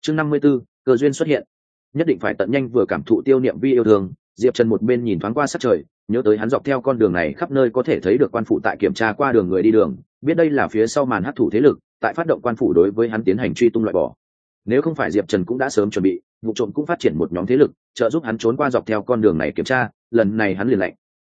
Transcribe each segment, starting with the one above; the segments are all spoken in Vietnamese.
chương 54, cơ duyên xuất hiện. Nhất định phải tận nhanh vừa cảm thụ Tiêu Niệm Vi yêu thương, Diệp Trần một bên nhìn thoáng qua sắc trời, nhớ tới hắn dọc theo con đường này khắp nơi có thể thấy được quan phủ tại kiểm tra qua đường người đi đường, biết đây là phía sau màn hắc thủ thế lực tại phát động quan phủ đối với hắn tiến hành truy tung loại bỏ. Nếu không phải Diệp Trần cũng đã sớm chuẩn bị, vụ trộm cũng phát triển một nhóm thế lực trợ giúp hắn trốn qua dọc theo con đường này kiểm tra, lần này hắn liền lạnh.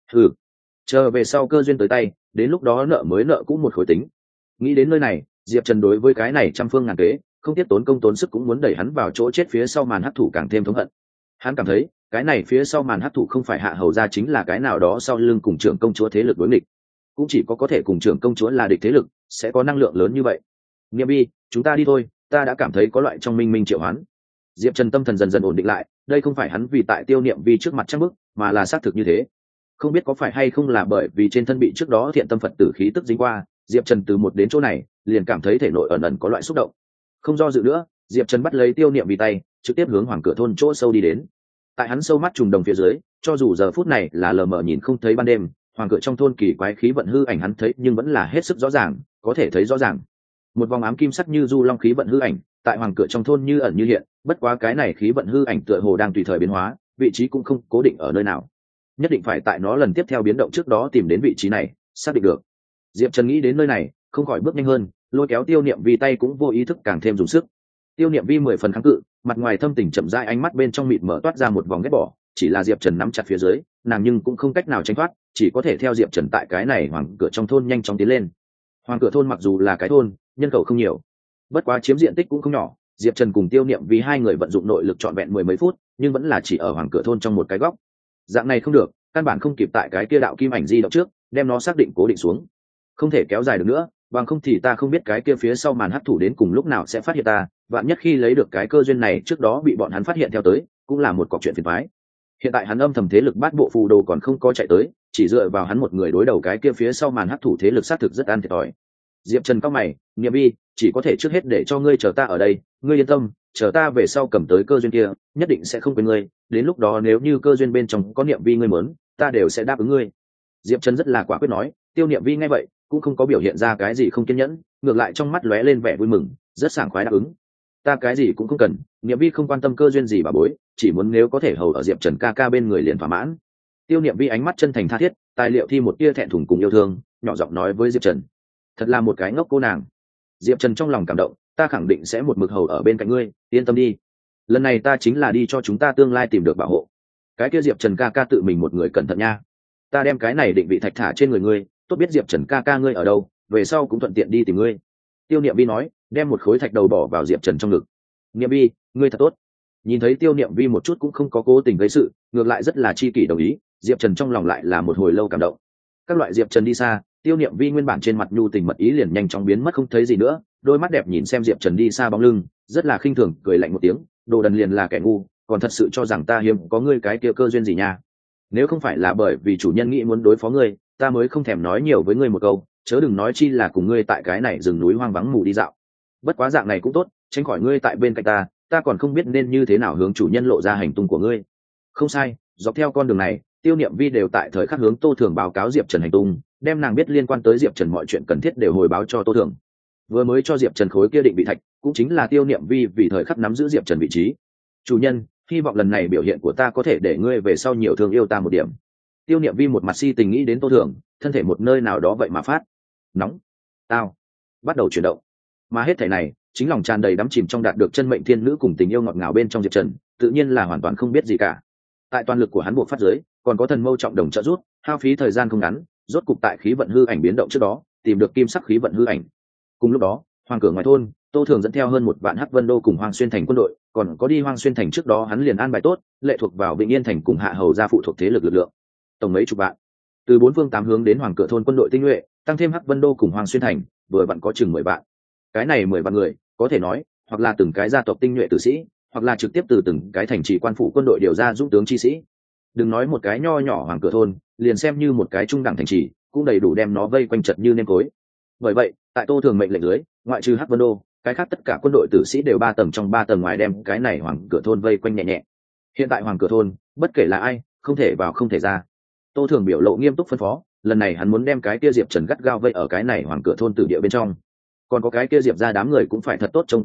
Chờ về sau cơ duyên tới tay, đến lúc đó nợ mới nợ cũ một khối tính. Nghĩ đến nơi này, Diệp Trần đối với cái này trăm phương ngàn kế, không tiếc tốn công tốn sức cũng muốn đẩy hắn vào chỗ chết phía sau màn hắc thủ càng thêm thống hận. Hắn cảm thấy cái này phía sau màn hắc thủ không phải Hạ Hầu gia, chính là cái nào đó sau lưng cùng trưởng công chúa thế lực đối nghịch, cũng chỉ có thể cùng trưởng công chúa là địch thế lực sẽ có năng lượng lớn như vậy. Niệm Vi, chúng ta đi thôi, ta đã cảm thấy có loại trong minh minh triệu hoán. Diệp Trần tâm thần dần dần ổn định lại, đây không phải hắn vì tại Tiêu Niệm Vi trước mặt trăng bức, mà là xác thực như thế. Không biết có phải hay không là bởi vì trên thân bị trước đó thiện tâm Phật tử khí tức dính qua, Diệp Trần từ một đến chỗ này liền cảm thấy thể nội ẩn ẩn có loại xúc động. Không do dự nữa, Diệp Trần bắt lấy Tiêu Niệm Vi tay, trực tiếp hướng hoàng cửa thôn chỗ sâu đi đến. Tại hắn sâu mắt trùng đồng phía dưới, cho dù giờ phút này là lờ mờ nhìn không thấy ban đêm, hoàng cửa trong thôn kỳ quái khí vận hư ảnh hắn thấy nhưng vẫn là hết sức rõ ràng, có thể thấy rõ ràng. Một vòng ám kim sắc như du long khí vận hư ảnh, tại hoàng cửa trong thôn như ẩn như hiện, bất quá cái này khí vận hư ảnh tựa hồ đang tùy thời biến hóa, vị trí cũng không cố định ở nơi nào. Nhất định phải tại nó lần tiếp theo biến động trước đó tìm đến vị trí này, xác định được. Diệp Trần nghĩ đến nơi này, không khỏi bước nhanh hơn, lôi kéo Tiêu Niệm Vi tay cũng vô ý thức càng thêm dùng sức. Tiêu Niệm Vi 10 phần kháng cự, mặt ngoài thâm tình chậm rãi, ánh mắt bên trong mịt mở toát ra một vòng ghét bỏ, chỉ là Diệp Trần nắm chặt phía dưới, nàng nhưng cũng không cách nào tránh thoát, chỉ có thể theo Diệp Trần tại cái này hoàng cửa trong thôn nhanh chóng tiến lên. Hoàng cửa thôn mặc dù là cái thôn, nhân khẩu không nhiều, bất quá chiếm diện tích cũng không nhỏ. Diệp Trần cùng Tiêu Niệm Vi hai người vận dụng nội lực trọn vẹn 10 mấy phút, nhưng vẫn là chỉ ở hoàng cửa thôn trong một cái góc. Dạng này không được, căn bản không kịp tại cái kia đạo kim ảnh di động trước, đem nó xác định cố định xuống. Không thể kéo dài được nữa, bằng không thì ta không biết cái kia phía sau màn hắc thủ đến cùng lúc nào sẽ phát hiện ta, vạn nhất khi lấy được cái cơ duyên này trước đó bị bọn hắn phát hiện theo tới, cũng là một cọc chuyện phiền toái. Hiện tại hắn âm thầm thế lực bát bộ phù đồ còn không có chạy tới, chỉ dựa vào hắn một người đối đầu cái kia phía sau màn hắc thủ thế lực xác thực rất ăn thiệt thòi. Diệp Trần cao mày, Niệm Vi, chỉ có thể trước hết để cho ngươi chờ ta ở đây, ngươi yên tâm, chờ ta về sau cầm tới cơ duyên kia, nhất định sẽ không quên ngươi, đến lúc đó nếu như cơ duyên bên trong có Niệm Vi ngươi muốn, ta đều sẽ đáp ứng ngươi. Diệp Trần rất là quả quyết nói. Tiêu Niệm Vi nghe vậy cũng không có biểu hiện ra cái gì không kiên nhẫn, ngược lại trong mắt lóe lên vẻ vui mừng, rất sảng khoái đáp ứng. Ta cái gì cũng không cần, Niệm Vi không quan tâm cơ duyên gì bà bối, chỉ muốn nếu có thể hầu ở Diệp Trần ca ca bên người liền thỏa mãn. Tiêu Niệm Vi ánh mắt chân thành tha thiết, tài liệu thi một tia thẹn thùng cùng yêu thương, nhỏ giọng nói với Diệp Trần. Thật là một cái ngốc cô nàng. Diệp Trần trong lòng cảm động, ta khẳng định sẽ một mực hầu ở bên cạnh ngươi, yên tâm đi. Lần này ta chính là đi cho chúng ta tương lai tìm được bảo hộ. Cái kia Diệp Trần ca ca tự mình một người cẩn thận nha. Ta đem cái này định vị thạch thả trên người ngươi, tốt biết Diệp Trần ca ca ngươi ở đâu, về sau cũng thuận tiện đi tìm ngươi. Tiêu Niệm Vi nói, đem một khối thạch đầu bỏ vào Diệp Trần trong ngực. Niệm Vi, ngươi thật tốt. Nhìn thấy Tiêu Niệm Vi một chút cũng không có cố tình gây sự, ngược lại rất là chi kỷ đồng ý, Diệp Trần trong lòng lại là một hồi lâu cảm động. Các loại Diệp Trần đi xa, Tiêu Niệm Vi nguyên bản trên mặt nhu tình mật ý liền nhanh chóng biến mất không thấy gì nữa, đôi mắt đẹp nhìn xem Diệp Trần đi xa bóng lưng, rất là khinh thường cười lạnh một tiếng, đồ đần liền là kẻ ngu, còn thật sự cho rằng ta hiếm có ngươi cái kia cơ duyên gì nha. Nếu không phải là bởi vì chủ nhân nghĩ muốn đối phó ngươi, ta mới không thèm nói nhiều với ngươi một câu, chớ đừng nói chi là cùng ngươi tại cái này rừng núi hoang vắng mù đi dạo. Bất quá dạng này cũng tốt, tránh khỏi ngươi tại bên cạnh ta còn không biết nên như thế nào hướng chủ nhân lộ ra hành tung của ngươi. Không sai, dọc theo con đường này, Tiêu Niệm Vi đều tại thời khắc hướng Tô Thường báo cáo Diệp Trần hành tung, đem nàng biết liên quan tới Diệp Trần mọi chuyện cần thiết đều hồi báo cho Tô Thường. Vừa mới cho Diệp Trần khối kia định vị thạch, cũng chính là Tiêu Niệm Vi vì thời khắc nắm giữ Diệp Trần vị trí. Chủ nhân, hy vọng lần này biểu hiện của ta có thể để ngươi về sau nhiều thương yêu ta một điểm. Tiêu Niệm Vi một mặt si tình nghĩ đến Tô Thường, thân thể một nơi nào đó vậy mà phát nóng, tao bắt đầu chuyển động, mà hết thảy này chính lòng tràn đầy đắm chìm trong đạt được chân mệnh thiên nữ cùng tình yêu ngọt ngào bên trong Diệp Trần, tự nhiên là hoàn toàn không biết gì cả. Tại toàn lực của hắn buộc phát dưới, còn có thần mâu trọng đồng trợ giúp, hao phí thời gian không ngắn, rốt cục tại khí vận hư ảnh biến động trước đó, tìm được kim sắc khí vận hư ảnh. Cùng lúc đó, hoàng cửa ngoài thôn, Tô Thường dẫn theo hơn 1 vạn Hắc Vân Đô cùng Hoang Xuyên thành quân đội, còn có đi Hoang Xuyên thành trước đó hắn liền an bài tốt, lệ thuộc vào Vĩnh Yên thành cùng Hạ Hầu gia phụ thuộc thế lực lượng, tổng mấy chục vạn. Từ 4 phương 8 hướng đến hoàng cửa thôn quân đội tinh nhuệ, tăng thêm Hắc Vân Đô cùng Hoang Xuyên thành, vừa vặn có chừng 10 vạn. Cái này 10 vạn người, có thể nói, hoặc là từng cái gia tộc tinh nhuệ tử sĩ, hoặc là trực tiếp từ từng cái thành trì quan phủ quân đội điều ra dũng tướng chi sĩ. Đừng nói một cái nho nhỏ hoàng cửa thôn, liền xem như một cái trung đẳng thành trì, cũng đầy đủ đem nó vây quanh chật như nêm cối. Bởi vậy, tại Tô Thường mệnh lệnh dưới, ngoại trừ Hắc Vân Đô, cái khác tất cả quân đội tử sĩ đều 3 tầng trong 3 tầng ngoài đem cái này hoàng cửa thôn vây quanh nhẹ nhẹ. Hiện tại hoàng cửa thôn, bất kể là ai, không thể vào không thể ra. Tô Thường biểu lộ nghiêm túc phân phó, lần này hắn muốn đem cái kia Diệp Trần gắt gao vây ở cái này hoàng cửa thôn tử địa bên trong. Còn có cái kia Diệp ra đám người cũng phải thật tốt trông coi ở,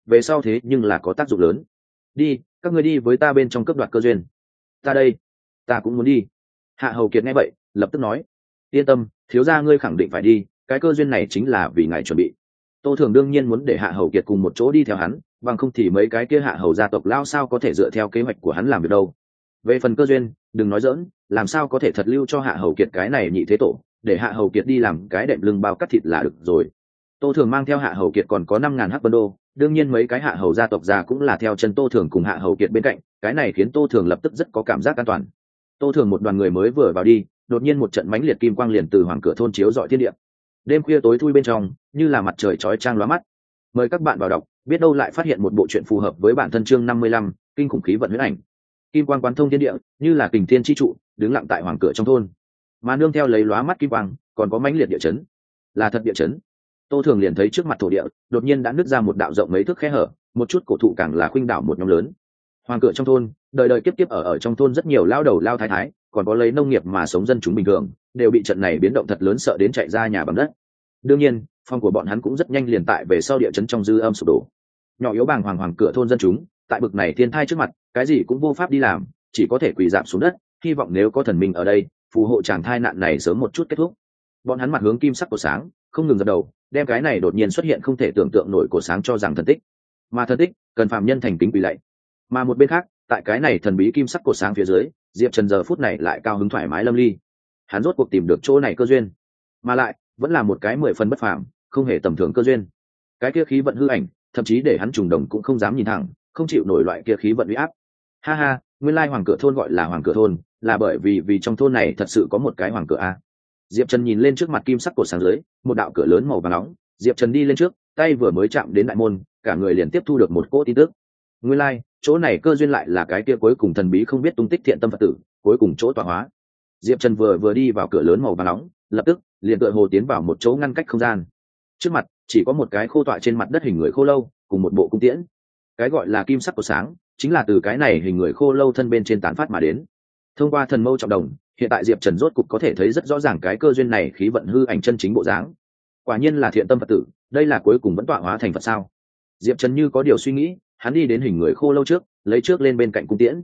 về sau thế nhưng là có tác dụng lớn. Đi, các ngươi đi với ta bên trong cướp đoạt cơ duyên. Ta đây, ta cũng muốn đi. Hạ Hầu Kiệt nghe vậy lập tức nói, yên tâm, thiếu gia ngươi khẳng định phải đi, cái cơ duyên này chính là vì ngài chuẩn bị. Tô Thường đương nhiên muốn để Hạ Hầu Kiệt cùng một chỗ đi theo hắn, bằng không thì mấy cái kia Hạ Hầu gia tộc lao sao có thể dựa theo kế hoạch của hắn làm việc đâu. Về phần cơ duyên, đừng nói dỡn, làm sao có thể thật lưu cho Hạ Hầu Kiệt cái này nhị thế tổ, để Hạ Hầu Kiệt đi làm cái đệm lưng bao cắt thịt là được rồi. Tô Thường mang theo Hạ Hầu Kiệt còn có 5.000 hắc vân đô, đương nhiên mấy cái Hạ Hầu gia tộc già cũng là theo chân Tô Thường cùng Hạ Hầu Kiệt bên cạnh, cái này khiến Tô Thường lập tức rất có cảm giác an toàn. Tô Thường một đoàn người mới vừa vào đi, đột nhiên một trận mãnh liệt kim quang liền từ hoàng cửa thôn chiếu rọi thiên địa. Đêm khuya tối thui bên trong, như là mặt trời chói chang lóa mắt. Mời các bạn vào đọc, biết đâu lại phát hiện một bộ truyện phù hợp với bản thân chương 55, kinh khủng khí vận huyễn ảnh. Kim quang quán thông thiên địa, như là kình thiên chi trụ, đứng lặng tại hoàng cửa trong thôn. Mà nương theo lấy lóa mắt kim quang, còn có mãnh liệt địa chấn. Là thật địa chấn. Tô Thường liền thấy trước mặt thổ địa, đột nhiên đã nứt ra một đạo rộng mấy thước khe hở, một chút cổ thụ càng là khuynh đảo một nhóm lớn. Hoàng cửa trong thôn, đời đời kiếp kiếp ở trong thôn rất nhiều lao đầu lao thái thái, còn có lấy nông nghiệp mà sống dân chúng bình thường, đều bị trận này biến động thật lớn sợ đến chạy ra nhà bằng đất. Đương nhiên, phòng của bọn hắn cũng rất nhanh liền tại về sau địa chấn trong dư âm sụp đổ. Nhỏ yếu bàng hoàng hoàng cửa thôn dân chúng, tại bực này thiên thai trước mặt, cái gì cũng vô pháp đi làm, chỉ có thể quỳ rạp xuống đất, hy vọng nếu có thần minh ở đây, phù hộ chàng thai nạn này sớm một chút kết thúc. Bọn hắn mặt hướng kim sắc của sáng, không ngừng gật đầu, đem cái này đột nhiên xuất hiện không thể tưởng tượng nổi của sáng cho rằng thần tích, mà thần tích cần phạm nhân thành kính quỳ lạy. Mà một bên khác, tại cái này thần bí kim sắc của sáng phía dưới, Diệp Trần giờ phút này lại cao hứng thoải mái lâm ly. Hắn rốt cuộc tìm được chỗ này cơ duyên, mà lại vẫn là một cái 10 phần bất phàm, không hề tầm thường cơ duyên. Cái kia khí vận hư ảnh, thậm chí để hắn trùng đồng cũng không dám nhìn thẳng, không chịu nổi loại kia khí vận uy áp. Ha ha, nguyên lai hoàng cửa thôn gọi là hoàng cửa thôn, là bởi vì trong thôn này thật sự có một cái hoàng cửa a. Diệp Trần nhìn lên trước mặt kim sắc cột sáng dưới, một đạo cửa lớn màu vàng nóng, Diệp Trần đi lên trước, tay vừa mới chạm đến đại môn, cả người liền tiếp thu được một cỗ tin tức. Nguyên lai, chỗ này cơ duyên lại là cái kia cuối cùng thần bí không biết tung tích thiện tâm Phật tử, cuối cùng chỗ tọa hóa. Diệp Trần vừa đi vào cửa lớn màu vàng nóng, lập tức liền tựa hồ tiến vào một chỗ ngăn cách không gian. Trước mặt chỉ có một cái khô tọa trên mặt đất hình người khô lâu, cùng một bộ cung tiễn. Cái gọi là kim sắc của sáng, chính là từ cái này hình người khô lâu thân bên trên tán phát mà đến. Thông qua thần mâu trọng đồng, hiện tại Diệp Trần rốt cục có thể thấy rất rõ ràng cái cơ duyên này khí vận hư ảnh chân chính bộ dáng. Quả nhiên là thiện tâm Phật tử, đây là cuối cùng vẫn tọa hóa thành Phật sao? Diệp Trần như có điều suy nghĩ, hắn đi đến hình người khô lâu trước, lấy trước lên bên cạnh cung tiễn.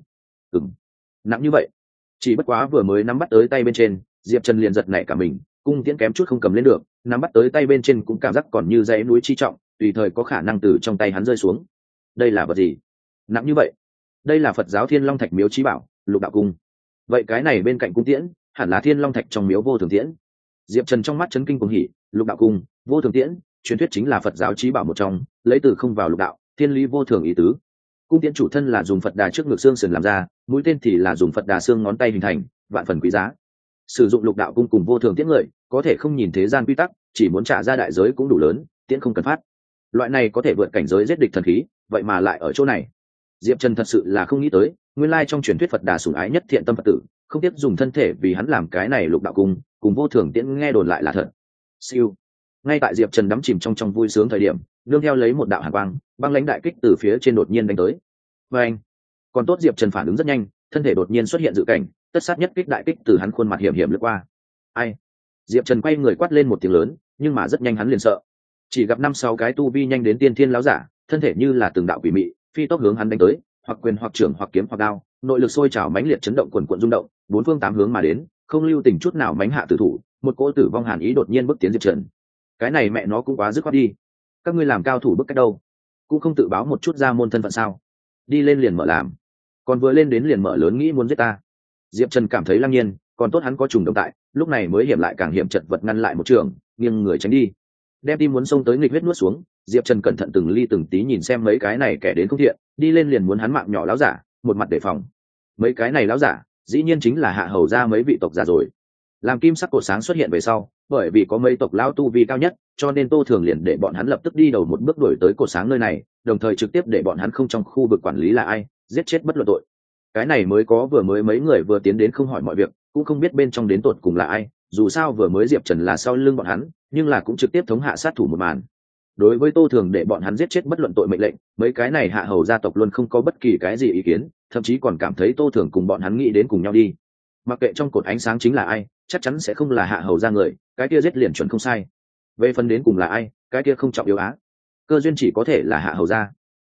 Nặng như vậy. Chỉ bất quá vừa mới nắm bắt tới tay bên trên, Diệp Trần liền giật nảy cả mình, cung tiễn kém chút không cầm lên được, nắm bắt tới tay bên trên cũng cảm giác còn như dãy núi chi trọng, tùy thời có khả năng từ trong tay hắn rơi xuống. Đây là vật gì? Nặng như vậy. Đây là Phật giáo Thiên Long Thạch miếu chí bảo, Lục Đạo Cung. Vậy cái này bên cạnh cung tiễn, hẳn là Thiên Long Thạch trong miếu Vô Thường Tiễn. Diệp Trần trong mắt chấn kinh cuồng hỉ, Lục Đạo Cung, Vô Thường Tiễn, truyền thuyết chính là Phật giáo chí bảo một trong, lấy từ không vào lục đạo, thiên lý vô thường ý tứ. Cung tiễn chủ thân là dùng Phật đà trước ngực xương sườn làm ra, mũi tên thì là dùng Phật đà xương ngón tay hình thành, vạn phần quý giá. Sử dụng Lục Đạo Cung cùng Vô Thường Tiễn người, có thể không nhìn thế gian quy tắc, chỉ muốn trả ra đại giới cũng đủ lớn, tiễn không cần phát. Loại này có thể vượt cảnh giới giết địch thần khí, vậy mà lại ở chỗ này. Diệp Trần thật sự là không nghĩ tới, nguyên lai trong truyền thuyết Phật đà sủng ái nhất thiện tâm Phật tử, không tiếp dùng thân thể vì hắn làm cái này Lục Đạo Cung, cùng Vô Thường Tiễn nghe đồn lại là thật. Siêu. Ngay tại Diệp Trần đắm chìm trong vui sướng thời điểm, nương theo lấy một đạo hàn quang, băng lãnh đại kích từ phía trên đột nhiên đánh tới. Và anh, còn tốt Diệp Trần phản ứng rất nhanh, thân thể đột nhiên xuất hiện dự cảnh, tất sát nhất kích đại kích từ hắn khuôn mặt hiểm hiểm lướt qua. Ai? Diệp Trần quay người quát lên một tiếng lớn, nhưng mà rất nhanh hắn liền sợ. Chỉ gặp 5-6 cái tu vi nhanh đến tiên thiên lão giả, thân thể như là từng đạo quỷ mị, phi tốc hướng hắn đánh tới, hoặc quyền hoặc trưởng hoặc kiếm hoặc đao, nội lực sôi trào mãnh liệt chấn động quần quần rung động, bốn phương tám hướng mà đến, không lưu tình chút nào mãnh hạ tử thủ, một cỗ tử vong hàn ý đột nhiên bước tiến Diệp Trần. Cái này mẹ nó cũng quá dứt khoát đi, các ngươi làm cao thủ bức cách đâu, cũng không tự báo một chút ra môn thân phận sao? Đi lên liền mở làm, còn vừa lên đến liền mở lớn nghĩ muốn giết ta. Diệp Trần cảm thấy lăng nhiên, còn tốt hắn có trùng động tại, lúc này mới hiểm lại càng hiểm, chật vật ngăn lại một trường, nghiêng người tránh đi, đem tim muốn xông tới nghịch huyết nuốt xuống. Diệp Trần cẩn thận từng ly từng tí nhìn xem mấy cái này kẻ đến không thiện, đi lên liền muốn hắn mạng nhỏ láo giả, một mặt đề phòng. Mấy cái này láo giả, dĩ nhiên chính là hạ hầu ra mấy vị tộc già rồi. Làm kim sắc cột sáng xuất hiện về sau, bởi vì có mấy tộc lão tu vi cao nhất, cho nên Tô Thường liền để bọn hắn lập tức đi đầu một bước đuổi tới cột sáng nơi này, đồng thời trực tiếp để bọn hắn không trong khu vực quản lý là ai, giết chết bất luận tội. Cái này mới có vừa mới mấy người vừa tiến đến không hỏi mọi việc, cũng không biết bên trong đến tột cùng là ai, dù sao vừa mới Diệp Trần là sau lưng bọn hắn, nhưng là cũng trực tiếp thống hạ sát thủ một màn. Đối với Tô Thường để bọn hắn giết chết bất luận tội mệnh lệnh, mấy cái này hạ hầu gia tộc luôn không có bất kỳ cái gì ý kiến, thậm chí còn cảm thấy Tô Thường cùng bọn hắn nghĩ đến cùng nhau đi. Mặc kệ trong cột ánh sáng chính là ai, chắc chắn sẽ không là hạ hầu gia người, cái kia giết liền chuẩn không sai. Về phần đến cùng là ai, cái kia không trọng yếu á. Cơ duyên chỉ có thể là hạ hầu gia.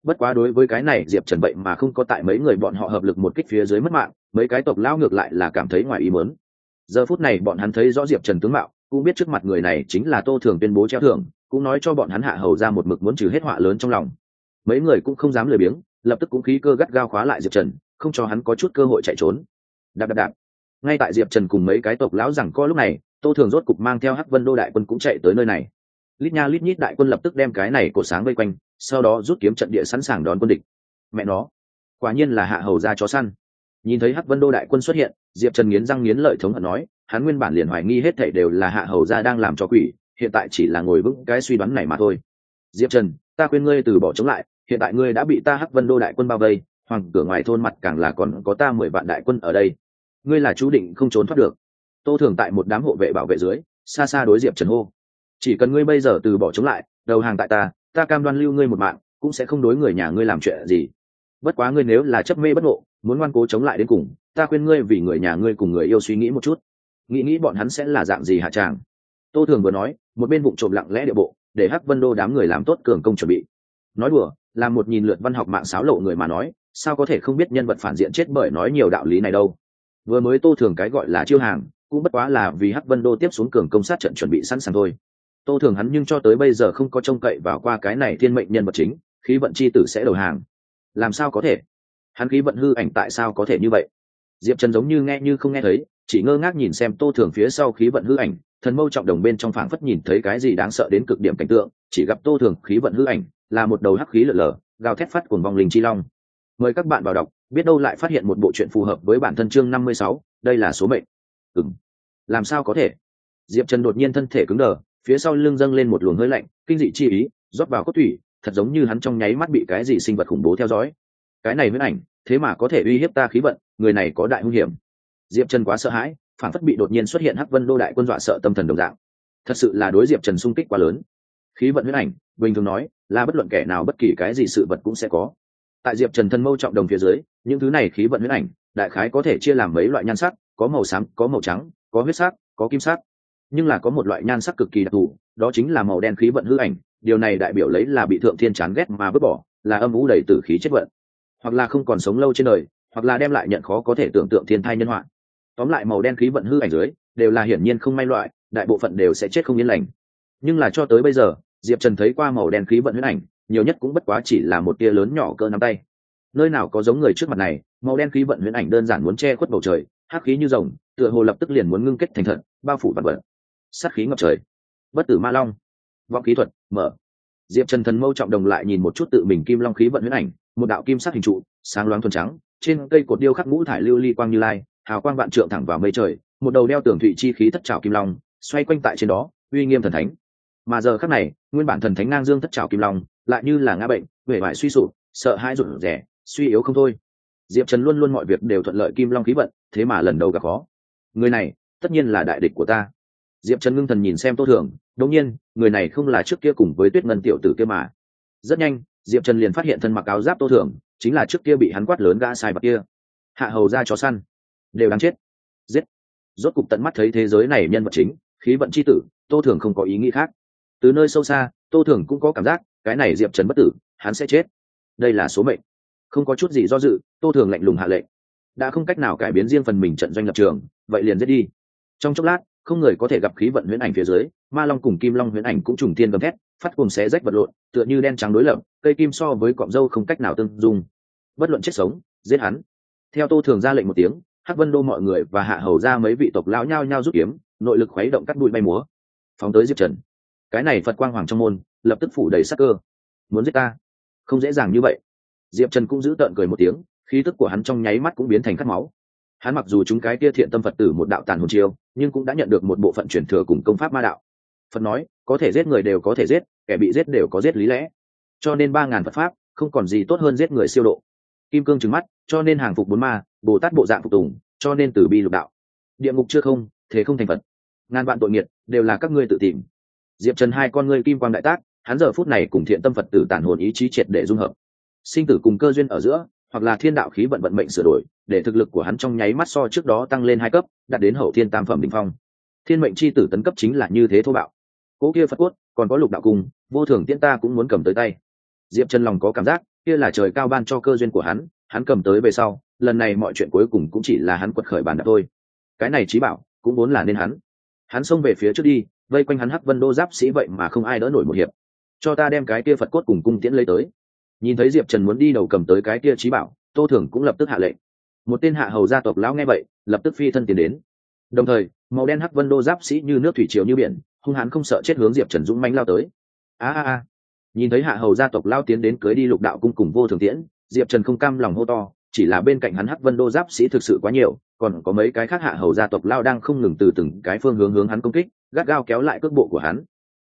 Bất quá đối với cái này Diệp Trần vậy mà không có tại mấy người bọn họ hợp lực một kích phía dưới mất mạng, mấy cái tộc lão ngược lại là cảm thấy ngoài ý muốn. Giờ phút này bọn hắn thấy rõ Diệp Trần tướng mạo, cũng biết trước mặt người này chính là Tô Thường tuyên bố treo thưởng, cũng nói cho bọn hắn hạ hầu ra một mực muốn trừ hết họa lớn trong lòng. Mấy người cũng không dám lười biếng, lập tức cũng khí cơ gắt gao khóa lại Diệp Trần, không cho hắn có chút cơ hội chạy trốn. Đạp đạp đạp. Ngay tại Diệp Trần cùng mấy cái tộc lão rằng co lúc này, Tô Thường rốt cục mang theo Hắc Vân Đô đại quân cũng chạy tới nơi này. Lít nha lít nhít đại quân lập tức đem cái này cổ sáng vây quanh, sau đó rút kiếm trận địa sẵn sàng đón quân địch. Mẹ nó, quả nhiên là hạ hầu ra chó săn. Nhìn thấy Hắc Vân Đô đại quân xuất hiện, Diệp Trần nghiến răng nghiến lợi thống hận nói, hắn nguyên bản liền hoài nghi hết thảy đều là hạ hầu ra đang làm cho quỷ, hiện tại chỉ là ngồi vững cái suy đoán này mà thôi. Diệp Trần, ta khuyên ngươi từ bỏ chống lại, hiện tại ngươi đã bị ta Hắc Vân Đô đại quân bao vây, hoàng cửa ngoài thôn mặt càng là còn có ta 10 vạn đại quân ở đây, ngươi là chú định không trốn thoát được. Tô Thường tại một đám hộ vệ bảo vệ dưới, xa xa đối Diệp Trần hô, chỉ cần ngươi bây giờ từ bỏ chống lại, đầu hàng tại ta cam đoan lưu ngươi một mạng, cũng sẽ không đối người nhà ngươi làm chuyện gì. Bất quá ngươi nếu là chấp mê bất ngộ, muốn ngoan cố chống lại đến cùng, ta khuyên ngươi vì người nhà ngươi cùng người yêu suy nghĩ một chút, nghĩ bọn hắn sẽ là dạng gì hạ tràng. Tô Thường vừa nói, một bên vụng trộm lặng lẽ địa bộ, để Hắc Vân Đô đám người làm tốt cường công chuẩn bị. Nói đùa, là một nhìn lượt văn học mạng xáo lộ người mà nói, sao có thể không biết nhân vật phản diện chết bởi nói nhiều đạo lý này đâu. Vừa mới Tô Thường cái gọi là chiêu hàng, cũng bất quá là vì Hắc Vân Đô tiếp xuống cường công sát trận chuẩn bị sẵn sàng thôi. Tô Thường hắn nhưng cho tới bây giờ không có trông cậy vào qua cái này thiên mệnh nhân vật chính, khí vận chi tử sẽ đầu hàng. Làm sao có thể? Hắn khí vận hư ảnh tại sao có thể như vậy? Diệp Trần giống như nghe như không nghe thấy, chỉ ngơ ngác nhìn xem Tô Thường phía sau khí vận hư ảnh, thần mâu trọng đồng bên trong phảng phất nhìn thấy cái gì đáng sợ đến cực điểm cảnh tượng, chỉ gặp Tô Thường khí vận hư ảnh là một đầu hắc khí lở lở, gào thét phát cuồng vong linh chi long. Mời các bạn vào đọc, biết đâu lại phát hiện một bộ truyện phù hợp với bản thân chương 56, đây là số mệnh. Làm sao có thể? Diệp Trần đột nhiên thân thể cứng đờ, phía sau lưng dâng lên một luồng hơi lạnh, kinh dị chi ý rót vào cốt thủy, thật giống như hắn trong nháy mắt bị cái gì sinh vật khủng bố theo dõi. Cái này huyễn ảnh, thế mà có thể uy hiếp ta khí vận, người này có đại hung hiểm. Diệp Trần quá sợ hãi, phản phất bị đột nhiên xuất hiện Hắc Vân Đô đại quân dọa sợ tâm thần đồng dạng. Thật sự là đối Diệp Trần xung kích quá lớn. Khí vận huyễn ảnh, bình thường nói, là bất luận kẻ nào bất kỳ cái gì sự vật cũng sẽ có. Tại Diệp Trần thân mâu trọng đồng phía dưới, những thứ này khí vận huyễn ảnh, đại khái có thể chia làm mấy loại nhan sắc, có màu xám, có màu trắng, có huyết sắc, có kim sắc. Nhưng là có một loại nhan sắc cực kỳ đặc thù, đó chính là màu đen khí vận hư ảnh, điều này đại biểu lấy là bị thượng thiên chán ghét mà vứt bỏ, là âm u đầy tử khí chết vận, hoặc là không còn sống lâu trên đời, hoặc là đem lại nhận khó có thể tưởng tượng thiên thai nhân họa. Tóm lại màu đen khí vận hư ảnh dưới đều là hiển nhiên không may loại, đại bộ phận đều sẽ chết không yên lành. Nhưng là cho tới bây giờ, Diệp Trần thấy qua màu đen khí vận huyễn ảnh, nhiều nhất cũng bất quá chỉ là một tia lớn nhỏ cỡ nắm tay. Nơi nào có giống người trước mặt này, màu đen khí vận huyễn ảnh đơn giản muốn che khuất bầu trời, hắc khí như rồng, tựa hồ lập tức liền muốn ngưng kết thành thật, bao phủ vạn vật. Sát khí ngập trời. Bất tử ma long. Vọng khí thuật, mở. Diệp Trần thần mâu trọng đồng lại nhìn một chút tự mình kim long khí vận huyễn ảnh, một đạo kim sắc hình trụ, sáng loáng thuần trắng, trên cây cột điêu khắc ngũ thải lưu ly quang như lai, hào quang vạn trượng thẳng vào mây trời, một đầu đeo tường thụy chi khí thất trảo kim long, xoay quanh tại trên đó, uy nghiêm thần thánh. Mà giờ khắc này, nguyên bản thần thánh ngang dương thất trảo kim long, lại như là ngã bệnh, vẻ vải suy sụp, sợ hãi rụt rè, suy yếu không thôi. Diệp Trần luôn luôn mọi việc đều thuận lợi kim long khí vận, thế mà lần đầu gặp khó. Người này, tất nhiên là đại địch của ta. Diệp Trần ngưng thần nhìn xem Tô Thường, đột nhiên, người này không là trước kia cùng với Tuyết Ngân tiểu tử kia mà. Rất nhanh, Diệp Trần liền phát hiện thân mặc áo giáp Tô Thường, chính là trước kia bị hắn quát lớn gã sai bạc kia. Hạ hầu ra chó săn, đều đáng chết. Giết. Rốt cục tận mắt thấy thế giới này nhân vật chính, khí vận chi tử, Tô Thường không có ý nghĩ khác. Từ nơi sâu xa, Tô Thường cũng có cảm giác, cái này Diệp Trần bất tử, hắn sẽ chết. Đây là số mệnh. Không có chút gì do dự, Tô Thường lạnh lùng hạ lệnh. Đã không cách nào cải biến riêng phần mình trận doanh lập trường, vậy liền giết đi. Trong chốc lát, không người có thể gặp khí vận huyễn ảnh phía dưới, ma long cùng kim long huyễn ảnh cũng trùng tiên gầm thét, phát cùng xé rách vật lộn, tựa như đen trắng đối lập, cây kim so với cọng râu không cách nào tương dung. Bất luận chết sống, giết hắn. Theo Tô Thường ra lệnh một tiếng, Hắc Vân Đô mọi người và hạ hầu ra mấy vị tộc lão nhao nhao rút kiếm, nội lực khuấy động cắt đuôi bay múa, phóng tới Diệp Trần. Cái này Phật quang hoàng trong môn, lập tức phủ đầy sát cơ. Muốn giết ta, không dễ dàng như vậy. Diệp Trần cũng giữ tợn cười một tiếng, khí tức của hắn trong nháy mắt cũng biến thành cắt máu. Hắn mặc dù chúng cái kia thiện tâm Phật tử một đạo tàn hồn chiêu, nhưng cũng đã nhận được một bộ phận truyền thừa cùng công pháp ma đạo. Phật nói, có thể giết người đều có thể giết, kẻ bị giết đều có giết lý lẽ. Cho nên 3000 Phật pháp, không còn gì tốt hơn giết người siêu độ. Kim cương trừng mắt, cho nên hàng phục bốn ma, Bồ Tát bộ dạng phục tùng, cho nên từ bi lục đạo. Địa ngục chưa không, thế không thành Phật. Ngàn vạn tội nghiệt, đều là các ngươi tự tìm. Diệp Trần hai con ngươi kim quang đại tác, hắn giờ phút này cùng thiện tâm Phật tử tàn hồn ý chí triệt để dung hợp. Sinh tử cùng cơ duyên ở giữa, hoặc là thiên đạo khí vận vận mệnh sửa đổi, để thực lực của hắn trong nháy mắt so trước đó tăng lên 2 cấp, đạt đến hậu thiên tam phẩm đỉnh phong. Thiên mệnh chi tử tấn cấp chính là như thế thô bạo. Cố kia Phật cốt, còn có lục đạo cung, vô thường tiễn ta cũng muốn cầm tới tay. Diệp Trần lòng có cảm giác, kia là trời cao ban cho cơ duyên của hắn cầm tới về sau lần này mọi chuyện cuối cùng cũng chỉ là hắn quật khởi bàn đạp thôi. Cái này trí bảo cũng vốn là nên hắn xông về phía trước đi, vây quanh hắn Hắc Vân Đô giáp sĩ vậy mà không ai đỡ nổi một hiệp. Cho ta đem cái kia Phật cốt cùng cung tiễn lấy tới. Nhìn thấy Diệp Trần muốn đi đầu cầm tới cái kia trí bảo, Tô Thường cũng lập tức hạ lệnh. Một tên hạ hầu gia tộc lão nghe vậy lập tức phi thân tiến đến, đồng thời màu đen Hắc Vân Đô giáp sĩ như nước thủy triều như biển, hung hãn không sợ chết hướng Diệp Trần dũng mãnh lao tới. A. Nhìn thấy hạ hầu gia tộc lao tiến đến cưới đi Lục Đạo cung cùng Vô Thường tiễn, Diệp Trần không cam lòng hô to, chỉ là bên cạnh hắn Hắc Vân Đô giáp sĩ thực sự quá nhiều, còn có mấy cái khác hạ hầu gia tộc lao đang không ngừng từ từng cái phương hướng hắn công kích, gắt gao kéo lại cước bộ của hắn.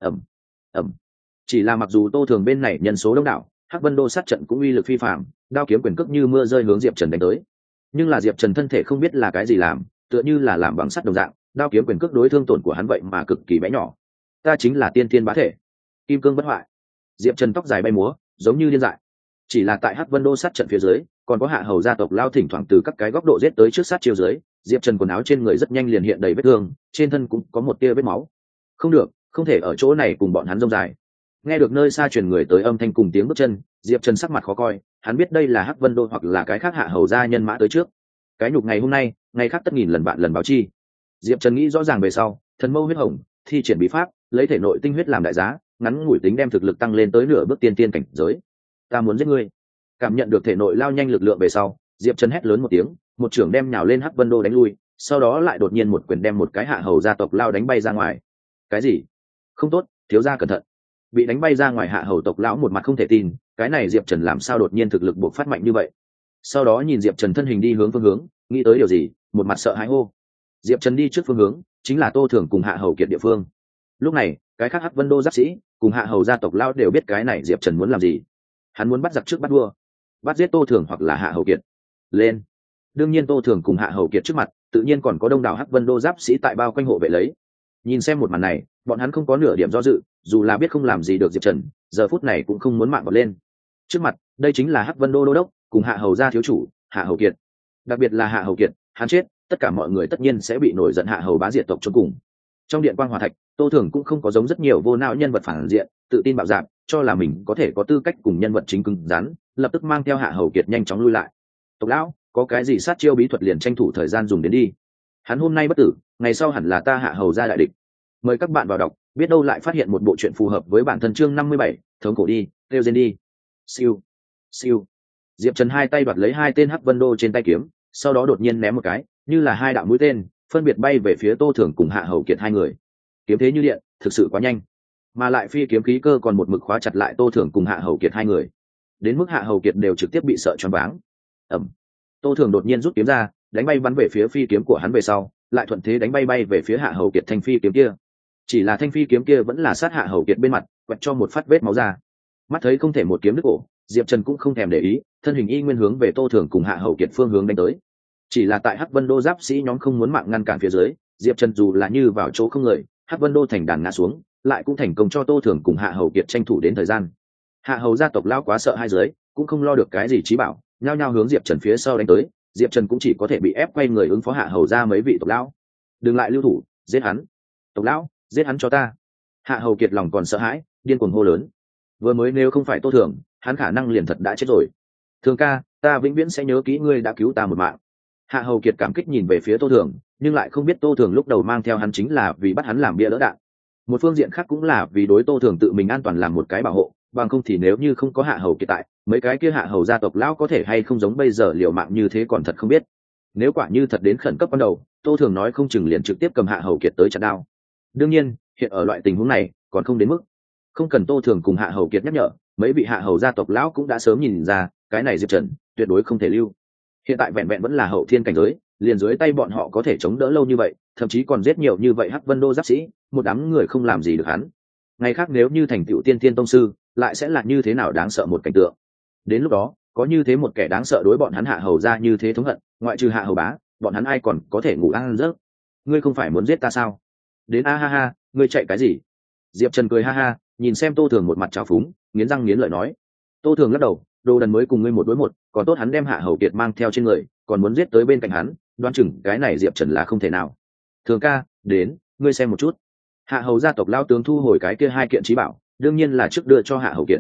Ầm. Chỉ là mặc dù Tô Thường bên này nhân số đông đảo, Hắc Vân Đô sát trận cũng uy lực phi phàm, đao kiếm quyền cước như mưa rơi hướng Diệp Trần đánh tới. Nhưng là Diệp Trần thân thể không biết là cái gì làm, tựa như là làm bằng sắt đồng dạng, đao kiếm quyền cước đối thương tổn của hắn vậy mà cực kỳ bé nhỏ. Ta chính là tiên thiên bá thể, kim cương bất hoại. Diệp Trần tóc dài bay múa, giống như điên dại. Chỉ là tại Hắc Vân Đô sát trận phía dưới, còn có hạ hầu gia tộc lao thỉnh thoảng từ các cái góc độ giết tới trước sát chiêu dưới, Diệp Trần quần áo trên người rất nhanh liền hiện đầy vết thương, trên thân cũng có một tia vết máu. Không được, không thể ở chỗ này cùng bọn hắn rông dài. Nghe được nơi xa truyền người tới âm thanh cùng tiếng bước chân, Diệp Trần sắc mặt khó coi, hắn biết đây là Hắc Vân Đô hoặc là cái khác hạ hầu gia nhân mã tới trước. Cái nhục ngày hôm nay, ngày khác tất nghìn lần vạn lần báo chi. Diệp Trần nghĩ rõ ràng về sau, thần mâu huyết hồng, thi triển bí pháp, lấy thể nội tinh huyết làm đại giá, ngắn ngủi tính đem thực lực tăng lên tới nửa bước tiên tiên cảnh giới. Ta muốn giết ngươi. Cảm nhận được thể nội lao nhanh lực lượng về sau, Diệp Trần hét lớn một tiếng, một trưởng đem nhào lên Hắc Vân Đô đánh lui, sau đó lại đột nhiên một quyền đem một cái hạ hầu gia tộc lao đánh bay ra ngoài. Cái gì? Không tốt, thiếu gia cẩn thận. Bị đánh bay ra ngoài hạ hầu tộc lão một mặt không thể tin, cái này Diệp Trần làm sao đột nhiên thực lực bộc phát mạnh như vậy? Sau đó nhìn Diệp Trần thân hình đi hướng phương hướng, nghĩ tới điều gì, một mặt sợ hãi hô. Diệp Trần đi trước phương hướng, chính là Tô Thường cùng hạ hầu kiệt địa phương. Lúc này, cái khác Hắc Vân Đô giáp sĩ cùng hạ hầu gia tộc lao đều biết cái này Diệp Trần muốn làm gì. Hắn muốn bắt giặc trước bắt vua, bắt giết Tô Thường hoặc là hạ hầu kiệt. Lên. Đương nhiên Tô Thường cùng hạ hầu kiệt trước mặt, tự nhiên còn có đông đảo Hắc Vân Đô giáp sĩ tại bao quanh hộ vệ lấy. Nhìn xem một màn này, bọn hắn không có nửa điểm do dự, dù là biết không làm gì được Diệp Trần, giờ phút này cũng không muốn mạng vọt lên. Trước mặt, đây chính là Hắc Vân Đô đô đốc cùng hạ hầu gia thiếu chủ hạ hầu kiệt. Đặc biệt là hạ hầu kiệt, hắn chết, tất cả mọi người tất nhiên sẽ bị nổi giận hạ hầu bá diệt tộc chôn cùng. Trong điện quang hòa thạch, Tô Thường cũng không có giống rất nhiều vô não nhân vật phản diện, tự tin bạo dạn, cho là mình có thể có tư cách cùng nhân vật chính cứng rắn, lập tức mang theo hạ hầu kiệt nhanh chóng lui lại. Tộc lão, có cái gì sát chiêu bí thuật liền tranh thủ thời gian dùng đến đi. Hắn hôm nay bất tử, ngày sau hẳn là ta hạ hầu gia đại địch. Mời các bạn vào đọc, biết đâu lại phát hiện một bộ truyện phù hợp với bản thân chương 57, thống cổ đi, kêu gen đi. Siêu, siêu. Diệp Trần hai tay đoạt lấy hai tên Hắc Vân Đô trên tay kiếm, sau đó đột nhiên ném một cái, như là hai đạo mũi tên, phân biệt bay về phía Tô Thường cùng hạ hầu kiệt hai người. Kiếm thế như điện, thực sự quá nhanh, mà lại phi kiếm khí cơ còn một mực khóa chặt lại Tô Thường cùng hạ hầu kiệt hai người, đến mức hạ hầu kiệt đều trực tiếp bị sợ choáng váng. Ầm. Tô Thường đột nhiên rút kiếm ra, đánh bay bắn về phía phi kiếm của hắn về sau, lại thuận thế đánh bay về phía hạ hầu kiệt thanh phi kiếm kia. Chỉ là thanh phi kiếm kia vẫn là sát hạ hầu kiệt bên mặt, quẹt cho một phát vết máu ra. Mắt thấy không thể một kiếm đứt cổ, Diệp Trần cũng không thèm để ý, thân hình y nguyên hướng về Tô Thường cùng hạ hầu kiệt phương hướng đánh tới. Chỉ là tại Hắc Vân Đô giáp sĩ nhóm không muốn mạng ngăn cản phía dưới, Diệp Trần dù là như vào chỗ không người, Hắc Vân Đô thành đàn ngã xuống, lại cũng thành công cho Tô Thường cùng hạ hầu kiệt tranh thủ đến thời gian. Hạ hầu gia tộc lão quá sợ hai dưới, cũng không lo được cái gì trí bảo, nhao nhao hướng Diệp Trần phía sau đánh tới, Diệp Trần cũng chỉ có thể bị ép quay người ứng phó hạ hầu gia mấy vị tộc lão. Đừng lại lưu thủ, giết hắn. Tộc lão, giết hắn cho ta. Hạ hầu kiệt lòng còn sợ hãi, điên cuồng hô lớn. Vừa mới nếu không phải Tô Thường, hắn khả năng liền thật đã chết rồi. Thường ca, ta vĩnh viễn sẽ nhớ kỹ ngươi đã cứu ta một mạng. Hạ hầu kiệt cảm kích nhìn về phía Tô Thường, nhưng lại không biết Tô Thường lúc đầu mang theo hắn chính là vì bắt hắn làm bia đỡ đạn. Một phương diện khác cũng là vì đối Tô Thường tự mình an toàn làm một cái bảo hộ, bằng không thì nếu như không có hạ hầu kiệt tại, mấy cái kia hạ hầu gia tộc lão có thể hay không giống bây giờ liều mạng như thế còn thật không biết. Nếu quả như thật đến khẩn cấp ban đầu, Tô Thường nói không chừng liền trực tiếp cầm hạ hầu kiệt tới chặt đao. Đương nhiên, hiện ở loại tình huống này còn không đến mức, không cần Tô Thường cùng hạ hầu kiệt nhắc nhở, mấy vị hạ hầu gia tộc lão cũng đã sớm nhìn ra, cái này Diệp Trần tuyệt đối không thể lưu. Hiện tại vẹn vẹn vẫn là hậu thiên cảnh giới, liền dưới tay bọn họ có thể chống đỡ lâu như vậy, thậm chí còn giết nhiều như vậy Hắc Vân Đô giáp sĩ, một đám người không làm gì được hắn. Ngày khác nếu như thành tựu tiên tiên tông sư, lại sẽ là như thế nào đáng sợ một cảnh tượng. Đến lúc đó, có như thế một kẻ đáng sợ đối bọn hắn hạ hầu ra như thế thống hận, ngoại trừ hạ hầu bá, bọn hắn ai còn có thể ngủ ăn giấc. Ngươi không phải muốn giết ta sao? Đến a ha ha, ngươi chạy cái gì? Diệp Trần cười ha ha, nhìn xem Tô Thường một mặt trào phúng, nghiến răng nghiến lợi nói. Tô Thường lắc đầu, đồ đần mới cùng ngươi một đối một, còn tốt hắn đem hạ hầu kiệt mang theo trên người, còn muốn giết tới bên cạnh hắn, đoán chừng cái này Diệp Trần là không thể nào. Thường ca, đến, ngươi xem một chút. Hạ hầu gia tộc lao tướng thu hồi cái kia hai kiện trí bảo, đương nhiên là trước đưa cho hạ hầu kiệt.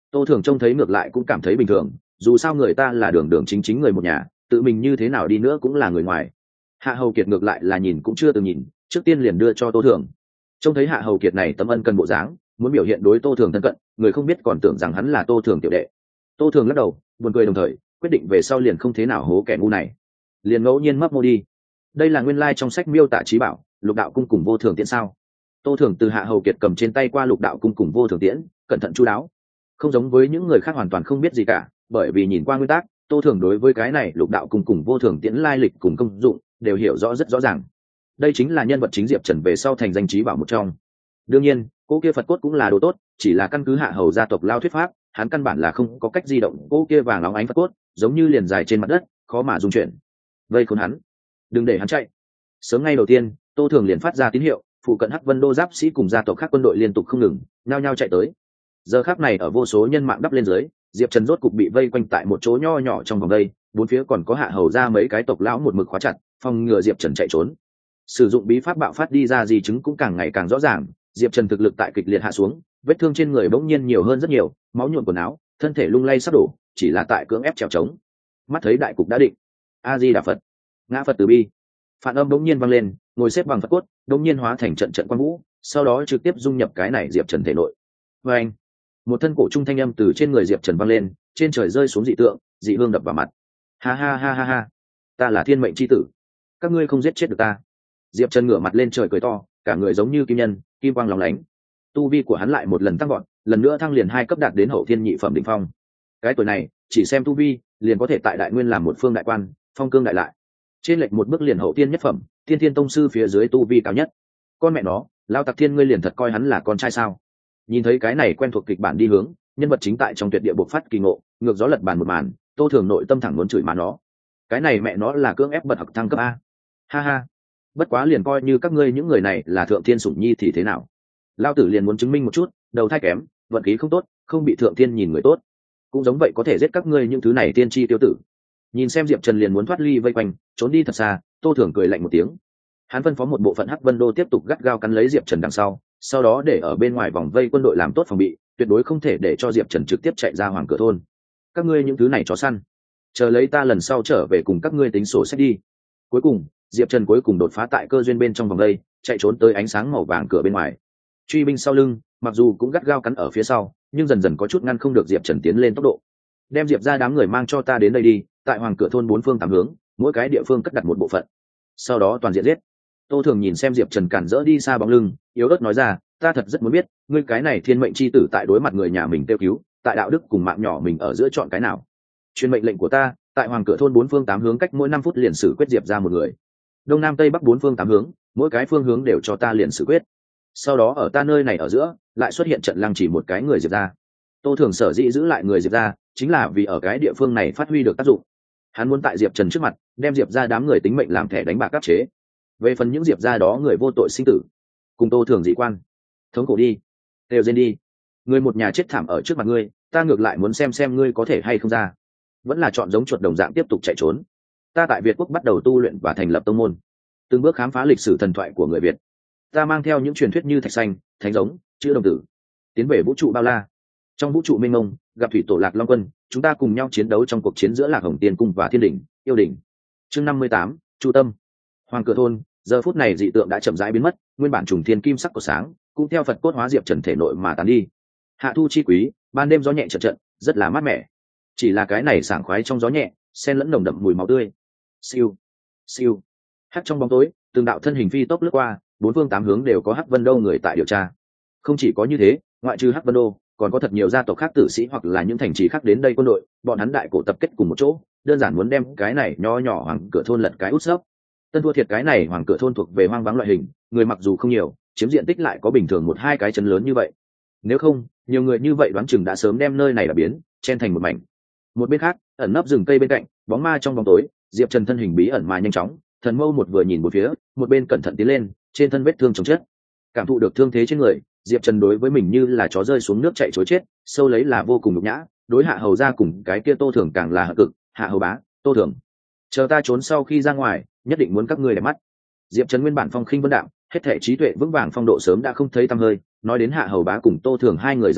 Tô Thường trông thấy ngược lại cũng cảm thấy bình thường, dù sao người ta là đường đường chính chính người một nhà, tự mình như thế nào đi nữa cũng là người ngoài. Hạ Hầu Kiệt ngược lại là nhìn cũng chưa từng nhìn, trước tiên liền đưa cho Tô Thường. Trông thấy Hạ Hầu Kiệt này tấm ân cần bộ dáng, muốn biểu hiện đối Tô Thường thân cận, người không biết còn tưởng rằng hắn là Tô Thường tiểu đệ. Tô Thường lắc đầu, buồn cười đồng thời quyết định về sau liền không thế nào hố kẻ ngu này, liền ngẫu nhiên mấp mô đi. Đây là nguyên lai trong sách miêu tả trí bảo Lục Đạo Cung cùng Vô Thường Tiễn sao? Tô Thường từ Hạ Hầu Kiệt cầm trên tay qua Lục Đạo Cung cùng Vô Thường Tiễn, cẩn thận chu đáo, không giống với những người khác hoàn toàn không biết gì cả, bởi vì nhìn qua nguyên tắc, Tô Thường đối với cái này Lục Đạo Cung cùng Vô Thường Tiễn lai lịch cùng công dụng đều hiểu rõ rất rõ ràng. Đây chính là nhân vật chính Diệp Trần về sau thành danh trí bảo một trong. Đương nhiên cô kia Phật cốt cũng là đồ tốt, chỉ là căn cứ Hạ Hầu gia tộc lao thuyết pháp, hắn căn bản là không có cách di động cô kia vàng óng ánh Phật cốt, giống như liền dài trên mặt đất, khó mà dung chuyển. Vây khốn hắn, đừng để hắn chạy. Sớm ngay đầu tiên, Tô Thường liền phát ra tín hiệu, phụ cận Hắc Vân Đô giáp sĩ cùng gia tộc khác quân đội liên tục không ngừng nhao nhao chạy tới. Giờ khắc này ở vô số nhân mạng đắp lên dưới, Diệp Trần rốt cục bị vây quanh tại một chỗ nho nhỏ trong vòng đây, bốn phía còn có Hạ Hầu ra mấy cái tộc lão một mực khóa chặt, phòng ngừa Diệp Trần chạy trốn. Sử dụng bí pháp bạo phát đi ra gì chứng cũng càng ngày càng rõ ràng, Diệp Trần thực lực tại kịch liệt hạ xuống, vết thương trên người bỗng nhiên nhiều hơn rất nhiều, máu nhuộm quần áo, thân thể lung lay sắp đổ, chỉ là tại cưỡng ép trèo trống. Mắt thấy đại cục đã định, A Di Đà Phật, ngã Phật từ bi. Phản âm bỗng nhiên vang lên, ngồi xếp bằng Phật cốt, bỗng nhiên hóa thành trận trận quang vũ, sau đó trực tiếp dung nhập cái này Diệp Trần thể nội. Và anh, một thân cổ trung thanh âm từ trên người Diệp Trần vang lên, trên trời rơi xuống dị tượng, dị hương đập vào mặt. Ha ha ha ha ha, ta là thiên mệnh chi tử, các ngươi không giết chết được ta. Diệp Trần ngửa mặt lên trời cười to, cả người giống như kim nhân, kim quang lóng lánh. Tu vi của hắn lại một lần tăng vọt, lần nữa thăng liền 2 cấp đạt đến hậu thiên nhị phẩm đỉnh phong. Cái tuổi này, chỉ xem tu vi, liền có thể tại đại nguyên làm một phương đại quan, phong cương đại lại. Trên lệch một bước liền hậu thiên nhất phẩm, Thiên Thiên tông sư phía dưới tu vi cao nhất. Con mẹ nó, Lão Tặc Thiên ngươi liền thật coi hắn là con trai sao? Nhìn thấy cái này quen thuộc kịch bản đi hướng, nhân vật chính tại trong tuyệt địa bộc phát kỳ ngộ, ngược gió lật bàn một màn, Tô Thường nội tâm thẳng muốn chửi má nó. Cái này mẹ nó là cưỡng ép bật học thăng cấp a. Ha ha. Bất quá liền coi như các ngươi những người này là thượng thiên sủng nhi thì thế nào? Lão tử liền muốn chứng minh một chút, đầu thai kém, vận khí không tốt, không bị thượng thiên nhìn người tốt. Cũng giống vậy có thể giết các ngươi những thứ này tiên tri tiêu tử. Nhìn xem Diệp Trần liền muốn thoát ly vây quanh, trốn đi thật xa, Tô Thường cười lạnh một tiếng. Hắn phân phó một bộ phận Hắc Vân Đô tiếp tục gắt gao cắn lấy Diệp Trần đằng sau đó để ở bên ngoài vòng vây quân đội làm tốt phòng bị, tuyệt đối không thể để cho Diệp Trần trực tiếp chạy ra Hoàng Cửa thôn. Các ngươi những thứ này chó săn, chờ lấy ta lần sau trở về cùng các ngươi tính sổ sách đi. Cuối cùng, Diệp Trần cuối cùng đột phá tại cơ duyên bên trong vòng vây, chạy trốn tới ánh sáng màu vàng cửa bên ngoài. Truy binh sau lưng, mặc dù cũng gắt gao cắn ở phía sau, nhưng dần dần có chút ngăn không được Diệp Trần tiến lên tốc độ. Đem Diệp ra đám người mang cho ta đến đây đi, tại Hoàng Cửa thôn 4 phương 8 hướng, mỗi cái địa phương cất đặt một bộ phận. Sau đó toàn diện giết. Tô Thường nhìn xem Diệp Trần cản rỡ đi xa bóng lưng, yếu ớt nói ra, ta thật rất muốn biết, ngươi cái này thiên mệnh chi tử tại đối mặt người nhà mình tiêu cứu, tại đạo đức cùng mạng nhỏ mình ở giữa chọn cái nào? Truyền mệnh lệnh của ta, tại Hoàng Cửa thôn 4 phương 8 hướng cách mỗi 5 phút liền xử quyết Diệp ra một người. Đông Nam Tây Bắc 4 phương 8 hướng, mỗi cái phương hướng đều cho ta liền xử quyết. Sau đó ở ta nơi này ở giữa, lại xuất hiện trận lăng chỉ một cái người Diệp ra. Tô Thường sở dĩ giữ lại người Diệp ra, chính là vì ở cái địa phương này phát huy được tác dụng. Hắn muốn tại Diệp Trần trước mặt, đem Diệp ra đám người tính mệnh làm thẻ đánh bạc áp chế. Về phần những Diệp ra đó người vô tội sinh tử, cùng Tô Thường dị quan, thống khổ đi, đều lên đi. Người một nhà chết thảm ở trước mặt ngươi, ta ngược lại muốn xem ngươi có thể hay không ra. Vẫn là chọn giống chuột đồng dạng tiếp tục chạy trốn. Ta tại Việt quốc bắt đầu tu luyện và thành lập tông môn, từng bước khám phá lịch sử thần thoại của người Việt. Ta mang theo những truyền thuyết như thạch xanh, thánh giống, chữ đồng tử, tiến về vũ trụ bao la. Trong vũ trụ mênh mông, gặp thủy tổ Lạc Long Quân, chúng ta cùng nhau chiến đấu trong cuộc chiến giữa Lạc Hồng Tiên Cung và Thiên Đỉnh, Yêu Đỉnh. Chương 58, Chu Tâm. Hoàng Cửa thôn, giờ phút này dị tượng đã chậm rãi biến mất, nguyên bản trùng thiên kim sắc của sáng, cũng theo Phật cốt hóa Diệp Trần thể nội mà tán đi. Hạ thu chi quý, ban đêm gió nhẹ chợt chợt, rất là mát mẻ. Chỉ là cái này sảng khoái trong gió nhẹ, xen lẫn nồng đậm mùi máu tươi. Siêu, siêu. Hắc trong bóng tối, từng đạo thân hình phi tốc lướt qua, 4 phương 8 hướng đều có Hắc Vân Đô người tại điều tra. Không chỉ có như thế, ngoại trừ Hắc Vân Đô, còn có thật nhiều gia tộc khác tử sĩ hoặc là những thành trì khác đến đây quân đội, bọn hắn đại cổ tập kết cùng một chỗ, đơn giản muốn đem cái này nho nhỏ Hoàng Cửa thôn lật cái út sấp. Tân thua thiệt cái này Hoàng Cửa thôn thuộc về hoang vắng loại hình, người mặc dù không nhiều, chiếm diện tích lại có bình thường 1-2 cái trấn lớn như vậy. Nếu không, nhiều người như vậy đoán chừng đã sớm đem nơi này là biến chen thành một mảnh. Một bên khác, ẩn nấp rừng cây bên cạnh, bóng ma trong bóng tối, Diệp Trần thân hình bí ẩn mà nhanh chóng, thần mâu một vừa nhìn một phía, một bên cẩn thận tiến lên, trên thân vết thương chồng chết. Cảm thụ được thương thế trên người, Diệp Trần đối với mình như là chó rơi xuống nước chạy trối chết, sâu lấy là vô cùng nhục nhã, đối Hạ Hầu ra cùng cái kia Tô Thường càng là hận cực. Hạ Hầu bá, Tô Thường, chờ ta trốn sau khi ra ngoài, nhất định muốn các ngươi để mắt. Diệp Trần nguyên bản phong khinh vân đạm, hết thể trí tuệ vững vàng phong độ sớm đã không thấy tăm hơi, nói đến Hạ Hầu bá cùng Tô Thường hai người danh tự,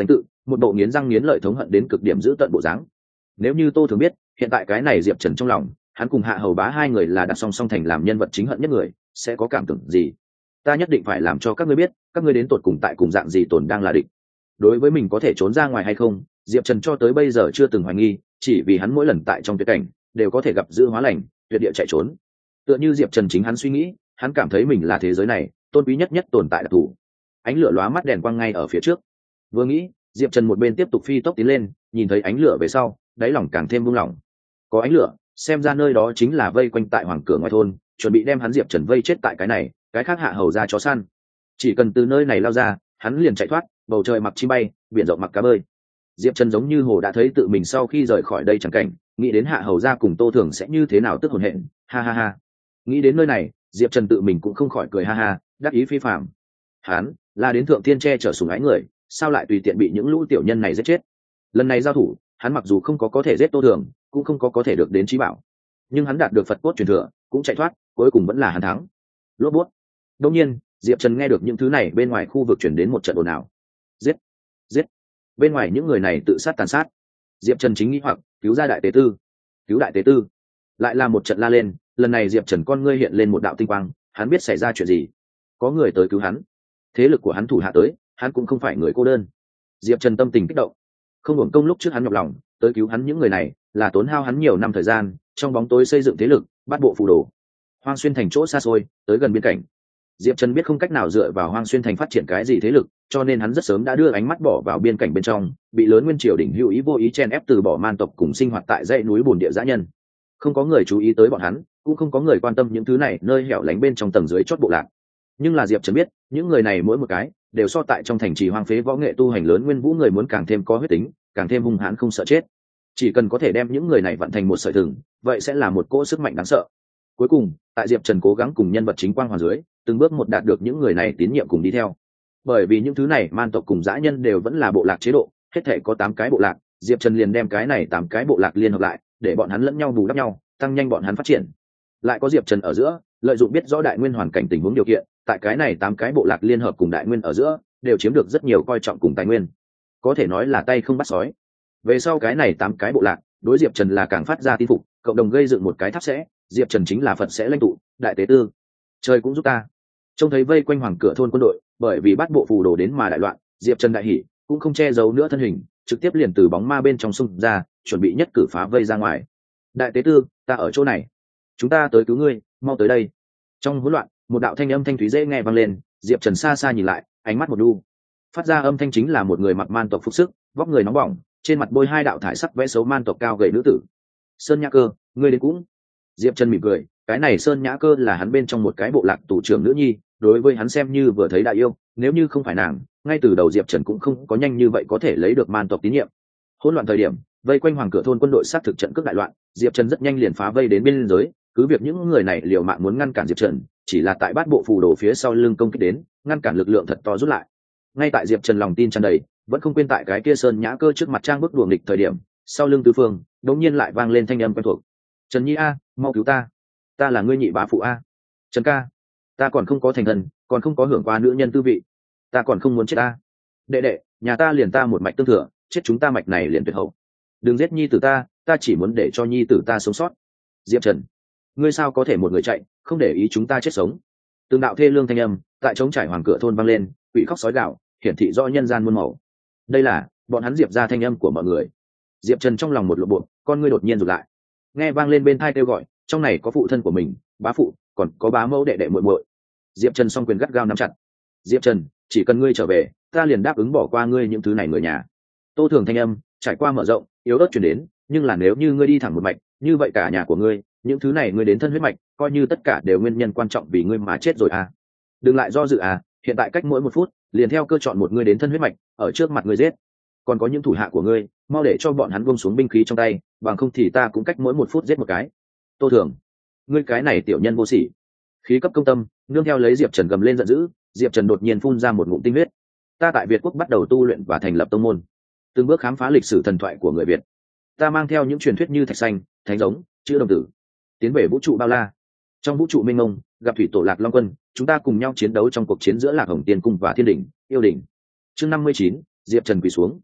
một bộ nghiến răng nghiến lợi thống hận đến cực điểm giữ tận bộ dáng. Nếu như Tô Thường biết hiện tại cái này Diệp Trần trong lòng hắn cùng Hạ Hầu Bá hai người là đặt song song thành làm nhân vật chính hận nhất người, sẽ có cảm tưởng gì? Ta nhất định phải làm cho các ngươi biết, các ngươi đến tột cùng tại cùng dạng gì tồn đang là địch. Đối với mình có thể trốn ra ngoài hay không, Diệp Trần cho tới bây giờ chưa từng hoài nghi, chỉ vì hắn mỗi lần tại trong tuyệt cảnh đều có thể gặp dữ hóa lành, tuyệt địa chạy trốn. Tựa như Diệp Trần chính hắn suy nghĩ, hắn cảm thấy mình là thế giới này tôn quý nhất tồn tại đặc thù. Ánh lửa lóa mắt đèn quang ngay ở phía trước. Vừa nghĩ, Diệp Trần một bên tiếp tục phi tốc tiến lên, nhìn thấy ánh lửa về sau, đáy lòng càng thêm buông lỏng. Có ánh lửa, xem ra nơi đó chính là vây quanh tại hoàng cửa ngoài thôn, chuẩn bị đem hắn Diệp Trần vây chết tại cái này, cái khác Hạ Hầu ra chó săn. Chỉ cần từ nơi này lao ra, hắn liền chạy thoát, bầu trời mặc chim bay, biển rộng mặc cá bơi. Diệp Trần giống như hồ đã thấy tự mình sau khi rời khỏi đây chẳng cảnh, nghĩ đến Hạ Hầu ra cùng Tô Thường sẽ như thế nào tức hồn hện, ha ha ha. Nghĩ đến nơi này, Diệp Trần tự mình cũng không khỏi cười ha ha, đắc ý phi phàm. Hắn là đến thượng tiên che chở sủng ái người, sao lại tùy tiện bị những lũ tiểu nhân này giết chết? Lần này giao thủ, hắn mặc dù không có thể giết Tô Thường, cũng không có thể được đến trí bảo, nhưng hắn đạt được Phật cốt truyền thừa, cũng chạy thoát, cuối cùng vẫn là hắn thắng. Lốp bút. Đương nhiên, Diệp Trần nghe được những thứ này bên ngoài khu vực truyền đến một trận ồn ào. Giết, giết. Bên ngoài những người này tự sát tàn sát. Diệp Trần chính nghĩ hoặc, cứu ra đại tế tư. Cứu đại tế tư. Lại là một trận la lên, lần này Diệp Trần con ngươi hiện lên một đạo tinh quang, hắn biết xảy ra chuyện gì. Có người tới cứu hắn. Thế lực của hắn thủ hạ tới, hắn cũng không phải người cô đơn. Diệp Trần tâm tình kích động. Không hưởng công lúc trước hắn nhọc lòng, tới cứu hắn những người này, là tốn hao hắn nhiều năm thời gian, trong bóng tối xây dựng thế lực, bắt bộ phù đồ. Hoang Xuyên thành chỗ xa xôi, tới gần biên cảnh. Diệp Trần biết không cách nào dựa vào Hoang Xuyên thành phát triển cái gì thế lực, cho nên hắn rất sớm đã đưa ánh mắt bỏ vào biên cảnh bên trong, bị lớn nguyên triều đỉnh hữu ý vô ý chen ép từ bỏ man tộc cùng sinh hoạt tại dãy núi bồn địa dã nhân. Không có người chú ý tới bọn hắn, cũng không có người quan tâm những thứ này nơi hẻo lánh bên trong tầng dưới chót bộ lạc. Nhưng là Diệp Trần biết, những người này mỗi một cái đều so tại trong thành trì hoang phế võ nghệ tu hành lớn nguyên vũ người muốn càng thêm có huyết tính, càng thêm hung hãn không sợ chết. Chỉ cần có thể đem những người này vận thành một sợi thừng, vậy sẽ là một cỗ sức mạnh đáng sợ. Cuối cùng, tại Diệp Trần cố gắng cùng nhân vật chính quang hoàn dưới, từng bước một đạt được những người này tín nhiệm cùng đi theo. Bởi vì những thứ này man tộc cùng dã nhân đều vẫn là bộ lạc chế độ, hết thể có 8 cái bộ lạc, Diệp Trần liền đem cái này 8 cái bộ lạc liên hợp lại, để bọn hắn lẫn nhau bù đắp nhau, tăng nhanh bọn hắn phát triển. Lại có Diệp Trần ở giữa, lợi dụng biết rõ đại nguyên hoàn cảnh tình huống điều kiện, tại cái này 8 cái bộ lạc liên hợp cùng đại nguyên ở giữa, đều chiếm được rất nhiều coi trọng cùng tài nguyên. Có thể nói là tay không bắt sói. Về sau cái này 8 cái bộ lạc, đối Diệp Trần là càng phát ra tin phục, cộng đồng gây dựng một cái tháp sẽ, Diệp Trần chính là Phật sẽ lãnh tụ, đại tế tư. Trời cũng giúp ta. Trông thấy vây quanh hoàng cửa thôn quân đội, bởi vì bắt bộ phù đồ đến mà đại loạn, Diệp Trần đại hỉ, cũng không che giấu nữa thân hình, trực tiếp liền từ bóng ma bên trong xung ra, chuẩn bị nhất cử phá vây ra ngoài. Đại tế tư, ta ở chỗ này, chúng ta tới cứu ngươi, mau tới đây. Trong hỗn loạn, một đạo thanh âm thanh thúy dễ nghe vang lên, Diệp Trần xa xa nhìn lại, ánh mắt một đu. Phát ra âm thanh chính là một người mặc man tộc phục sức, vóc người nóng bỏng, trên mặt bôi 2 đạo thải sắc vẽ xấu man tộc cao gầy nữ tử. Sơn Nhã Cơ, ngươi đến cũng. Diệp Trần mỉm cười, cái này Sơn Nhã Cơ là hắn bên trong một cái bộ lạc tù trưởng nữ nhi, đối với hắn xem như vừa thấy đại yêu, nếu như không phải nàng, ngay từ đầu Diệp Trần cũng không có nhanh như vậy có thể lấy được man tộc tín nhiệm. Hỗn loạn thời điểm, vây quanh hoàng cửa thôn quân đội sát thực trận cướp đại loạn, Diệp Trần rất nhanh liền phá vây đến biên giới, cứ việc những người này liều mạng muốn ngăn cản Diệp Trần, chỉ là tại bát bộ phù đồ phía sau lưng công kích đến, ngăn cản lực lượng thật to rút lại. Ngay tại Diệp Trần lòng tin tràn đầy, vẫn không quên tại cái kia Sơn Nhã Cơ trước mặt trang bức đùa nghịch thời điểm, sau lưng tứ phương, đột nhiên lại vang lên thanh âm quen thuộc. Trần Nhi a, mau cứu ta, ta là ngươi nhị bá phụ a. Trần ca, ta còn không có thành thần, còn không có hưởng qua nữ nhân tư vị, ta còn không muốn chết a. Đệ đệ, nhà ta liền ta một mạch tương thừa, chết chúng ta mạch này liền tuyệt hậu. Đừng giết nhi tử ta chỉ muốn để cho nhi tử ta sống sót. Diệp Trần, ngươi sao có thể một người chạy, không để ý chúng ta chết sống. Từng đạo thê lương thanh âm tại trống trải hoàng cửa thôn vang lên, quỷ khóc sói gạo, hiển thị rõ nhân gian muôn màu. Đây là bọn hắn Diệp ra thanh âm của mọi người. Diệp Trần trong lòng một lộ bộ, con ngươi đột nhiên rụt lại. Nghe vang lên bên tai kêu gọi, trong này có phụ thân của mình, bá phụ, còn có bá mẫu đệ đệ muội muội. Diệp Trần song quyền gắt gao nắm chặt. Diệp Trần, chỉ cần ngươi trở về, ta liền đáp ứng bỏ qua ngươi những thứ này người nhà. Tô Thường thanh âm trải qua mở rộng, yếu ớt truyền đến, nhưng là nếu như ngươi đi thẳng một mạch, như vậy cả nhà của ngươi, những thứ này ngươi đến thân huyết mạch, coi như tất cả đều nguyên nhân quan trọng vì ngươi mà chết rồi à. Đừng lại do dự à, hiện tại cách mỗi 1 phút, liền theo cơ chọn một ngươi đến thân huyết mạch, ở trước mặt ngươi giết. Còn có những thủ hạ của ngươi, mau để cho bọn hắn buông xuống binh khí trong tay, bằng không thì ta cũng cách mỗi 1 phút giết một cái. Tô Thường, ngươi cái này tiểu nhân vô sỉ. Khí cấp công tâm, nương theo lấy Diệp Trần gầm lên giận dữ, Diệp Trần đột nhiên phun ra một ngụm tinh huyết. Ta tại Việt quốc bắt đầu tu luyện và thành lập tông môn, từng bước khám phá lịch sử thần thoại của người Việt. Ta mang theo những truyền thuyết như thạch xanh, thánh giống, chữ đồng tử, tiến về vũ trụ bao la. Trong vũ trụ mênh mông, gặp thủy tổ Lạc Long Quân, chúng ta cùng nhau chiến đấu trong cuộc chiến giữa Lạc Hồng Tiên Cung và Thiên Đỉnh, Yêu Đỉnh. Chương 59, Diệp Trần quỳ xuống.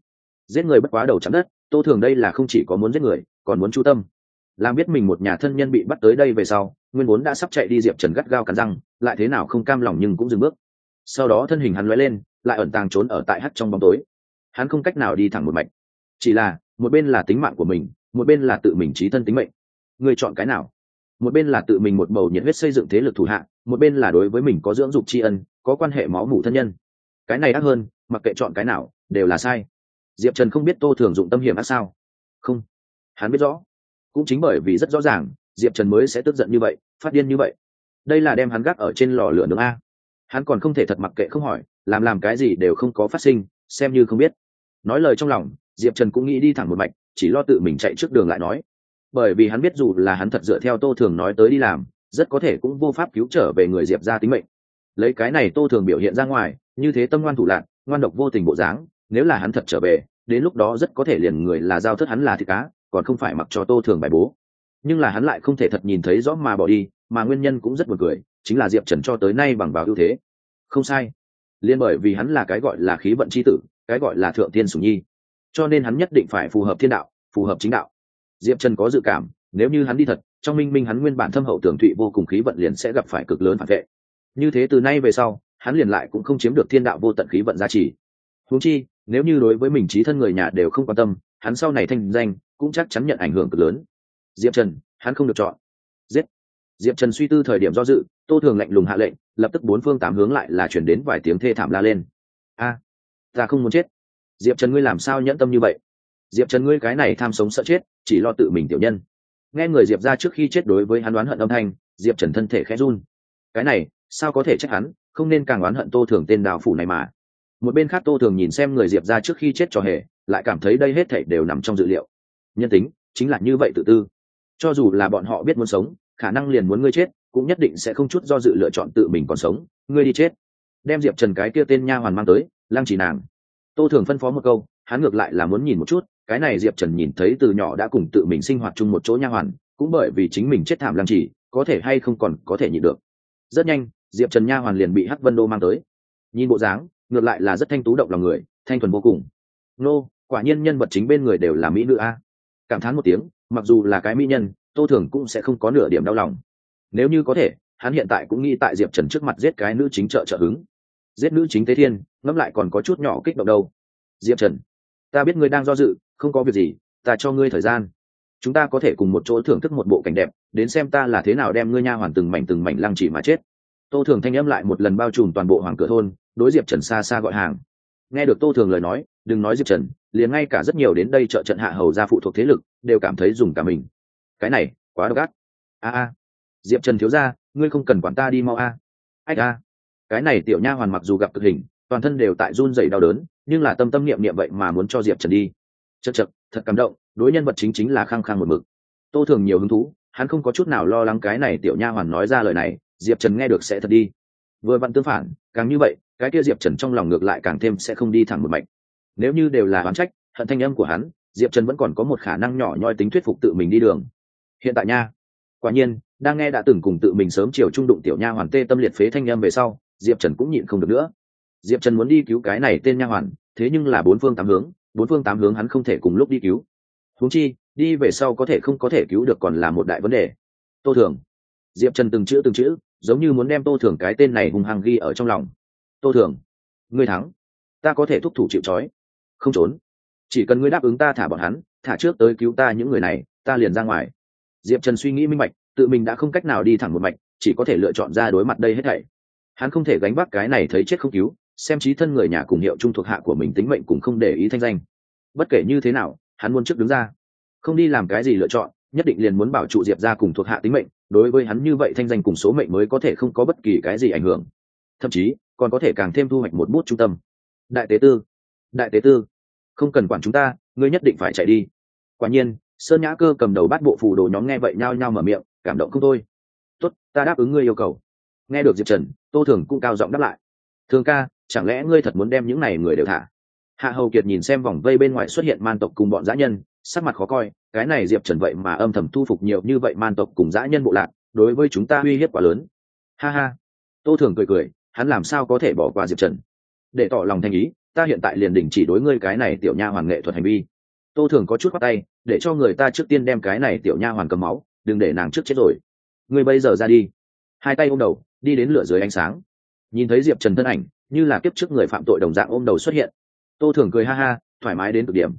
giết người bất quá đầu chạm đất. Tô Thường đây là không chỉ có muốn giết người, còn muốn chu tâm. Làm biết mình một nhà thân nhân bị bắt tới đây về sau, nguyên vốn đã sắp chạy đi Diệp Trần gắt gao cắn răng, lại thế nào không cam lòng nhưng cũng dừng bước. Sau đó thân hình hắn lóe lên, lại ẩn tàng trốn ở tại hắt trong bóng tối. Hắn không cách nào đi thẳng một mạch, chỉ là một bên là tính mạng của mình, một bên là tự mình chí thân tính mệnh. Người chọn cái nào? Một bên là tự mình một bầu nhiệt huyết xây dựng thế lực thủ hạ, một bên là đối với mình có dưỡng dục tri ân, có quan hệ máu mủ thân nhân. Cái này ác hơn, mặc kệ chọn cái nào đều là sai. Diệp Trần không biết Tô Thường dụng tâm hiểm ác sao? Không, hắn biết rõ. Cũng chính bởi vì rất rõ ràng, Diệp Trần mới sẽ tức giận như vậy, phát điên như vậy. Đây là đem hắn gác ở trên lò lửa nướng a. Hắn còn không thể thật mặc kệ không hỏi, làm cái gì đều không có phát sinh, xem như không biết. Nói lời trong lòng, Diệp Trần cũng nghĩ đi thẳng một mạch, chỉ lo tự mình chạy trước đường lại nói. Bởi vì hắn biết dù là hắn thật dựa theo Tô Thường nói tới đi làm, rất có thể cũng vô pháp cứu trở về người Diệp ra tính mệnh. Lấy cái này Tô Thường biểu hiện ra ngoài, như thế tâm ngoan thủ lạn, ngoan độc vô tình bộ dáng, nếu là hắn thật trở về, đến lúc đó rất có thể liền người là giao thất hắn là thịt cá, còn không phải mặc cho Tô Thường bài bố. Nhưng là hắn lại không thể thật nhìn thấy rõ mà bỏ đi, mà nguyên nhân cũng rất buồn cười, chính là Diệp Trần cho tới nay bằng vào ưu thế. Không sai, liên bởi vì hắn là cái gọi là khí vận chi tử, cái gọi là thượng tiên sủng nhi, cho nên hắn nhất định phải phù hợp thiên đạo, phù hợp chính đạo. Diệp Trần có dự cảm, nếu như hắn đi thật, trong minh minh hắn nguyên bản thâm hậu tưởng thụy vô cùng khí vận liền sẽ gặp phải cực lớn phản vệ. Như thế từ nay về sau, hắn liền lại cũng không chiếm được thiên đạo vô tận khí vận gia trì. Huống chi, nếu như đối với mình chí thân người nhà đều không quan tâm, hắn sau này thanh danh cũng chắc chắn nhận ảnh hưởng cực lớn. Diệp Trần, hắn không được chọn. Giết. Diệp Trần suy tư thời điểm do dự, Tô Thường lạnh lùng hạ lệnh, lập tức bốn phương tám hướng lại là chuyển đến vài tiếng thê thảm la lên. A, ta không muốn chết. Diệp Trần ngươi làm sao nhẫn tâm như vậy? Diệp Trần ngươi cái này tham sống sợ chết, chỉ lo tự mình tiểu nhân. Nghe người Diệp ra trước khi chết đối với hắn đoán hận âm thanh, Diệp Trần thân thể khẽ run. Cái này, sao có thể trách hắn, không nên càng oán hận Tô Thường tên đào phủ này mà. Một bên khác Tô Thường nhìn xem người Diệp ra trước khi chết trò hề, lại cảm thấy đây hết thảy đều nằm trong dự liệu. Nhân tính chính là như vậy, tự tư. Cho dù là bọn họ biết muốn sống, khả năng liền muốn ngươi chết, cũng nhất định sẽ không chút do dự lựa chọn tự mình còn sống, ngươi đi chết. Đem Diệp Trần cái kia tên nha hoàn mang tới, lăng trì nàng. Tô Thường phân phó một câu, hắn ngược lại là muốn nhìn một chút, cái này Diệp Trần nhìn thấy từ nhỏ đã cùng tự mình sinh hoạt chung một chỗ nha hoàn, cũng bởi vì chính mình chết thảm lăng trì, có thể hay không còn có thể nhịn được. Rất nhanh, Diệp Trần nha hoàn liền bị Hắc Vân Đô mang tới. Nhìn bộ dáng, ngược lại là rất thanh tú động lòng người, thanh thuần vô cùng. Nô, quả nhiên nhân vật chính bên người đều là mỹ nữ a. Cảm thán một tiếng, mặc dù là cái mỹ nhân, Tô Thường cũng sẽ không có nửa điểm đau lòng. Nếu như có thể, hắn hiện tại cũng nghĩ tại Diệp Trần trước mặt giết cái nữ chính trợ hứng. Giết nữ chính Tế Thiên, ngẫm lại còn có chút nhỏ kích động đâu. Diệp Trần, ta biết ngươi đang do dự, không có việc gì, ta cho ngươi thời gian. Chúng ta có thể cùng một chỗ thưởng thức một bộ cảnh đẹp, đến xem ta là thế nào đem ngươi nha hoàn từng mảnh lăng chỉ mà chết. Tô Thường thanh âm lại một lần bao trùm toàn bộ hoàng cửa thôn, đối Diệp Trần xa xa gọi hàng. Nghe được Tô Thường lời nói, đừng nói Diệp Trần, liền ngay cả rất nhiều đến đây trợ trận hạ hầu gia phụ thuộc thế lực đều cảm thấy dùng cả mình. Cái này quá độc ác. A, Diệp Trần thiếu gia, ngươi không cần quản ta đi mau a. Ách a. Cái này tiểu nha hoàn mặc dù gặp cực hình, toàn thân đều tại run rẩy đau đớn, nhưng là tâm niệm vậy mà muốn cho Diệp Trần đi. Chậc, thật cảm động, đối nhân vật chính là khăng khăng một mực. Tô Thường nhiều hứng thú, hắn không có chút nào lo lắng cái này tiểu nha hoàn nói ra lời này, Diệp Trần nghe được sẽ thật đi. Vừa vặn tương phản, càng như vậy, cái kia Diệp Trần trong lòng ngược lại càng thêm sẽ không đi thẳng một mạch. Nếu như đều là oán trách, hận thanh âm của hắn, Diệp Trần vẫn còn có một khả năng nhỏ nhoi tính thuyết phục tự mình đi đường. Hiện tại nha, quả nhiên, đang nghe đã từng cùng tự mình sớm chiều trung đụng tiểu nha hoàn tê tâm liệt phế thanh âm về sau, Diệp Trần cũng nhịn không được nữa. Diệp Trần muốn đi cứu cái này tên nha hoàn, thế nhưng là bốn phương tám hướng hắn không thể cùng lúc đi cứu. Huống chi, đi về sau có thể không có thể cứu được còn là một đại vấn đề. Tô Thường. Diệp Trần từng chữ, giống như muốn đem Tô Thường cái tên này hung hăng ghi ở trong lòng. Tô Thường, ngươi thắng, ta có thể thúc thủ chịu trói, không trốn. Chỉ cần ngươi đáp ứng ta thả bọn hắn, thả trước tới cứu ta những người này, ta liền ra ngoài. Diệp Trần suy nghĩ minh bạch, tự mình đã không cách nào đi thẳng một mạch, chỉ có thể lựa chọn ra đối mặt đây hết thảy. Hắn không thể gánh vác cái này thấy chết không cứu, xem chí thân người nhà cùng hiệu trung thuộc hạ của mình tính mệnh cũng không để ý thanh danh. Bất kể như thế nào, hắn muốn trước đứng ra, không đi làm cái gì lựa chọn, nhất định liền muốn bảo trụ Diệp ra cùng thuộc hạ tính mệnh. Đối với hắn như vậy thanh danh cùng số mệnh mới có thể không có bất kỳ cái gì ảnh hưởng, thậm chí còn có thể càng thêm thu hoạch một bút trung tâm. Đại tế tư, không cần quản chúng ta, ngươi nhất định phải chạy đi. Quả nhiên, Sơn Nhã Cơ cầm đầu bát bộ phù đồ nhóm nghe vậy nhao nhao mở miệng, cảm động không thôi. Tốt, ta đáp ứng ngươi yêu cầu. Nghe được Diệp Trần, Tô Thường cũng cao giọng đáp lại. Thường ca, chẳng lẽ ngươi thật muốn đem những này người đều thả? Hạ Hầu Kiệt nhìn xem vòng vây bên ngoài xuất hiện man tộc cùng bọn dã nhân, sắc mặt khó coi. Cái này Diệp Trần vậy mà âm thầm thu phục nhiều như vậy man tộc cùng dã nhân bộ lạc, đối với chúng ta uy hiếp quá lớn. Ha ha. Tô Thường cười, hắn làm sao có thể bỏ qua Diệp Trần? Để tỏ lòng thành ý, ta hiện tại liền đình chỉ đối ngươi cái này tiểu nha hoàn nghệ thuật hành vi. Tô Thường có chút khoát tay, để cho người ta trước tiên đem cái này tiểu nha hoàn cầm máu, đừng để nàng trước chết rồi. Ngươi bây giờ ra đi. Hai tay ôm đầu, đi đến lửa dưới ánh sáng. Nhìn thấy Diệp Trần thân ảnh, như là kiếp trước người phạm tội đồng dạng ôm đầu xuất hiện. Tô Thường cười ha ha, thoải mái đến cực điểm.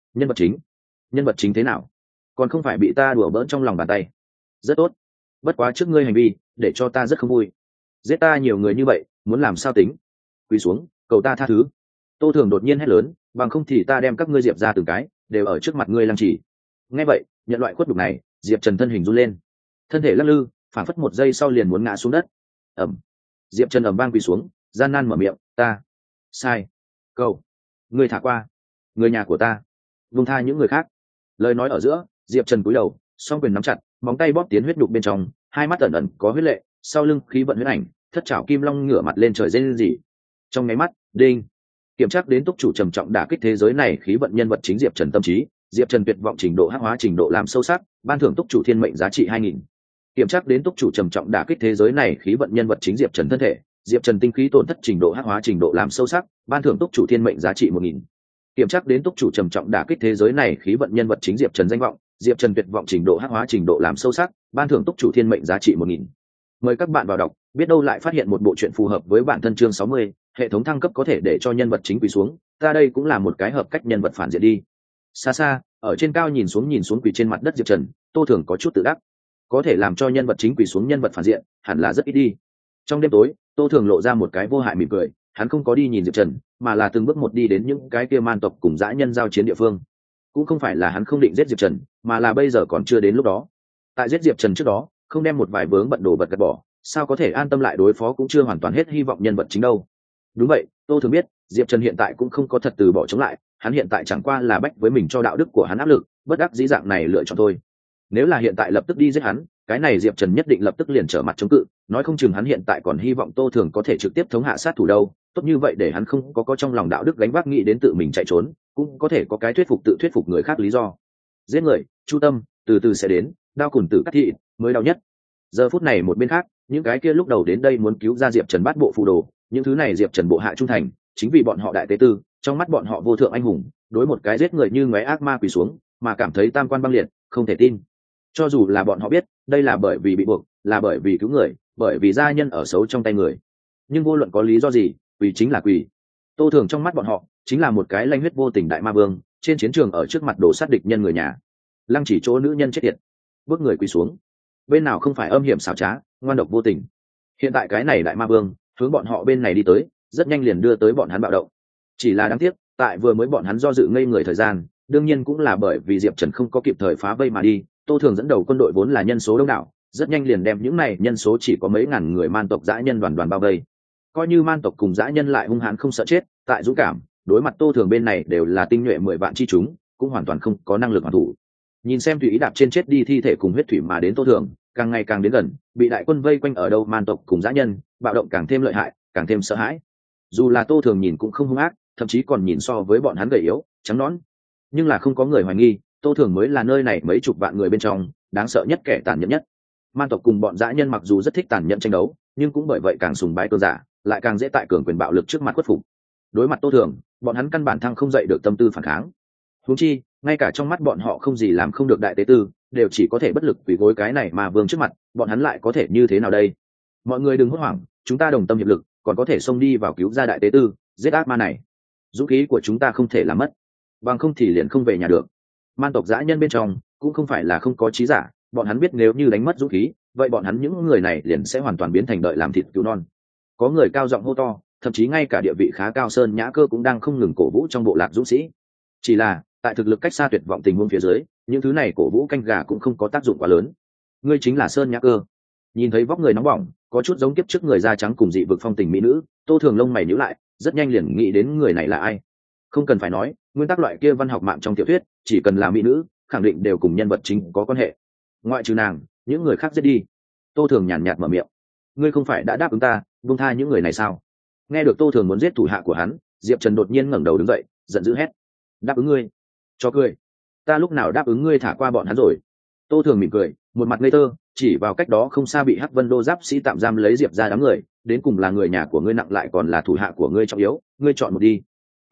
Nhân vật chính thế nào? Còn không phải bị ta đùa bỡn trong lòng bàn tay. Rất tốt. Bất quá trước ngươi hành vi, để cho ta rất không vui. Giết ta nhiều người như vậy, muốn làm sao tính? Quỳ xuống, cầu ta tha thứ. Tô Thường đột nhiên hét lớn, bằng không thì ta đem các ngươi Diệp ra từng cái, đều ở trước mặt ngươi lăng trì. Nghe vậy, nhận loại khuất đục này, Diệp Trần thân hình run lên, thân thể lắc lư, phản phất một giây sau liền muốn ngã xuống đất. Ẩm. Diệp Trần ầm vang quỳ xuống, gian nan mở miệng, ta sai, cầu ngươi thả qua người nhà của ta, vung tha những người khác. Lời nói ở giữa, Diệp Trần cúi đầu, song quyền nắm chặt, móng tay bóp tiến huyết đục bên trong, hai mắt ẩn ẩn có huyết lệ, sau lưng khí vận huyết ảnh, thất trảo kim long ngửa mặt lên trời rên rỉ. Trong nháy mắt, đinh, kiểm tra đến túc chủ trầm trọng đả kích thế giới này khí vận nhân vật chính Diệp Trần tâm trí, Diệp Trần tuyệt vọng trình độ hắc hóa trình độ làm sâu sắc, ban thưởng túc chủ thiên mệnh giá trị 2000. Kiểm tra đến túc chủ trầm trọng đả kích thế giới này khí vận nhân vật chính Diệp Trần thân thể, Diệp Trần tinh khí tổn thất trình độ hắc hóa trình độ làm sâu sắc, ban thưởng túc chủ thiên mệnh giá trị 1000. Kiểm tra đến túc chủ trầm trọng đả kích thế giới này khí vận nhân vật chính Diệp Trần danh vọng, Diệp Trần tuyệt vọng trình độ hắc hóa trình độ làm sâu sắc, ban thưởng túc chủ thiên mệnh giá trị 1000. Mời các bạn vào đọc, biết đâu lại phát hiện một bộ truyện phù hợp với bản thân chương 60, hệ thống thăng cấp có thể để cho nhân vật chính quỳ xuống, ta đây cũng là một cái hợp cách nhân vật phản diện đi. Xa xa, ở trên cao nhìn xuống quỳ trên mặt đất Diệp Trần, Tô Thường có chút tự đắc. Có thể làm cho nhân vật chính quỳ xuống nhân vật phản diện, hẳn là rất ít đi. Trong đêm tối, Tô Thường lộ ra một cái vô hại mỉm cười, hắn không có đi nhìn Diệp Trần, mà là từng bước một đi đến những cái kia man tộc cùng dã nhân giao chiến địa phương. Cũng không phải là hắn không định giết Diệp Trần, mà là bây giờ còn chưa đến lúc đó. Tại giết Diệp Trần trước đó, không đem một vài vướng bận đồ vật gạt bỏ, sao có thể an tâm lại đối phó cũng chưa hoàn toàn hết hy vọng nhân vật chính đâu. Đúng vậy, Tô Thường biết, Diệp Trần hiện tại cũng không có thật từ bỏ chống lại, hắn hiện tại chẳng qua là bách với mình cho đạo đức của hắn áp lực, bất đắc dĩ dạng này lựa chọn thôi. Nếu là hiện tại lập tức đi giết hắn, cái này Diệp Trần nhất định lập tức liền trở mặt chống cự, nói không chừng hắn hiện tại còn hy vọng Tô Thường có thể trực tiếp thống hạ sát thủ đâu. Tốt như vậy để hắn không có trong lòng đạo đức gánh vác nghĩ đến tự mình chạy trốn, cũng có thể có cái tự thuyết phục người khác lý do. Giết người, chu tâm, từ từ sẽ đến, đao cùn tử cắt thị mới đau nhất. Giờ phút này một bên khác, những cái kia lúc đầu đến đây muốn cứu ra Diệp Trần bát bộ phù đồ, những thứ này Diệp Trần bộ hạ trung thành, chính vì bọn họ đại tế tư, trong mắt bọn họ vô thượng anh hùng, đối một cái giết người như ngoé ác ma quỳ xuống, mà cảm thấy tam quan băng liệt, không thể tin. Cho dù là bọn họ biết, đây là bởi vì bị buộc, là bởi vì cứu người, bởi vì gia nhân ở xấu trong tay người. Nhưng vô luận có lý do gì, quỳ chính là quỳ. Tô Thường trong mắt bọn họ, chính là một cái lanh huyết vô tình đại ma vương, trên chiến trường ở trước mặt đổ sát địch nhân người nhà. Lăng chỉ chỗ nữ nhân chết tiệt, bước người quỳ xuống. Bên nào không phải âm hiểm xảo trá, ngoan độc vô tình. Hiện tại cái này đại ma vương, hướng bọn họ bên này đi tới, rất nhanh liền đưa tới bọn hắn bạo động. Chỉ là đáng tiếc, tại vừa mới bọn hắn do dự ngây người thời gian, đương nhiên cũng là bởi vì Diệp Trần không có kịp thời phá vây mà đi. Tô Thường dẫn đầu quân đội vốn là nhân số đông đảo, rất nhanh liền đem những này nhân số chỉ có mấy ngàn người man tộc dã nhân đoàn bao vây. Coi như man tộc cùng dã nhân lại hung hãn không sợ chết, tại dũng cảm, đối mặt Tô Thường bên này đều là tinh nhuệ 10 vạn chi chúng, cũng hoàn toàn không có năng lực hoàn thủ. Nhìn xem tùy ý đạp trên chết đi thi thể cùng huyết thủy mà đến Tô Thường, càng ngày càng đến gần, bị đại quân vây quanh ở đâu man tộc cùng dã nhân, bạo động càng thêm lợi hại, càng thêm sợ hãi. Dù là Tô Thường nhìn cũng không hung ác, thậm chí còn nhìn so với bọn hắn gầy yếu, trắng nõn, nhưng là không có người hoài nghi, Tô Thường mới là nơi này mấy chục vạn người bên trong đáng sợ nhất, kẻ tàn nhẫn nhất. Man tộc cùng bọn dã nhân mặc dù rất thích tàn nhẫn tranh đấu, nhưng cũng bởi vậy càng sùng bái cường giả, lại càng dễ tại cường quyền bạo lực trước mặt khuất phục. Đối mặt Tô Thường, bọn hắn căn bản thăng không dậy được tâm tư phản kháng. Huống chi, ngay cả trong mắt bọn họ không gì làm không được đại tế tư, đều chỉ có thể bất lực vì gối cái này mà vương trước mặt, bọn hắn lại có thể như thế nào đây? Mọi người đừng hốt hoảng, chúng ta đồng tâm hiệp lực, còn có thể xông đi vào cứu ra đại tế tư, giết ác ma này. Dũng khí của chúng ta không thể làm mất, bằng không thì liền không về nhà được. Man tộc dã nhân bên trong cũng không phải là không có trí giả, bọn hắn biết nếu như đánh mất dũng khí, vậy bọn hắn những người này liền sẽ hoàn toàn biến thành đợi làm thịt cứu non. Có người cao giọng hô to, thậm chí ngay cả địa vị khá cao Sơn Nhã Cơ cũng đang không ngừng cổ vũ trong bộ lạc dũng sĩ. Chỉ là tại thực lực cách xa tuyệt vọng tình huống phía dưới, những thứ này cổ vũ canh gà cũng không có tác dụng quá lớn. Ngươi chính là Sơn Nhã Cơ. Nhìn thấy vóc người nóng bỏng, có chút giống kiếp trước người da trắng cùng dị vực phong tình mỹ nữ, Tô Thường lông mày nhíu lại, rất nhanh liền nghĩ đến người này là ai. Không cần phải nói, nguyên tắc loại kia văn học mạng trong tiểu thuyết, chỉ cần là mỹ nữ, khẳng định đều cùng nhân vật chính có quan hệ. Ngoại trừ nàng, những người khác giết đi. Tô Thường nhàn nhạt mở miệng. Ngươi không phải đã đáp ứng ta, buông tha những người này sao? Nghe được Tô Thường muốn giết thủ hạ của hắn, Diệp Trần đột nhiên ngẩng đầu đứng dậy, giận dữ hét. Đáp ứng ngươi? Cho cười. Ta lúc nào đáp ứng ngươi thả qua bọn hắn rồi? Tô Thường mỉm cười, một mặt ngây thơ, chỉ vào cách đó không xa bị Hắc Vân Đô giáp sĩ tạm giam lấy Diệp ra đám người, đến cùng là người nhà của ngươi nặng lại còn là thủ hạ của ngươi trọng yếu, ngươi chọn một đi.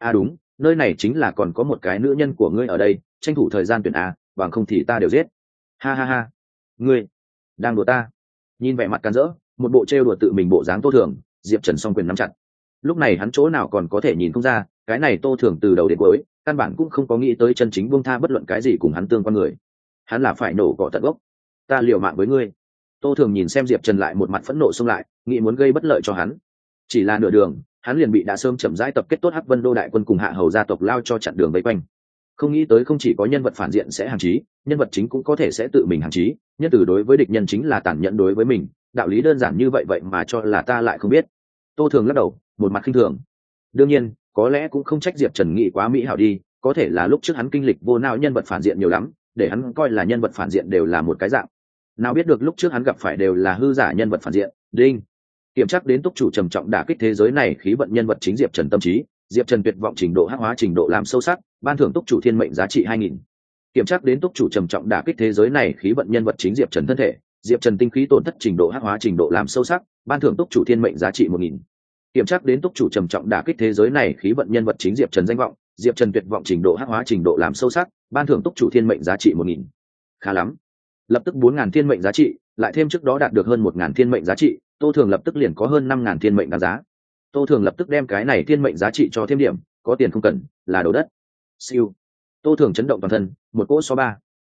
Đúng, nơi này chính là còn có một cái nữ nhân của ngươi ở đây, tranh thủ thời gian tuyển bằng không thì ta đều giết. Ha ha ha, ngươi đang đùa ta? Nhìn vẻ mặt càn rỡ, một bộ trêu đùa tự mình bộ dáng Tô Thường, Diệp Trần song quyền nắm chặt. Lúc này hắn chỗ nào còn có thể nhìn không ra, cái này Tô Thường từ đầu đến cuối căn bản cũng không có nghĩ tới chân chính buông tha bất luận cái gì cùng hắn tương quan người. Hắn là phải nổ cỏ tận gốc. Ta liều mạng với ngươi. Tô Thường nhìn xem Diệp Trần lại một mặt phẫn nộ xông lại, nghĩ muốn gây bất lợi cho hắn. Chỉ là nửa đường, hắn liền bị đã sớm chậm rãi tập kết tốt Hắc Vân Đô đại quân cùng Hạ Hầu gia tộc lao cho chặn đường vây quanh. Không nghĩ tới không chỉ có nhân vật phản diện sẽ hàng chí, nhân vật chính cũng có thể sẽ tự mình hàng chí, nhân từ đối với địch nhân chính là tàn nhẫn đối với mình, đạo lý đơn giản như vậy vậy mà cho là ta lại không biết. Tô Thường lắc đầu, một mặt khinh thường. Đương nhiên, có lẽ cũng không trách Diệp Trần nghĩ quá mỹ hảo đi, có thể là lúc trước hắn kinh lịch vô não nhân vật phản diện nhiều lắm, để hắn coi là nhân vật phản diện đều là một cái dạng. Nào biết được lúc trước hắn gặp phải đều là hư giả nhân vật phản diện. Đinh. Kiểm tra đến túc chủ trầm trọng đả kích thế giới này khí vận nhân vật chính Diệp Trần tâm trí, Diệp Trần tuyệt vọng trình độ hắc hóa trình độ làm sâu sắc, ban thưởng túc chủ thiên mệnh giá trị 2000. Kiểm tra đến túc chủ trầm trọng đả kích thế giới này khí vận nhân vật chính Diệp Trần thân thể, Diệp Trần tinh khí tổn thất trình độ hắc hóa trình độ làm sâu sắc, ban thưởng túc chủ thiên mệnh giá trị 1000. Kiểm tra đến túc chủ trầm trọng đả kích thế giới này khí vận nhân vật chính Diệp Trần danh vọng, Diệp Trần tuyệt vọng trình độ hắc hóa trình độ làm sâu sắc, ban thưởng túc chủ thiên mệnh giá trị 1000. Khá lắm. Lập tức 4000 thiên mệnh giá trị, lại thêm trước đó đạt được hơn 1000 thiên mệnh giá trị, Tô Thường lập tức liền có hơn 5000 thiên mệnh đáng giá. Tô Thường lập tức đem cái này thiên mệnh giá trị cho thêm điểm, có tiền không cần, là đồ đất. Siêu. Tô Thường chấn động toàn thân, một cỗ số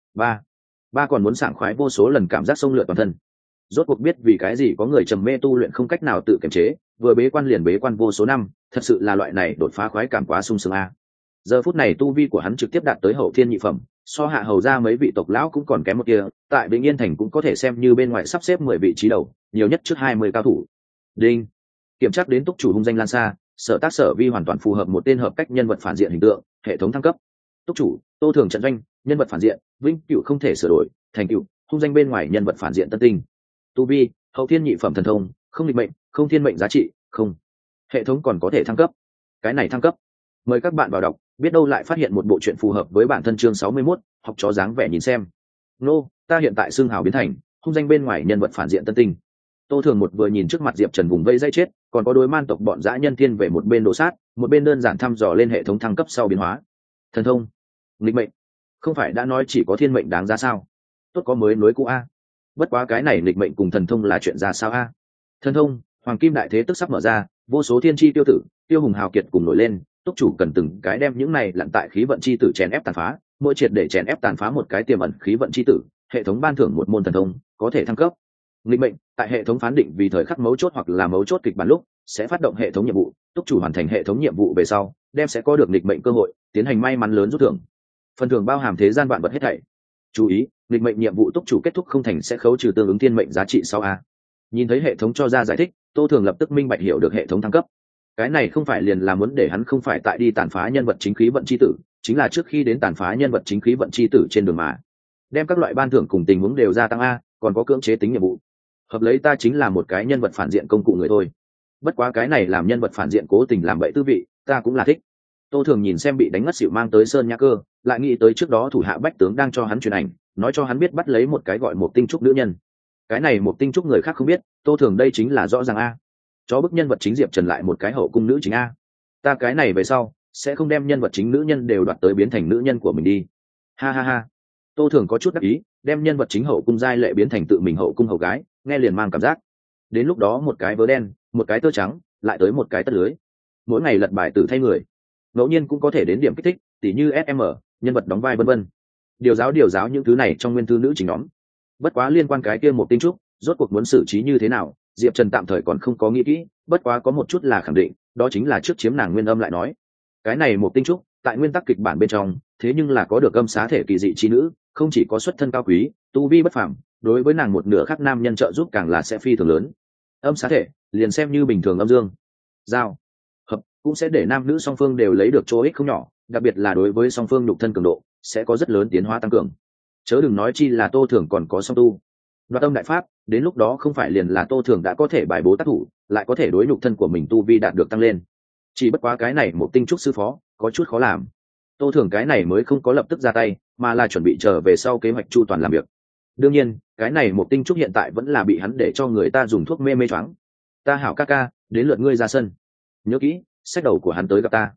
ba còn muốn sảng khoái vô số lần cảm giác xông lượn toàn thân. Rốt cuộc biết vì cái gì có người trầm mê tu luyện không cách nào tự kiềm chế, vừa bế quan liền bế quan vô số năm, thật sự là loại này đột phá khoái cảm quá sung sướng a. Giờ phút này tu vi của hắn trực tiếp đạt tới hậu thiên nhị phẩm, so Hạ Hầu ra mấy vị tộc lão cũng còn kém một kia, tại Vĩnh Yên thành cũng có thể xem như bên ngoài sắp xếp 10 vị trí đầu, nhiều nhất trước 20 cao thủ. Đinh. Kiểm tra đến túc chủ hung danh lan xa, sở tác sở vi hoàn toàn phù hợp một tên hợp cách nhân vật phản diện hình tượng, hệ thống thăng cấp. Túc chủ, Tô Thường trận doanh, nhân vật phản diện, vĩnh cửu không thể sửa đổi, thành cửu, hung danh bên ngoài nhân vật phản diện tân tinh. Tu vi, hậu thiên nhị phẩm thần thông, không định mệnh, không thiên mệnh giá trị, không. Hệ thống còn có thể thăng cấp. Cái này thăng cấp. Mời các bạn vào đọc, biết đâu lại phát hiện một bộ truyện phù hợp với bản thân chương 61, học chó dáng vẻ nhìn xem. Nô, ta hiện tại xương hào biến thành, hung danh bên ngoài nhân vật phản diện tân tinh. Tô Thường một vừa nhìn trước mặt Diệp Trần vùng vây dây chết, còn có đối man tộc bọn dã nhân thiên về một bên đổ sát, một bên đơn giản thăm dò lên hệ thống thăng cấp sau biến hóa. Thần thông, nghịch mệnh, không phải đã nói chỉ có thiên mệnh đáng giá sao? Tốt có mới nối cũ a. Bất quá cái này nghịch mệnh cùng thần thông là chuyện ra sao a? Thần thông, hoàng kim đại thế tức sắp mở ra, vô số thiên chi tiêu tử, tiêu hùng hào kiệt cùng nổi lên, túc chủ cần từng cái đem những này lặn tại khí vận chi tử chèn ép tàn phá, mỗi triệt để chèn ép tàn phá một cái tiềm ẩn khí vận chi tử, hệ thống ban thưởng một môn thần thông, có thể thăng cấp. Nghịch mệnh, tại hệ thống phán định vì thời khắc mấu chốt hoặc là mấu chốt kịch bản lúc, sẽ phát động hệ thống nhiệm vụ, túc chủ hoàn thành hệ thống nhiệm vụ về sau, đem sẽ có được nghịch mệnh cơ hội, tiến hành may mắn lớn rút thưởng. Phần thưởng bao hàm thế gian vạn vật hết thảy. Chú ý, nghịch mệnh nhiệm vụ túc chủ kết thúc không thành sẽ khấu trừ tương ứng thiên mệnh giá trị sau a. Nhìn thấy hệ thống cho ra giải thích, Tô Thường lập tức minh bạch hiểu được hệ thống thăng cấp. Cái này không phải liền là muốn để hắn không phải tại đi tàn phá nhân vật chính khí vận chi tử, chính là trước khi đến tàn phá nhân vật chính khí vận chi tử trên đường mà. Đem các loại ban thưởng cùng tình huống đều gia tăng a, còn có cưỡng chế tính nhiệm vụ. Hợp lấy ta chính là một cái nhân vật phản diện công cụ người thôi. Bất quá cái này làm nhân vật phản diện cố tình làm bậy tư vị, ta cũng là thích. Tô Thường nhìn xem bị đánh ngất xỉu mang tới Sơn Nhã Cơ, lại nghĩ tới trước đó thủ hạ bách tướng đang cho hắn truyền ảnh, nói cho hắn biết bắt lấy một cái gọi một tinh trúc nữ nhân. Cái này một tinh trúc người khác không biết, Tô Thường đây chính là rõ ràng a. Chó bức nhân vật chính Diệp Trần lại một cái hậu cung nữ chính a. Ta cái này về sau sẽ không đem nhân vật chính nữ nhân đều đoạt tới biến thành nữ nhân của mình đi. Ha ha ha. Tô Thường có chút đắc ý, đem nhân vật chính hậu cung giai lệ biến thành tự mình hậu cung hậu gái, nghe liền mang cảm giác. Đến lúc đó một cái vớ đen, một cái tơ trắng, lại tới một cái tất lưới. Mỗi ngày lật bài tử thay người. Ngẫu nhiên cũng có thể đến điểm kích thích, tỉ như SM, nhân vật đóng vai vân vân. Điều giáo những thứ này trong nguyên thư nữ chính nhóm. Bất quá liên quan cái kia một tinh trúc, rốt cuộc muốn xử trí như thế nào, Diệp Trần tạm thời còn không có nghĩ kỹ, bất quá có một chút là khẳng định, đó chính là trước chiếm nàng nguyên âm lại nói. Cái này một tinh trúc, tại nguyên tắc kịch bản bên trong, thế nhưng là có được âm xá thể kỳ dị chi nữ, không chỉ có xuất thân cao quý, tu vi bất phàm, đối với nàng một nửa khác nam nhân trợ giúp càng là sẽ phi thường lớn. Âm xá thể, liền xem như bình thường âm dương, giao, hợp, cũng sẽ để nam nữ song phương đều lấy được chỗ ích không nhỏ, đặc biệt là đối với song phương nhục thân cường độ, sẽ có rất lớn tiến hóa tăng cường. Chớ đừng nói chi là Tô Thường còn có song tu. Đoạt âm đại pháp, đến lúc đó không phải liền là Tô Thường đã có thể bài bố tác thủ, lại có thể đối nhục thân của mình tu vi đạt được tăng lên. Chỉ bất quá cái này một tinh trúc sư phó, có chút khó làm. Tô Thường cái này mới không có lập tức ra tay, mà là chuẩn bị chờ về sau kế hoạch chu toàn làm việc. Đương nhiên, cái này một tinh trúc hiện tại vẫn là bị hắn để cho người ta dùng thuốc mê choáng. Ta hảo ca ca, đến lượt ngươi ra sân. Nhớ kỹ, xách đầu của hắn tới gặp ta.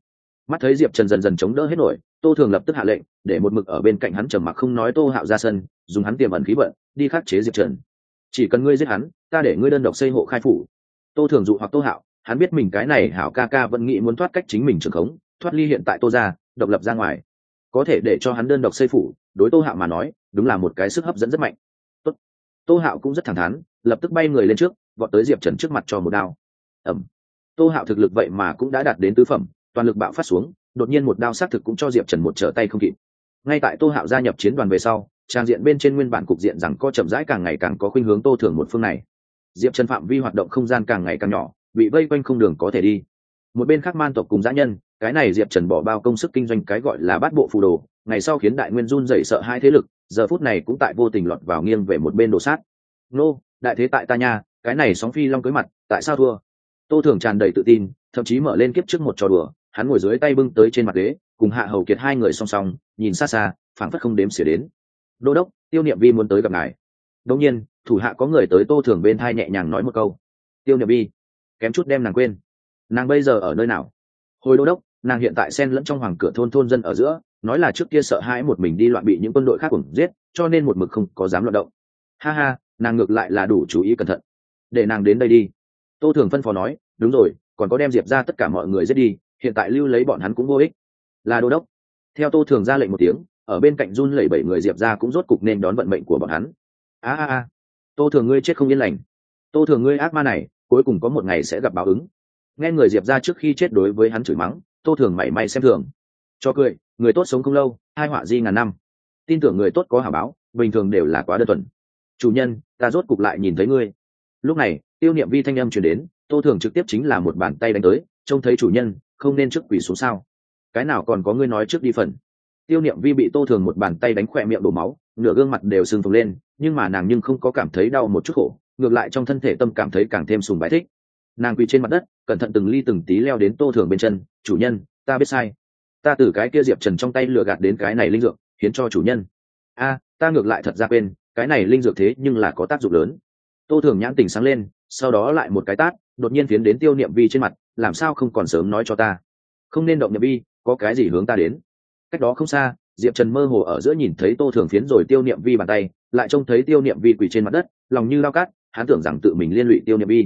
Mắt thấy diệp trần dần dần chống đỡ hết nổi, tô thường lập tức hạ lệnh để một mực ở bên cạnh hắn trầm mặc không nói tô hạo ra sân, dùng hắn tiềm ẩn khí vận đi khắc chế diệp trần. Chỉ cần ngươi giết hắn, ta để ngươi đơn độc xây hộ khai phủ. Tô thường dụ hoặc tô hạo, hắn biết mình cái này hảo ca ca vẫn nghĩ muốn thoát cách chính mình trường khống, thoát ly hiện tại tô ra, độc lập ra ngoài, có thể để cho hắn đơn độc xây phủ, đối tô hạo mà nói đúng là một cái sức hấp dẫn rất mạnh. Tốt. Tô hạo cũng rất thẳng thắn, lập tức bay người lên trước, vọt tới diệp trần trước mặt cho một đao. Ẩm. Tô hạo thực lực vậy mà cũng đã đạt đến tứ phẩm, toàn lực bạo phát xuống, đột nhiên một đao sát thực cũng cho diệp trần một trở tay không kịp. Ngay tại tô hạo gia nhập chiến đoàn về sau, trang diện bên trên nguyên bản cục diện rằng co chậm rãi càng ngày càng có khuynh hướng tô thường một phương này. Diệp trần phạm vi hoạt động không gian càng ngày càng nhỏ, bị vây quanh không đường có thể đi. Một bên khác man tộc cùng dã nhân, cái này diệp trần bỏ bao công sức kinh doanh cái gọi là bát bộ phù đồ, ngày sau khiến đại nguyên run dậy sợ hai thế lực, giờ phút này cũng tại vô tình lọt vào nghiêng về một bên đồ sát. Nô, đại thế tại ta nha, cái này sóng phi long cưới mặt, tại sao thua? Tô thường tràn đầy tự tin, thậm chí mở lên kiếp trước một trò đùa, hắn ngồi dưới tay bưng tới trên mặt ghế, cùng Hạ Hầu Kiệt hai người song song, nhìn xa xa, phảng phất không đếm xỉa đến. Đô đốc, Tiêu Niệm Vi muốn tới gặp ngài. Đột nhiên, thủ hạ có người tới Tô thường bên thai nhẹ nhàng nói một câu. Tiêu Niệm Vi, kém chút đem nàng quên. Nàng bây giờ ở nơi nào? Hồi đô đốc, nàng hiện tại xen lẫn trong hoàng cửa thôn dân ở giữa, nói là trước kia sợ hãi một mình đi loạn bị những quân đội khác cùng giết, cho nên một mực không có dám loạn động. Ha ha, nàng ngược lại là đủ chú ý cẩn thận. Để nàng đến đây đi. Tô thường phân phó nói, đúng rồi, còn có đem diệp ra tất cả mọi người giết đi, hiện tại lưu lấy bọn hắn cũng vô ích. Là đô đốc. Theo tô thường ra lệnh một tiếng, ở bên cạnh run lẩy bẩy người diệp ra cũng rốt cục nên đón vận mệnh của bọn hắn. A. Tô thường ngươi chết không yên lành. Tô thường ngươi ác ma này, cuối cùng có một ngày sẽ gặp báo ứng. Nghe người diệp ra trước khi chết đối với hắn chửi mắng, tô thường mảy may xem thường. Cho cười, người tốt sống không lâu, hai họa di ngàn năm. Tin tưởng người tốt có hảo báo, bình thường đều là quá đơn thuần. Chủ nhân, ta rốt cục lại nhìn thấy ngươi. Lúc này, Tiêu Niệm Vi thanh âm truyền đến, tô thường trực tiếp chính là một bàn tay đánh tới, trông thấy chủ nhân không nên trước quỷ xuống sao? Cái nào còn có ngươi nói trước đi phần. Tiêu Niệm Vi bị tô thường một bàn tay đánh khỏe miệng đổ máu, nửa gương mặt đều sưng phồng lên, nhưng mà nàng không có cảm thấy đau một chút khổ, ngược lại trong thân thể tâm cảm thấy càng thêm sùng bái thích. Nàng quỳ trên mặt đất, cẩn thận từng ly từng tí leo đến tô thường bên chân. Chủ nhân, ta biết sai, ta từ cái kia diệp trần trong tay lừa gạt đến cái này linh dược hiến cho chủ nhân. Ta ngược lại thật ra quên, cái này linh dược thế nhưng là có tác dụng lớn. Tô thường nhãn tình sáng lên, sau đó lại một cái tát đột nhiên phiến đến Tiêu Niệm Vi trên mặt. Làm sao không còn sớm nói cho ta? Không nên động Niệm Vi, có cái gì hướng ta đến? Cách đó không xa, diệp trần mơ hồ ở giữa nhìn thấy tô thường phiến rồi Tiêu Niệm Vi bàn tay, lại trông thấy Tiêu Niệm Vi quỳ trên mặt đất, lòng như lao cát, hắn tưởng rằng tự mình liên lụy Tiêu Niệm Vi.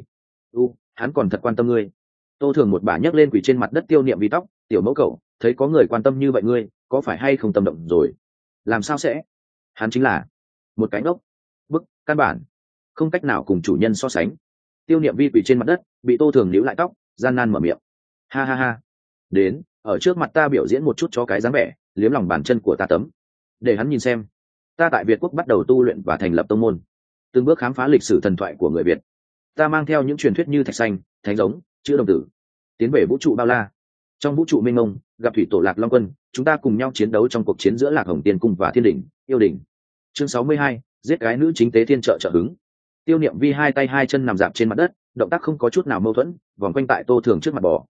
Hắn còn thật quan tâm ngươi. Tô thường một bà nhấc lên quỳ trên mặt đất Tiêu Niệm Vi tóc. Tiểu mẫu cậu, thấy có người quan tâm như vậy ngươi, có phải hay không tâm động rồi? Làm sao sẽ? Hắn chính là một cái ngốc, bức, căn bản không cách nào cùng chủ nhân so sánh. Tiêu Niệm Vi quỳ trên mặt đất, bị tô thường níu lại tóc, gian nan mở miệng. Ha. Đến, ở trước mặt ta biểu diễn một chút cho cái dáng vẻ, liếm lòng bàn chân của ta tấm, để hắn nhìn xem ta tại Việt quốc bắt đầu tu luyện và thành lập tông môn, từng bước khám phá lịch sử thần thoại của người Việt. Ta mang theo những truyền thuyết như thạch xanh, thánh giống, chữ đồng tử, tiến về vũ trụ bao la. Trong vũ trụ mênh mông, gặp thủy tổ Lạc Long Quân, chúng ta cùng nhau chiến đấu trong cuộc chiến giữa Lạc Hồng Tiên Cung và Thiên Đỉnh, Yêu Đỉnh. Chương 62, giết cái nữ chính tế thiên trợ trợ hứng. Tiêu Niệm Vi hai tay hai chân nằm dạp trên mặt đất, động tác không có chút nào mâu thuẫn, vòng quanh tại tô thường trước mặt bò.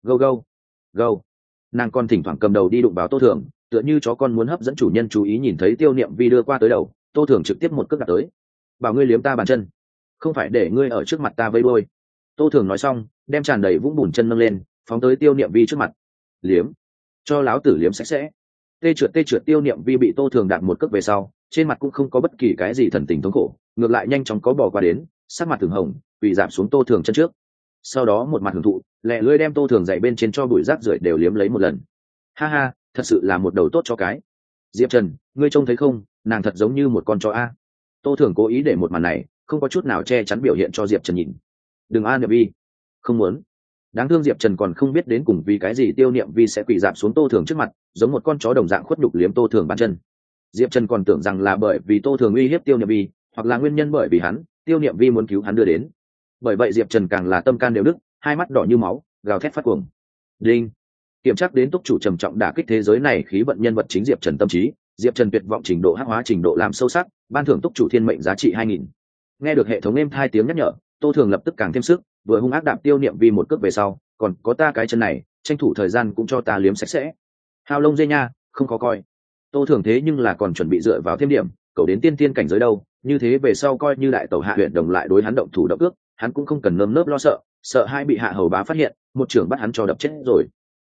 Go. Nàng còn thỉnh thoảng cầm đầu đi đụng vào tô thường, tựa như chó con muốn hấp dẫn chủ nhân chú ý. Nhìn thấy Tiêu Niệm Vi đưa qua tới đầu, tô thường trực tiếp một cước đặt tới. Bảo ngươi liếm ta bàn chân, không phải để ngươi ở trước mặt ta vây đôi. Tô thường nói xong, đem tràn đầy vũng bùn chân nâng lên, phóng tới Tiêu Niệm Vi trước mặt. Liếm, cho láo tử liếm sạch sẽ. Tê trượt. Tiêu Niệm Vi bị tô thường đạp một cước về sau, trên mặt cũng không có bất kỳ cái gì thần tình thống khổ, ngược lại nhanh chóng có bò qua đến, sắc mặt thường hồng, bị giảm xuống tô thường chân trước. Sau đó một mặt hưởng thụ, lẹ lưỡi đem tô thường dậy bên trên cho bụi rác rưởi đều liếm lấy một lần. Ha, thật sự là một đầu tốt cho cái. Diệp Trần, ngươi trông thấy không, nàng thật giống như một con chó a. Tô thường cố ý để một màn này không có chút nào che chắn biểu hiện cho Diệp Trần nhìn. Đừng Niệm Vi, không muốn. Đáng thương Diệp Trần còn không biết đến cùng vì cái gì Tiêu Niệm Vi sẽ quỳ dạp xuống tô thường trước mặt, giống một con chó đồng dạng khuất nhục liếm tô thường bàn chân. Diệp Trần còn tưởng rằng là bởi vì tô thường uy hiếp Tiêu Niệm Vi, hoặc là nguyên nhân bởi vì hắn, Tiêu Niệm Vi muốn cứu hắn đưa đến. Bởi vậy Diệp Trần càng là tâm can đều đứt, hai mắt đỏ như máu, gào thét phát cuồng. Đinh, kiểm tra đến túc chủ trầm trọng đả kích thế giới này khí vận nhân vật chính Diệp Trần tâm trí, Diệp Trần tuyệt vọng trình độ hắc hóa trình độ làm sâu sắc, ban thưởng túc chủ thiên mệnh giá trị 2000. Nghe được hệ thống êm hai tiếng nhắc nhở, tô thường lập tức càng thêm sức, vừa hung ác đạp Tiêu Niệm Vi một cước về sau, còn có ta cái chân này, tranh thủ thời gian cũng cho ta liếm sạch sẽ. Hao lông dê nha, không khó coi. Tô thường thế nhưng là còn chuẩn bị dựa vào thêm điểm, cậu đến tiên tiên cảnh giới đâu, như thế về sau coi như đại tẩu hạ huyện đồng lại đối hắn động thủ động ước, hắn cũng không cần nơm nớp lo sợ, sợ hai bị hạ hầu bá phát hiện, một trưởng bắt hắn cho đập chết rồi.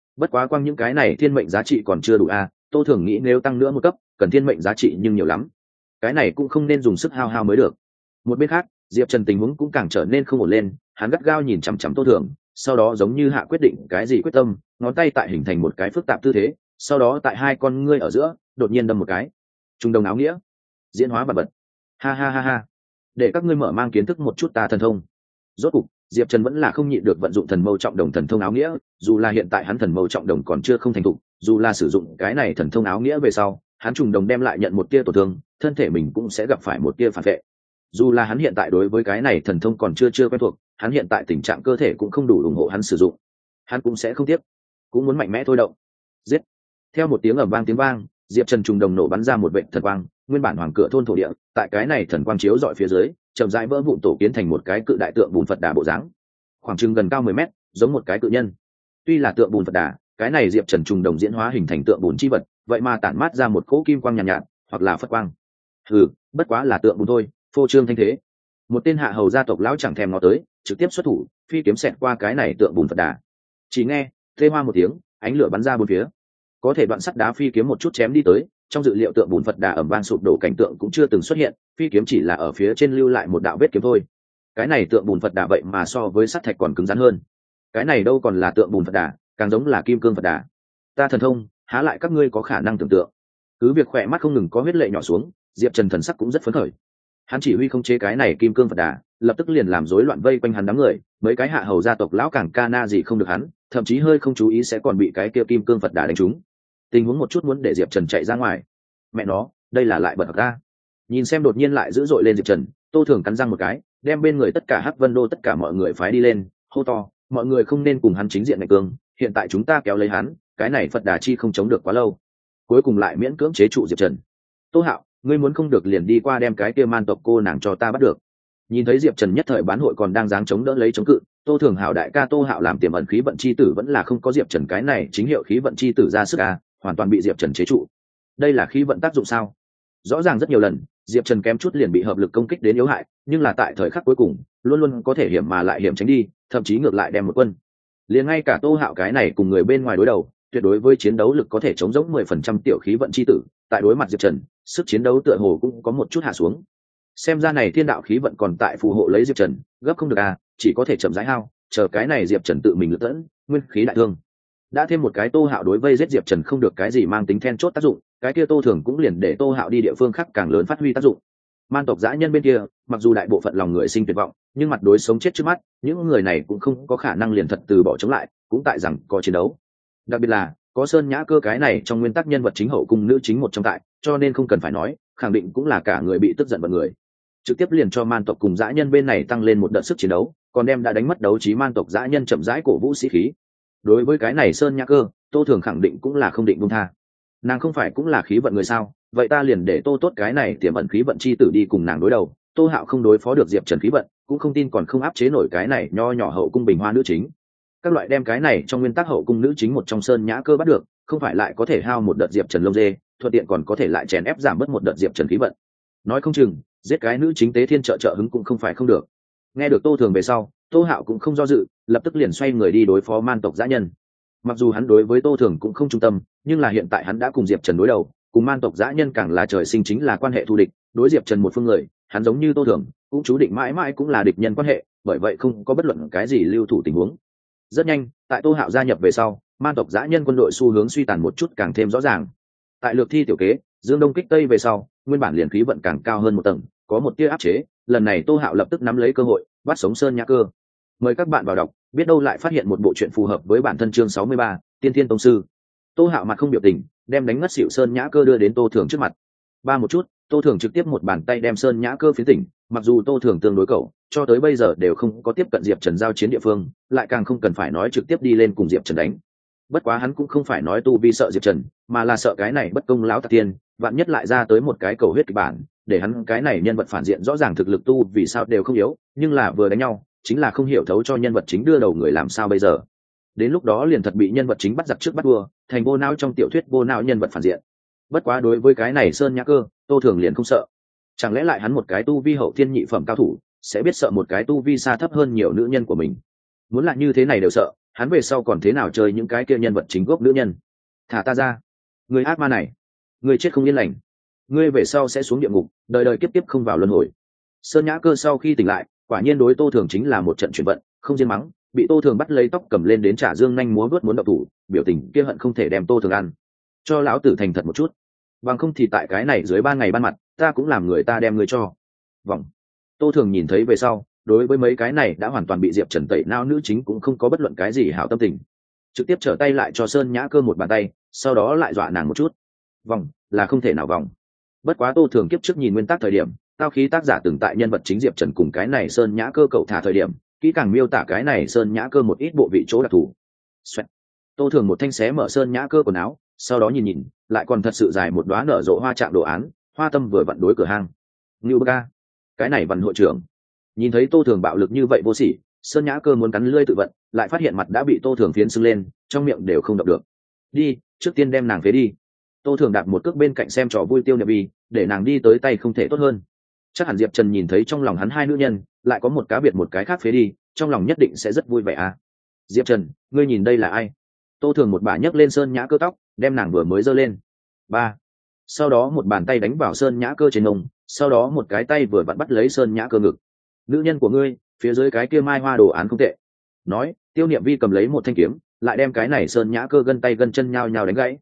Bất quá quang những cái này thiên mệnh giá trị còn chưa đủ a, Tô Thường nghĩ nếu tăng nữa một cấp cần thiên mệnh giá trị nhưng nhiều lắm, cái này cũng không nên dùng sức hao hao mới được. Một bên khác Diệp Trần tình huống cũng càng trở nên không ổn lên, hắn gắt gao nhìn chằm chằm Tô Thường, sau đó giống như hạ quyết định cái gì quyết tâm, ngón tay tại hình thành một cái phức tạp tư thế, sau đó tại hai con ngươi ở giữa đột nhiên đâm một cái. Trung đồng áo nghĩa, diễn hóa vật vật. Ha ha ha ha, để các ngươi mở mang kiến thức một chút ta thần thông. Rốt cục Diệp Trần vẫn là không nhịn được vận dụng thần mâu trọng đồng thần thông áo nghĩa, dù là hiện tại hắn thần mâu trọng đồng còn chưa không thành thục, dù là sử dụng cái này thần thông áo nghĩa về sau hắn trùng đồng đem lại nhận một tia tổn thương, thân thể mình cũng sẽ gặp phải một tia phản vệ. Dù là hắn hiện tại đối với cái này thần thông còn chưa quen thuộc, hắn hiện tại tình trạng cơ thể cũng không đủ ủng hộ hắn sử dụng, hắn cũng sẽ không tiếc, cũng muốn mạnh mẽ thôi động. Giết! Theo một tiếng ầm vang tiếng vang, Diệp Trần trùng đồng nổ bắn ra một vệt thần quang, nguyên bản hoàng cửa thôn thổ địa, tại cái này thần quang chiếu dọi phía dưới, chậm rãi vỡ vụn tổ kiến thành một cái cự đại tượng bùn Phật Đà bộ dáng, khoảng chừng gần cao 10 mét, giống một cái cự nhân. Tuy là tượng bùn Phật Đà, cái này Diệp Trần trùng đồng diễn hóa hình thành tượng bùn chi vật, vậy mà tản mát ra một cỗ kim quang nhàn nhạt, hoặc là Phật quang. Bất quá là tượng bùn thôi, phô trương thanh thế. Một tên hạ hầu gia tộc lão chẳng thèm ngó tới, trực tiếp xuất thủ, phi kiếm xẹt qua cái này tượng bùn Phật Đà. Chỉ nghe thê hoa một tiếng, ánh lửa bắn ra bốn phía, có thể đoạn sắt đá phi kiếm một chút chém đi tới. Trong dự liệu tượng bùn Phật Đà ầm vang sụp đổ cảnh tượng cũng chưa từng xuất hiện, phi kiếm chỉ là ở phía trên lưu lại một đạo vết kiếm thôi. Cái này tượng bùn Phật Đà vậy mà so với sắt thạch còn cứng rắn hơn. Cái này đâu còn là tượng bùn Phật Đà, càng giống là kim cương Phật Đà. Ta thần thông, há lại các ngươi có khả năng tưởng tượng. Cứ việc khỏe mắt không ngừng có huyết lệ nhỏ xuống, Diệp Trần thần sắc cũng rất phấn khởi. Hắn chỉ huy không chế cái này kim cương Phật Đà, lập tức liền làm rối loạn vây quanh hắn đám người, mấy cái hạ hầu gia tộc lão càng ca na gì không được hắn, thậm chí hơi không chú ý sẽ còn bị cái kia kim cương Phật Đà đánh trúng. Tình huống một chút muốn để Diệp Trần chạy ra ngoài. Mẹ nó, đây là lại bật thật ra. Nhìn xem đột nhiên lại dữ dội lên Diệp Trần, Tô Thường cắn răng một cái, đem bên người tất cả Hắc Vân Đô tất cả mọi người phái đi lên, hô to, mọi người không nên cùng hắn chính diện ngạch cương, hiện tại chúng ta kéo lấy hắn, cái này Phật Đà chi không chống được quá lâu. Cuối cùng lại miễn cưỡng chế trụ Diệp Trần. Tô Hạo, ngươi muốn không được liền đi qua đem cái kia man tộc cô nàng cho ta bắt được. Nhìn thấy Diệp Trần nhất thời bán hội còn đang dáng chống đỡ lấy chống cự, Tô Thường Hảo đại ca Tô Hạo làm tiềm ẩn khí vận chi tử vẫn là không có Diệp Trần cái này chính hiệu khí vận chi tử ra sức hoàn toàn bị Diệp Trần chế trụ. Đây là khí vận tác dụng sao? Rõ ràng rất nhiều lần Diệp Trần kém chút liền bị hợp lực công kích đến yếu hại, nhưng là tại thời khắc cuối cùng luôn luôn có thể hiểm mà lại hiểm tránh đi, thậm chí ngược lại đem một quân. Liền ngay cả Tô Hạo cái này cùng người bên ngoài đối đầu, tuyệt đối với chiến đấu lực có thể chống giống 10% tiểu khí vận chi tử, tại đối mặt Diệp Trần, sức chiến đấu tựa hồ cũng có một chút hạ xuống. Xem ra này thiên đạo khí vận còn tại phù hộ lấy Diệp Trần, gấp không được chỉ có thể chậm rãi hao, chờ cái này Diệp Trần tự mình lực tẫn, nguyên khí đại thương. Đã thêm một cái Tô Hạo đối vây giết Diệp Trần không được cái gì mang tính then chốt tác dụng, cái kia Tô Thường cũng liền để Tô Hạo đi địa phương khác càng lớn phát huy tác dụng. Man tộc dã nhân bên kia, mặc dù đại bộ phận lòng người sinh tuyệt vọng, nhưng mặt đối sống chết trước mắt, những người này cũng không có khả năng liền thật từ bỏ chống lại, cũng tại rằng có chiến đấu. Đặc biệt là có Sơn Nhã Cơ cái này trong nguyên tắc nhân vật chính hậu cung nữ chính một trong tại, cho nên không cần phải nói, khẳng định cũng là cả người bị tức giận bật người. Trực tiếp liền cho man tộc cùng dã nhân bên này tăng lên một đợt sức chiến đấu, còn đem đã đánh mất đấu trí man tộc dã nhân chậm rãi cổ vũ sĩ khí. Đối với cái này Sơn Nhã Cơ, Tô Thường khẳng định cũng là không định buông tha. Nàng không phải cũng là khí vận người sao, vậy ta liền để Tô Tốt cái này tiềm ẩn khí vận chi tử đi cùng nàng đối đầu. Tô Hạo không đối phó được Diệp Trần khí vận, cũng không tin còn không áp chế nổi cái này nho nhỏ hậu cung bình hoa nữ chính. Các loại đem cái này trong nguyên tắc hậu cung nữ chính một trong Sơn Nhã Cơ bắt được, không phải lại có thể hao một đợt Diệp Trần lông dê, thuận tiện còn có thể lại chèn ép giảm bớt một đợt Diệp Trần khí vận. Nói không chừng giết cái nữ chính tế thiên trợ hứng cũng không phải không được. Nghe được Tô Thường về sau, Tô Hạo cũng không do dự, lập tức liền xoay người đi đối phó man tộc dã nhân. Mặc dù hắn đối với Tô Thường cũng không trung tâm, nhưng là hiện tại hắn đã cùng Diệp Trần đối đầu, cùng man tộc dã nhân càng là trời sinh chính là quan hệ thù địch, đối Diệp Trần một phương người, hắn giống như Tô Thường, cũng chú định mãi mãi cũng là địch nhân quan hệ, bởi vậy không có bất luận cái gì lưu thủ tình huống. Rất nhanh, tại Tô Hạo gia nhập về sau, man tộc dã nhân quân đội xu hướng suy tàn một chút càng thêm rõ ràng. Tại lược thi tiểu kế, dương đông kích tây về sau, nguyên bản liền khí vận càng cao hơn một tầng, có một tia áp chế, lần này Tô Hạo lập tức nắm lấy cơ hội, bắt sống Sơn Nhã Cơ. Mời các bạn vào đọc, biết đâu lại phát hiện một bộ truyện phù hợp với bản thân chương 63, Tiên Thiên Tông sư. Tô Hạo mặt không biểu tình, đem đánh ngất xỉu Sơn Nhã Cơ đưa đến Tô Thường trước mặt. Ba một chút, Tô Thường trực tiếp một bàn tay đem Sơn Nhã Cơ phiến tỉnh, mặc dù Tô Thường tương đối cậu, cho tới bây giờ đều không có tiếp cận Diệp Trần giao chiến địa phương, lại càng không cần phải nói trực tiếp đi lên cùng Diệp Trần đánh. Bất quá hắn cũng không phải nói tu vi sợ Diệp Trần, mà là sợ cái này bất công lão tạc tiên, vạn nhất lại ra tới một cái cầu huyết kịch bản, để hắn cái này nhân vật phản diện rõ ràng thực lực tu vì sao đều không yếu, nhưng là vừa đánh nhau, chính là không hiểu thấu cho nhân vật chính đưa đầu người làm sao bây giờ. Đến lúc đó liền thật bị nhân vật chính bắt giặc trước bắt vua, thành vô não trong tiểu thuyết vô não nhân vật phản diện. Bất quá đối với cái này Sơn Nhã Cơ, Tô Thường liền không sợ. Chẳng lẽ lại hắn một cái tu vi hậu thiên nhị phẩm cao thủ, sẽ biết sợ một cái tu vi xa thấp hơn nhiều nữ nhân của mình? Muốn là như thế này đều sợ, hắn về sau còn thế nào chơi những cái kia nhân vật chính gốc nữ nhân. Thả ta ra, người ác ma này, người chết không yên lành, ngươi về sau sẽ xuống địa ngục, đời đời kiếp kiếp không vào luân hồi. Sơn Nhã Cơ sau khi tỉnh lại, quả nhiên đối Tô Thường chính là một trận chuyển vận, không riêng mắng, bị Tô Thường bắt lấy tóc cầm lên đến trả dương nhanh múa vớt muốn động thủ, biểu tình kia hận không thể đem Tô Thường ăn. Cho lão tử thành thật một chút, bằng không thì tại cái này dưới 3 ngày ban mặt, ta cũng làm người ta đem ngươi cho. Vòng. Tô Thường nhìn thấy về sau, đối với mấy cái này đã hoàn toàn bị Diệp Trần tẩy não nữ chính cũng không có bất luận cái gì hảo tâm tình, trực tiếp trở tay lại cho Sơn Nhã Cơ một bàn tay, sau đó lại dọa nàng một chút. Vòng là không thể nào vòng. Bất quá Tô Thường kiếp trước nhìn nguyên tắc thời điểm, tao khí tác giả từng tại nhân vật chính Diệp Trần cùng cái này Sơn Nhã Cơ cậu thả thời điểm, kỹ càng miêu tả cái này Sơn Nhã Cơ một ít bộ vị chỗ đặc thù. Xoẹt. Tô Thường một thanh xé mở Sơn Nhã Cơ quần áo, sau đó nhìn, lại còn thật sự dài một đóa nở rộ hoa trạng đồ án, hoa tâm vừa vặn đối cửa hang. Ngưu Bơ, cái này văn hội trưởng. Nhìn thấy Tô Thường bạo lực như vậy vô sỉ, Sơn Nhã Cơ muốn cắn lưỡi tự vận, lại phát hiện mặt đã bị Tô Thường phiến sưng lên, trong miệng đều không động được. Đi, trước tiên đem nàng phế đi. Tô Thường đạp một cước bên cạnh xem trò vui Tiêu Niệm Vi, để nàng đi tới tay không thể tốt hơn. Chắc hẳn Diệp Trần nhìn thấy trong lòng hắn hai nữ nhân, lại có một cá biệt một cái khác phế đi, trong lòng nhất định sẽ rất vui vẻ à. Diệp Trần, ngươi nhìn đây là ai? Tô Thường một bà nhấc lên Sơn Nhã Cơ tóc, đem nàng vừa mới giơ lên. Ba. Sau đó một bàn tay đánh vào Sơn Nhã Cơ trên mông, sau đó một cái tay vừa vặn bắt lấy Sơn Nhã Cơ ngực. Nữ nhân của ngươi, phía dưới cái kia mai hoa đồ án không tệ. Nói, Tiêu Niệm Vi cầm lấy một thanh kiếm, lại đem cái này Sơn Nhã Cơ gân tay gân chân nhao nhao đánh gãy.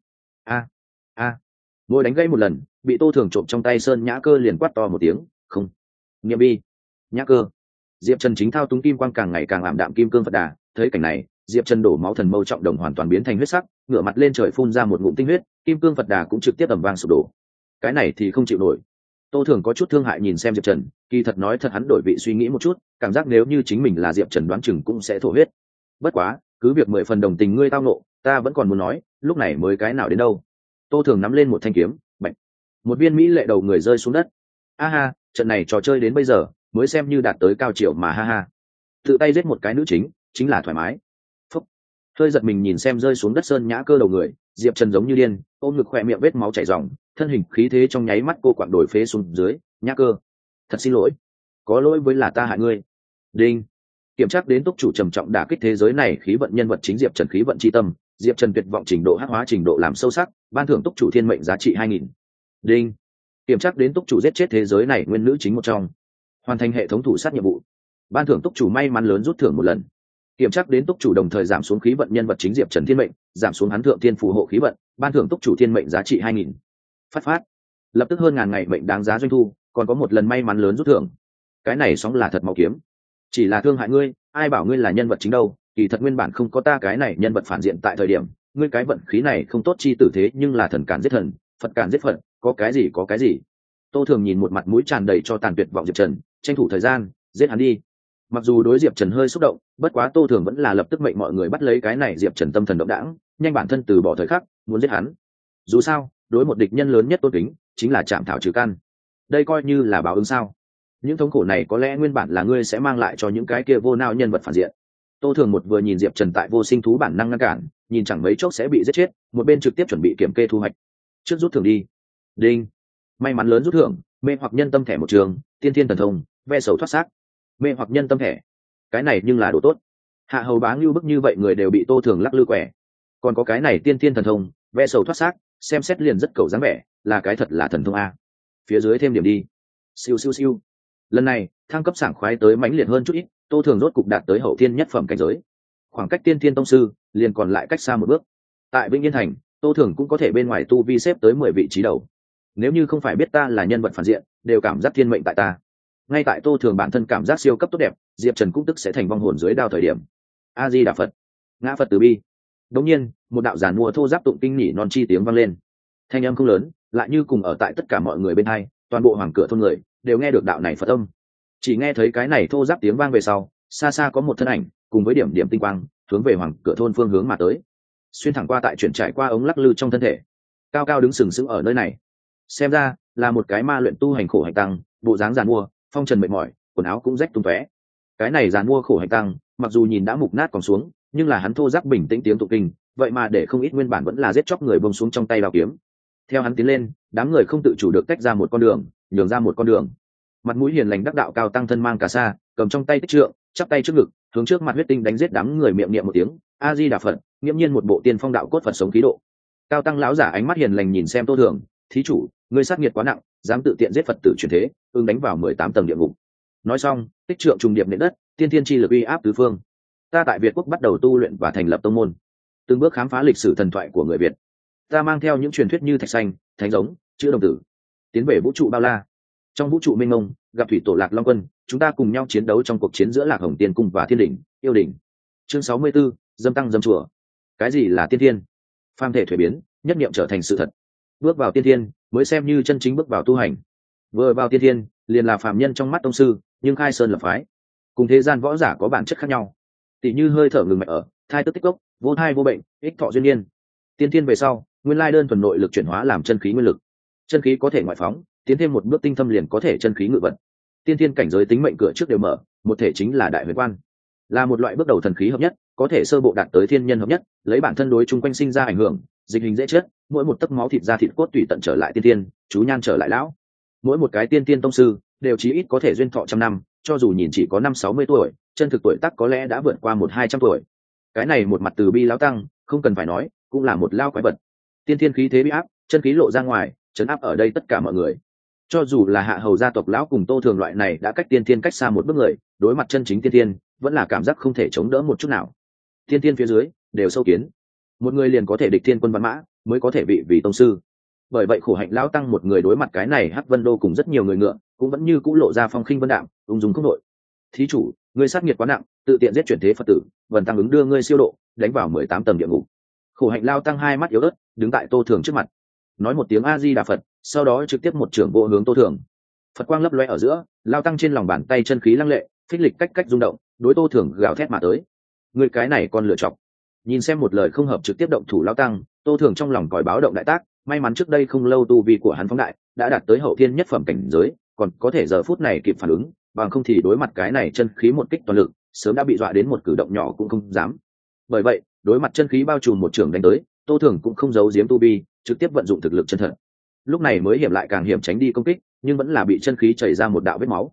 Mỗi đánh gãy một lần, bị Tô Thường trộm trong tay Sơn Nhã Cơ liền quát to một tiếng, không. Niệm Vi, Nhã Cơ. Diệp Trần chính thao túng kim quang càng ngày càng ảm đạm kim cương Phật Đà, thấy cảnh này, Diệp Trần đổ máu thần mâu trọng đồng hoàn toàn biến thành huyết sắc, ngửa mặt lên trời phun ra một ngụm tinh huyết, kim cương Phật Đà cũng trực tiếp ầm vang sụp đổ. Cái này thì không chịu nổi. Tô Thường có chút thương hại nhìn xem Diệp Trần, kỳ thật nói thật hắn đổi vị suy nghĩ một chút, cảm giác nếu như chính mình là Diệp Trần đoán chừng cũng sẽ thổ huyết. Bất quá, cứ việc 10 phần đồng tình ngươi tao nộ, ta vẫn còn muốn nói, lúc này mới cái nào đến đâu. Tô Thường nắm lên một thanh kiếm, bạch. Một viên mỹ lệ đầu người rơi xuống đất. A ha, trận này trò chơi đến bây giờ mới xem như đạt tới cao chiều mà ha ha. Tự tay giết một cái nữ chính là thoải mái. Phúc. Hơi giật mình nhìn xem rơi xuống đất Sơn Nhã Cơ đầu người, Diệp Trần giống như điên, ôm ngực khỏe miệng vết máu chảy ròng, thân hình khí thế trong nháy mắt cô quặn đổi phế xuống dưới. Nhã Cơ, thật xin lỗi, có lỗi với là ta hại ngươi. Đinh. Kiểm tra đến túc chủ trầm trọng đả kích thế giới này khí vận nhân vật chính Diệp Trần khí vận chi tâm, Diệp Trần tuyệt vọng trình độ hắc hóa trình độ làm sâu sắc, ban thưởng túc chủ thiên mệnh giá trị 2000. Đinh. Kiểm tra đến túc chủ giết chết thế giới này nguyên nữ chính một trong, hoàn thành hệ thống thủ sát nhiệm vụ, ban thưởng túc chủ may mắn lớn rút thưởng một lần. Kiểm tra đến túc chủ đồng thời giảm xuống khí vận nhân vật chính Diệp Trần thiên mệnh, giảm xuống hắn thượng thiên phù hộ khí vận, ban thưởng túc chủ thiên mệnh giá trị 2000. Phát. Lập tức hơn ngàn ngày mệnh đáng giá doanh thu, còn có một lần may mắn lớn rút thưởng. Cái này sóng là thật máu kiếm. Chỉ là thương hại ngươi, ai bảo ngươi là nhân vật chính đâu, kỳ thật nguyên bản không có ta cái này nhân vật phản diện tại thời điểm, ngươi cái vận khí này không tốt chi tử thế nhưng là thần cản giết thần, Phật cản giết Phật, có cái gì. Tô Thường nhìn một mặt mũi tràn đầy cho tàn tuyệt vọng Diệp Trần, tranh thủ thời gian, giết hắn đi. Mặc dù đối Diệp Trần hơi xúc động, bất quá Tô Thường vẫn là lập tức mệnh mọi người bắt lấy cái này Diệp Trần tâm thần động đãng, nhanh bản thân từ bỏ thời khắc, muốn giết hắn. Dù sao, đối một địch nhân lớn nhất tôn kính, chính là chạm thảo trừ căn. Đây coi như là báo ứng sao? Những thống khổ này có lẽ nguyên bản là ngươi sẽ mang lại cho những cái kia vô nao nhân vật phản diện. Tô Thường một vừa nhìn Diệp Trần tại vô sinh thú bản năng ngăn cản, nhìn chẳng mấy chốc sẽ bị giết chết, một bên trực tiếp chuẩn bị kiểm kê thu hoạch. Trước rút thưởng đi. Đinh. May mắn lớn rút thưởng, mê hoặc nhân tâm thẻ một trường, tiên thiên thần thông, ve sầu thoát xác. Mê hoặc nhân tâm thẻ. Cái này nhưng là đồ tốt. Hạ hầu bá ngưu bức như vậy người đều bị Tô Thường lắc lư quẻ. Còn có cái này tiên thiên thần thông, ve sầu thoát xác, xem xét liền rất cầu dáng vẻ, là cái thật là thần thông a. Phía dưới thêm điểm đi. Siêu. Lần này thăng cấp sảng khoái tới mãnh liệt hơn chút ít, Tô Thường rốt cục đạt tới hậu thiên nhất phẩm cảnh giới, khoảng cách tiên thiên tông sư liền còn lại cách xa một bước. Tại Vĩnh Yên Thành, Tô Thường cũng có thể bên ngoài tu vi xếp tới 10 vị trí đầu. Nếu như không phải biết ta là nhân vật phản diện, đều cảm giác thiên mệnh tại ta. Ngay tại Tô Thường bản thân cảm giác siêu cấp tốt đẹp, Diệp Trần cũng tức sẽ thành vong hồn dưới đao thời điểm. A Di Đà Phật, ngã Phật từ bi. Đống nhiên, một đạo giàn mua thô giáp tụng kinh nhỉ non chi tiếng vang lên. Thanh âm không lớn, lại như cùng ở tại tất cả mọi người bên hai, toàn bộ hoàng cửa thôn người đều nghe được đạo này Phật âm. Chỉ nghe thấy cái này thô giáp tiếng vang về sau, xa xa có một thân ảnh cùng với điểm điểm tinh quang hướng về hoàng cửa thôn phương hướng mà tới, xuyên thẳng qua tại chuyển trải qua ống lắc lư trong thân thể, cao cao đứng sừng sững ở nơi này. Xem ra là một cái ma luyện tu hành khổ hạnh tăng, bộ dáng giàn mua, phong trần mệt mỏi, quần áo cũng rách tung tóe. Cái này giàn mua khổ hạnh tăng, mặc dù nhìn đã mục nát còn xuống, nhưng là hắn thô giáp bình tĩnh tiếng tụng kinh, vậy mà để không ít nguyên bản vẫn là giết chóc người bông xuống trong tay đao kiếm. Theo hắn tiến lên, đám người không tự chủ được tách ra một con đường, nhường ra một con đường. Mặt mũi hiền lành đắc đạo cao tăng thân mang cà sa, cầm trong tay tích trượng, chắp tay trước ngực, hướng trước mặt huyết tinh đánh giết đám người miệng niệm một tiếng, A Di Đà Phật, nghiễm nhiên một bộ tiên phong đạo cốt Phật sống khí độ. Cao tăng lão giả ánh mắt hiền lành nhìn xem Tô Thường, thí chủ, ngươi sát nghiệt quá nặng, dám tự tiện giết Phật tử chuyển thế, ương đánh vào 18 tầng địa ngục. Nói xong, tích trượng trùng điệp nền đất, tiên thiên chi lực uy áp tứ phương. Ta tại Việt quốc bắt đầu tu luyện và thành lập tông môn, từng bước khám phá lịch sử thần thoại của người Việt. Ta mang theo những truyền thuyết như thạch xanh, thánh giống, chữ đồng tử, tiến về vũ trụ bao la. Trong vũ trụ mênh mông, gặp thủy tổ Lạc Long Quân, chúng ta cùng nhau chiến đấu trong cuộc chiến giữa Lạc Hồng Tiên cung và Thiên đỉnh, yêu đỉnh. Chương 64, dâm tăng dâm chùa. Cái gì là tiên thiên? Phàm thể thuế biến, nhất niệm trở thành sự thật. Bước vào tiên thiên mới xem như chân chính bước vào tu hành. Vừa vào tiên thiên liền là phàm nhân trong mắt tông sư, nhưng khai sơn lập phái cùng thế gian võ giả có bản chất khác nhau. Tỷ như hơi thở ngừng mạch ở, thai tức tích cốc, vô thai vô bệnh, ích thọ duyên niên. Tiên thiên về sau, nguyên lai đơn thuần nội lực chuyển hóa làm chân khí nguyên lực. Chân khí có thể ngoại phóng, tiến thêm một bước tinh thâm liền có thể chân khí ngự vận. Tiên thiên cảnh giới tính mệnh cửa trước đều mở, một thể chính là đại huyền quan, là một loại bước đầu thần khí hợp nhất, có thể sơ bộ đạt tới thiên nhân hợp nhất, lấy bản thân đối chung quanh sinh ra ảnh hưởng, dịch hình dễ chết, mỗi một tấc máu thịt da thịt cốt tùy tận trở lại tiên thiên, chú nhan trở lại lão. Mỗi một cái tiên thiên tông sư đều chí ít có thể duyên thọ trăm năm, cho dù nhìn chỉ có 50-60 tuổi, chân thực tuổi tác có lẽ đã vượt qua 100-200 tuổi. Cái này một mặt từ bi lão tăng, không cần phải nói, cũng là một lao quái vật. Tiên thiên khí thế bị áp, chân khí lộ ra ngoài, trấn áp ở đây tất cả mọi người. Cho dù là hạ hầu gia tộc lão cùng Tô Thường loại này đã cách tiên thiên cách xa một bước người, đối mặt chân chính tiên thiên, vẫn là cảm giác không thể chống đỡ một chút nào. Tiên thiên phía dưới đều sâu kiến, một người liền có thể địch thiên quân văn mã, mới có thể vị vì tông sư. Bởi vậy khổ hạnh lão tăng một người đối mặt cái này Hắc Vân Đô cùng rất nhiều người ngựa, cũng vẫn như cũ lộ ra phong khinh vân đạm, ung dung không đội. Thí chủ, ngươi sát nghiệt quá nặng, tự tiện giết chuyển thế Phật tử, vần tăng ứng đưa ngươi siêu độ, đánh vào 18 tầng địa ngục. Khổ hạnh lão tăng hai mắt yếu ớt, đứng tại Tô Thường trước mặt, nói một tiếng A Di Đà Phật, sau đó trực tiếp một trưởng bộ hướng Tô Thường. Phật quang lấp loe ở giữa, lão tăng trên lòng bàn tay chân khí lăng lệ, phích lịch cách cách rung động, đối Tô Thường gào thét mà tới. Ngươi cái này còn lựa chọc. Nhìn xem một lời không hợp trực tiếp động thủ lão tăng, Tô Thường trong lòng còi báo động đại tác, may mắn trước đây không lâu tu vi của hắn phóng đại, đã đạt tới hậu thiên nhất phẩm cảnh giới, còn có thể giờ phút này kịp phản ứng, bằng không thì đối mặt cái này chân khí một kích toàn lực, sớm đã bị dọa đến một cử động nhỏ cũng không dám. Bởi vậy, đối mặt chân khí bao trùm một trường đánh tới, Tô Thường cũng không giấu giếm tu vi, trực tiếp vận dụng thực lực chân thật. Lúc này mới hiểm lại càng hiểm tránh đi công kích, nhưng vẫn là bị chân khí chảy ra một đạo vết máu.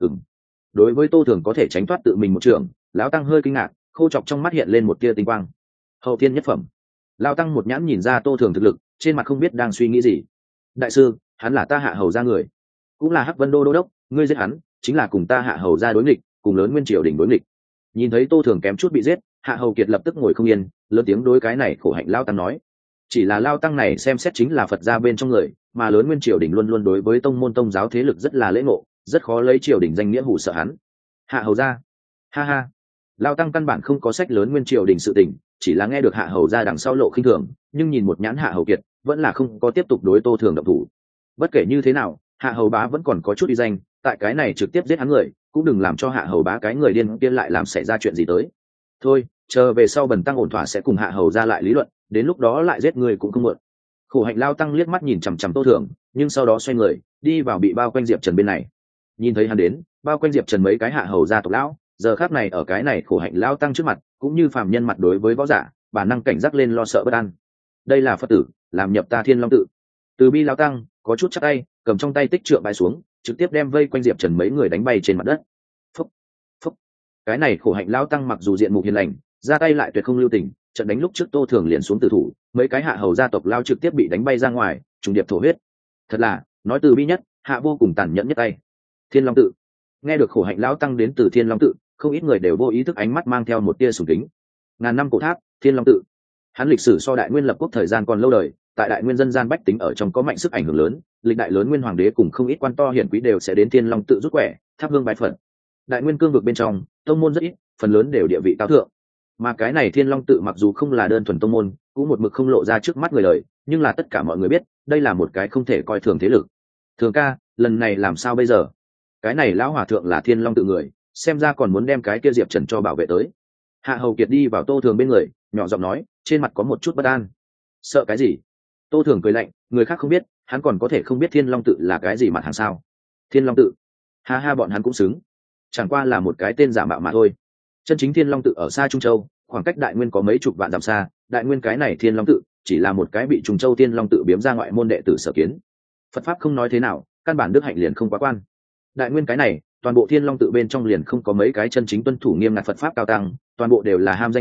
Đối với Tô Thường có thể tránh thoát tự mình một trường, lão tăng hơi kinh ngạc, khô chọc trong mắt hiện lên một tia tinh quang. Hậu thiên nhất phẩm. Lão tăng một nhãn nhìn ra Tô Thường thực lực, trên mặt không biết đang suy nghĩ gì. Đại sư, hắn là ta hạ hầu gia người, cũng là Hắc Vân Đô đô đốc, ngươi giết hắn chính là cùng ta hạ hầu gia đối nghịch, cùng lớn nguyên triều đỉnh đối nghịch. Nhìn thấy Tô Thường kém chút bị giết, hạ hầu kiệt lập tức ngồi không yên, lớn tiếng đối cái này khổ hạnh lao tăng nói. Chỉ là lao tăng này xem xét chính là Phật gia bên trong người, mà lớn nguyên triều đỉnh luôn luôn đối với tông môn tông giáo thế lực rất là lễ ngộ, rất khó lấy triều đỉnh danh nghĩa hù sợ hắn. Hạ hầu gia, ha ha. Lao tăng căn bản không có sách lớn nguyên triều đỉnh sự tình, chỉ là nghe được hạ hầu gia đằng sau lộ khinh thường, nhưng nhìn một nhãn hạ hầu kiệt, vẫn là không có tiếp tục đối Tô Thường động thủ. Bất kể như thế nào, hạ hầu bá vẫn còn có chút uy danh, tại cái này trực tiếp giết hắn người, cũng đừng làm cho hạ hầu bá cái người điên tiên lại làm xảy ra chuyện gì tới. Thôi, chờ về sau bần tăng ổn thỏa sẽ cùng hạ hầu ra lại lý luận, đến lúc đó lại giết người cũng không muộn. Khổ hạnh lao tăng liếc mắt nhìn chằm chằm Tô Thường, nhưng sau đó xoay người đi vào bị bao quanh Diệp Trần bên này. Nhìn thấy hắn đến, bao quanh Diệp Trần mấy cái hạ hầu gia tộc lão, giờ khắc này ở cái này khổ hạnh lao tăng trước mặt, cũng như phàm nhân mặt đối với võ giả, bản năng cảnh giác lên lo sợ bất an. Đây là Phật tử, làm nhập ta Thiên Long tự. Từ bi lao tăng có chút chắc tay, cầm trong tay tích trượng bay xuống, trực tiếp đem vây quanh Diệp Trần mấy người đánh bay trên mặt đất. Phúc, phúc. Cái này khổ hạnh lao tăng mặc dù diện mục hiền lành, ra tay lại tuyệt không lưu tình, trận đánh lúc trước Tô Thường liền xuống tử thủ, mấy cái hạ hầu gia tộc lao trực tiếp bị đánh bay ra ngoài, trùng điệp thổ huyết. Thật là, nói từ bi nhất, hạ vô cùng tàn nhẫn nhất tay. Thiên Long tự. Nghe được khổ hạnh lao tăng đến từ Thiên Long tự, không ít người đều vô ý thức ánh mắt mang theo một tia sùng kính. Ngàn năm cổ tháp, Thiên Long tự. Hắn lịch sử so Đại Nguyên lập quốc thời gian còn lâu đời, tại Đại Nguyên dân gian bách tính ở trong có mạnh sức ảnh hưởng lớn, lịch đại lớn nguyên hoàng đế cùng không ít quan to hiển quý đều sẽ đến Thiên Long tự rút quẻ, thắp hương bái phật. Đại Nguyên cương vực bên trong, tông môn rất ít, phần lớn đều địa vị cao thượng. Mà cái này Thiên Long tự mặc dù không là đơn thuần tông môn, cũng một mực không lộ ra trước mắt người đời, nhưng là tất cả mọi người biết, đây là một cái không thể coi thường thế lực. Thường ca, lần này làm sao bây giờ? Cái này lão hòa thượng là Thiên Long tự người, xem ra còn muốn đem cái kia Diệp Trần cho bảo vệ tới. Hạ hầu kiệt đi vào Tô Thường bên người, nhỏ giọng nói, trên mặt có một chút bất an. Sợ cái gì? Tô Thường cười lạnh, người khác không biết, hắn còn có thể không biết Thiên Long tự là cái gì mặt hàng sao? Thiên Long tự? Ha ha, bọn hắn cũng xứng. Chẳng qua là một cái tên giả mạo mà thôi. Chân chính Thiên Long tự ở xa Trung Châu, khoảng cách Đại Nguyên có mấy chục vạn dặm xa, Đại Nguyên cái này Thiên Long tự chỉ là một cái bị Trung Châu Thiên Long tự biếm ra ngoại môn đệ tử sở kiến. Phật pháp không nói thế nào, căn bản đức hạnh liền không quá quan. Đại Nguyên cái này, toàn bộ Thiên Long tự bên trong liền không có mấy cái chân chính tuân thủ nghiêm ngặt Phật pháp cao tăng, toàn bộ đều là ham danh lợi,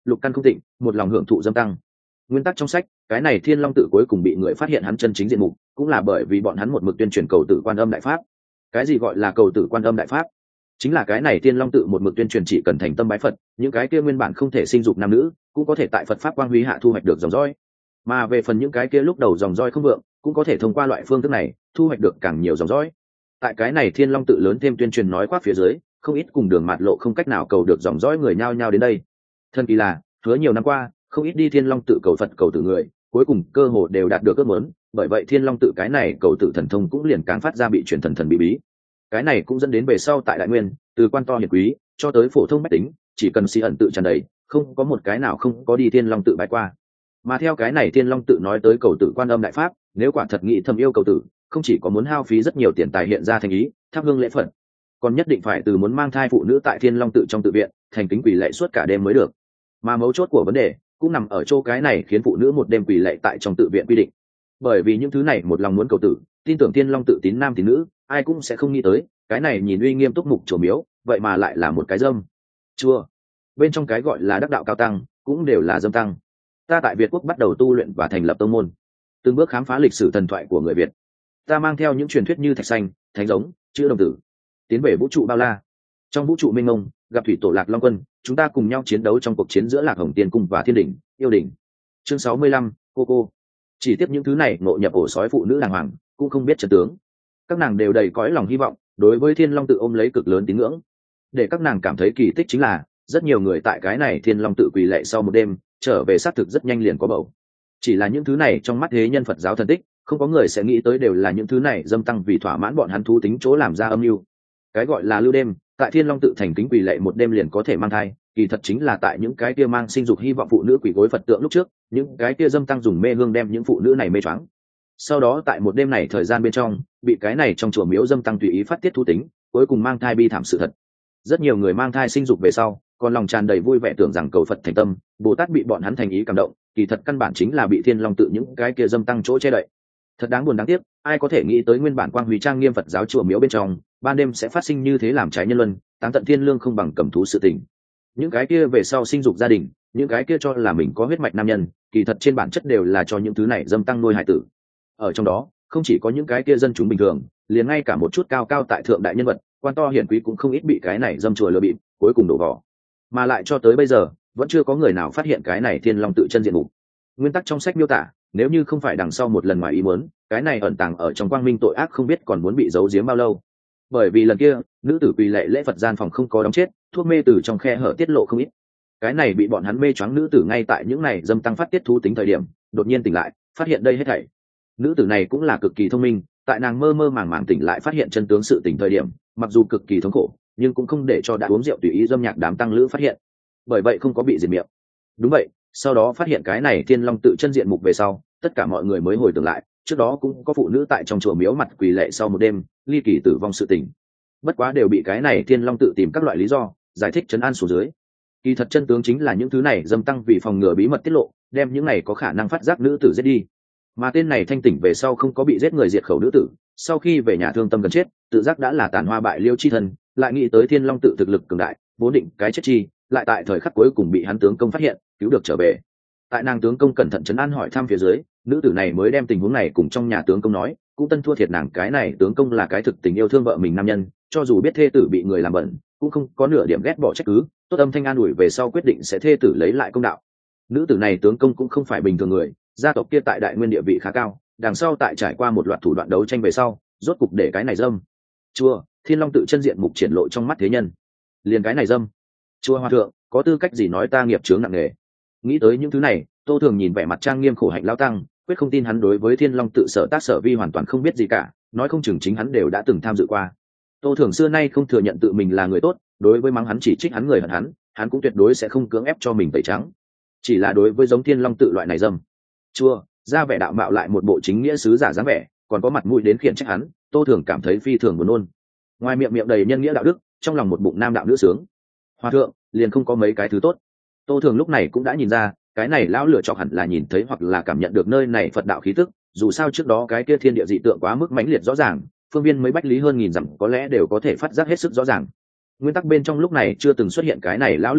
lục căn không tịnh, một lòng hưởng thụ dâm tăng. Nguyên tắc trong sách, cái này Thiên Long tự cuối cùng bị người phát hiện hắn chân chính diện mục, cũng là bởi vì bọn hắn một mực tuyên truyền cầu tử quan âm đại pháp. Cái gì gọi là cầu tử quan âm đại pháp? Chính là cái này Thiên Long tự một mực tuyên truyền chỉ cần thành tâm bái Phật, những cái kia nguyên bản không thể sinh dục nam nữ, cũng có thể tại Phật pháp quang huy hạ thu hoạch được dòng dõi. Mà về phần những cái kia lúc đầu dòng dõi không vượng, cũng có thể thông qua loại phương thức này thu hoạch được càng nhiều dòng dõi. Tại cái này Thiên Long tự lớn thêm tuyên truyền nói khoác phía dưới, không ít cùng đường mạt lộ không cách nào cầu được dòng dõi người nhao nhao đến đây. Thần kỳ là, hứa nhiều năm qua, không ít đi Thiên Long tự cầu Phật cầu tử người, cuối cùng cơ hồ đều đạt được ước muốn, bởi vậy Thiên Long tự cái này cầu tử thần thông cũng liền càng phát ra bị truyền thần thần bí bí. Cái này cũng dẫn đến về sau tại Đại Nguyên, từ quan to hiển quý cho tới phổ thông bách tính, chỉ cần si ẩn tự tràn đầy, không có một cái nào không có đi Thiên Long tự bái qua. Mà theo cái này Thiên Long tự nói tới cầu tử quan âm đại pháp, nếu quả thật nghĩ thầm yêu cầu tử, không chỉ có muốn hao phí rất nhiều tiền tài hiện ra thành ý, thắp hương lễ Phật, còn nhất định phải từ muốn mang thai phụ nữ tại Thiên Long tự trong tự viện, thành kính quỳ lạy suốt cả đêm mới được. Mà mấu chốt của vấn đề cũng nằm ở chỗ cái này khiến phụ nữ một đêm quỳ lạy tại trong tự viện quy định. Bởi vì những thứ này một lòng muốn cầu tử, tin tưởng Thiên Long tự tín nam tín nữ, ai cũng sẽ không nghĩ tới, cái này nhìn uy nghiêm túc mục chùa miếu, vậy mà lại là một cái dâm chùa. Bên trong cái gọi là đắc đạo cao tăng, cũng đều là dâm tăng. Ta tại Việt quốc bắt đầu tu luyện và thành lập tông môn, từng bước khám phá lịch sử thần thoại của người Việt. Ta mang theo những truyền thuyết như thạch xanh, thánh giống, chữ đồng tử, tiến về vũ trụ bao la. Trong vũ trụ mênh mông, gặp thủy tổ Lạc Long Quân, chúng ta cùng nhau chiến đấu trong cuộc chiến giữa Lạc Hồng Tiên Cung và Thiên Đỉnh, Yêu Đỉnh. Chương 65, cô. Chỉ tiếp những thứ này ngộ nhập ổ sói phụ nữ đàng hoàng, cũng không biết trận tướng. Các nàng đều đầy cõi lòng hy vọng, đối với Thiên Long tự ôm lấy cực lớn tín ngưỡng. Để các nàng cảm thấy kỳ tích chính là, rất nhiều người tại cái này Thiên Long tự quỳ lạy sau một đêm, trở về xác thực rất nhanh liền có bầu. Chỉ là những thứ này trong mắt thế nhân Phật giáo thần tích, không có người sẽ nghĩ tới đều là những thứ này dâm tăng vì thỏa mãn bọn hắn thú tính chỗ làm ra âm mưu. Cái gọi là lưu đêm, tại Thiên Long tự thành kính quỳ lạy một đêm liền có thể mang thai, kỳ thật chính là tại những cái kia mang sinh dục hy vọng phụ nữ quỳ gối Phật tượng lúc trước, những cái kia dâm tăng dùng mê hương đem những phụ nữ này mê choáng. Sau đó tại một đêm này thời gian bên trong, bị cái này trong chùa miếu dâm tăng tùy ý phát tiết thú tính, cuối cùng mang thai bi thảm sự thật. Rất nhiều người mang thai sinh dục về sau, còn lòng tràn đầy vui vẻ tưởng rằng cầu Phật thành tâm, Bồ Tát bị bọn hắn thành ý cảm động, kỳ thật căn bản chính là bị Thiên Long tự những cái kia dâm tăng chỗ che đậy. Thật đáng buồn đáng tiếc, ai có thể nghĩ tới nguyên bản quang huy trang nghiêm Phật giáo chùa miếu bên trong, ban đêm sẽ phát sinh như thế làm trái nhân luân, táng tận thiên lương không bằng cầm thú sự tình. Những cái kia về sau sinh dục gia đình, những cái kia cho là mình có huyết mạch nam nhân, kỳ thật trên bản chất đều là cho những thứ này dâm tăng nuôi hải tử. Ở trong đó, không chỉ có những cái kia dân chúng bình thường, liền ngay cả một chút cao cao tại thượng đại nhân vật, quan to hiển quý cũng không ít bị cái này dâm chùa lừa bịp, cuối cùng đổ vỏ. Mà lại cho tới bây giờ, vẫn chưa có người nào phát hiện cái này Thiên Long tự chân diện mục. Nguyên tắc trong sách miêu tả, nếu như không phải đằng sau một lần ngoài ý muốn, cái này ẩn tàng ở trong quang minh tội ác không biết còn muốn bị giấu giếm bao lâu. Bởi vì lần kia, nữ tử quỳ lệ lễ Phật gian phòng không có đóng chết, thuốc mê từ trong khe hở tiết lộ không ít. Cái này bị bọn hắn mê choáng nữ tử ngay tại những này dâm tăng phát tiết thú tính thời điểm, đột nhiên tỉnh lại, phát hiện đây hết thảy. Nữ tử này cũng là cực kỳ thông minh, tại nàng mơ mơ màng màng tỉnh lại phát hiện chân tướng sự tình thời điểm, mặc dù cực kỳ thống khổ, nhưng cũng không để cho đã uống rượu tùy ý dâm nhạc đám tăng lữ phát hiện. Bởi vậy không có bị diệt miệng. Đúng vậy, sau đó phát hiện cái này Thiên Long tự chân diện mục về sau, tất cả mọi người mới hồi tưởng lại, trước đó cũng có phụ nữ tại trong chùa miếu mặt quỳ lệ sau một đêm, ly kỳ tử vong sự tình. Bất quá đều bị cái này Thiên Long tự tìm các loại lý do giải thích trấn an xuống dưới. Kỳ thật chân tướng chính là những thứ này dâm tăng vì phòng ngừa bí mật tiết lộ, đem những này có khả năng phát giác nữ tử giết đi. Mà tên này thanh tỉnh về sau không có bị giết người diệt khẩu nữ tử, sau khi về nhà thương tâm gần chết, tự giác đã là tàn hoa bại liêu chi thân, lại nghĩ tới Thiên Long tự thực lực cường đại, vốn định cái chết chi, lại tại thời khắc cuối cùng bị hắn tướng công phát hiện, cứu được trở về. Tại nàng tướng công cẩn thận trấn an hỏi thăm phía dưới, nữ tử này mới đem tình huống này cùng trong nhà tướng công nói, cũng tân thua thiệt nàng cái này tướng công là cái thực tình yêu thương vợ mình nam nhân, cho dù biết thê tử bị người làm bẩn, cũng không có nửa điểm ghét bỏ trách cứ, tốt âm thanh an ủi về sau quyết định sẽ thê tử lấy lại công đạo. Nữ tử này tướng công cũng không phải bình thường người, gia tộc kia tại Đại Nguyên địa vị khá cao, đằng sau tại trải qua một loạt thủ đoạn đấu tranh về sau, rốt cục để cái này dâm chua Thiên Long tự chân diện mục triển lộ trong mắt thế nhân. Liền cái này dâm chua hòa thượng có tư cách gì nói ta nghiệp chướng nặng nề? Nghĩ tới những thứ này, Tô Thường nhìn vẻ mặt trang nghiêm khổ hạnh lão tăng, quyết không tin hắn đối với Thiên Long tự sở tác sở vi hoàn toàn không biết gì cả, nói không chừng chính hắn đều đã từng tham dự qua. Tô Thường xưa nay không thừa nhận tự mình là người tốt, đối với mắng hắn chỉ trích hắn người hận hắn cũng tuyệt đối sẽ không cưỡng ép cho mình tẩy trắng. Chỉ là đối với giống Thiên Long tự loại này dâm chua ra vẻ đạo mạo lại một bộ chính nghĩa sứ giả dáng vẻ, còn có mặt mũi đến khiển trách hắn, Tô Thường cảm thấy phi thường buồn nôn. Ngoài miệng đầy nhân nghĩa đạo đức, trong lòng một bụng nam đạo nữ sướng. Hòa thượng liền không có mấy cái thứ tốt. Tô Thường lúc này cũng đã nhìn ra, cái này lão lửa chọc hẳn là nhìn thấy hoặc là cảm nhận được nơi này Phật đạo khí tức, dù sao trước đó cái kia thiên địa dị tượng quá mức mãnh liệt rõ ràng, phương viên mấy bách lý hơn nghìn dặm có lẽ đều có thể phát giác hết sức rõ ràng. Nguyên tắc bên trong lúc này chưa từng xuất hiện cái này lão lửa chọc,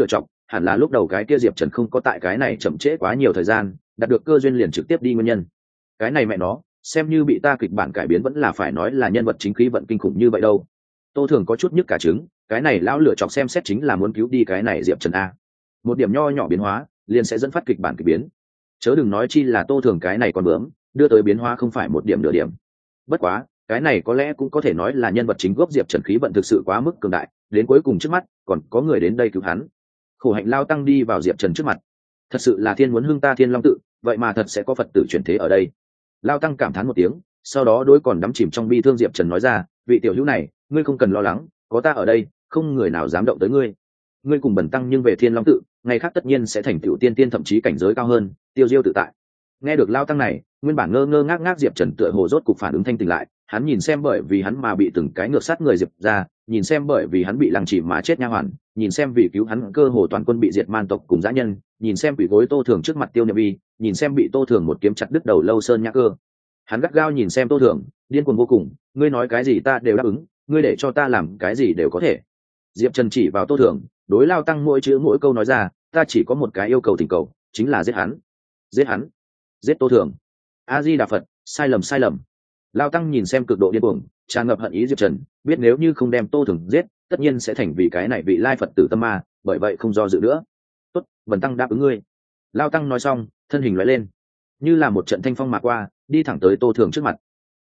hẳn là lúc đầu cái kia Diệp Trần không có tại cái này chậm trễ quá nhiều thời gian, đạt được cơ duyên liền trực tiếp đi nguyên nhân. Cái này mẹ nó, xem như bị ta kịch bản cải biến vẫn là phải nói là nhân vật chính khí vận kinh khủng như vậy đâu. Tô Thường có chút nhức cả trứng, cái này lão lựa chọc xem xét chính là muốn cứu đi cái này Diệp Trần a. Một điểm nho nhỏ biến hóa, liền sẽ dẫn phát kịch bản kỳ biến. Chớ đừng nói chi là Tô Thường cái này còn bướm, đưa tới biến hóa không phải một điểm nửa điểm. Bất quá, cái này có lẽ cũng có thể nói là nhân vật chính gốc Diệp Trần khí vận thực sự quá mức cường đại, đến cuối cùng trước mắt còn có người đến đây cứu hắn. Khổ hạnh lao tăng đi vào Diệp Trần trước mặt. Thật sự là thiên muốn hưng ta Thiên Long tự, vậy mà thật sẽ có Phật tử chuyển thế ở đây. Lao tăng cảm thán một tiếng, sau đó đối còn đắm chìm trong bi thương Diệp Trần nói ra, vị tiểu hữu này, ngươi không cần lo lắng, có ta ở đây, không người nào dám động tới ngươi. Ngươi cùng bần tăng nhưng về Thiên Long tự, ngày khác tất nhiên sẽ thành tựu tiên tiên thậm chí cảnh giới cao hơn, tiêu diêu tự tại. Nghe được lao tăng này, nguyên bản ngơ ngơ ngác ngác Diệp Trần tựa hồ rốt cục phản ứng thanh tỉnh lại, hắn nhìn xem bởi vì hắn mà bị từng cái ngược sát người Diệp ra, nhìn xem bởi vì hắn bị lăng trì mà chết nha hoàn, nhìn xem vì cứu hắn cơ hồ toàn quân bị diệt man tộc cùng dã nhân, nhìn xem bị gối Tô Thường trước mặt Tiêu Niệm Vi, nhìn xem bị Tô Thường một kiếm chặt đứt đầu Lâu Sơn Nhã Cơ. Hắn gắt gao nhìn xem Tô Thường, điên cuồng vô cùng, ngươi nói cái gì ta đều đáp ứng, ngươi để cho ta làm cái gì đều có thể. Diệp Trần chỉ vào Tô Thường, đối lao tăng mỗi chữ mỗi câu nói ra, ta chỉ có một cái yêu cầu thỉnh cầu, chính là giết hắn. Giết hắn. Giết Tô Thường. A Di Đà Phật, sai lầm sai lầm. Lao tăng nhìn xem cực độ điên cuồng, tràn ngập hận ý Diệp Trần, biết nếu như không đem Tô Thường giết, tất nhiên sẽ thành vì cái này vị lai Phật tử tâm ma, bởi vậy không do dự nữa. Tốt, bần tăng đáp ứng ngươi. Lao tăng nói xong, thân hình lóe lên, như là một trận thanh phong mà qua, đi thẳng tới Tô Thường trước mặt.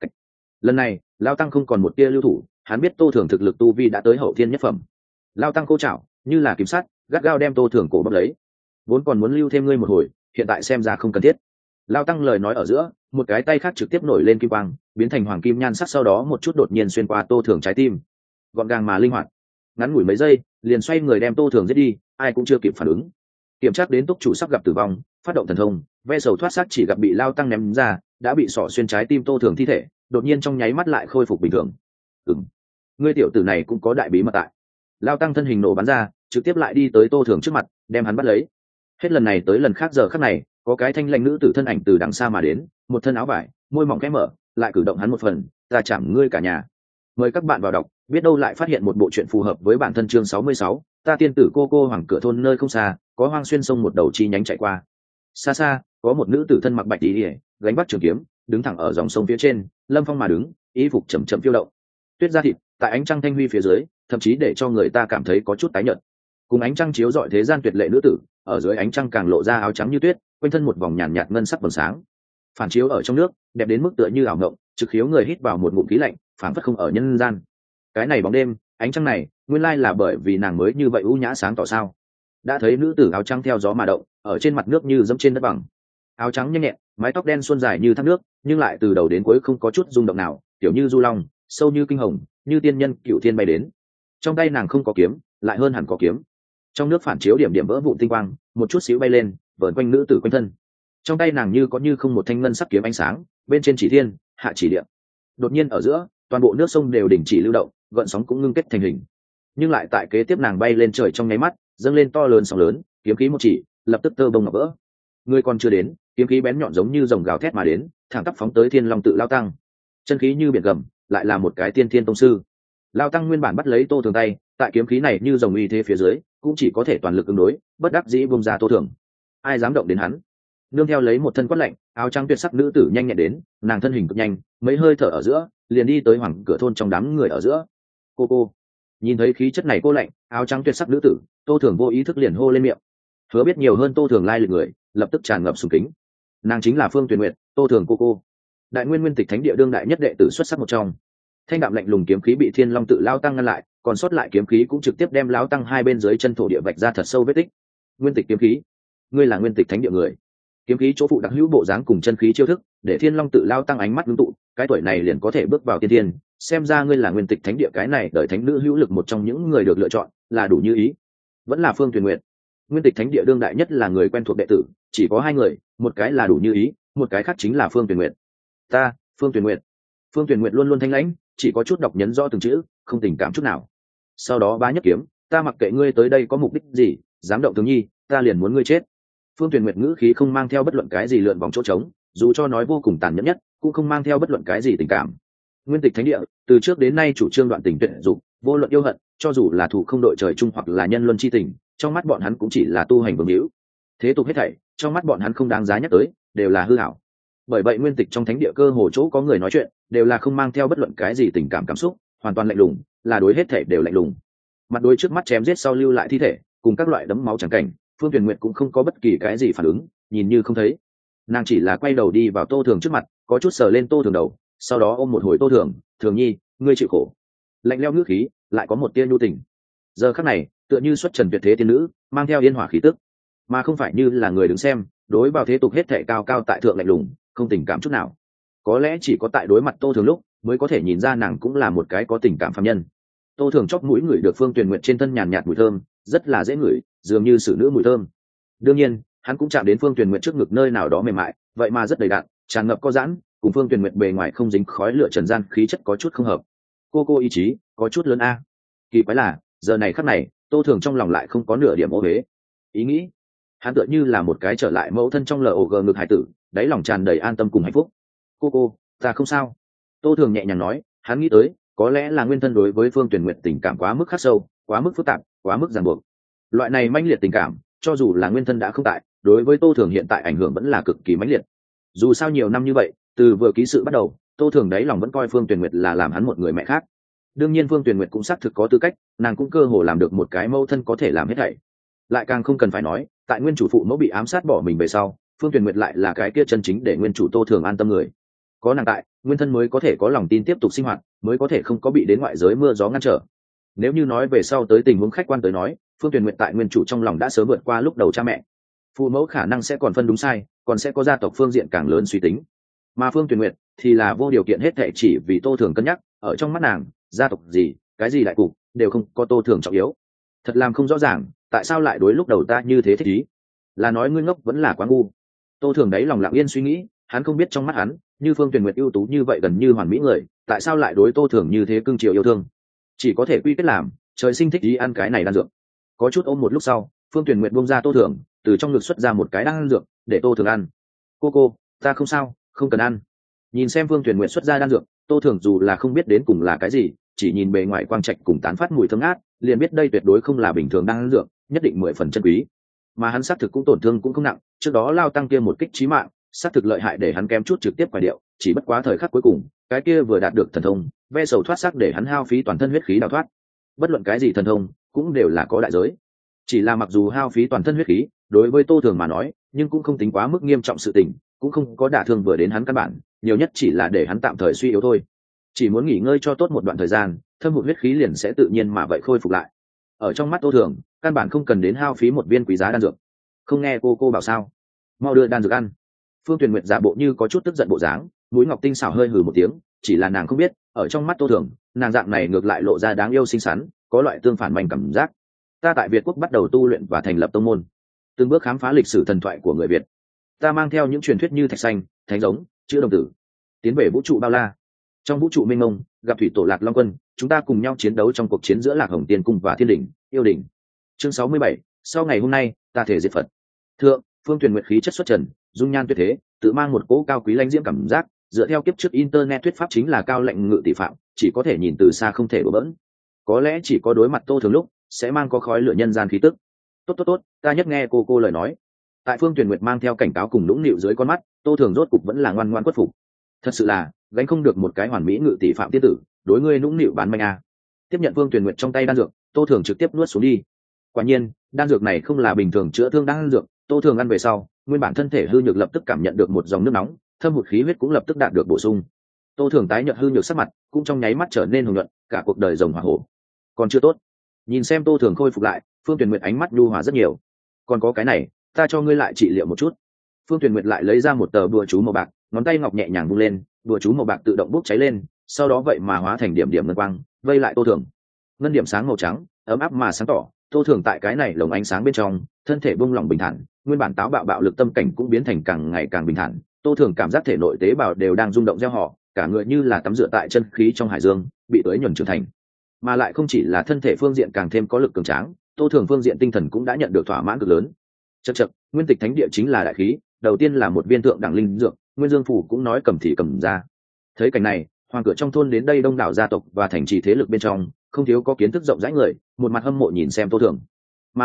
Lần này, Lao tăng không còn một tia lưu thủ, hắn biết Tô Thường thực lực tu vi đã tới hậu thiên nhất phẩm. Lao tăng cô chảo, như là kiếm sắt, gắt gao đem Tô Thường cổ bóp lấy. Vốn còn muốn lưu thêm ngươi một hồi, hiện tại xem ra không cần thiết. Lao tăng lời nói ở giữa, một cái tay khác trực tiếp nổi lên kim quang, biến thành hoàng kim nhan sắc, sau đó một chút đột nhiên xuyên qua Tô Thường trái tim, gọn gàng mà linh hoạt, ngắn ngủi mấy giây liền xoay người đem Tô Thường giết đi, ai cũng chưa kịp phản ứng. Kiểm tra đến túc chủ sắp gặp tử vong, phát động thần thông, ve sầu thoát xác chỉ gặp bị Lao tăng ném ra, đã bị xỏ xuyên trái tim Tô Thường thi thể, đột nhiên trong nháy mắt lại khôi phục bình thường. Ngươi tiểu tử này cũng có đại bí mật tại. Lao tăng thân hình nổ bắn ra, trực tiếp lại đi tới Tô Thường trước mặt, đem hắn bắt lấy. Hết lần này tới lần khác giờ khắc này, có cái thanh lãnh nữ tử thân ảnh từ đằng xa mà đến, một thân áo vải, môi mỏng khẽ mở, lại cử động hắn một phần, ta chạm ngươi cả nhà. Mời các bạn vào đọc, biết đâu lại phát hiện một bộ truyện phù hợp với bản thân chương 66, ta tiên tử cô hoàng cửa thôn nơi không xa, có hoang xuyên sông một đầu chi nhánh chạy qua. Xa xa, có một nữ tử thân mặc bạch y, gánh vác trường kiếm, đứng thẳng ở dòng sông phía trên, lâm phong mà đứng, y phục chậm chậm phiêu động. Tuyết da thịt, tại ánh trăng thanh huy phía dưới, thậm chí để cho người ta cảm thấy có chút tái nhợt. Cùng ánh trăng chiếu rọi thế gian tuyệt lệ nữ tử, ở dưới ánh trăng càng lộ ra áo trắng như tuyết, quanh thân một vòng nhàn nhạt ngân sắc vầng sáng, phản chiếu ở trong nước, đẹp đến mức tựa như ảo ngộng, trực khiếu người hít vào một ngụm khí lạnh, phảng phất không ở nhân gian. Cái này bóng đêm, ánh trăng này, nguyên lai là bởi vì nàng mới như vậy u nhã sáng tỏ sao? Đã thấy nữ tử áo trắng theo gió mà động, ở trên mặt nước như dẫm trên đất bằng. Áo trắng nhanh nhẹn, mái tóc đen suôn dài như thác nước, nhưng lại từ đầu đến cuối không có chút rung động nào, kiểu như du long, sâu như kinh hồng, như tiên nhân cửu thiên bay đến. Trong tay nàng không có kiếm, lại hơn hẳn có kiếm. Trong nước phản chiếu điểm điểm vỡ vụn tinh quang, một chút xíu bay lên, vờn quanh nữ tử quanh thân. Trong tay nàng như có như không một thanh ngân sắc kiếm ánh sáng, bên trên chỉ thiên, hạ chỉ địa. Đột nhiên ở giữa, toàn bộ nước sông đều đình chỉ lưu động, gợn sóng cũng ngưng kết thành hình. Nhưng lại tại kế tiếp nàng bay lên trời trong nháy mắt, dâng lên to lớn sóng lớn, kiếm khí một chỉ, lập tức tơ bông ngọc vỡ. Người còn chưa đến, kiếm khí bén nhọn giống như rồng gào thét mà đến, thẳng tắp phóng tới Thiên Long tự Lao tăng. Chân khí như biển gầm, lại là một cái tiên thiên tông sư. Lao tăng nguyên bản bắt lấy Tô Thường tay, tại kiếm khí này như rồng uy thế phía dưới, cũng chỉ có thể toàn lực ứng đối, bất đắc dĩ buông ra Tô Thường. Ai dám động đến hắn? Nương theo lấy một thân quát lạnh, áo trắng tuyệt sắc nữ tử nhanh nhẹn đến, nàng thân hình cực nhanh, mấy hơi thở ở giữa, liền đi tới hoàng cửa thôn trong đám người ở giữa. Cô, nhìn thấy khí chất này cô lạnh, áo trắng tuyệt sắc nữ tử, Tô Thường vô ý thức liền hô lên miệng. Hứa biết nhiều hơn Tô Thường lai lịch người, lập tức tràn ngập sùng kính. Nàng chính là Phương Tuyền Nguyệt, Tô Thường cô. Đại nguyên nguyên tịch thánh địa đương đại nhất đệ tử xuất sắc một trong. Thanh đạm lạnh lùng kiếm khí bị Thiên Long tự Lao tăng ngăn lại, còn sót lại kiếm khí cũng trực tiếp đem Lao tăng hai bên dưới chân thổ địa vạch ra thật sâu vết tích. Nguyên tịch kiếm khí, ngươi là nguyên tịch thánh địa người. Kiếm khí chỗ phụ đặc hữu bộ dáng cùng chân khí chiêu thức, để Thiên Long tự Lao tăng ánh mắt ngưng tụ, cái tuổi này liền có thể bước vào tiên thiên, xem ra ngươi là nguyên tịch thánh địa cái này đợi thánh nữ hữu lực một trong những người được lựa chọn, là đủ như ý. Vẫn là Phương Tuyền Nguyệt. Nguyên tịch thánh địa đương đại nhất là người quen thuộc đệ tử, chỉ có hai người, một cái là đủ như ý, một cái khác chính là Phương Tuyền Nguyệt. Ta, Phương Tuyền Nguyệt. Phương Tuyền Nguyệt luôn luôn thanh lãnh, chỉ có chút đọc nhấn rõ từng chữ, không tình cảm chút nào. Sau đó bá nhất kiếm, ta mặc kệ ngươi tới đây có mục đích gì, dám động Tướng Nhi, ta liền muốn ngươi chết. Phương Tuyền Nguyệt ngữ khí không mang theo bất luận cái gì lượn vòng chỗ trống, dù cho nói vô cùng tàn nhẫn nhất, cũng không mang theo bất luận cái gì tình cảm. Nguyên tịch thánh địa, từ trước đến nay chủ trương đoạn tình tuyệt dục, vô luận yêu hận, cho dù là thủ không đội trời chung hoặc là nhân luân chi tình, trong mắt bọn hắn cũng chỉ là tu hành vương hữu. Thế tục hết thảy trong mắt bọn hắn không đáng giá nhắc tới, đều là hư ảo. Bởi vậy nguyên tịch trong thánh địa cơ hồ chỗ có người nói chuyện đều là không mang theo bất luận cái gì tình cảm cảm xúc, hoàn toàn lạnh lùng, là đối hết thảy đều lạnh lùng. Mặt đối trước mắt chém giết sau lưu lại thi thể cùng các loại đấm máu trắng cảnh, Phương Tuyền Nguyệt cũng không có bất kỳ cái gì phản ứng, nhìn như không thấy. Nàng chỉ là quay đầu đi vào Tô Thường trước mặt, có chút sờ lên Tô Thường đầu, sau đó ôm một hồi Tô Thường, "Thường nhi, ngươi chịu khổ." Lạnh lẽo ngữ khí lại có một tia nhu tình. Giờ khắc này tựa như xuất trần tuyệt thế tiên nữ, mang theo yên hỏa khí tức, mà không phải như là người đứng xem đối vào thế tục hết thảy cao cao tại thượng lạnh lùng, không tình cảm chút nào. Có lẽ chỉ có tại đối mặt Tô Thường lúc mới có thể nhìn ra nàng cũng là một cái có tình cảm phàm nhân. Tô Thường chóp mũi ngửi được Phương Tuyền Nguyệt trên thân nhàn nhạt mùi thơm, rất là dễ ngửi, dường như xử nữ mùi thơm. Đương nhiên hắn cũng chạm đến Phương Tuyền Nguyệt trước ngực nơi nào đó mềm mại, vậy mà rất đầy đặn, tràn ngập có giãn, cùng Phương Tuyền Nguyệt bề ngoài không dính khói lửa trần gian khí chất có chút không hợp. Cô ý chí có chút lớn a. Kỳ quái là giờ này khắc này Tô Thường trong lòng lại không có nửa điểm ô uế. Ý nghĩ hắn tựa như là một cái trở lại mẫu thân trong log ngực hải tử, đáy lòng tràn đầy an tâm cùng hạnh phúc. Cô ta không sao. Tô Thường nhẹ nhàng nói, hắn nghĩ tới có lẽ là nguyên thân đối với Phương Tuyền Nguyệt tình cảm quá mức khắc sâu, quá mức phức tạp, quá mức ràng buộc. Loại này mãnh liệt tình cảm cho dù là nguyên thân đã không tại, đối với Tô Thường hiện tại ảnh hưởng vẫn là cực kỳ mãnh liệt. Dù sao nhiều năm như vậy, từ vừa ký sự bắt đầu, Tô Thường đáy lòng vẫn coi Phương Tuyền Nguyệt là làm hắn một người mẹ khác. Đương nhiên Phương Tuyền Nguyệt cũng xác thực có tư cách, nàng cũng cơ hồ làm được một cái mẫu thân có thể làm hết thảy. Lại càng không cần phải nói, tại nguyên chủ phụ mẫu bị ám sát bỏ mình về sau, Phương Tuyền Nguyệt lại là cái kia chân chính để nguyên chủ Tô Thường an tâm người. Có nàng tại, nguyên thân mới có thể có lòng tin tiếp tục sinh hoạt, mới có thể không có bị đến ngoại giới mưa gió ngăn trở. Nếu như nói về sau tới tình huống khách quan tới nói, Phương Tuyền Nguyệt tại nguyên chủ trong lòng đã sớm vượt qua lúc đầu cha mẹ. Phụ mẫu khả năng sẽ còn phân đúng sai, còn sẽ có gia tộc phương diện càng lớn suy tính. Mà Phương Tuyền Nguyệt thì là vô điều kiện hết thảy chỉ vì Tô Thường cân nhắc, ở trong mắt nàng, gia tộc gì, cái gì đại cục, đều không có Tô Thường trọng yếu. Thật làm không rõ ràng, tại sao lại đối lúc đầu ta như thế thích ý? Là nói ngươi ngốc vẫn là quá ngu. Tô Thường đấy lòng lặng yên suy nghĩ, hắn không biết trong mắt hắn, như Phương Tuyền Nguyệt ưu tú như vậy gần như hoàn mỹ người, tại sao lại đối Tô Thường như thế cưng chiều yêu thương? Chỉ có thể quy kết làm, trời sinh thích ý ăn cái này đan dược. Có chút ôm một lúc sau, Phương Tuyền Nguyệt buông ra Tô Thường, từ trong ngực xuất ra một cái đan dược, để Tô Thường ăn. Cô, ta không sao, không cần ăn. Nhìn xem Phương Tuyền Nguyệt xuất ra đan dược, Tô Thường dù là không biết đến cùng là cái gì, chỉ nhìn bề ngoài quang trạch cùng tán phát mùi thơm ngát, liền biết đây tuyệt đối không là bình thường đan dược, nhất định 10 phần chân quý. Mà hắn xác thực cũng tổn thương cũng không nặng, trước đó lao tăng kia một kích chí mạng, xác thực lợi hại để hắn kém chút trực tiếp quả điệu, chỉ bất quá thời khắc cuối cùng, cái kia vừa đạt được thần thông, ve sầu thoát xác để hắn hao phí toàn thân huyết khí đào thoát. Bất luận cái gì thần thông, cũng đều là có đại giới. Chỉ là mặc dù hao phí toàn thân huyết khí, đối với Tô Thường mà nói, nhưng cũng không tính quá mức nghiêm trọng sự tình, cũng không có đả thương vừa đến hắn căn bản, nhiều nhất chỉ là để hắn tạm thời suy yếu thôi. Chỉ muốn nghỉ ngơi cho tốt một đoạn thời gian, thâm hụt huyết khí liền sẽ tự nhiên mà vậy khôi phục lại. Ở trong mắt Tô Thường, căn bản không cần đến hao phí một viên quý giá đan dược. Không nghe cô bảo sao? Mau đưa đan dược ăn. Phương Tuyền Nguyệt giả bộ như có chút tức giận bộ dáng, mũi ngọc tinh xảo hơi hừ một tiếng, chỉ là nàng không biết, ở trong mắt Tô Thường, nàng dạng này ngược lại lộ ra đáng yêu xinh xắn, có loại tương phản manh cảm giác. Ta tại Việt quốc bắt đầu tu luyện và thành lập tông môn, từng bước khám phá lịch sử thần thoại của người Việt. Ta mang theo những truyền thuyết như thạch xanh, thánh giống, chữ đồng tử, tiến về vũ trụ bao la. Trong vũ trụ mênh mông, gặp thủy tổ Lạc Long Quân, chúng ta cùng nhau chiến đấu trong cuộc chiến giữa Lạc Hồng Tiên Cung và Thiên Đỉnh, Yêu Đỉnh. Chương 67, sau ngày hôm nay, ta thể diệt Phật. Thượng, Phương Tuyền Nguyệt khí chất xuất trần, dung nhan tuyệt thế, tự mang một cỗ cao quý lãnh diễm cảm giác, dựa theo kiếp trước internet thuyết pháp chính là cao lệnh ngự tỷ phạm, chỉ có thể nhìn từ xa không thể đổ bỡn. Có lẽ chỉ có đối mặt Tô Thường lúc sẽ mang có khói lửa nhân gian khí tức. Tốt, ta nhất nghe cô lời nói. Tại Phương Tuyền Nguyệt mang theo cảnh cáo cùng nũng nịu dưới con mắt, Tô Thường rốt cục vẫn là ngoan ngoãn khuất phục. Thật sự là gánh không được một cái hoàn mỹ ngự tỷ phạm tiên tử, đối ngươi nũng nịu bán manh a. Tiếp nhận Phương Tuyền Nguyệt trong tay đan dược, Tô Thường trực tiếp nuốt xuống đi. Quả nhiên, đan dược này không là bình thường chữa thương đan dược, Tô Thường ăn về sau, nguyên bản thân thể hư nhược lập tức cảm nhận được một dòng nước nóng, thâm hụt khí huyết cũng lập tức đạt được bổ sung. Tô Thường tái nhợt hư nhược sắc mặt, cũng trong nháy mắt trở nên hồng nhuận, cả cuộc đời rồng hỏa hổ. Còn chưa tốt. Nhìn xem Tô Thường khôi phục lại, Phương Tuyền Nguyệt ánh mắt nhu hòa rất nhiều. Còn có cái này, ta cho ngươi lại trị liệu một chút. Phương Tuyền Nguyệt lại lấy ra một tờ bùa chú màu bạc, ngón tay ngọc nhẹ nhàng vung lên, bùa chú màu bạc tự động bốc cháy lên, sau đó vậy mà hóa thành điểm điểm ngân quang, vây lại Tô Thường. Ngân điểm sáng màu trắng, ấm áp mà sáng tỏ, Tô Thường tại cái này lồng ánh sáng bên trong, thân thể buông lỏng bình thản, nguyên bản táo bạo bạo lực tâm cảnh cũng biến thành càng ngày càng bình thản. Tô Thường cảm giác thể nội tế bào đều đang rung động reo hò, cả người như là tắm rửa tại chân khí trong hải dương, bị tưới nhuần trưởng thành. Mà lại không chỉ là thân thể phương diện càng thêm có lực cường tráng, Tô Thường phương diện tinh thần cũng đã nhận được thỏa mãn cực lớn. Chậc, nguyên tịch thánh địa chính là đại khí, đầu tiên là một viên thượng đẳng linh dược, Nguyên Dương phủ cũng nói cầm thì cầm ra. Thấy cảnh này, hoàng cửa trong thôn đến đây đông đảo gia tộc và thành trì thế lực bên trong, không thiếu có kiến thức rộng rãi người, một mặt hâm mộ nhìn xem Tô Thường. Mà lại,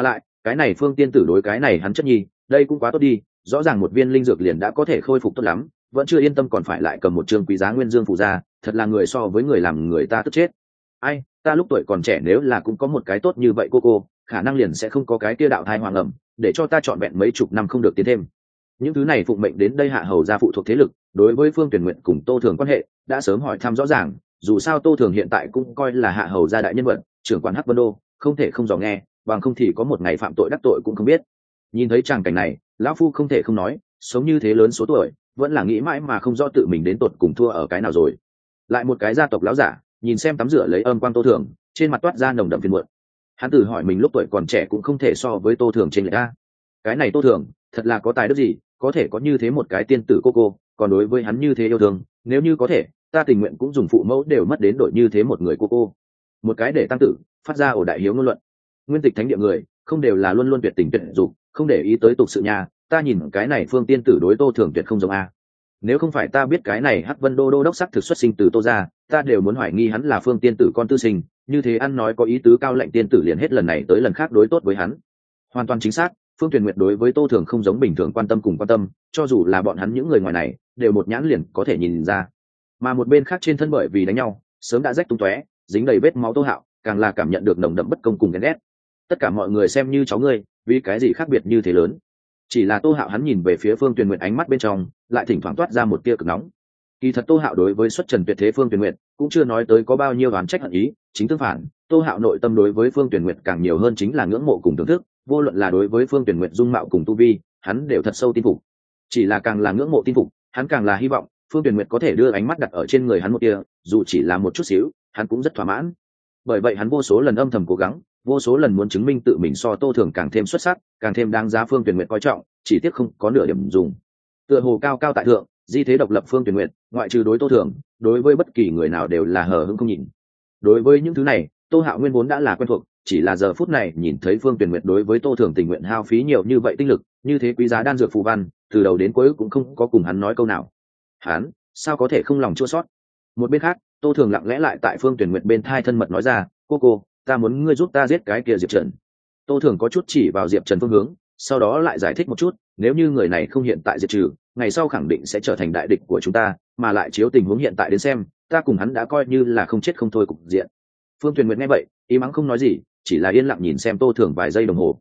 cái này phương tiên tử đối cái này hắn chất nhi đây cũng quá tốt đi, rõ ràng một viên linh dược liền đã có thể khôi phục tốt lắm, vẫn chưa yên tâm còn phải lại cầm một chương quý giá nguyên dương phụ ra, thật là người so với người làm người ta tức chết. Ai, ta lúc tuổi còn trẻ nếu là cũng có một cái tốt như vậy cô, khả năng liền sẽ không có cái kia đạo thai hoàng ẩm, để cho ta trọn vẹn mấy chục năm không được tiến thêm. Những thứ này phụng mệnh đến đây hạ hầu gia phụ thuộc thế lực, đối với Phương Tuyển Nguyện cùng Tô Thường quan hệ đã sớm hỏi thăm rõ ràng, dù sao Tô Thường hiện tại cũng coi là hạ hầu gia đại nhân vật, trưởng quản Hắc Vân Đô, không thể không dò nghe, bằng không thì có một ngày phạm tội đắc tội cũng không biết. Nhìn thấy tràng cảnh này, lão phu không thể không nói, sống như thế lớn số tuổi, vẫn là nghĩ mãi mà không rõ tự mình đến tột cùng thua ở cái nào rồi. Lại một cái gia tộc lão giả, nhìn xem tắm rửa lấy âm quang Tô Thường, trên mặt toát ra nồng đậm phiền muộn. Hắn tự hỏi mình lúc tuổi còn trẻ cũng không thể so với Tô Thường trên lệch a. Cái này Tô Thường, thật là có tài đức gì, có thể có như thế một cái tiên tử cô, còn đối với hắn như thế yêu thương, nếu như có thể, ta tình nguyện cũng dùng phụ mẫu đều mất đến đổi như thế một người cô. Một cái để tăng tử, phát ra ổ đại hiếu ngôn luận. Nguyên Tịch Thánh Địa người, không đều là luôn luôn tuyệt tình tuyệt dục, không để ý tới tục sự nhà, ta nhìn cái này Phương tiên tử đối Tô Thường tuyệt không giống a. Nếu không phải ta biết cái này Hắc Vân Đô đô đốc sắc thực xuất sinh từ Tô gia, ta đều muốn hoài nghi hắn là Phương tiên tử con tư sinh, như thế ăn nói có ý tứ cao lệnh tiên tử liền hết lần này tới lần khác đối tốt với hắn. Hoàn toàn chính xác, Phương Tuyền Nguyệt đối với Tô Thường không giống bình thường quan tâm, cho dù là bọn hắn những người ngoài này, đều một nhãn liền có thể nhìn ra. Mà một bên khác trên thân bởi vì đánh nhau, sớm đã rách tung tóe, dính đầy vết máu Tô Hạo, càng là cảm nhận được nồng đậm bất công cùng ghen ghét. Tất cả mọi người xem như cháu ngươi, vì cái gì khác biệt như thế lớn? Chỉ là Tô Hạo hắn nhìn về phía Phương Tuyền Nguyệt ánh mắt bên trong, lại thỉnh thoảng toát ra một tia cực nóng. Kỳ thật Tô Hạo đối với xuất trần tuyệt thế Phương Tuyền Nguyệt, cũng chưa nói tới có bao nhiêu oán trách hận ý, chính tương phản, Tô Hạo nội tâm đối với Phương Tuyền Nguyệt càng nhiều hơn chính là ngưỡng mộ cùng thưởng thức, vô luận là đối với Phương Tuyền Nguyệt dung mạo cùng tu vi, hắn đều thật sâu tin phục. Chỉ là càng là ngưỡng mộ tin phục, hắn càng là hy vọng Phương Tuyền Nguyệt có thể đưa ánh mắt đặt ở trên người hắn một tia, dù chỉ là một chút xíu, hắn cũng rất thỏa mãn. Bởi vậy hắn vô số lần âm thầm cố gắng, vô số lần muốn chứng minh tự mình so Tô Thường càng thêm xuất sắc, càng thêm đáng giá Phương Tuyền Nguyệt coi trọng, chỉ tiếc không có nửa điểm dùng. Tựa hồ cao cao tại thượng, di thế độc lập Phương Tuyền Nguyệt, ngoại trừ đối Tô Thường, đối với bất kỳ người nào đều là hờ hững không nhìn. Đối với những thứ này, Tô Hạo nguyên vốn đã là quen thuộc, chỉ là giờ phút này nhìn thấy Phương Tuyền Nguyệt đối với Tô Thường tình nguyện hao phí nhiều như vậy tinh lực, như thế quý giá đan dược phù văn, từ đầu đến cuối cũng không có cùng hắn nói câu nào. Hắn sao có thể không lòng chua xót? Một bên khác, Tô Thường lặng lẽ lại tại Phương Tuyền Nguyệt bên thai thân mật nói ra, cô, ta muốn ngươi giúp ta giết cái kia Diệp Trần. Tô Thường có chút chỉ vào Diệp Trần phương hướng, sau đó lại giải thích một chút, nếu như người này không hiện tại diệt trừ, ngày sau khẳng định sẽ trở thành đại địch của chúng ta, mà lại chiếu tình huống hiện tại đến xem, ta cùng hắn đã coi như là không chết không thôi cục diện. Phương Tuyền Nguyệt nghe vậy, ý mắng không nói gì, chỉ là yên lặng nhìn xem Tô Thường vài giây đồng hồ.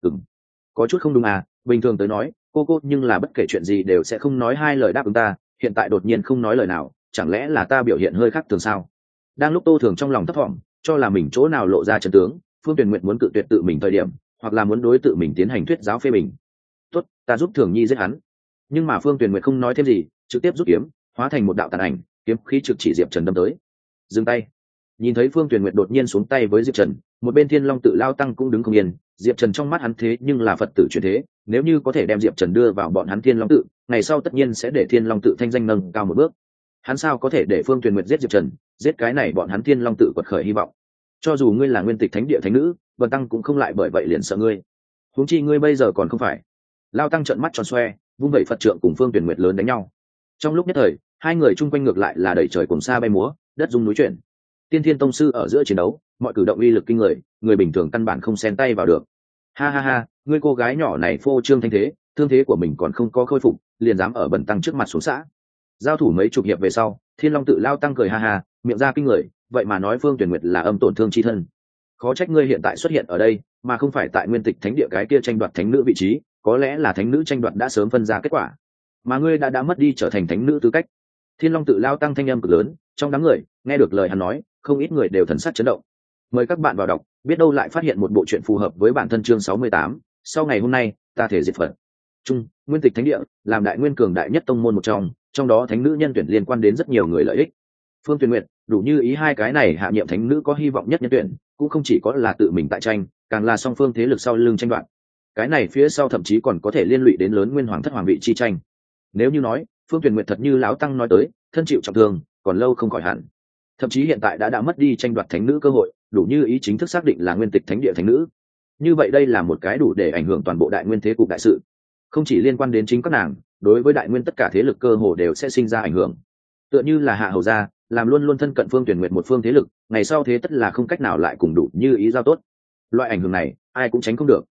Có chút không đúng à, bình thường tới nói, cô nhưng là bất kể chuyện gì đều sẽ không nói hai lời đáp ứng ta, hiện tại đột nhiên không nói lời nào, chẳng lẽ là ta biểu hiện hơi khác thường sao? Đang lúc Tô Thường trong lòng thấp thỏm, cho là mình chỗ nào lộ ra chân tướng, Phương Tuyền Nguyệt muốn cự tuyệt tự mình thời điểm, hoặc là muốn đối tự mình tiến hành thuyết giáo phê bình. Tốt, ta giúp Thường Nhi giết hắn. Nhưng mà Phương Tuyền Nguyệt không nói thêm gì, trực tiếp rút kiếm, hóa thành một đạo tàn ảnh, kiếm khí trực chỉ Diệp Trần đâm tới. Dừng tay. Nhìn thấy Phương Tuyền Nguyệt đột nhiên xuống tay với Diệp Trần, một bên Thiên Long Tự Lao Tăng cũng đứng không yên. Diệp Trần trong mắt hắn thế nhưng là Phật tử chuyển thế, nếu như có thể đem Diệp Trần đưa vào bọn hắn Thiên Long Tự, ngày sau tất nhiên sẽ để Thiên Long Tự thanh danh nâng cao một bước. Hắn sao có thể để Phương Tuyền Nguyệt giết Diệp Trần, giết cái này bọn hắn Thiên Long Tự quật khởi hy vọng. Cho dù ngươi là Nguyên Tịch Thánh Địa thánh nữ, Vân Tăng cũng không lại bởi vậy liền sợ ngươi. Huống chi ngươi bây giờ còn không phải. Lao Tăng trợn mắt tròn xoe, vung vẩy Phật trượng cùng Phương Tuyền Nguyệt lớn đánh nhau. Trong lúc nhất thời, hai người chung quanh ngược lại là đẩy trời cùng xa bay múa, đất rung núi chuyển. Tiên Thiên Tông sư ở giữa chiến đấu, mọi cử động uy lực kinh người, người bình thường căn bản không xen tay vào được. Ha, ngươi cô gái nhỏ này phô trương thanh thế, thương thế của mình còn không có khôi phục, liền dám ở Bần Tăng trước mặt xuống xã. Giao thủ mấy chục hiệp về sau, Thiên Long Tự Lao Tăng cười ha, miệng ra kinh người, vậy mà nói Phương Tuyền Nguyệt là âm tổn thương chi thân. Khó trách ngươi hiện tại xuất hiện ở đây, mà không phải tại Nguyên Tịch Thánh Địa cái kia tranh đoạt thánh nữ vị trí, có lẽ là thánh nữ tranh đoạt đã sớm phân ra kết quả, mà ngươi đã mất đi trở thành thánh nữ tư cách. Thiên Long Tự Lao Tăng thanh âm cực lớn, trong đám người nghe được lời hắn nói, không ít người đều thần sắc chấn động. Mời các bạn vào đọc, biết đâu lại phát hiện một bộ truyện phù hợp với bản thân chương 68, sau ngày hôm nay, ta thể diệt Phật. Nguyên Tịch Thánh Địa, làm đại nguyên cường đại nhất tông môn một trong đó thánh nữ nhân tuyển liên quan đến rất nhiều người lợi ích. Phương Tuyền Nguyệt, đủ như ý hai cái này hạ nhiệm thánh nữ có hy vọng nhất nhân tuyển, cũng không chỉ có là tự mình tại tranh, càng là song phương thế lực sau lưng tranh đoạt. Cái này phía sau thậm chí còn có thể liên lụy đến lớn Nguyên Hoàng thất hoàng vị chi tranh. Nếu như nói, Phương Tuyền Nguyệt thật như lão tăng nói tới, thân chịu trọng thương, còn lâu không khỏi hẳn. Thậm chí hiện tại đã mất đi tranh đoạt thánh nữ cơ hội, đủ như ý chính thức xác định là Nguyên Tịch Thánh Địa thánh nữ. Như vậy đây là một cái đủ để ảnh hưởng toàn bộ đại nguyên thế cục đại sự, không chỉ liên quan đến chính các nàng, đối với đại nguyên tất cả thế lực cơ hồ đều sẽ sinh ra ảnh hưởng. Tựa như là Hạ Hầu gia, làm luôn luôn thân cận Phương Tuyển Nguyệt một phương thế lực, ngày sau thế tất là không cách nào lại cùng đủ như ý giao tốt. Loại ảnh hưởng này, ai cũng tránh không được.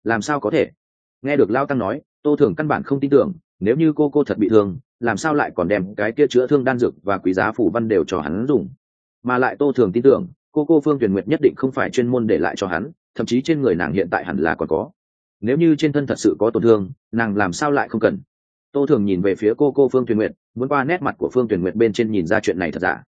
Làm sao có thể? Nghe được Lao Tăng nói, Tô Thường căn bản không tin tưởng, nếu như cô thật bị thương, làm sao lại còn đem cái kia chữa thương đan dược và quý giá phù văn đều cho hắn dùng? Mà lại Tô Thường tin tưởng, cô Phương Tuyền Nguyệt nhất định không phải chuyên môn để lại cho hắn, thậm chí trên người nàng hiện tại hẳn là còn có. Nếu như trên thân thật sự có tổn thương, nàng làm sao lại không cần? Tô Thường nhìn về phía cô Phương Tuyền Nguyệt, muốn qua nét mặt của Phương Tuyền Nguyệt bên trên nhìn ra chuyện này thật giả.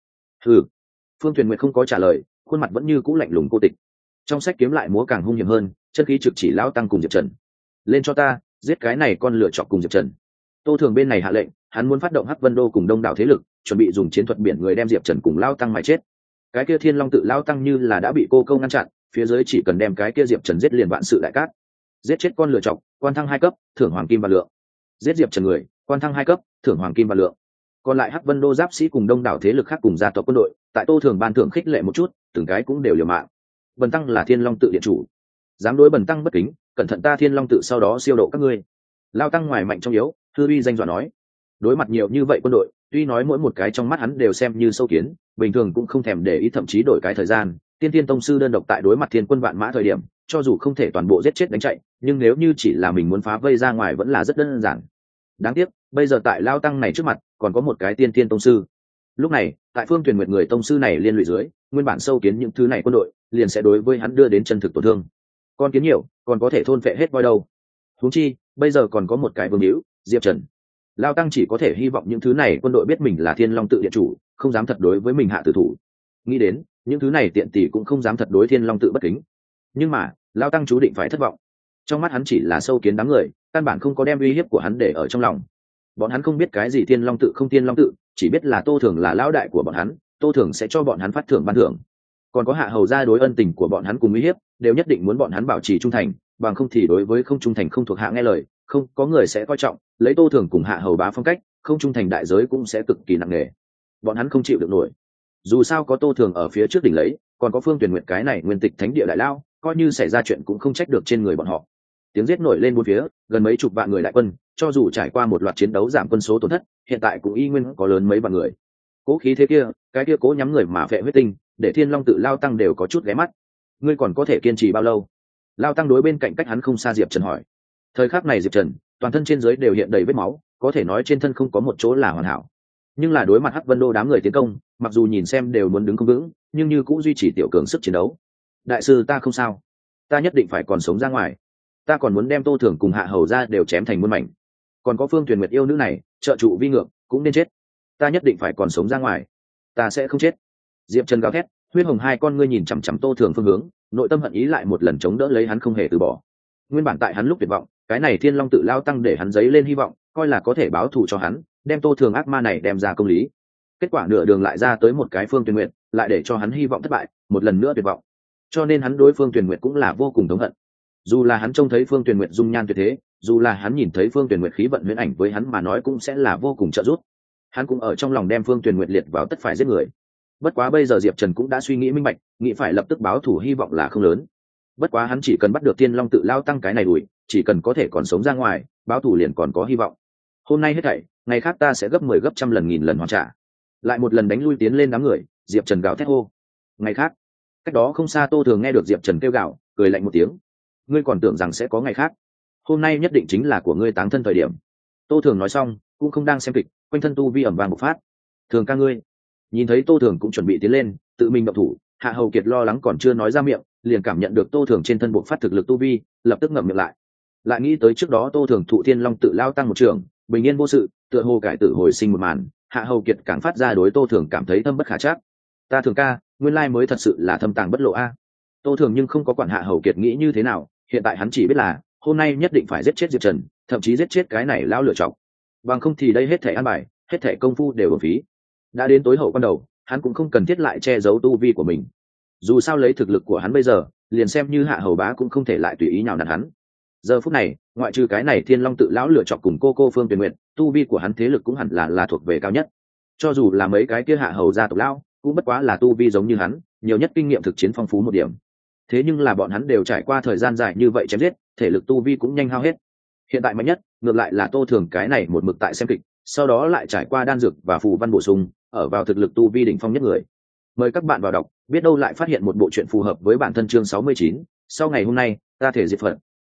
Phương Tuyền Nguyệt không có trả lời, khuôn mặt vẫn như cũ lạnh lùng cô tịch. Trong sách kiếm lại múa càng hung hiểm hơn, chân khí trực chỉ Lão Tăng cùng Diệp Trần. Lên cho ta, giết cái này con lựa chọc cùng Diệp Trần. Tô Thường bên này hạ lệnh, hắn muốn phát động Hắc Vân Đô cùng đông đảo thế lực, chuẩn bị dùng chiến thuật biển người đem Diệp Trần cùng Lão Tăng mài chết. Cái kia Thiên Long tự Lão Tăng như là đã bị cô câu ngăn chặn, phía dưới chỉ cần đem cái kia Diệp Trần giết liền vạn sự đại cát. Giết chết con lựa chọc, quan thăng 2 cấp, thưởng hoàng kim và lượng. Giết Diệp Trần người, quan thăng 2 cấp, thưởng hoàng kim và lượng. Còn lại Hắc Vân Đô giáp sĩ cùng đông đảo thế lực khác cùng gia tộc quân đội, tại Tô Thường ban thưởng khích lệ một chút, từng cái cũng đều liều mạng. Bần tăng là Thiên Long tự điện chủ, dám đối bần tăng bất kính, cẩn thận ta Thiên Long tự sau đó siêu độ các ngươi. Lao Tăng ngoài mạnh trong yếu, hư uy danh dọa nói. Đối mặt nhiều như vậy quân đội, tuy nói mỗi một cái trong mắt hắn đều xem như sâu kiến, bình thường cũng không thèm để ý, thậm chí đổi cái thời gian. Tiên Tiên tông sư đơn độc tại đối mặt thiên quân vạn mã thời điểm, cho dù không thể toàn bộ giết chết đánh chạy, nhưng nếu như chỉ là mình muốn phá vây ra ngoài vẫn là rất đơn giản. Đáng tiếc, bây giờ tại Lao Tăng này trước mặt, còn có một cái Tiên Tiên tông sư. Lúc này, tại Phương Tuyền Nguyệt người tông sư này liên lụy dưới, nguyên bản sâu kiến những thứ này quân đội, liền sẽ đối với hắn đưa đến chân thực tổn thương. Con kiến nhiều, còn có thể thôn phệ hết voi đâu. Huống chi, bây giờ còn có một cái vương hữu, Diệp Trần. Lao Tăng chỉ có thể hy vọng những thứ này quân đội biết mình là Thiên Long tự điện chủ, không dám thật đối với mình hạ tử thủ. Nghĩ đến, những thứ này tiện tỷ cũng không dám thật đối Thiên Long tự bất kính. Nhưng mà, Lao Tăng chú định phải thất vọng. Trong mắt hắn chỉ là sâu kiến đám người, căn bản không có đem uy hiếp của hắn để ở trong lòng. Bọn hắn không biết cái gì Thiên Long tự không Thiên Long tự, chỉ biết là Tô Thường là lão đại của bọn hắn, Tô Thường sẽ cho bọn hắn phát thưởng ban thưởng. Còn có Hạ Hầu gia đối ân tình của bọn hắn cùng uy hiếp, đều nhất định muốn bọn hắn bảo trì trung thành, bằng không thì đối với không trung thành không thuộc hạ nghe lời, không có người sẽ coi trọng. Lấy Tô Thường cùng Hạ Hầu bá phong cách, không trung thành đại giới cũng sẽ cực kỳ nặng nề. Bọn hắn không chịu được nổi. Dù sao có Tô Thường ở phía trước đỉnh lấy, còn có Phương Tuyền Nguyệt cái này nguyên tịch thánh địa đại lao, coi như xảy ra chuyện cũng không trách được trên người bọn họ. Tiếng giết nổi lên bốn phía, gần mấy chục vạn người đại quân, cho dù trải qua một loạt chiến đấu giảm quân số tổn thất, hiện tại cũng y nguyên có lớn mấy vạn người. Cố khí thế kia, cái kia cố nhắm người mà phệ huyết tinh, để Thiên Long tự Lao Tăng đều có chút ghé mắt. Ngươi còn có thể kiên trì bao lâu? Lao Tăng đối bên cạnh cách hắn không xa Diệp Trần hỏi. Thời khắc này Diệp Trần, toàn thân trên dưới đều hiện đầy vết máu, có thể nói trên thân không có một chỗ là hoàn hảo. Nhưng là đối mặt Hắc Vân Đô đám người tiến công, mặc dù nhìn xem đều muốn đứng không vững, nhưng như cũng duy trì tiểu cường sức chiến đấu. Đại sư ta không sao, ta nhất định phải còn sống ra ngoài. Ta còn muốn đem Tô Thường cùng Hạ Hầu ra đều chém thành muôn mảnh. Còn có Phương Tuyền Nguyệt yêu nữ này, trợ trụ vi ngược, cũng nên chết. Ta nhất định phải còn sống ra ngoài. Ta sẽ không chết. Diệp Trần gào thét, huyết hồng hai con ngươi nhìn chằm chằm Tô Thường phương hướng, nội tâm hận ý lại một lần chống đỡ lấy hắn không hề từ bỏ. Nguyên bản tại hắn lúc tuyệt vọng, cái này Thiên Long tự Lao Tăng để hắn dấy lên hy vọng, coi là có thể báo thù cho hắn, đem Tô Thường ác ma này đem ra công lý. Kết quả nửa đường lại ra tới một cái Phương Tuyền Nguyệt, lại để cho hắn hy vọng thất bại, một lần nữa tuyệt vọng. Cho nên hắn đối Phương Tuyền Nguyệt cũng là vô cùng thống hận. Dù là hắn trông thấy Phương Tuyền Nguyệt dung nhan tuyệt thế, dù là hắn nhìn thấy Phương Tuyền Nguyệt khí vận huyễn ảnh, với hắn mà nói cũng sẽ là vô cùng trợ giúp. Hắn cũng ở trong lòng đem Phương Tuyền Nguyệt liệt vào tất phải giết người. Bất quá bây giờ Diệp Trần cũng đã suy nghĩ minh bạch, nghĩ phải lập tức báo thù hy vọng là không lớn. Bất quá hắn chỉ cần bắt được Thiên Long tự Lao Tăng cái này đuổi, chỉ cần có thể còn sống ra ngoài, báo thù liền còn có hy vọng. Hôm nay hết thảy, ngày khác ta sẽ gấp 10 gấp trăm lần nghìn lần hoàn trả. Lại một lần đánh lui tiến lên đám người, Diệp Trần gào thét hô. Ngày khác, cách đó không xa Tô Thường nghe được Diệp Trần kêu gào, cười lạnh một tiếng. Ngươi còn tưởng rằng sẽ có ngày khác? Hôm nay nhất định chính là của ngươi táng thân thời điểm. Tô Thường nói xong, cũng không đang xem kịch, quanh thân tu vi ẩm vàng bộc phát. Thường ca ngươi. Nhìn thấy Tô Thường cũng chuẩn bị tiến lên, tự mình động thủ, Hạ Hầu Kiệt lo lắng còn chưa nói ra miệng, liền cảm nhận được Tô Thường trên thân bộc phát thực lực tu vi, lập tức ngậm miệng lại. Lại nghĩ tới trước đó Tô Thường thụ Thiên Long tự Lao Tăng một trường, bình yên vô sự, tựa hồ cải tử hồi sinh một màn, Hạ Hầu Kiệt càng phát ra đối Tô Thường cảm thấy thâm bất khả trắc. Ta Thường ca, nguyên lai mới thật sự là thâm tàng bất lộ a. Tô Thường nhưng không có quản Hạ Hầu Kiệt nghĩ như thế nào, hiện tại hắn chỉ biết là hôm nay nhất định phải giết chết Diệp Trần, thậm chí giết chết cái này lão lựa chọc. Bằng không thì đây hết thảy ăn bài, hết thảy công phu đều uổng phí. Đã đến tối hậu quan đầu, hắn cũng không cần thiết lại che giấu tu vi của mình. Dù sao lấy thực lực của hắn bây giờ, liền xem như Hạ Hầu bá cũng không thể lại tùy ý nhào nặn hắn. Giờ phút này, ngoại trừ cái này Thiên Long tự lão lựa chọc cùng cô Phương Tuyền Nguyệt, tu vi của hắn thế lực cũng hẳn là thuộc về cao nhất. Cho dù là mấy cái kia Hạ Hầu gia tộc lão, cũng bất quá là tu vi giống như hắn, nhiều nhất kinh nghiệm thực chiến phong phú một điểm. Thế nhưng là bọn hắn đều trải qua thời gian dài như vậy chém giết, thể lực tu vi cũng nhanh hao hết. Hiện tại mạnh nhất, ngược lại là Tô Thường cái này một mực tại xem kịch, sau đó lại trải qua đan dược và phù văn bổ sung, ở vào thực lực tu vi đỉnh phong nhất người. Mời các bạn vào đọc, biết đâu lại phát hiện một bộ truyện phù hợp với bản thân chương 69. Sau ngày hôm nay, ta thể diệt phận, hạ,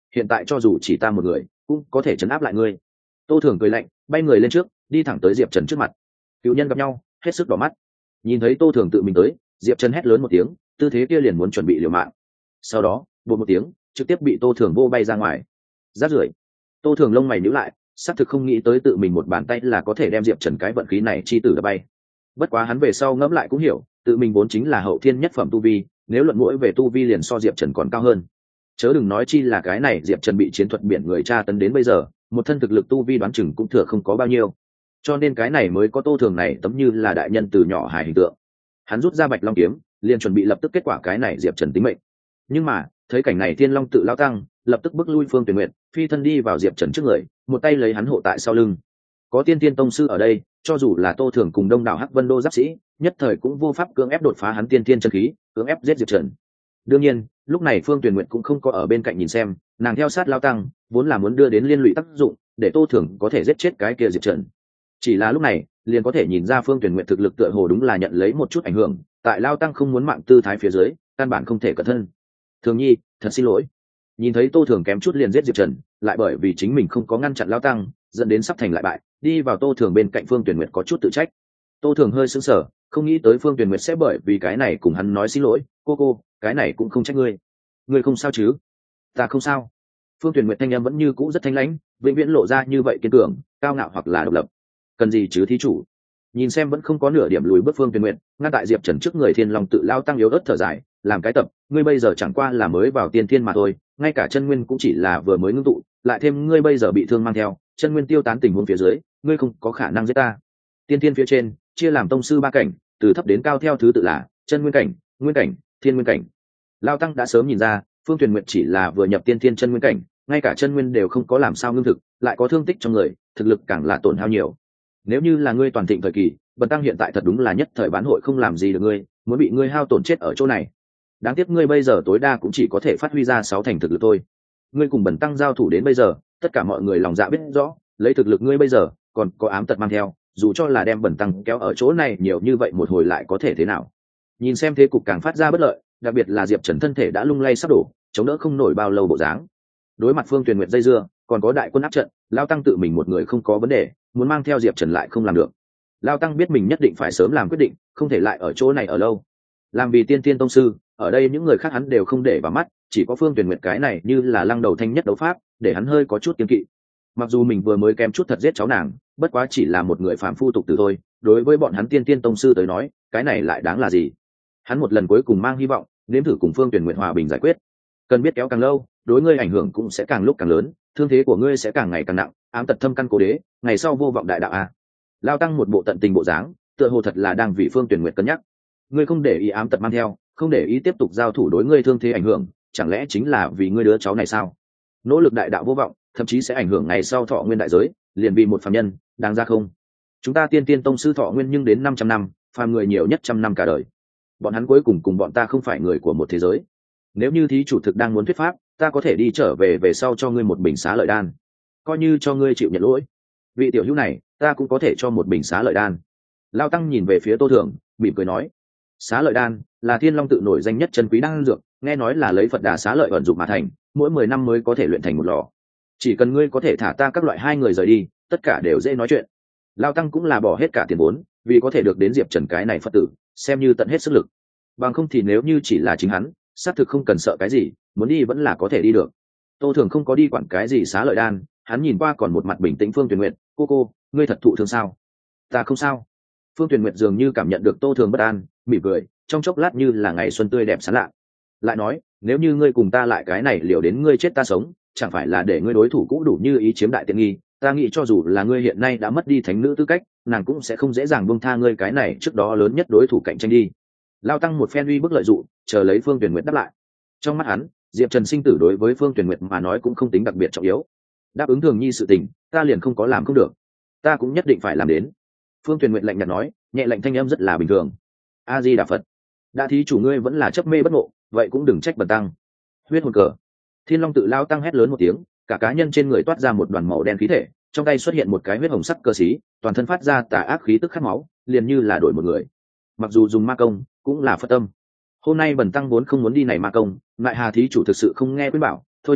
hiện tại cho dù chỉ ta một người cũng có thể chấn áp lại ngươi. Tô Thường cười lạnh, bay người lên trước, đi thẳng tới Diệp Trần trước mặt. Cựu nhân gặp nhau hết sức đỏ mắt. Nhìn thấy Tô Thường tự mình tới, Diệp Trần hét lớn một tiếng, tư thế kia liền muốn chuẩn bị liều mạng. Sau đó bột một tiếng, trực tiếp bị Tô Thường vô bay ra ngoài. Rát rưởi. Tô Thường lông mày nhíu lại, xác thực không nghĩ tới tự mình một bàn tay là có thể đem Diệp Trần cái vận khí này chi tử đập bay. Bất quá hắn về sau ngẫm lại cũng hiểu, tự mình vốn chính là hậu thiên nhất phẩm tu vi, nếu luận mũi về tu vi liền so Diệp Trần còn cao hơn. Chớ đừng nói chi là cái này Diệp Trần bị chiến thuật biển người tra tấn đến bây giờ, một thân thực lực tu vi đoán chừng cũng thừa không có bao nhiêu. Cho nên cái này mới có Tô Thường này tấm như là đại nhân từ nhỏ hài hình tượng. Hắn rút ra Bạch Long kiếm, liền chuẩn bị lập tức kết quả cái này Diệp Trần tính mệnh. Nhưng mà, thấy cảnh này Thiên Long tự lao tăng, lập tức bước lui Phương Tuyển Nguyệt, phi thân đi vào Diệp Trần trước người, một tay lấy hắn hộ tại sau lưng. Có Tiên Tiên tông sư ở đây, cho dù là Tô Thường cùng đông đảo Hắc Vân Đô giáp sĩ, nhất thời cũng vô pháp cưỡng ép đột phá hắn tiên tiên chân khí, cưỡng ép giết Diệp Trần. Đương nhiên, lúc này Phương Tuyển Nguyệt cũng không có ở bên cạnh nhìn xem, nàng theo sát lao tăng, vốn là muốn đưa đến liên lụy tác dụng, để Tô Thường có thể giết chết cái kia Diệp Trần. Chỉ là lúc này, liền có thể nhìn ra Phương Tuyển Nguyệt thực lực tựa hồ đúng là nhận lấy một chút ảnh hưởng, tại lao tăng không muốn mạng tư thái phía dưới, căn bản không thể cẩn thân. Thường nhi, thật xin lỗi. Nhìn thấy Tô Thường kém chút liền giết Diệp Trần, lại bởi vì chính mình không có ngăn chặn lao tăng, dẫn đến sắp thành lại bại, đi vào Tô Thường bên cạnh Phương Tuyển Nguyệt có chút tự trách. Tô Thường hơi sững sờ, không nghĩ tới Phương Tuyển Nguyệt sẽ bởi vì cái này cùng hắn nói xin lỗi. Cô, cái này cũng không trách ngươi. Ngươi không sao chứ? Ta không sao. Phương Tuyển Nguyệt thanh em vẫn như cũ rất thanh lãnh, vĩnh viễn lộ ra như vậy kiên cường, cao ngạo hoặc là độc lập. Cần gì chứ thí chủ? Nhìn xem vẫn không có nửa điểm lùi bước Phương Tuyển Nguyệt, ngăn tại Diệp Trần trước người Thiên Long tự lao tăng yếu ớt thở dài, làm cái tập, ngươi bây giờ chẳng qua là mới vào tiên thiên mà thôi, ngay cả chân nguyên cũng chỉ là vừa mới ngưng tụ, lại thêm ngươi bây giờ bị thương mang theo, chân nguyên tiêu tán tình huống phía dưới, ngươi không có khả năng giết ta. Tiên thiên phía trên chia làm tông sư ba cảnh, từ thấp đến cao theo thứ tự là chân nguyên cảnh, nguyên cảnh, thiên nguyên cảnh. Lao tăng đã sớm nhìn ra, Phương Tuyển Nguyệt chỉ là vừa nhập tiên thiên chân nguyên cảnh, ngay cả chân nguyên đều không có làm sao ngưng thực, lại có thương tích trong người, thực lực càng là tổn hao nhiều. Nếu như là ngươi toàn thịnh thời kỳ, bần tăng hiện tại thật đúng là nhất thời bán hội không làm gì được ngươi, muốn bị ngươi hao tổn chết ở chỗ này. Đáng tiếc ngươi bây giờ tối đa cũng chỉ có thể phát huy ra 6 thành thực lực thôi. Ngươi cùng bần tăng giao thủ đến bây giờ, tất cả mọi người lòng dạ biết rõ, lấy thực lực ngươi bây giờ, còn có ám tật mang theo, dù cho là đem bần tăng kéo ở chỗ này nhiều như vậy một hồi lại có thể thế nào? Nhìn xem thế cục càng phát ra bất lợi, đặc biệt là Diệp Trần thân thể đã lung lay sắp đổ, chống đỡ không nổi bao lâu bộ dáng. Đối mặt Phương Tuyển Nguyệt dây dưa, còn có đại quân áp trận, lao tăng tự mình một người không có vấn đề, muốn mang theo Diệp Trần lại không làm được. Lao tăng biết mình nhất định phải sớm làm quyết định, không thể lại ở chỗ này ở lâu. Làm vì tiên tiên tông sư, ở đây những người khác hắn đều không để vào mắt, chỉ có Phương Tuyển Nguyệt cái này như là lăng đầu thanh nhất đấu pháp, để hắn hơi có chút kiêng kỵ. Mặc dù mình vừa mới kém chút thật giết cháu nàng, bất quá chỉ là một người phàm phu tục tử thôi, đối với bọn hắn tiên tiên tông sư tới nói, cái này lại đáng là gì? Hắn một lần cuối cùng mang hy vọng, nếm thử cùng Phương Tuyển Nguyệt hòa bình giải quyết. Cần biết kéo càng lâu, đối ngươi ảnh hưởng cũng sẽ càng lúc càng lớn, thương thế của ngươi sẽ càng ngày càng nặng, ám tật thâm căn cố đế, ngày sau vô vọng đại đạo a. Lao tăng một bộ tận tình bộ dáng, tựa hồ thật là đang vì Phương Tuyển Nguyệt cân nhắc. Ngươi không để ý ám tật mang theo, không để ý tiếp tục giao thủ đối ngươi thương thế ảnh hưởng, chẳng lẽ chính là vì ngươi đứa cháu này sao? Nỗ lực đại đạo vô vọng, thậm chí sẽ ảnh hưởng ngày sau thọ nguyên đại giới, liền vì một phàm nhân, đáng ra không? Chúng ta tiên tiên tông sư thọ nguyên nhưng đến 500 năm, phàm người nhiều nhất 100 năm cả đời. Bọn hắn cuối cùng bọn ta không phải người của một thế giới. Nếu như thí chủ thực đang muốn thuyết pháp, ta có thể đi trở về sau cho ngươi một bình xá lợi đan, coi như cho ngươi chịu nhận lỗi. Vị tiểu hữu này, ta cũng có thể cho một bình xá lợi đan. Lao tăng nhìn về phía Tô Thường, mỉm cười nói, xá lợi đan là Thiên Long tự nổi danh nhất chân quý đan dược, nghe nói là lấy Phật đà xá lợi vận dụng mà thành, mỗi 10 năm mới có thể luyện thành một lò. Chỉ cần ngươi có thể thả ta các loại 2 người rời đi, tất cả đều dễ nói chuyện. Lao tăng cũng là bỏ hết cả tiền vốn, vì có thể được đến Diệp Trần cái này Phật tử, xem như tận hết sức lực. Bằng không thì nếu như chỉ là chính hắn, xác thực không cần sợ cái gì, muốn đi vẫn là có thể đi được. Tô Thường không có đi quản cái gì xá lợi đan, hắn nhìn qua còn một mặt bình tĩnh Phương Tuyển Nguyệt, cô, ngươi thật thụ thương sao? Ta không sao. Phương Tuyển Nguyệt dường như cảm nhận được Tô Thường bất an, mỉm cười, trong chốc lát như là ngày xuân tươi đẹp sáng lạ. Lại nói, nếu như ngươi cùng ta lại cái này liều đến ngươi chết ta sống, chẳng phải là để ngươi đối thủ cũ đủ như ý chiếm đại tiện nghi? Ta nghĩ cho dù là ngươi hiện nay đã mất đi thánh nữ tư cách, nàng cũng sẽ không dễ dàng buông tha ngươi cái này trước đó lớn nhất đối thủ cạnh tranh đi. Lao tăng một phen uy bức lợi dụ, chờ lấy Phương Tuyển Nguyệt đáp lại. Trong mắt hắn, Diệp Trần sinh tử đối với Phương Tuyển Nguyệt mà nói cũng không tính đặc biệt trọng yếu. Đáp ứng Thường nhi sự tình, ta liền không có làm không được, ta cũng nhất định phải làm đến. Phương Tuyển Nguyệt lạnh nhạt nói, nhẹ lạnh thanh âm rất là bình thường. A Di Đà Phật. Đã thí chủ ngươi vẫn là chấp mê bất ngộ, vậy cũng đừng trách bần tăng. Huyết hồn cờ. Thiên Long tự lao tăng hét lớn một tiếng, cả cá nhân trên người toát ra một đoàn màu đen khí thể, trong tay xuất hiện một cái huyết hồng sắc cơ sĩ, toàn thân phát ra tà ác khí tức khát máu, liền như là đổi một người. Mặc dù dùng ma công, cũng là Phật tâm. Hôm nay bần tăng vốn không muốn đi này ma công, lại Hà thí chủ thực sự không nghe khuyên bảo, thôi,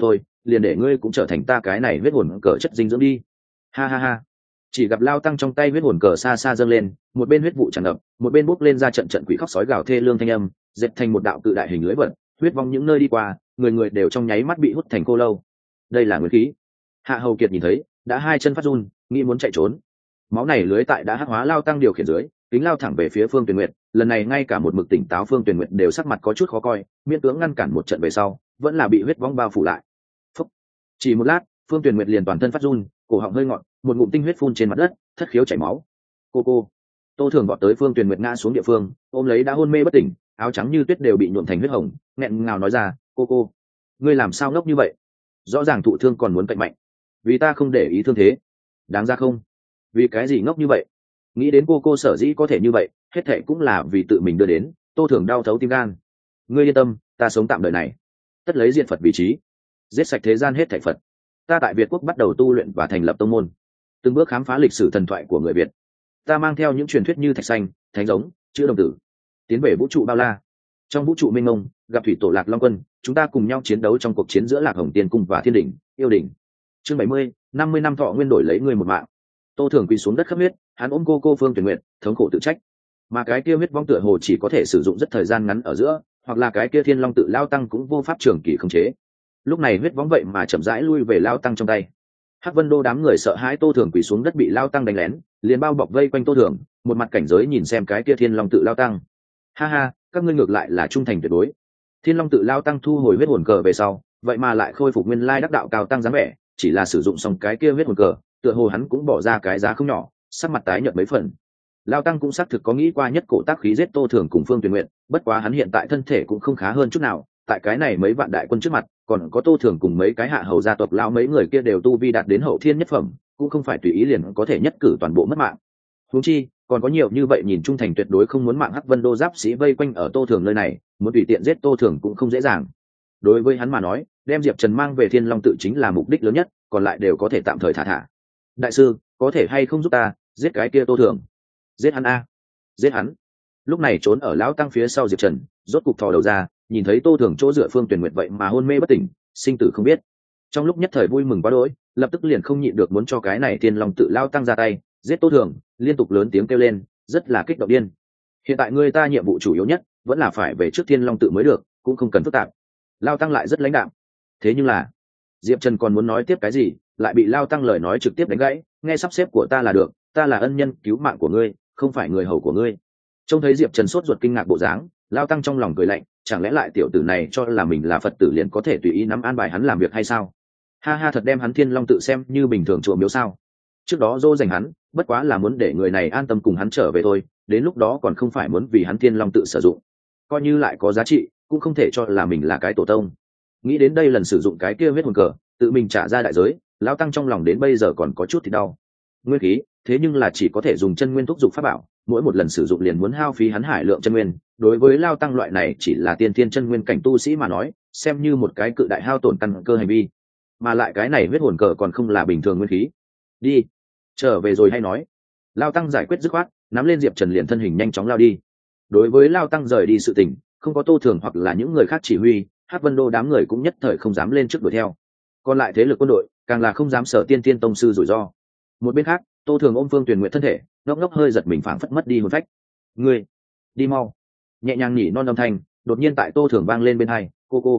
liền để ngươi cũng trở thành ta cái này huyết hồn cờ chất dinh dưỡng đi. Ha ha ha. Chỉ gặp Lao Tăng trong tay huyết hồn cờ xa xa dâng lên, một bên huyết vụ tràn ngập, một bên bốc lên ra trận trận quỷ khóc sói gào thê lương thanh âm, dệt thành một đạo cự đại hình lưới vật, huyết vong những nơi đi qua, người người đều trong nháy mắt bị hút thành cô lâu. Đây là nguyên khí. Hạ Hầu Kiệt nhìn thấy, đã hai chân phát run, nghĩ muốn chạy trốn. Máu này lưới tại đã hắc hóa Lao Tăng điều khiển dưới, kính lao thẳng về phía Phương Tuyền Nguyệt, lần này ngay cả một mực tỉnh táo Phương Tuyền Nguyệt đều sắc mặt có chút khó coi, miễn cưỡng ngăn cản một trận về sau, vẫn là bị huyết vong bao phủ lại. Phúc. Chỉ một lát, Phương Tuyền Nguyệt liền toàn thân phát run, cổ họng hơi ngọn, một ngụm tinh huyết phun trên mặt đất, thất khiếu chảy máu. Cô. Tô Thường vọt tới Phương Tuyền Nguyệt ngã xuống địa phương, ôm lấy đã hôn mê bất tỉnh, áo trắng như tuyết đều bị nhuộm thành huyết hồng, nghẹn ngào nói ra, cô, ngươi làm sao ngốc như vậy? Rõ ràng thụ thương còn muốn cạnh mạnh, vì ta không để ý thương thế, đáng ra không? Vì cái gì ngốc như vậy? Nghĩ đến cô sở dĩ có thể như vậy, hết thệ cũng là vì tự mình đưa đến. Tô Thường đau thấu tim gan. Ngươi yên tâm, ta sống tạm đời này, tất lấy diệt Phật vị trí, giết sạch thế gian hết thảy Phật. Ta tại Việt quốc bắt đầu tu luyện và thành lập tông môn, từng bước khám phá lịch sử thần thoại của người Việt. Ta mang theo những truyền thuyết như thạch xanh, thánh giống, chữ đồng tử, tiến về vũ trụ bao la. Trong vũ trụ mênh mông, gặp thủy tổ Lạc Long Quân, chúng ta cùng nhau chiến đấu trong cuộc chiến giữa Lạc Hồng Tiên Cung và Thiên Đỉnh, Yêu Đỉnh. Chương 70, 50 năm thọ nguyên đổi lấy người một mạng. Tô Thường quỳ xuống đất khắp huyết, hắn ôm cô Phương Tuyền Nguyệt, thống khổ tự trách. Mà cái kia huyết vong tựa hồ chỉ có thể sử dụng rất thời gian ngắn ở giữa, hoặc là cái kia Thiên Long tự Lao Tăng cũng vô pháp trường kỳ khống chế. Lúc này huyết vong vậy mà chậm rãi lui về Lao Tăng trong tay. Hắc Vân Đô đám người sợ hãi Tô Thường quỳ xuống đất bị Lao Tăng đánh lén, liền bao bọc vây quanh Tô Thường, một mặt cảnh giới nhìn xem cái kia Thiên Long tự Lao Tăng. Ha ha, các ngươi ngược lại là trung thành tuyệt đối. Thiên Long tự Lao Tăng thu hồi huyết hồn cờ về sau, vậy mà lại khôi phục nguyên lai đắc đạo cao tăng dáng vẻ, chỉ là sử dụng xong cái kia huyết hồn cờ, tựa hồ hắn cũng bỏ ra cái giá không nhỏ, sắc mặt tái nhợt mấy phần. Lao Tăng cũng xác thực có nghĩ qua nhất cổ tác khí giết Tô Thường cùng Phương Tuyền Nguyệt, bất quá hắn hiện tại thân thể cũng không khá hơn chút nào, tại cái này mấy vạn đại quân trước mặt, còn có Tô Thường cùng mấy cái hạ hầu gia tộc lão mấy người kia đều tu vi đạt đến hậu thiên nhất phẩm, cũng không phải tùy ý liền có thể nhất cử toàn bộ mất mạng. Huống chi, còn có nhiều như vậy nhìn trung thành tuyệt đối không muốn mạng Hắc Vân Đô giáp sĩ vây quanh ở Tô Thường nơi này, muốn tùy tiện giết Tô Thường cũng không dễ dàng. Đối với hắn mà nói, đem Diệp Trần mang về Thiên Long tự chính là mục đích lớn nhất, còn lại đều có thể tạm thời thả. Đại sư, có thể hay không giúp ta giết cái kia Tô Thường? Giết hắn a, giết hắn. Lúc này trốn ở lão tăng phía sau Diệp Trần rốt cục thò đầu ra, nhìn thấy Tô Thường chỗ dựa Phương Tuyền Nguyệt vậy mà hôn mê bất tỉnh, sinh tử không biết. Trong lúc nhất thời vui mừng quá đỗi, lập tức liền không nhịn được muốn cho cái này Thiên Long tự lão tăng ra tay giết Tô Thường, liên tục lớn tiếng kêu lên, rất là kích động điên. Hiện tại người ta nhiệm vụ chủ yếu nhất vẫn là phải về trước Thiên Long tự mới được, cũng không cần phức tạp. Lão tăng lại rất lãnh đạm. Thế nhưng là Diệp Trần còn muốn nói tiếp cái gì, lại bị Lao Tăng lời nói trực tiếp đánh gãy. Nghe sắp xếp của ta là được, ta là ân nhân cứu mạng của ngươi, không phải người hầu của ngươi. Trông thấy Diệp Trần sốt ruột kinh ngạc bộ dáng, Lao Tăng trong lòng cười lạnh, chẳng lẽ lại tiểu tử này cho là mình là Phật tử liền có thể tùy ý nắm an bài hắn làm việc hay sao? Ha ha, thật đem hắn Thiên Long tự xem như bình thường chùa miếu sao? Trước đó dỗ dành hắn, bất quá là muốn để người này an tâm cùng hắn trở về thôi, đến lúc đó còn không phải muốn vì hắn Thiên Long tự sử dụng. Coi như lại có giá trị, cũng không thể cho là mình là cái tổ tông. Nghĩ đến đây lần sử dụng cái kia huyết hồn cờ, tự mình trả ra đại giới, Lão Tăng trong lòng đến bây giờ còn có chút thì đau. Nguyên khí, thế nhưng là chỉ có thể dùng chân nguyên thúc giục pháp bảo, mỗi một lần sử dụng liền muốn hao phí hắn hải lượng chân nguyên. Đối với Lao Tăng loại này chỉ là tiên thiên chân nguyên cảnh tu sĩ mà nói, xem như một cái cự đại hao tổn căn cơ hành vi. Mà lại cái này huyết hồn cờ còn không là bình thường nguyên khí. Đi, trở về rồi hay nói. Lao Tăng giải quyết dứt khoát, nắm lên Diệp Trần liền thân hình nhanh chóng lao đi. Đối với Lao Tăng rời đi sự tình, không có Tô Thường hoặc là những người khác chỉ huy, Hắc Vân Đô đám người cũng nhất thời không dám lên trước đuổi theo. Còn lại thế lực quân đội càng là không dám sở tiên tiên tông sư rủi ro. Một bên khác, Tô Thường ôm Phương Tuyền Nguyệt thân thể, ngốc ngốc hơi giật mình phảng phất mất đi hồn phách. Ngươi, đi mau. Nhẹ nhàng nhỉ non âm thanh, đột nhiên tại Tô Thường vang lên bên tai,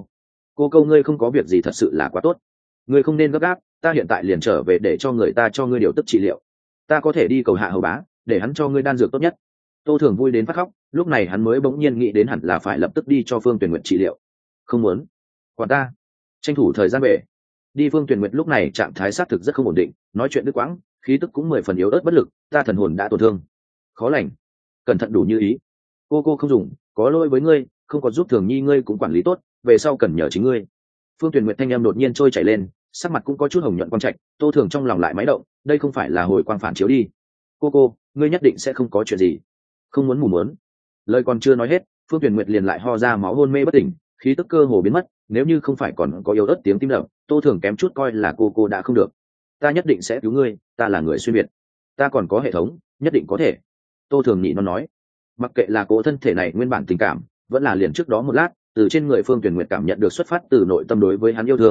cô câu ngươi không có việc gì thật sự là quá tốt. Ngươi không nên gấp gáp, ta hiện tại liền trở về để cho người ta cho ngươi điều tức trị liệu. Ta có thể đi cầu Hạ Hầu Bá, để hắn cho ngươi đan dược tốt nhất. Tô Thường vui đến phát khóc, lúc này hắn mới bỗng nhiên nghĩ đến hẳn là phải lập tức đi cho Phương Tuyền Nguyệt trị liệu. Không muốn, quản ta, tranh thủ thời gian về. Đi. Phương Tuyền Nguyệt lúc này trạng thái xác thực rất không ổn định, nói chuyện đứt quãng, khí tức cũng 10 phần yếu ớt bất lực, ta thần hồn đã tổn thương, khó lành, cẩn thận đủ như ý. Cô không dùng, có lỗi với ngươi, không có giúp Thường Nhi ngươi cũng quản lý tốt, về sau cần nhờ chính ngươi. Phương Tuyền Nguyệt thanh em đột nhiên trôi chảy lên, sắc mặt cũng có chút hồng nhuận quang trạch. Tô Thường trong lòng lại máy động, đây không phải là hồi quang phản chiếu đi. Cô, ngươi nhất định sẽ không có chuyện gì. Không muốn mù muốn. Lời còn chưa nói hết, Phương Tuyền Nguyệt liền lại ho ra máu hôn mê bất tỉnh, khí tức cơ hồ biến mất. Nếu như không phải còn có yếu ớt tiếng tim đập, Tô Thường kém chút coi là cô đã không được. Ta nhất định sẽ cứu ngươi, ta là người xuyên việt, ta còn có hệ thống, nhất định có thể. Tô Thường nhị nó nói, mặc kệ là cố thân thể này nguyên bản tình cảm, vẫn là liền trước đó một lát từ trên người Phương Tuyền Nguyệt cảm nhận được xuất phát từ nội tâm đối với hắn yêu thương,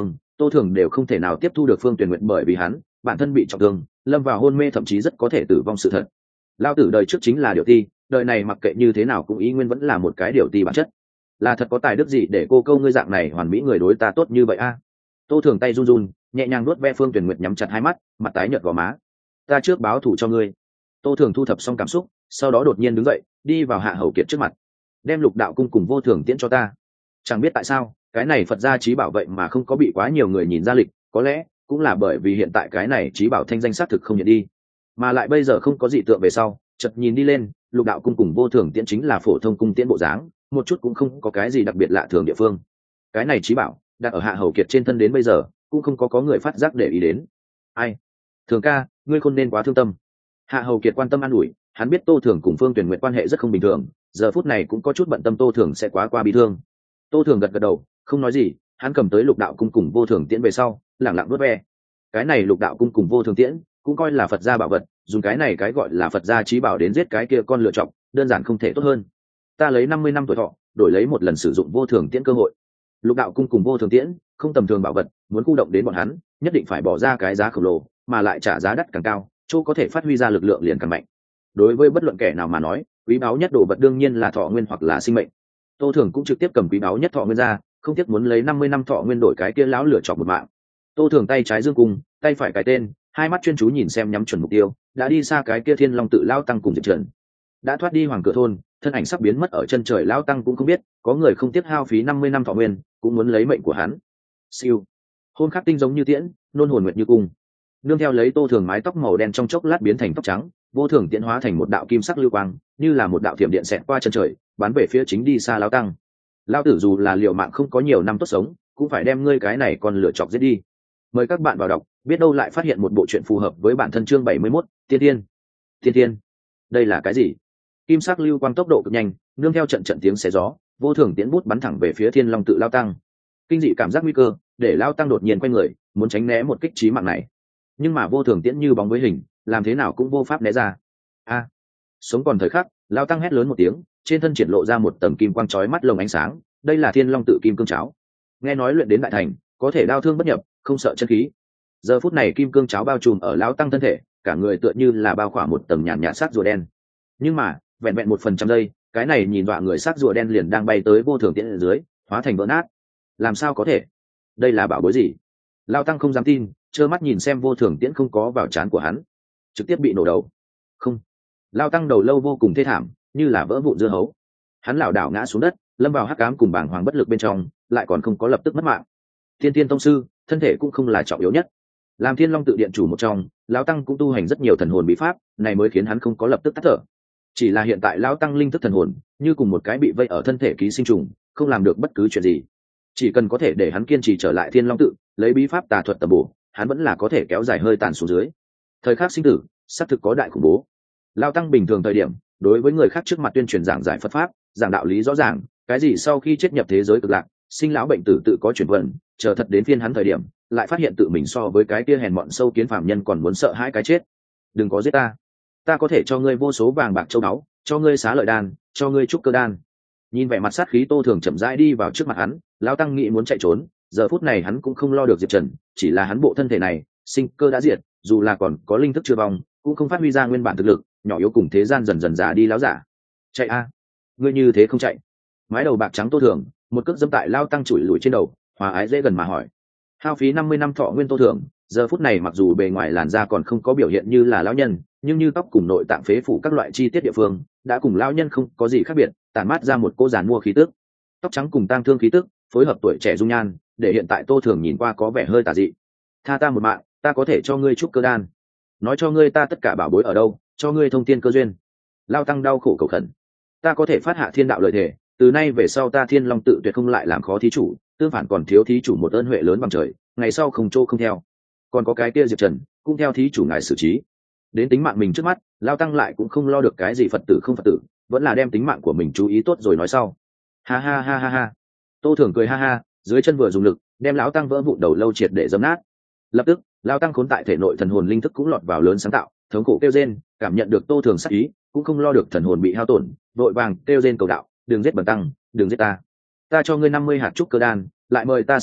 Tô Thường đều không thể nào tiếp thu được Phương Tuyển Nguyện bởi vì hắn bản thân bị trọng thương, lâm vào hôn mê, thậm chí rất có thể tử vong sự thật. Lao tử đời trước chính là điều ti, đời này mặc kệ như thế nào cũng ý nguyên vẫn là một cái điều ti bản chất. Là thật có tài đức gì để cô câu ngươi dạng này hoàn mỹ người đối ta tốt như vậy a? Tô Thường tay run run, nhẹ nhàng nuốt ve Phương Tuyển Nguyệt, nhắm chặt hai mắt, mặt tái nhợt gò má. Ta trước báo thù cho ngươi. Tô Thường thu thập xong cảm xúc, sau đó đột nhiên đứng dậy, đi vào Hạ Hầu Kiệt trước mặt, đem Lục Đạo Cung cùng Vô Thường tiễn cho ta. Chẳng biết tại sao, cái này Phật gia trí bảo vậy mà không có bị quá nhiều người nhìn ra lịch, có lẽ cũng là bởi vì hiện tại cái này trí bảo thanh danh xác thực không nhận đi, mà lại bây giờ không có dị tượng về sau, chợt nhìn đi lên, Lục Đạo Cung cùng Vô Thường tiễn chính là phổ thông cung tiễn bộ dáng, một chút cũng không có cái gì đặc biệt lạ thường địa phương. Cái này trí bảo đặt ở Hạ Hầu Kiệt trên thân đến bây giờ cũng không có người phát giác để ý đến. Ai? Thường ca, ngươi không nên quá thương tâm. Hạ Hầu Kiệt quan tâm an ủi, hắn biết Tô Thường cùng Phương Tuyển Nguyệt quan hệ rất không bình thường, giờ phút này cũng có chút bận tâm Tô Thường sẽ quá qua bị thương. Tô Thường gật gật đầu, không nói gì, hắn cầm tới Lục Đạo Cung cùng Vô Thường tiễn về sau, lẳng lặng đốt ve. Cái này Lục Đạo Cung cùng Vô Thường tiễn cũng coi là Phật gia bảo vật, dùng cái này cái gọi là Phật gia trí bảo đến giết cái kia con lựa chọc, đơn giản không thể tốt hơn. Ta lấy 50 năm tuổi thọ đổi lấy một lần sử dụng Vô Thường tiễn cơ hội. Lục Đạo Cung cùng Vô Thường tiễn không tầm thường bảo vật, muốn khu động đến bọn hắn nhất định phải bỏ ra cái giá khổng lồ, mà lại trả giá đắt càng cao chỗ có thể phát huy ra lực lượng liền càng mạnh. Đối với bất luận kẻ nào mà nói, quý báu nhất đồ vật đương nhiên là thọ nguyên hoặc là sinh mệnh. Tô Thường cũng trực tiếp cầm quý báu nhất thọ nguyên ra, không tiếc muốn lấy 50 năm thọ nguyên đổi cái kia lão lửa chọc một mạng. Tô Thường tay trái dương cung, tay phải cái tên, hai mắt chuyên chú nhìn xem nhắm chuẩn mục tiêu, đã đi xa cái kia Thiên Long tự lao tăng cùng Diệp Trần. Đã thoát đi Hoàng Cửa thôn, thân ảnh sắp biến mất ở chân trời, lao tăng cũng không biết, có người không tiếc hao phí 50 năm thọ nguyên, cũng muốn lấy mệnh của hắn. Siêu. Hôn khắc tinh giống như tiễn, nôn hồn nguyệt như cung. Nương theo lấy Tô Thường mái tóc màu đen trong chốc lát biến thành tóc trắng, Vô Thường tiễn hóa thành một đạo kim sắc lưu quang, như là một đạo thiểm điện xẹt qua chân trời, bắn về phía chính đi xa lao tăng. Lao tử dù là liều mạng không có nhiều năm tốt sống, cũng phải đem ngươi cái này còn lựa chọc giết đi. Mời các bạn vào đọc, biết đâu lại phát hiện một bộ truyện phù hợp với bản thân. Chương 71, Tiên Tiên. Tiên Tiên. Đây là cái gì? Kim sắc lưu quang tốc độ cực nhanh, nương theo trận trận tiếng xé gió, Vô Thường tiễn bút bắn thẳng về phía Thiên Long tự lao tăng. Kinh dị cảm giác nguy cơ để lao tăng đột nhiên quay người, muốn tránh né một kích chí mạng này, nhưng mà Vô Thường tiễn như bóng với hình, làm thế nào cũng vô pháp né ra. A! Sống còn thời khắc, lao tăng hét lớn một tiếng, trên thân triển lộ ra một tầng kim quang chói mắt lồng ánh sáng, đây là Thiên Long tự kim cương cháo. Nghe nói luyện đến đại thành, có thể đao thương bất nhập, không sợ chân khí. Giờ phút này kim cương cháo bao trùm ở lão tăng thân thể, cả người tựa như là bao khỏa một tầng nhàn nhạt sắc rùa đen. Nhưng mà, vẹn vẹn 1% giây, cái này nhìn dọa người sắc rùa đen liền đang bay tới Vô Thường tiễn ở dưới, hóa thành vỡ nát. Làm sao có thể? Đây là bảo bối gì? Lão tăng không dám tin, trơ mắt nhìn xem Vô Thường tiễn không có vào trán của hắn, trực tiếp bị nổ đầu. Không. Lão tăng đầu lâu vô cùng thê thảm, như là vỡ vụn dưa hấu. Hắn lảo đảo ngã xuống đất, lâm vào hắc ám cùng bàng hoàng bất lực bên trong, lại còn không có lập tức mất mạng. Thiên Tiên tông sư, thân thể cũng không là trọng yếu nhất. Làm Thiên Long tự điện chủ một trong, lão tăng cũng tu hành rất nhiều thần hồn bí pháp, này mới khiến hắn không có lập tức tắt thở. Chỉ là hiện tại lão tăng linh thức thần hồn, như cùng một cái bị vây ở thân thể ký sinh trùng, không làm được bất cứ chuyện gì. Chỉ cần có thể để hắn kiên trì trở lại Thiên Long tự, lấy bí pháp tà thuật tầm bổ, hắn vẫn là có thể kéo dài hơi tàn xuống dưới. Thời khắc sinh tử, xác thực có đại khủng bố. Lão tăng bình thường thời điểm, đối với người khác trước mặt tuyên truyền giảng giải Phật pháp, giảng đạo lý rõ ràng, cái gì sau khi chết nhập thế giới cực lạc, sinh lão bệnh tử tự có chuyển vận, chờ thật đến phiên hắn thời điểm, lại phát hiện tự mình so với cái kia hèn mọn sâu kiến phàm nhân còn muốn sợ hãi cái chết. Đừng có giết ta, ta có thể cho ngươi vô số vàng bạc châu báu, cho ngươi xá lợi đan, cho ngươi trúc cơ đan. Nhìn vẻ mặt sát khí Tô Thường chậm rãi đi vào trước mặt hắn, lão tăng nghĩ muốn chạy trốn, giờ phút này hắn cũng không lo được Diệp Trần, chỉ là hắn bộ thân thể này, sinh cơ đã diệt, dù là còn có linh thức chưa vong, cũng không phát huy ra nguyên bản thực lực, nhỏ yếu cùng thế gian dần dần già đi láo giả. Chạy a, ngươi như thế không chạy? Mái đầu bạc trắng Tô Thường, một cước dẫm tại lao tăng chùi lùi trên đầu, hòa ái dễ gần mà hỏi. Hao phí 50 năm thọ nguyên Tô Thường, giờ phút này mặc dù bề ngoài làn da còn không có biểu hiện như là lão nhân, nhưng như tóc cùng nội tạng phế phủ các loại chi tiết địa phương, đã cùng lão nhân không có gì khác biệt, tản mát ra một cô giàn mua khí tức. Tóc trắng cùng tang thương khí tức, phối hợp tuổi trẻ dung nhan, để hiện tại Tô Thường nhìn qua có vẻ hơi tà dị. Tha ta một mạng, ta có thể cho ngươi trúc cơ đan. Nói cho ngươi ta tất cả bảo bối ở đâu, cho ngươi thông tiên cơ duyên. Lao tăng đau khổ cầu khẩn. Ta có thể phát hạ thiên đạo lời thề, từ nay về sau ta Thiên Long tự tuyệt không lại làm khó thí chủ, tương phản còn thiếu thí chủ một ơn huệ lớn bằng trời, ngày sau không trô không theo. Còn có cái kia Diệp Trần, cũng theo thí chủ ngài xử trí. Đến tính mạng mình trước mắt, lao tăng lại cũng không lo được cái gì Phật tử không Phật tử, vẫn là đem tính mạng của mình chú ý tốt rồi nói sau. Ha ha ha ha ha. Tô Thường cười ha ha, dưới chân vừa dùng lực, đem lão tăng vỡ vụn đầu lâu triệt để giấm nát. Lập tức, lao tăng khốn tại thể nội thần hồn linh thức cũng lọt vào lớn sáng tạo, thống khổ kêu rên, cảm nhận được Tô Thường sát ý, cũng không lo được thần hồn bị hao tổn, vội vàng kêu rên cầu đạo, đừng giết bần tăng, đừng giết ta. Ta cho ngươi 50 hạt trúc cơ đan, lại mời ta sư minh,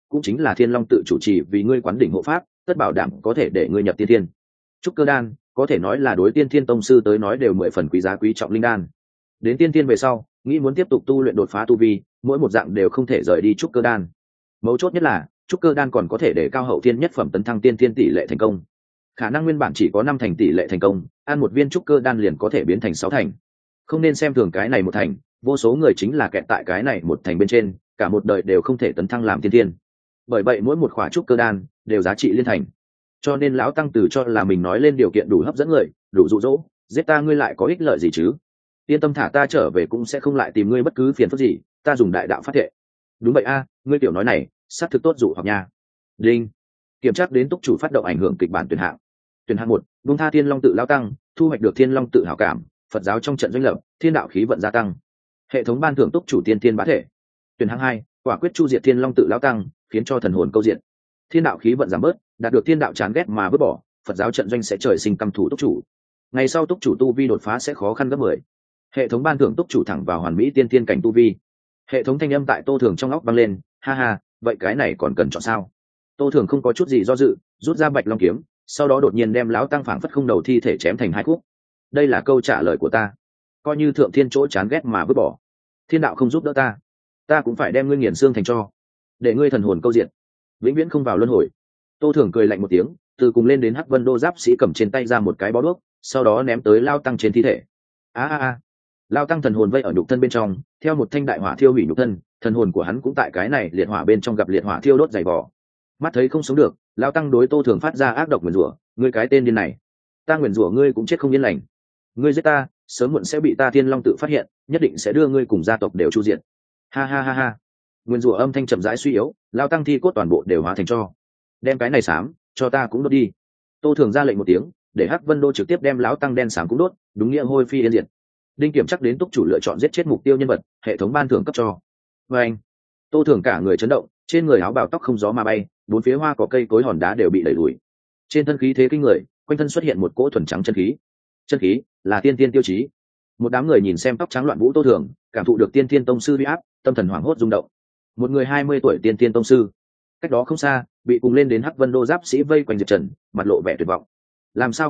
cũng chính là thiên long tự chủ trì vì ngươi quán đỉnh hộ pháp, tất bảo đảm có thể để ngươi nhập tiên thiên. Trúc cơ đan có thể nói là đối tiên thiên tông sư tới nói đều 10 phần quý giá quý trọng linh đan. Đến tiên thiên về sau, nghĩ muốn tiếp tục tu luyện đột phá tu vi, mỗi một dạng đều không thể rời đi trúc cơ đan. Mấu chốt nhất là trúc cơ đan còn có thể để cao hậu thiên nhất phẩm tấn thăng tiên thiên tỷ lệ thành công. Khả năng nguyên bản chỉ có 5 thành tỷ lệ thành công, ăn một viên trúc cơ đan liền có thể biến thành 6 thành. Không nên xem thường cái này một thành, vô số người chính là kẹt tại cái này một thành bên trên, cả một đời đều không thể tấn thăng làm tiên thiên. Bởi vậy mỗi một khỏa trúc cơ đan đều giá trị liên thành. Cho nên lão tăng tử cho là mình nói lên điều kiện đủ hấp dẫn người, đủ dụ dỗ, giết ta ngươi lại có ích lợi gì chứ? Yên tâm, thả ta trở về cũng sẽ không lại tìm ngươi bất cứ phiền phức gì, ta dùng đại đạo phát thệ. Đúng vậy a, ngươi tiểu nói này xác thực tốt dụ hoặc nha. Đinh, kiểm tra đến túc chủ phát động ảnh hưởng kịch bản tuyển hạng. Tuyển hạng 1, buông tha thiên long tự lão tăng, thu hoạch được thiên long tự hảo cảm, Phật giáo trong trận doanh lập, thiên đạo khí vận gia tăng. Hệ thống ban thưởng túc chủ tiên thiên bá thể. Tuyển hạng 2, quả quyết chu diệt thiên long tự lão tăng, khiến cho thần hồn câu diện. Thiên đạo khí vận giảm bớt, đạt được thiên đạo chán ghét mà vứt bỏ, Phật giáo trận doanh sẽ trời sinh căm thủ túc chủ. Ngày sau túc chủ tu vi đột phá sẽ khó khăn gấp 10. Hệ thống ban thưởng túc chủ thẳng vào hoàn mỹ tiên thiên cảnh tu vi. Hệ thống thanh âm tại Tô Thường trong óc vang lên, ha ha, vậy cái này còn cần chọn sao? Tô Thường không có chút gì do dự, rút ra Bạch Long kiếm, sau đó đột nhiên đem lão tăng phảng phất không đầu thi thể chém thành 2 khúc. Đây là câu trả lời của ta. Coi như thượng thiên chỗ chán ghét mà vứt bỏ, thiên đạo không giúp đỡ ta cũng phải đem ngươi nghiền xương thành tro, để ngươi thần hồn câu diện, vĩnh viễn không vào luân hồi. Tô Thường cười lạnh một tiếng, từ cùng lên đến Hắc Vân Đô giáp sĩ cầm trên tay ra một cái bó đuốc, sau đó ném tới lao tăng trên thi thể. A lao tăng thần hồn vây ở nhục thân bên trong, theo một thanh đại hỏa thiêu hủy nhục thân, thần hồn của hắn cũng tại cái này liệt hỏa bên trong gặp liệt hỏa thiêu đốt dày vỏ. Mắt thấy không sống được, lao tăng đối Tô Thường phát ra ác độc nguyền rủa, ngươi cái tên điên này, ta nguyền rủa ngươi cũng chết không yên lành, ngươi giết ta sớm muộn sẽ bị ta Thiên Long tự phát hiện, nhất định sẽ đưa ngươi cùng gia tộc đều chu diệt. Ha. Nguyên rủa âm thanh chậm rãi suy yếu, lao tăng thi cốt toàn bộ đều hóa thành tro. Đem cái này xám cho ta cũng đốt đi. Tô Thường ra lệnh một tiếng, để Hắc Vân Đô trực tiếp đem lão tăng đen xám cũng đốt, đúng nghĩa hôi phi yên diệt. Đinh kiểm chắc đến túc chủ lựa chọn giết chết mục tiêu nhân vật, hệ thống ban thưởng cấp cho. Và anh, Tô Thường cả người chấn động, trên người áo bào tóc không gió mà bay, bốn phía hoa có cây cối hòn đá đều bị đẩy lùi. Trên thân khí thế kinh người, quanh thân xuất hiện một cỗ thuần trắng chân khí. Chân khí là tiên tiên tiêu chí. Một đám người nhìn xem tóc trắng loạn vũ Tô Thường, cảm thụ được tiên tiên tông sư uy áp, tâm thần hoảng hốt rung động. Một người 20 tuổi tiên tiên tông sư, cách đó không xa bị cùng lên đến Hắc Vân Đô giáp sĩ vây quanh Diệp Trần, mặt lộ vẻ tuyệt vọng. Làm sao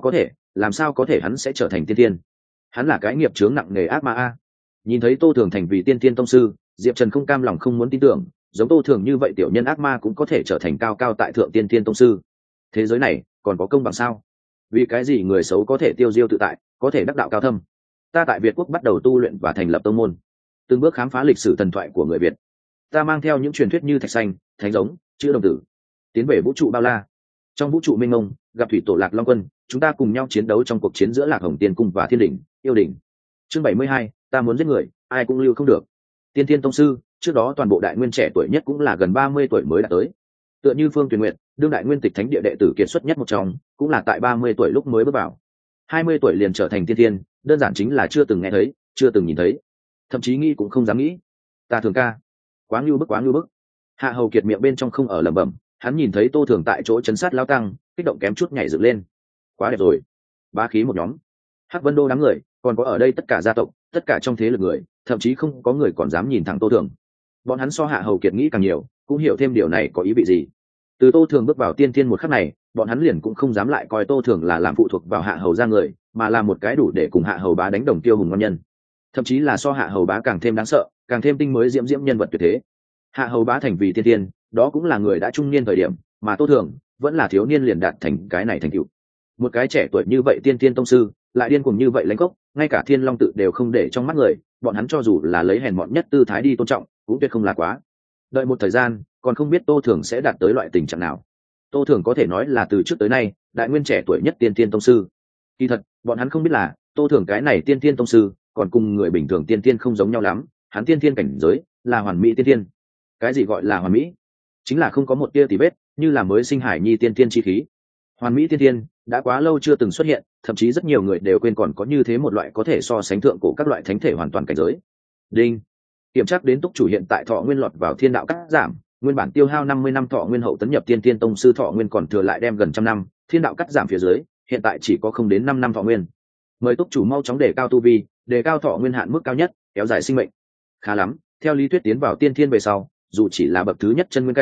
có thể hắn sẽ trở thành tiên tiên? Hắn là cái nghiệp chướng nặng nề ác ma a. Nhìn thấy Tô Thường thành vì tiên tiên tông sư, Diệp Trần không cam lòng không muốn tin tưởng, giống Tô Thường như vậy tiểu nhân ác ma cũng có thể trở thành cao cao tại thượng tiên tiên tông sư. Thế giới này còn có công bằng sao? Vì cái gì người xấu có thể tiêu diêu tự tại, có thể đắc đạo cao thâm? Ta tại Việt quốc bắt đầu tu luyện và thành lập tông môn, từng bước khám phá lịch sử thần thoại của người Việt. Ta mang theo những truyền thuyết như thạch xanh, thánh giống, chữ đồng tử, tiến về vũ trụ bao la. Trong vũ trụ mênh mông, gặp thủy tổ Lạc Long Quân, chúng ta cùng nhau chiến đấu trong cuộc chiến giữa Lạc Hồng Tiên Cung và Thiên Đỉnh, Yêu Đỉnh. Chương 72, ta muốn giết người, ai cũng lưu không được. Tiên Thiên tông sư, trước đó toàn bộ đại nguyên trẻ tuổi nhất cũng là gần 30 tuổi mới đã tới. Tựa như Phương Tuyền Nguyệt, đương đại nguyên tịch thánh địa đệ tử kiệt xuất nhất một trong, cũng là tại 30 tuổi lúc mới bước vào. 20 tuổi liền trở thành tiên thiên, đơn giản chính là chưa từng nghe thấy, chưa từng nhìn thấy, thậm chí nghĩ cũng không dám nghĩ. Ta Thường ca, quá ngưu bức. Hạ Hầu Kiệt miệng bên trong không ở lẩm bẩm, hắn nhìn thấy Tô Thường tại chỗ chấn sát lao tăng, kích động kém chút nhảy dựng lên. Quá đẹp rồi, bá khí một nhóm. Hắc Vân Đô đám người, còn có ở đây tất cả gia tộc, tất cả trong thế lực người, thậm chí không có người còn dám nhìn thẳng Tô Thường. Bọn hắn so Hạ Hầu Kiệt nghĩ càng nhiều, cũng hiểu thêm điều này có ý vị gì. Từ Tô Thường bước vào tiên thiên một khắc này, bọn hắn liền cũng không dám lại coi Tô Thường là làm phụ thuộc vào Hạ Hầu gia người, mà là một cái đủ để cùng Hạ Hầu bá đánh đồng tiêu hùng ngon nhân. Thậm chí là so Hạ Hầu bá càng thêm đáng sợ, càng thêm tinh mới diễm nhân vật tuyệt thế. Hạ Hầu bá thành vì tiên thiên, đó cũng là người đã trung niên thời điểm, mà Tô Thường vẫn là thiếu niên liền đạt thành cái này thành tựu. Một cái trẻ tuổi như vậy tiên thiên tông sư, lại điên cuồng như vậy lãnh gốc, ngay cả Thiên Long tự đều không để trong mắt người, bọn hắn cho dù là lấy hèn mọn nhất tư thái đi tôn trọng, cũng tuyệt không là quá. Đợi một thời gian, còn không biết Tô Thường sẽ đạt tới loại tình trạng nào. Tô Thường có thể nói là từ trước tới nay đại nguyên trẻ tuổi nhất tiên thiên tông sư. Kỳ thật, bọn hắn không biết là Tô Thường cái này tiên thiên tông sư, còn cùng người bình thường tiên thiên không giống nhau lắm, hắn tiên thiên cảnh giới là hoàn mỹ tiên thiên. Cái gì gọi là hoàn mỹ? Chính là không có một tia tì vết, như là mới sinh hải nhi tiên thiên chi khí. Hoàn mỹ tiên thiên đã quá lâu chưa từng xuất hiện, thậm chí rất nhiều người đều quên còn có như thế một loại có thể so sánh thượng cổ các loại thánh thể hoàn toàn cảnh giới. Đinh, kiểm tra đến túc chủ hiện tại thọ nguyên lọt vào thiên đạo cắt giảm, nguyên bản tiêu hao 50 năm thọ nguyên hậu tấn nhập tiên thiên tông sư thọ nguyên còn thừa lại đem gần trăm năm, thiên đạo cắt giảm phía dưới, hiện tại chỉ có không đến 5 năm thọ nguyên. Mời túc chủ mau chóng đề cao tu vi, đề cao thọ nguyên hạn mức cao nhất, kéo dài sinh mệnh. Khá lắm, theo lý thuyết tiến vào tiên thiên về sau, dù chỉ là bậc thứ nhất chân nguyên cảnh,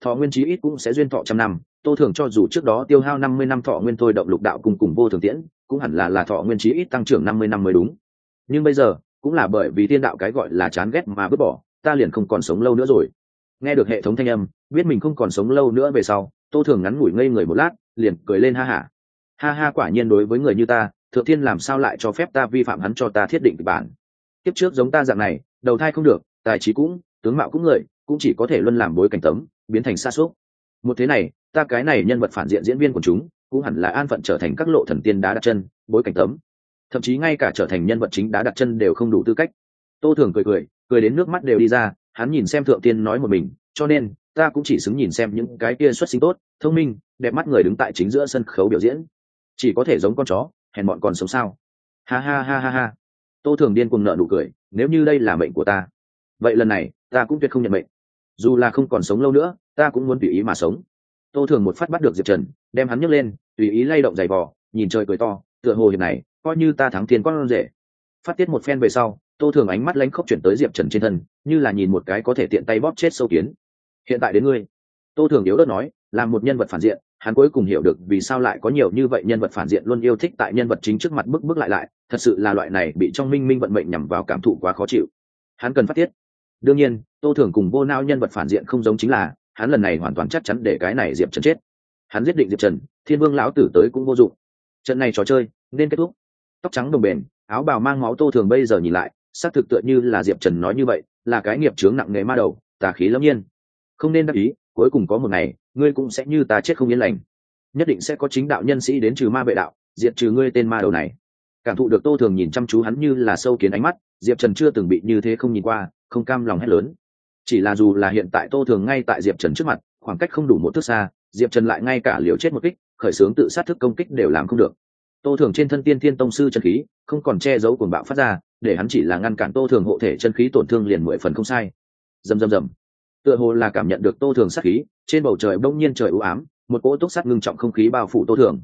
thọ nguyên chí ít cũng sẽ duyên thọ 100 năm. Tô Thường cho dù trước đó tiêu hao 50 năm thọ nguyên thôi động lục đạo cùng vô thường tiễn, cũng hẳn là thọ nguyên chí ít tăng trưởng 50 năm mới đúng. Nhưng bây giờ cũng là bởi vì thiên đạo cái gọi là chán ghét mà vứt bỏ, ta liền không còn sống lâu nữa rồi. Nghe được hệ thống thanh âm, biết mình không còn sống lâu nữa về sau, Tô Thường ngắn ngủi ngây người một lát, liền cười lên ha hả. Ha ha, quả nhiên đối với người như ta, thượng thiên làm sao lại cho phép ta vi phạm hắn cho ta thiết định kịch bản. Kiếp trước giống ta dạng này, đầu thai không được, tài trí cũng, tướng mạo cũng người, cũng chỉ có thể luân làm bối cảnh tấm, biến thành sa sút. Một thế này, ta cái này nhân vật phản diện diễn viên của chúng, cũng hẳn là an phận trở thành các lộ thần tiên đá đặt chân, bối cảnh tấm. Thậm chí ngay cả trở thành nhân vật chính đá đặt chân đều không đủ tư cách. Tô Thường cười đến nước mắt đều đi ra, hắn nhìn xem thượng tiên nói một mình, cho nên ta cũng chỉ xứng nhìn xem những cái kia xuất sinh tốt, thông minh, đẹp mắt người đứng tại chính giữa sân khấu biểu diễn, chỉ có thể giống con chó, hèn bọn còn sống sao? Ha ha ha ha ha. Tô Thường điên cuồng nở nụ cười, nếu như đây là mệnh của ta, vậy lần này ta cũng tuyệt không nhận mệnh. Dù là không còn sống lâu nữa, ta cũng muốn tùy ý mà sống. Tô Thường một phát bắt được Diệp Trần, đem hắn nhấc lên, tùy ý lay động giày vò, nhìn trời cười to, tựa hồ hiệp này coi như ta thắng thiên con rể. Phát tiết một phen về sau, Tô Thường ánh mắt lánh khóc chuyển tới Diệp Trần trên thân, như là nhìn một cái có thể tiện tay bóp chết sâu kiến. Hiện tại đến ngươi. Tô Thường yếu ớt nói, là một nhân vật phản diện, hắn cuối cùng hiểu được vì sao lại có nhiều như vậy nhân vật phản diện luôn yêu thích tại nhân vật chính trước mặt bức lại, thật sự là loại này bị trong minh vận mệnh nhằm vào cảm thụ quá khó chịu. Hắn cần phát tiết. Đương nhiên, Tô Thường cùng vô não nhân vật phản diện không giống, chính là hắn lần này hoàn toàn chắc chắn để cái này Diệp Trần chết. Hắn giết định Diệp Trần, Thiên Vương lão tử tới cũng vô dụng. Trận này trò chơi nên kết thúc. Tóc trắng đồng bền, áo bào mang máu Tô Thường bây giờ nhìn lại, xác thực tựa như là Diệp Trần nói như vậy, là cái nghiệp chướng nặng nề ma đầu, tà khí lâm nhiên. Không nên đắc ý, cuối cùng có một ngày, ngươi cũng sẽ như ta chết không yên lành. Nhất định sẽ có chính đạo nhân sĩ đến trừ ma vệ đạo, diệt trừ ngươi tên ma đầu này. Cảm thụ được Tô Thường nhìn chăm chú hắn như là sâu kiến ánh mắt, Diệp Trần chưa từng bị như thế không nhìn qua, không cam lòng hét lớn. Chỉ là dù là hiện tại Tô Thường ngay tại Diệp Trần trước mặt, khoảng cách không đủ một thước xa, Diệp Trần lại ngay cả liều chết một kích, khởi xướng tự sát thức công kích đều làm không được. Tô Thường trên thân Tiên Thiên Tông sư chân khí không còn che giấu cuồng bạo phát ra, để hắn chỉ là ngăn cản Tô Thường hộ thể chân khí tổn thương liền 10 phần không sai. Rầm rầm rầm. Tựa hồ là cảm nhận được Tô Thường sát khí, trên bầu trời bỗng nhiên trời u ám, một cỗ túc sát ngưng trọng không khí bao phủ Tô Thường.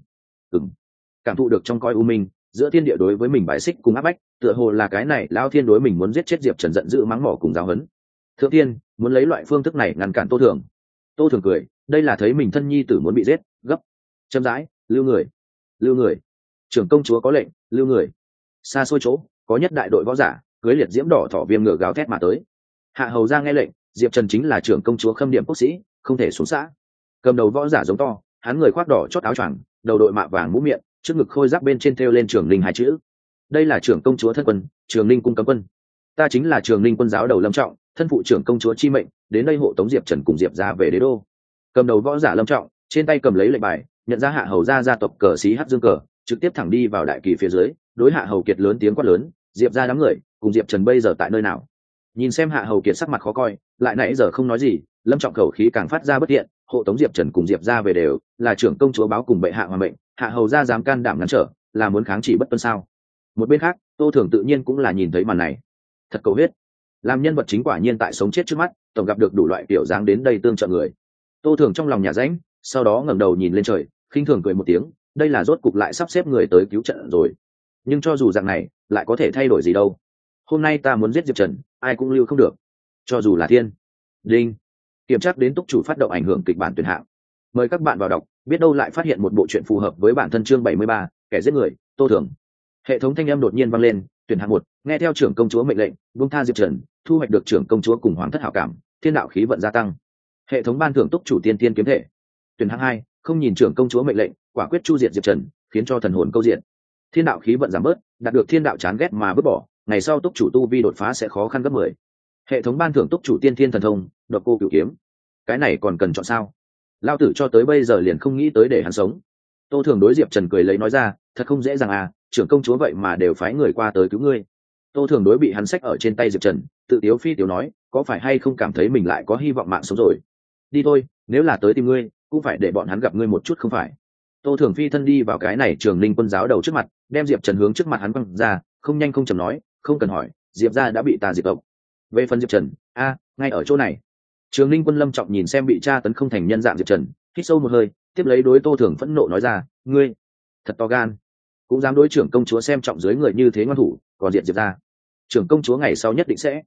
Cảm thụ được trong cõi u minh, giữa thiên địa đối với mình bài xích cùng áp bách, tựa hồ là cái này lão thiên đối mình muốn giết chết Diệp Trần giận dữ mắng mỏ cùng giáo huấn. Thượng tiên muốn lấy loại phương thức này ngăn cản Tô Thường. Tô Thường cười, đây là thấy mình thân nhi tử muốn bị giết, gấp. Chậm rãi, lưu người. Trưởng công chúa có lệnh, lưu người. Xa xôi chỗ, có nhất đại đội võ giả, cưới liệt diễm đỏ thỏ viêm ngựa gào thét mà tới. Hạ hầu ra nghe lệnh, Diệp Trần chính là trưởng công chúa Khâm Điểm quốc sĩ, không thể xuống xã. Cầm đầu võ giả giống to, hắn người khoác đỏ chót áo choàng, đầu đội mạ vàng mũ miệng, trước ngực khôi giáp bên trên thêu lên Trường Linh hai chữ. Đây là trưởng công chúa thân quân, Trường Linh cung cấm quân. Ta chính là Trường Linh quân giáo đầu Lâm Trọng, thân phụ trưởng công chúa chi mệnh, đến đây hộ tống Diệp Trần cùng Diệp gia về đế đô. Cầm đầu võ giả Lâm Trọng, trên tay cầm lấy lệnh bài, nhận ra hạ hầu gia tộc cờ xí hắc dương cờ, trực tiếp thẳng đi vào đại kỳ phía dưới, đối hạ hầu kiệt lớn tiếng quát lớn, Diệp gia đám người, cùng Diệp Trần bây giờ tại nơi nào? Nhìn xem hạ hầu kiệt sắc mặt khó coi, lại nãy giờ không nói gì, Lâm Trọng khẩu khí càng phát ra bất tiện, hộ tống Diệp Trần cùng Diệp gia về đều là trưởng công chúa báo cùng bệ hạ hòa mệnh, hạ hầu gia dám can đảm ngăn trở, là muốn kháng chỉ bất tuân sao? Một bên khác, Tô Thường tự nhiên cũng là nhìn thấy màn này, thật cầu huyết. Làm nhân vật chính quả nhiên tại sống chết trước mắt, tổng gặp được đủ loại kiểu dáng đến đây tương trợ người. Tô Thường trong lòng nhà rãnh, sau đó ngẩng đầu nhìn lên trời, khinh thường cười một tiếng, đây là rốt cục lại sắp xếp người tới cứu trận rồi. Nhưng cho dù dạng này, lại có thể thay đổi gì đâu. Hôm nay ta muốn giết Diệp Trần, ai cũng lưu không được. Cho dù là thiên. Đinh. Kiểm tra đến túc chủ phát động ảnh hưởng kịch bản tuyển hạng. Mời các bạn vào đọc, biết đâu lại phát hiện một bộ truyện phù hợp với bản thân chương 73, kẻ giết người, Tô Thường. Hệ thống thanh âm đột nhiên vang lên, tuyển hạng 1, nghe theo trưởng công chúa mệnh lệnh, buông tha Diệp Trần, thu hoạch được trưởng công chúa cùng hoàng thất hảo cảm, thiên đạo khí vận gia tăng. Hệ thống ban thưởng túc chủ tiên tiên kiếm thể. Tuyển hạng 2, không nhìn trưởng công chúa mệnh lệnh, quả quyết chu diệt Diệp Trần, khiến cho thần hồn câu diện. Thiên đạo khí vận giảm bớt, đạt được thiên đạo chán ghét mà vứt bỏ, ngày sau túc chủ tu vi đột phá sẽ khó khăn gấp 10. Hệ thống ban thưởng túc chủ tiên thiên thần thông, độc cô cửu kiếm. Cái này còn cần chọn sao? Lao tử cho tới bây giờ liền không nghĩ tới để hắn sống. Tô Thường đối Diệp Trần cười lấy nói ra, thật không dễ dàng à, trưởng công chúa vậy mà đều phái người qua tới cứu ngươi. Tô Thường đối bị hắn xách ở trên tay Diệp Trần, tự tiếu phi tiếu nói, có phải hay không cảm thấy mình lại có hy vọng mạng sống rồi? Đi thôi, nếu là tới tìm ngươi, cũng phải để bọn hắn gặp ngươi một chút không phải? Tô Thường phi thân đi vào cái này Trường Linh quân giáo đầu trước mặt, đem Diệp Trần hướng trước mặt hắn quăng ra, không nhanh không chậm nói, không cần hỏi, Diệp gia đã bị ta diệt tộc. Về phần Diệp Trần, ngay ở chỗ này. Trường Linh quân Lâm Trọng nhìn xem bị tra tấn không thành nhân dạng Diệp Trần, hít sâu một hơi, tiếp lấy đối Tô Thường phẫn nộ nói ra, ngươi thật to gan, cũng dám đối trưởng công chúa xem trọng dưới người như thế ngoan thủ, còn diệt Diệp gia. Trưởng công chúa ngày sau nhất định sẽ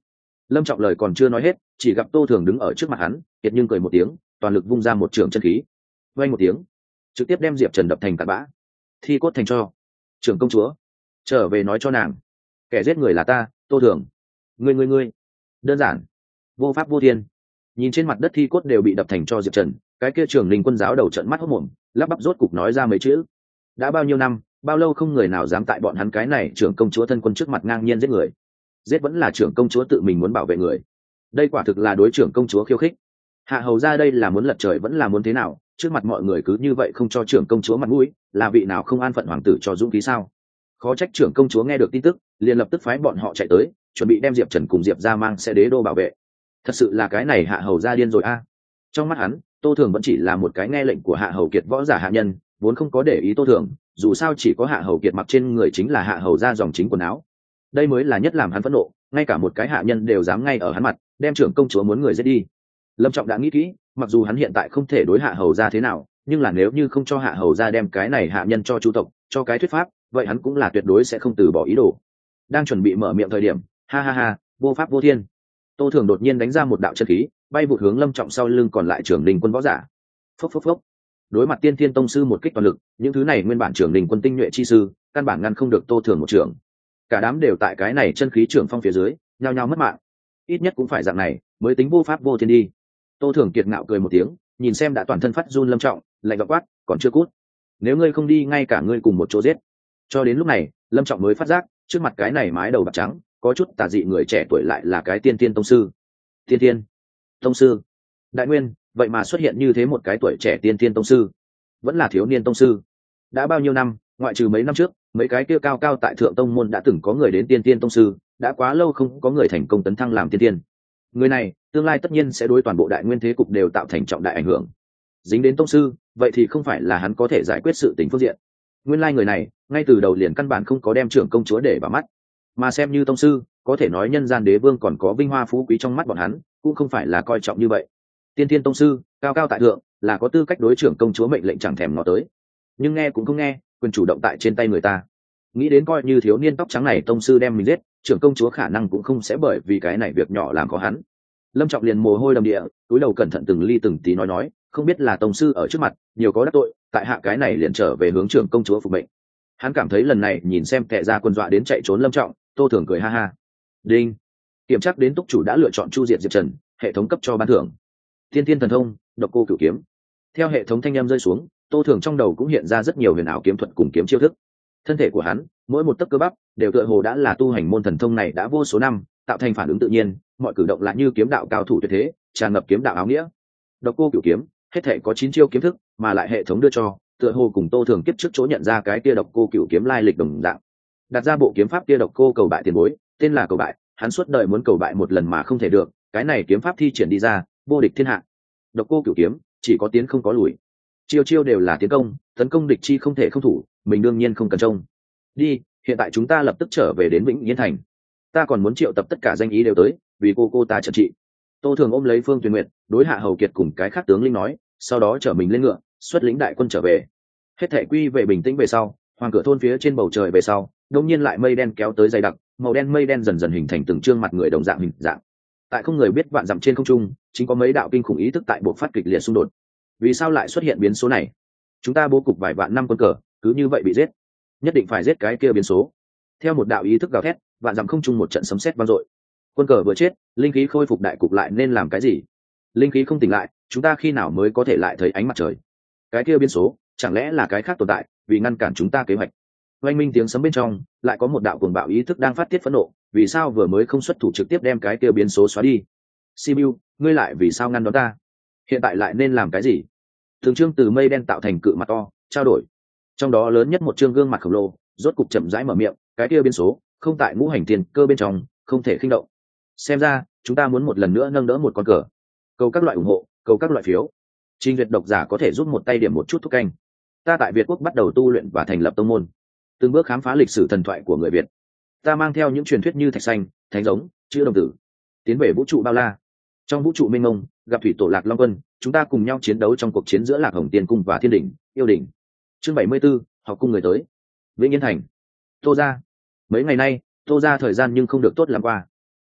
Lâm Trọng lời còn chưa nói hết, chỉ gặp Tô Thường đứng ở trước mặt hắn, kiệt nhưng cười một tiếng, toàn lực vung ra một trường chân khí, vang một tiếng, trực tiếp đem Diệp Trần đập thành tạt bã, thi cốt thành tro. Trưởng công chúa, trở về nói cho nàng, kẻ giết người là ta, Tô Thường. Ngươi, đơn giản, vô pháp vô thiên. Nhìn trên mặt đất thi cốt đều bị đập thành tro Diệp Trần, cái kia Trường Ninh quân giáo đầu trợn mắt hốt mồm, lắp bắp rốt cục nói ra mấy chữ. Đã bao nhiêu năm, bao lâu không người nào dám tại bọn hắn cái này trưởng công chúa thân quân trước mặt ngang nhiên giết người. Giết vẫn là trưởng công chúa tự mình muốn bảo vệ người. Đây quả thực là đối trưởng công chúa khiêu khích. Hạ hầu ra đây là muốn lật trời vẫn là muốn thế nào, trước mặt mọi người cứ như vậy không cho trưởng công chúa mặt mũi, là vị nào không an phận hoàng tử cho dũng khí sao? Khó trách trưởng công chúa nghe được tin tức, liền lập tức phái bọn họ chạy tới, chuẩn bị đem Diệp Trần cùng Diệp ra mang xe đế đô bảo vệ. Thật sự là cái này Hạ hầu ra điên rồi a. Trong mắt hắn, Tô Thường vẫn chỉ là một cái nghe lệnh của Hạ hầu kiệt võ giả hạ nhân, vốn không có để ý Tô Thường, dù sao chỉ có Hạ hầu kiệt mặc trên người chính là Hạ hầu ra dòng chính quần áo. Đây mới là nhất làm hắn phẫn nộ, ngay cả một cái hạ nhân đều dám ngay ở hắn mặt đem trưởng công chúa muốn người giết đi. Lâm Trọng đã nghĩ kỹ, mặc dù hắn hiện tại không thể đối Hạ hầu ra thế nào, nhưng là nếu như không cho Hạ hầu ra đem cái này hạ nhân cho chu tộc, cho cái thuyết pháp, vậy hắn cũng là tuyệt đối sẽ không từ bỏ ý đồ. Đang chuẩn bị mở miệng thời điểm, ha, vô pháp vô thiên. Tô Thường đột nhiên đánh ra một đạo chân khí, bay vụt hướng Lâm Trọng sau lưng còn lại Trường Ninh quân võ giả. Phốc. Đối mặt Tiên Thiên tông sư một kích toàn lực, những thứ này nguyên bản Trường Ninh quân tinh nhuệ chi sư, căn bản ngăn không được Tô Thường một trường. Cả đám đều tại cái này chân khí trưởng phong phía dưới, nhao nhao mất mạng. Ít nhất cũng phải dạng này, mới tính vô pháp vô thiên đi. Tô Thường kiệt ngạo cười một tiếng, nhìn xem đã toàn thân phát run Lâm Trọng, lạnh giọng quát, còn chưa cút. Nếu ngươi không đi, ngay cả ngươi cùng một chỗ giết. Cho đến lúc này, Lâm Trọng mới phát giác, trước mặt cái này mái đầu bạc trắng, có chút tà dị người trẻ tuổi lại là cái Tiên Thiên tông sư. Tiên Thiên tông sư, đại nguyên, vậy mà xuất hiện như thế một cái tuổi trẻ Tiên Thiên tông sư, vẫn là thiếu niên tông sư. Đã bao nhiêu năm, ngoại trừ mấy năm trước, mấy cái kia cao cao tại thượng tông môn đã từng có người đến Tiên Thiên tông sư, đã quá lâu không có người thành công tấn thăng làm tiên thiên. Người này tương lai tất nhiên sẽ đối toàn bộ đại nguyên thế cục đều tạo thành trọng đại ảnh hưởng. Dính đến tông sư, vậy thì không phải là hắn có thể giải quyết sự tình phương diện. Nguyên lai người này ngay từ đầu liền căn bản không có đem trưởng công chúa để vào mắt, mà xem như tông sư, có thể nói nhân gian đế vương còn có vinh hoa phú quý trong mắt bọn hắn, cũng không phải là coi trọng như vậy. Tiên thiên tông sư, cao cao tại thượng, là có tư cách đối trưởng công chúa mệnh lệnh chẳng thèm ngó tới. Nhưng nghe cũng không nghe, quyền chủ động tại trên tay người ta. Nghĩ đến coi như thiếu niên tóc trắng này tông sư đem mình giết, trưởng công chúa khả năng cũng không sẽ bởi vì cái này việc nhỏ làm khó hắn. Lâm Trọng liền mồ hôi đầm địa, túi đầu cẩn thận từng ly từng tí nói, không biết là tông sư ở trước mặt, nhiều có đắc tội, tại hạ cái này liền trở về hướng trưởng công chúa phục mệnh. Hắn cảm thấy lần này nhìn xem kẻ ra quân dọa đến chạy trốn Lâm Trọng, Tô Thường cười ha. Đinh, kiểm tra đến túc chủ đã lựa chọn chu diệt Diệp Trần, hệ thống cấp cho ban thưởng. Tiên Thiên thần thông, Độc Cô Cửu Kiếm. Theo hệ thống thanh âm rơi xuống, Tô Thường trong đầu cũng hiện ra rất nhiều huyền ảo kiếm thuật cùng kiếm chiêu thức. Thân thể của hắn, mỗi một tấc cơ bắp đều tựa hồ đã là tu hành môn thần thông này đã vô số năm, tạo thành phản ứng tự nhiên, mọi cử động lại như kiếm đạo cao thủ tuyệt thế, tràn ngập kiếm đạo áo nghĩa. Độc Cô Cửu Kiếm, hết thể có 9 chiêu kiếm thức, mà lại hệ thống đưa cho, tựa hồ cùng Tô Thường kiếp trước chỗ nhận ra cái kia Độc Cô Cửu Kiếm lai lịch đồng dạng. Đặt ra bộ kiếm pháp kia Độc Cô cầu bại tiền bối, tên là cầu bại, hắn suốt đời muốn cầu bại một lần mà không thể được, cái này kiếm pháp thi triển đi ra, vô địch thiên hạ. Độc Cô Cửu Kiếm, chỉ có tiến không có lùi. Chiêu chiêu đều là tiến công, tấn công địch chi không thể không thủ, mình đương nhiên không cần trông. Đi, hiện tại chúng ta lập tức trở về đến Vĩnh Yên thành. Ta còn muốn triệu tập tất cả danh ý đều tới, vì cô ta trật trị. Tô Thường ôm lấy Phương Tuyền Nguyệt, đối Hạ Hầu Kiệt cùng cái khác tướng linh nói, sau đó chở mình lên ngựa, xuất lĩnh đại quân trở về. Hết thảy quy về bình tĩnh về sau, hoàng cửa thôn phía trên bầu trời về sau, đột nhiên lại mây đen kéo tới dày đặc, màu đen mây đen dần dần hình thành từng trương mặt người đồng dạng hình dạng. Tại không người biết vạn dặm trên không trung, chính có mấy đạo kinh khủng ý thức tại buộc phát kịch liệt xung đột. Vì sao lại xuất hiện biến số này? Chúng ta bố cục vài vạn năm quân cờ, cứ như vậy bị giết. Nhất định phải giết cái kia biến số. Theo một đạo ý thức gào thét, vạn dặm không trung một trận sấm sét vang dội. Quân cờ vừa chết, linh khí khôi phục đại cục lại nên làm cái gì? Linh khí không tỉnh lại, chúng ta khi nào mới có thể lại thấy ánh mặt trời? Cái kia biến số, chẳng lẽ là cái khác tồn tại, vì ngăn cản chúng ta kế hoạch? Oanh minh tiếng sấm bên trong, lại có một đạo cuồng bạo ý thức đang phát tiết phẫn nộ, vì sao vừa mới không xuất thủ trực tiếp đem cái kia biến số xóa đi? Sibiu, ngươi lại vì sao ngăn đón ta? Hiện tại lại nên làm cái gì? Thường trương từ mây đen tạo thành cự mặt to, trao đổi. Trong đó lớn nhất một trương gương mặt khổng lồ, rốt cục chậm rãi mở miệng, cái kia biến số, không tại ngũ hành tiền cơ bên trong, không thể khinh động. Xem ra, chúng ta muốn một lần nữa nâng đỡ một con cờ. Cầu các loại ủng hộ, cầu các loại phiếu. Trình duyệt độc giả có thể giúp một tay điểm một chút thúc canh. Ta tại Việt Quốc bắt đầu tu luyện và thành lập tông môn, từng bước khám phá lịch sử thần thoại của người Việt. Ta mang theo những truyền thuyết như thạch xanh, thánh giống, chữ đồng tử, tiến về vũ trụ bao la. Trong vũ trụ mênh mông, gặp thủy tổ Lạc Long Quân, chúng ta cùng nhau chiến đấu trong cuộc chiến giữa Lạc Hồng Tiên cung và Thiên đỉnh, Yêu đỉnh. Chương 74, học cung người tới. Vĩnh Yên thành. Tô gia. Mấy ngày nay, Tô gia thời gian nhưng không được tốt lắm qua.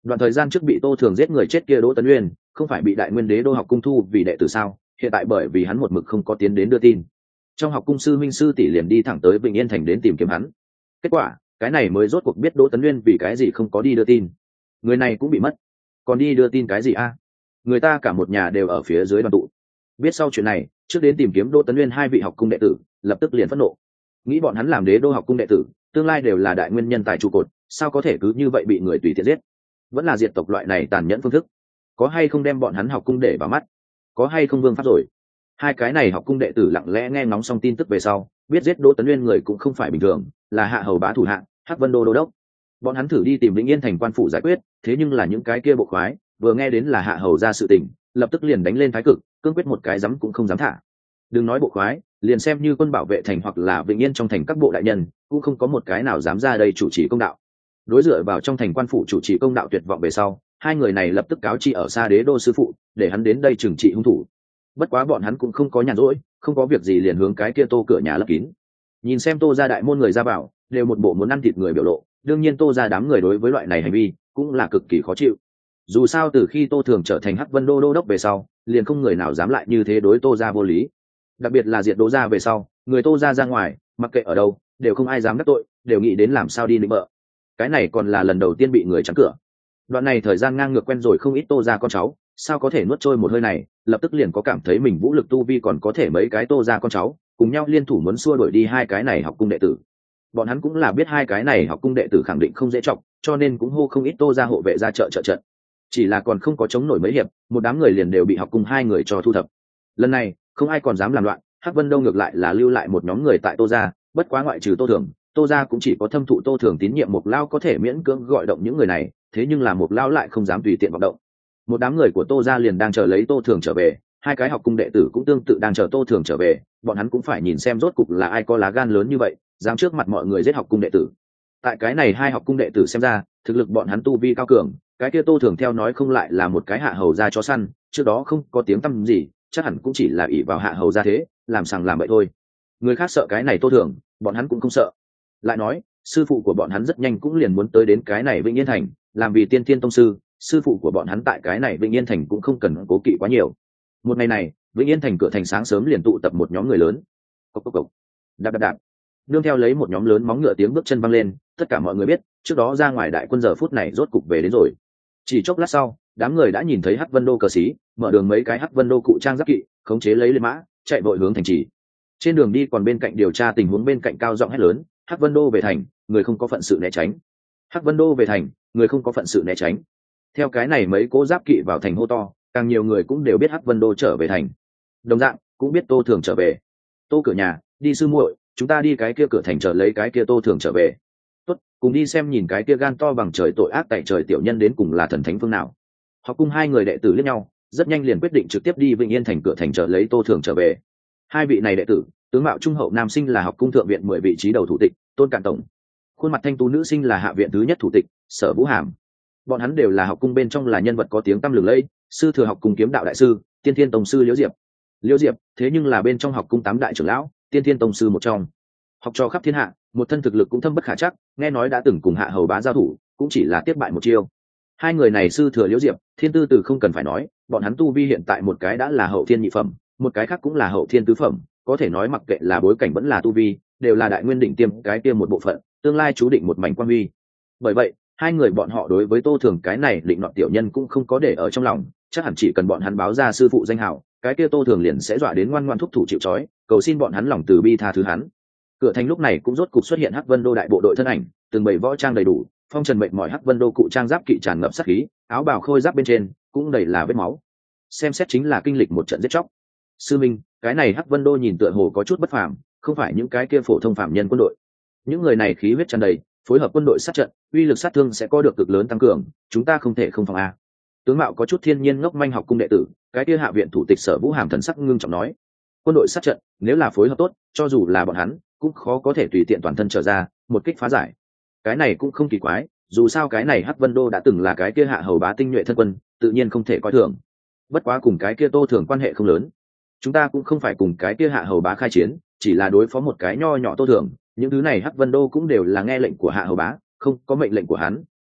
đoạn thời gian trước bị Tô Thường giết người chết kia Đỗ Tấn Uyên không phải bị Đại Nguyên Đế đô học cung thu vì đệ tử sao? Hiện tại bởi vì hắn một mực không có tiến đến đưa tin, trong học cung sư minh sư tỷ liền đi thẳng tới Vĩnh Yên thành đến tìm kiếm hắn. Kết quả cái này mới rốt cuộc biết Đỗ Tấn Uyên vì cái gì không có đi đưa tin, người này cũng bị mất, còn đi đưa tin cái gì a? Người ta cả một nhà đều ở phía dưới đoàn tụ. Biết sau chuyện này, trước đến tìm kiếm Đỗ Tấn Uyên hai vị học cung đệ tử lập tức liền phẫn nộ, nghĩ bọn hắn làm đế đô học cung đệ tử tương lai đều là đại nguyên nhân tài trụ cột, sao có thể cứ như vậy bị người tùy tiện giết? Vẫn là diệt tộc loại này tàn nhẫn phương thức, có hay không đem bọn hắn học cung để vào mắt, có hay không vương pháp rồi? Hai cái này học cung đệ tử lặng lẽ nghe ngóng xong tin tức về sau, biết giết Đỗ Tấn Uyên người cũng không phải bình thường, là hạ hầu bá thủ hạng Hắc Vân Đô đô đốc. Bọn hắn thử đi tìm Vĩnh Yên thành quan phủ giải quyết, thế nhưng là những cái kia bộ khoái vừa nghe đến là hạ hầu ra sự tình, lập tức liền đánh lên thái cực, cương quyết một cái dám cũng không dám thả. Đừng nói bộ khoái, liền xem như quân bảo vệ thành hoặc là Vĩnh Yên trong thành các bộ đại nhân, cũng không có một cái nào dám ra đây chủ trì công đạo. Đối dựa vào trong thành quan phủ chủ trì công đạo tuyệt vọng về sau, hai người này lập tức cáo chi ở xa đế đô sư phụ, để hắn đến đây trừng trị hung thủ. Bất quá bọn hắn cũng không có nhàn rỗi, không có việc gì liền hướng cái kia Tô cửa nhà lấp kín. Nhìn xem Tô ra đại môn người ra vào, đều một bộ muốn ăn thịt người biểu lộ, đương nhiên Tô ra đám người đối với loại này hành vi cũng là cực kỳ khó chịu. Dù sao từ khi Tô Thường trở thành Hắc Vân Đô đô đốc về sau, liền không người nào dám lại như thế đối Tô ra vô lý. Đặc biệt là diệt Đỗ ra về sau, người Tô ra ngoài, mặc kệ ở đâu, đều không ai dám đắc tội, đều nghĩ đến làm sao đi nịnh bợ. Cái này còn là lần đầu tiên bị người chắn cửa. Đoạn này thời gian ngang ngược quen rồi không ít Tô ra con cháu, sao có thể nuốt trôi một hơi này, lập tức liền có cảm thấy mình vũ lực tu vi còn có thể mấy cái Tô ra con cháu cùng nhau liên thủ muốn xua đuổi đi hai cái này học cung đệ tử. Bọn hắn cũng là biết hai cái này học cung đệ tử khẳng định không dễ trọng, cho nên cũng hô không ít Tô ra hộ vệ ra trợ trận. Chỉ là còn không có chống nổi mấy hiệp, một đám người liền đều bị học cung hai người cho thu thập. Lần này không ai còn dám làm loạn, Hắc Vân Đô ngược lại là lưu lại một nhóm người tại Tô ra, bất quá ngoại trừ Tô Thường, Tô ra cũng chỉ có thâm thụ Tô Thường tín nhiệm Mộc Lao có thể miễn cưỡng gọi động những người này, thế nhưng là Mộc Lao lại không dám tùy tiện vọng động. Một đám người của Tô ra liền đang chờ lấy Tô Thường trở về, hai cái học cung đệ tử cũng tương tự đang chờ Tô Thường trở về, bọn hắn cũng phải nhìn xem rốt cục là ai có lá gan lớn như vậy, dám trước mặt mọi người giết học cung đệ tử. Tại cái này hai học cung đệ tử xem ra, thực lực bọn hắn tu vi cao cường, cái kia Tô Thường theo nói không lại là một cái hạ hầu gia chó săn, trước đó không có tiếng tăm gì, chắc hẳn cũng chỉ là ỷ vào hạ hầu gia thế, làm sằng làm bậy thôi. Người khác sợ cái này Tô Thường, bọn hắn cũng không sợ. Lại nói, sư phụ của bọn hắn rất nhanh cũng liền muốn tới đến cái này Vĩnh Yên thành, làm vì tiên thiên tông sư, sư phụ của bọn hắn tại cái này Vĩnh Yên thành cũng không cần cố kỵ quá nhiều. Một ngày này, Vĩnh Yên thành cửa thành sáng sớm liền tụ tập một nhóm người lớn. Cộc cộc cộc, đạp đạp đạp, nương theo lấy một nhóm lớn móng ngựa tiếng bước chân văng lên, tất cả mọi người biết trước đó ra ngoài đại quân giờ phút này rốt cục về đến rồi. Chỉ chốc lát sau, đám người đã nhìn thấy Hắc Vân Đô cờ xí, mở đường mấy cái Hắc Vân Đô cụ trang giáp kỵ khống chế lấy lên mã, chạy vội hướng thành trì. Trên đường đi còn bên cạnh điều tra tình huống bên cạnh cao giọng hét lớn: Hắc Vân Đô về thành, người không có phận sự né tránh. Hắc Vân Đô về thành, người không có phận sự né tránh. Theo cái này mấy cố giáp kỵ vào thành hô to, càng nhiều người cũng đều biết Hắc Vân Đô trở về thành. Đồng dạng cũng biết Tô Thường trở về. Tô cửa nhà, đi sư muội, chúng ta đi cái kia cửa thành chờ lấy cái kia Tô Thường trở về. Tốt, cùng đi xem nhìn cái kia gan to bằng trời tội ác tại trời tiểu nhân đến cùng là thần thánh phương nào. Học cung hai người đệ tử liếc nhau, rất nhanh liền quyết định trực tiếp đi Vĩnh Yên thành cửa thành chờ lấy Tô Thường trở về. Hai vị này đệ tử, tướng mạo trung hậu nam sinh là học cung thượng viện 10 vị trí đầu thủ tịch Tôn Cản Tổng, khuôn mặt thanh tú nữ sinh là hạ viện thứ nhất thủ tịch Sở Vũ Hàm. Bọn hắn đều là học cung bên trong là nhân vật có tiếng tăm lừng lẫy, sư thừa học cung kiếm đạo đại sư, tiên thiên tông sư Liễu Diệp thế nhưng là bên trong học cung 8 đại trưởng lão, tiên thiên tông sư một trong, học trò khắp thiên hạ, một thân thực lực cũng thâm bất khả trắc, nghe nói đã từng cùng hạ hầu bá giao thủ, cũng chỉ là tiếp bại một chiêu. Hai người này sư thừa Liễu Diệp, thiên tư từ không cần phải nói, bọn hắn tu vi hiện tại một cái đã là hậu thiên nhị phẩm, một cái khác cũng là hậu thiên tứ phẩm, có thể nói mặc kệ là bối cảnh vẫn là tu vi, đều là đại nguyên đỉnh tiêm cái tiêm một bộ phận, tương lai chú định một mảnh quang huy. Bởi vậy, hai người bọn họ đối với Tô Thường cái này định nọt tiểu nhân cũng không có để ở trong lòng, chắc hẳn chỉ cần bọn hắn báo ra sư phụ danh hào, cái kia Tô Thường liền sẽ dọa đến ngoan ngoan thúc thủ chịu trói, cầu xin bọn hắn lòng từ bi tha thứ hắn. Cửa thành lúc này cũng rốt cục xuất hiện Hắc Vân Đô đại bộ đội thân ảnh, từng bảy võ trang đầy đủ, phong trần mệt mỏi Hắc Vân Đô cụ trang giáp kỵ tràn ngập sát khí, áo bào khôi giáp bên trên cũng đầy là vết máu. Xem xét chính là kinh lịch một trận giết chóc. Sư minh, cái này Hắc Vân Đô nhìn tựa hồ có chút bất phàm, không phải những cái kia phổ thông phạm nhân quân đội. Những người này khí huyết tràn đầy, phối hợp quân đội sát trận, uy lực sát thương sẽ có được cực lớn tăng cường, chúng ta không thể không phòng a. Tướng mạo có chút thiên nhiên ngốc manh học cung đệ tử, cái kia hạ viện thủ tịch Sở Vũ Hàm thần sắc ngưng trọng nói: quân đội sát trận, nếu là phối hợp tốt, cho dù là bọn hắn, cũng khó có thể tùy tiện toàn thân trở ra, một kích phá giải. Cái này cũng không kỳ quái, dù sao cái này Hắc Vân Đô đã từng là cái kia hạ hầu bá tinh nhuệ thân quân, tự nhiên không thể coi thường. Bất quá cùng cái kia Tô Thường quan hệ không lớn, chúng ta cũng không phải cùng cái kia hạ hầu bá khai chiến, chỉ là đối phó một cái nho nhỏ Tô Thường, những thứ này Hắc Vân Đô cũng đều là nghe lệnh của hạ hầu bá, không có mệnh lệnh của hắn,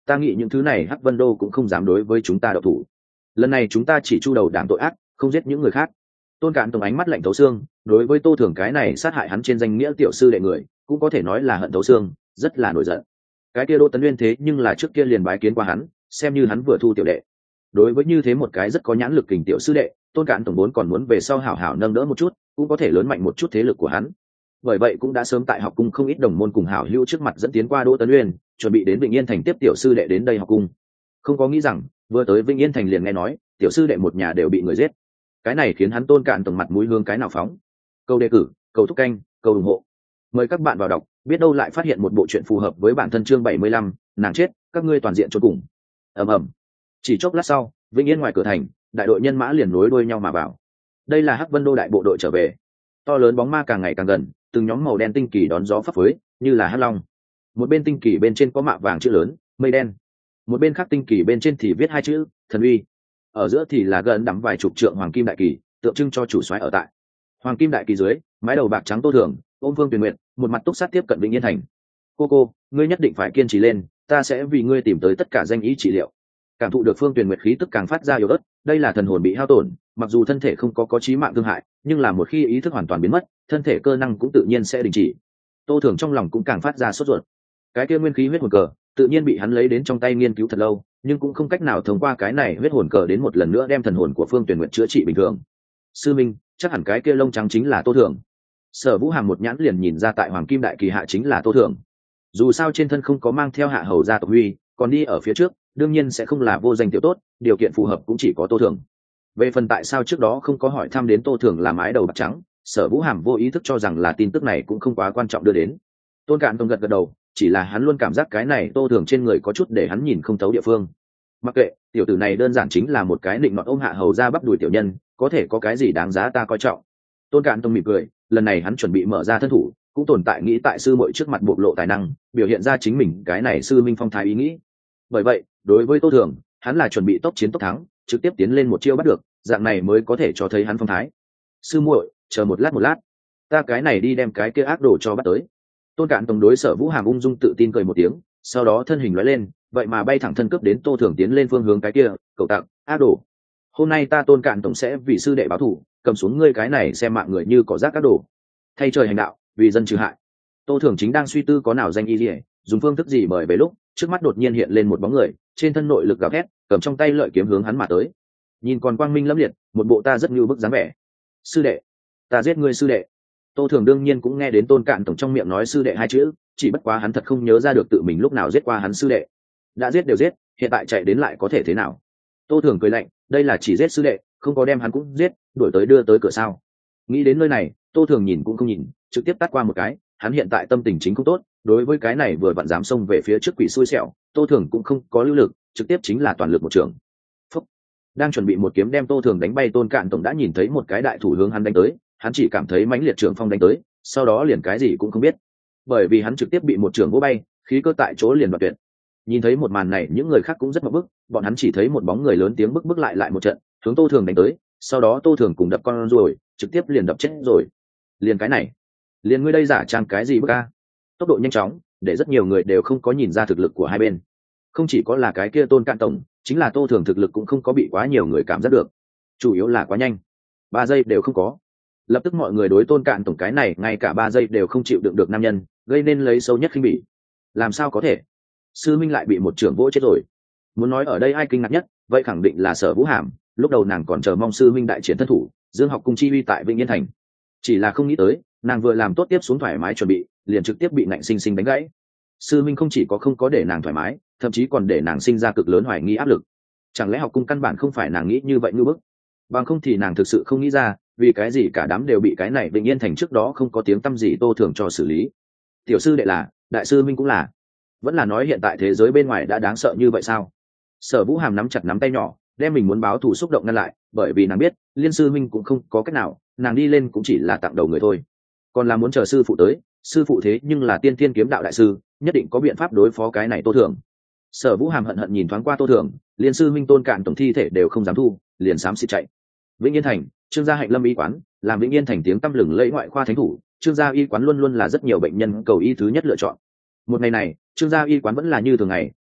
ta nghĩ những thứ này Hắc Vân Đô cũng không dám đối với chúng ta độc thủ. Lần này chúng ta chỉ chu đầu đảng tội ác, không giết những người khác. Tôn Cạn Tùng ánh mắt lạnh thấu xương, đối với Tô Thường cái này sát hại hắn trên danh nghĩa tiểu sư đệ người, cũng có thể nói là hận thấu xương, rất là nổi giận. Cái kia Đỗ Tấn Nguyên thế nhưng là trước kia liền bái kiến qua hắn, xem như hắn vừa thu tiểu đệ. Đối với như thế một cái rất có nhãn lực kình tiểu sư đệ, Tôn Cạn Tùng vốn còn muốn về sau hảo hảo nâng đỡ một chút, cũng có thể lớn mạnh một chút thế lực của hắn. Bởi vậy cũng đã sớm tại học cung không ít đồng môn cùng hảo hữu trước mặt dẫn tiến qua Đỗ Tấn Nguyên, chuẩn bị đến Vĩnh Yên thành tiếp tiểu sư đệ đến đây học cung. Không có nghĩ rằng, vừa tới Vĩnh Yên thành liền nghe nói, tiểu sư đệ một nhà đều bị người giết. Cái này khiến hắn Tôn Cạn Tùng mặt mũi hướng cái nào phóng. Câu đề cử, câu thúc canh, câu ủng hộ. Mời các bạn vào đọc, biết đâu lại phát hiện một bộ truyện phù hợp với bản thân. Chương 75, nàng chết, các ngươi toàn diện chôn cùng. Ầm ầm. Chỉ chốc lát sau, Vĩnh Yên ngoài cửa thành, đại đội nhân mã liền nối đuôi nhau mà vào. Đây là Hắc Vân Đô đại bộ đội trở về. To lớn bóng ma càng ngày càng gần, từng nhóm màu đen tinh kỳ đón gió phấp phới, như là hắc long. Một bên tinh kỳ bên trên có mạ vàng chữ lớn, mây đen. Một bên khác tinh kỳ bên trên thì viết hai chữ, thần uy. Ở giữa thì là gần đắm vài chục trượng hoàng kim đại kỳ, tượng trưng cho chủ soái ở tại. Hoàng kim đại kỳ dưới, mái đầu bạc trắng Tô Thường, ôm Phương Tuyền Nguyệt, một mặt túc sát tiếp cận Vĩnh Yên thành. Cô, ngươi nhất định phải kiên trì lên, ta sẽ vì ngươi tìm tới tất cả danh ý trị liệu. Cảm thụ được Phương Tuyền Nguyệt khí tức càng phát ra yếu ớt, đây là thần hồn bị hao tổn, mặc dù thân thể không có chí mạng thương hại, nhưng là một khi ý thức hoàn toàn biến mất, thân thể cơ năng cũng tự nhiên sẽ đình chỉ. Tô Thường trong lòng cũng càng phát ra sốt ruột. Cái kia nguyên khí huyết hồn cờ, tự nhiên bị hắn lấy đến trong tay nghiên cứu thật lâu, nhưng cũng không cách nào thông qua cái này huyết hồn cờ đến một lần nữa đem thần hồn của Phương Tuyền Nguyệt chữa trị bình thường. Sư minh, chắc hẳn cái kia lông trắng chính là Tô Thường. Sở Vũ Hàm một nhãn liền nhìn ra tại Hoàng Kim Đại Kỳ hạ chính là Tô Thường. Dù sao trên thân không có mang theo hạ hầu gia tộc huy, còn đi ở phía trước, đương nhiên sẽ không là vô danh tiểu tốt, điều kiện phù hợp cũng chỉ có Tô Thường. Về phần tại sao trước đó không có hỏi thăm đến Tô Thường là mái đầu bạc trắng, Sở Vũ Hàm vô ý thức cho rằng là tin tức này cũng không quá quan trọng đưa đến. Tôn Cạn Tông gật gật đầu, chỉ là hắn luôn cảm giác cái này Tô Thường trên người có chút để hắn nhìn không thấu địa phương. Mặc kệ, tiểu tử này đơn giản chính là một cái định nọt ôm hạ hầu ra bắp đùi tiểu nhân, có thể có cái gì đáng giá ta coi trọng. Tôn Cạn Tông mỉm cười, lần này hắn chuẩn bị mở ra thân thủ, cũng tồn tại nghĩ tại sư muội trước mặt bộc lộ tài năng, biểu hiện ra chính mình cái này sư minh phong thái ý nghĩ. Bởi vậy, đối với Tô Thường, hắn là chuẩn bị tốc chiến tốc thắng, trực tiếp tiến lên một chiêu bắt được, dạng này mới có thể cho thấy hắn phong thái. Sư muội, chờ một lát, ta cái này đi đem cái kia ác đồ cho bắt tới. Tôn Cạn Tông đối Sở Vũ Hàm ung dung tự tin cười một tiếng, sau đó thân hình lóe lên, vậy mà bay thẳng thân cướp đến Tô Thường tiến lên phương hướng cái kia, cậu tặc, ác đồ. Hôm nay ta Tôn Cạn Tông sẽ vì sư đệ báo thù, cầm xuống ngươi cái này xem mạng người như cỏ rác ác đồ. Thay trời hành đạo, vì dân trừ hại. Tô Thường chính đang suy tư có nào danh y gì, dùng phương thức gì mời về lúc, trước mắt đột nhiên hiện lên một bóng người, trên thân nội lực gào thét, cầm trong tay lợi kiếm hướng hắn mà tới. Nhìn còn quang minh lẫm liệt, một bộ ta rất như bức dáng vẻ. Sư đệ, ta giết ngươi sư đệ. Tô Thường đương nhiên cũng nghe đến Tôn Cạn Tổng trong miệng nói sư đệ hai chữ, chỉ bất quá hắn thật không nhớ ra được tự mình lúc nào giết qua hắn sư đệ. Đã giết đều giết, hiện tại chạy đến lại có thể thế nào? Tô Thường cười lạnh, đây là chỉ giết sư đệ, không có đem hắn cũng giết, đuổi tới đưa tới cửa sao? Nghĩ đến nơi này, Tô Thường nhìn cũng không nhìn, trực tiếp tát qua một cái, hắn hiện tại tâm tình chính không tốt, đối với cái này vừa vặn dám xông về phía trước quỷ xui xẻo, Tô Thường cũng không có lưu lực, trực tiếp chính là toàn lực một trường. Phúc. Đang chuẩn bị một kiếm đem Tô Thường đánh bay, Tôn Cạn Tổng đã nhìn thấy một cái đại thủ hướng hắn đánh tới, hắn chỉ cảm thấy mãnh liệt trường phong đánh tới, sau đó liền cái gì cũng không biết, bởi vì hắn trực tiếp bị một trường vỗ bay, khí cơ tại chỗ liền đoạt tuyệt. Nhìn thấy một màn này, những người khác cũng rất ngộp bức, bọn hắn chỉ thấy một bóng người lớn tiếng bức lại một trận, hướng Tô Thường đánh tới, sau đó Tô Thường cùng đập con rồi, trực tiếp liền đập chết rồi. Liền cái này, liền ngươi đây giả trang cái gì bức a? Tốc độ nhanh chóng, để rất nhiều người đều không có nhìn ra thực lực của hai bên. Không chỉ có là cái kia Tôn Cạn Tổng, chính là Tô Thường thực lực cũng không có bị quá nhiều người cảm giác được, chủ yếu là quá nhanh, 3 giây đều không có. Lập tức mọi người đối Tôn Cạn Tổng cái này ngay cả 3 giây đều không chịu đựng được nam nhân, gây nên lấy sâu nhất khinh bỉ. Làm sao có thể? Sư minh lại bị một trưởng vỗ chết rồi. Muốn nói ở đây ai kinh ngạc nhất, vậy khẳng định là Sở Vũ Hàm, lúc đầu nàng còn chờ mong sư minh đại chiến thân thủ, dương học cung chi uy tại Vĩnh Yên thành. Chỉ là không nghĩ tới, nàng vừa làm tốt tiếp xuống thoải mái chuẩn bị, liền trực tiếp bị nạnh sinh sinh đánh gãy. Sư minh không chỉ có không có để nàng thoải mái, thậm chí còn để nàng sinh ra cực lớn hoài nghi áp lực. Chẳng lẽ học cung căn bản không phải nàng nghĩ như vậy như bức? Bằng không thì nàng thực sự không nghĩ ra, vì cái gì cả đám đều bị cái này Vĩnh Yên thành trước đó không có tiếng tăm gì Tô Thường cho xử lý. Tiểu sư đệ là, đại sư minh cũng là, vẫn là nói hiện tại thế giới bên ngoài đã đáng sợ như vậy sao? Sở Vũ Hàm nắm chặt nắm tay nhỏ, đem mình muốn báo thù xúc động ngăn lại, bởi vì nàng biết liên sư minh cũng không có cách nào, nàng đi lên cũng chỉ là tặng đầu người thôi, còn là muốn chờ sư phụ tới. Sư phụ thế nhưng là tiên thiên kiếm đạo đại sư, nhất định có biện pháp đối phó cái này Tô Thường. Sở Vũ Hàm hận hận nhìn thoáng qua Tô Thường, liên sư minh Tôn Cạn Tổng thi thể đều không dám thu, liền xám xịt chạy. Vĩnh Yên thành, Trương gia Hạnh Lâm y quán, làm Vĩnh Yên thành tiếng tăm lừng lẫy ngoại khoa thánh thủ, Trương gia y quán luôn luôn là rất nhiều bệnh nhân cầu y thứ nhất lựa chọn. Một ngày này, Trương gia y quán vẫn là như thường ngày,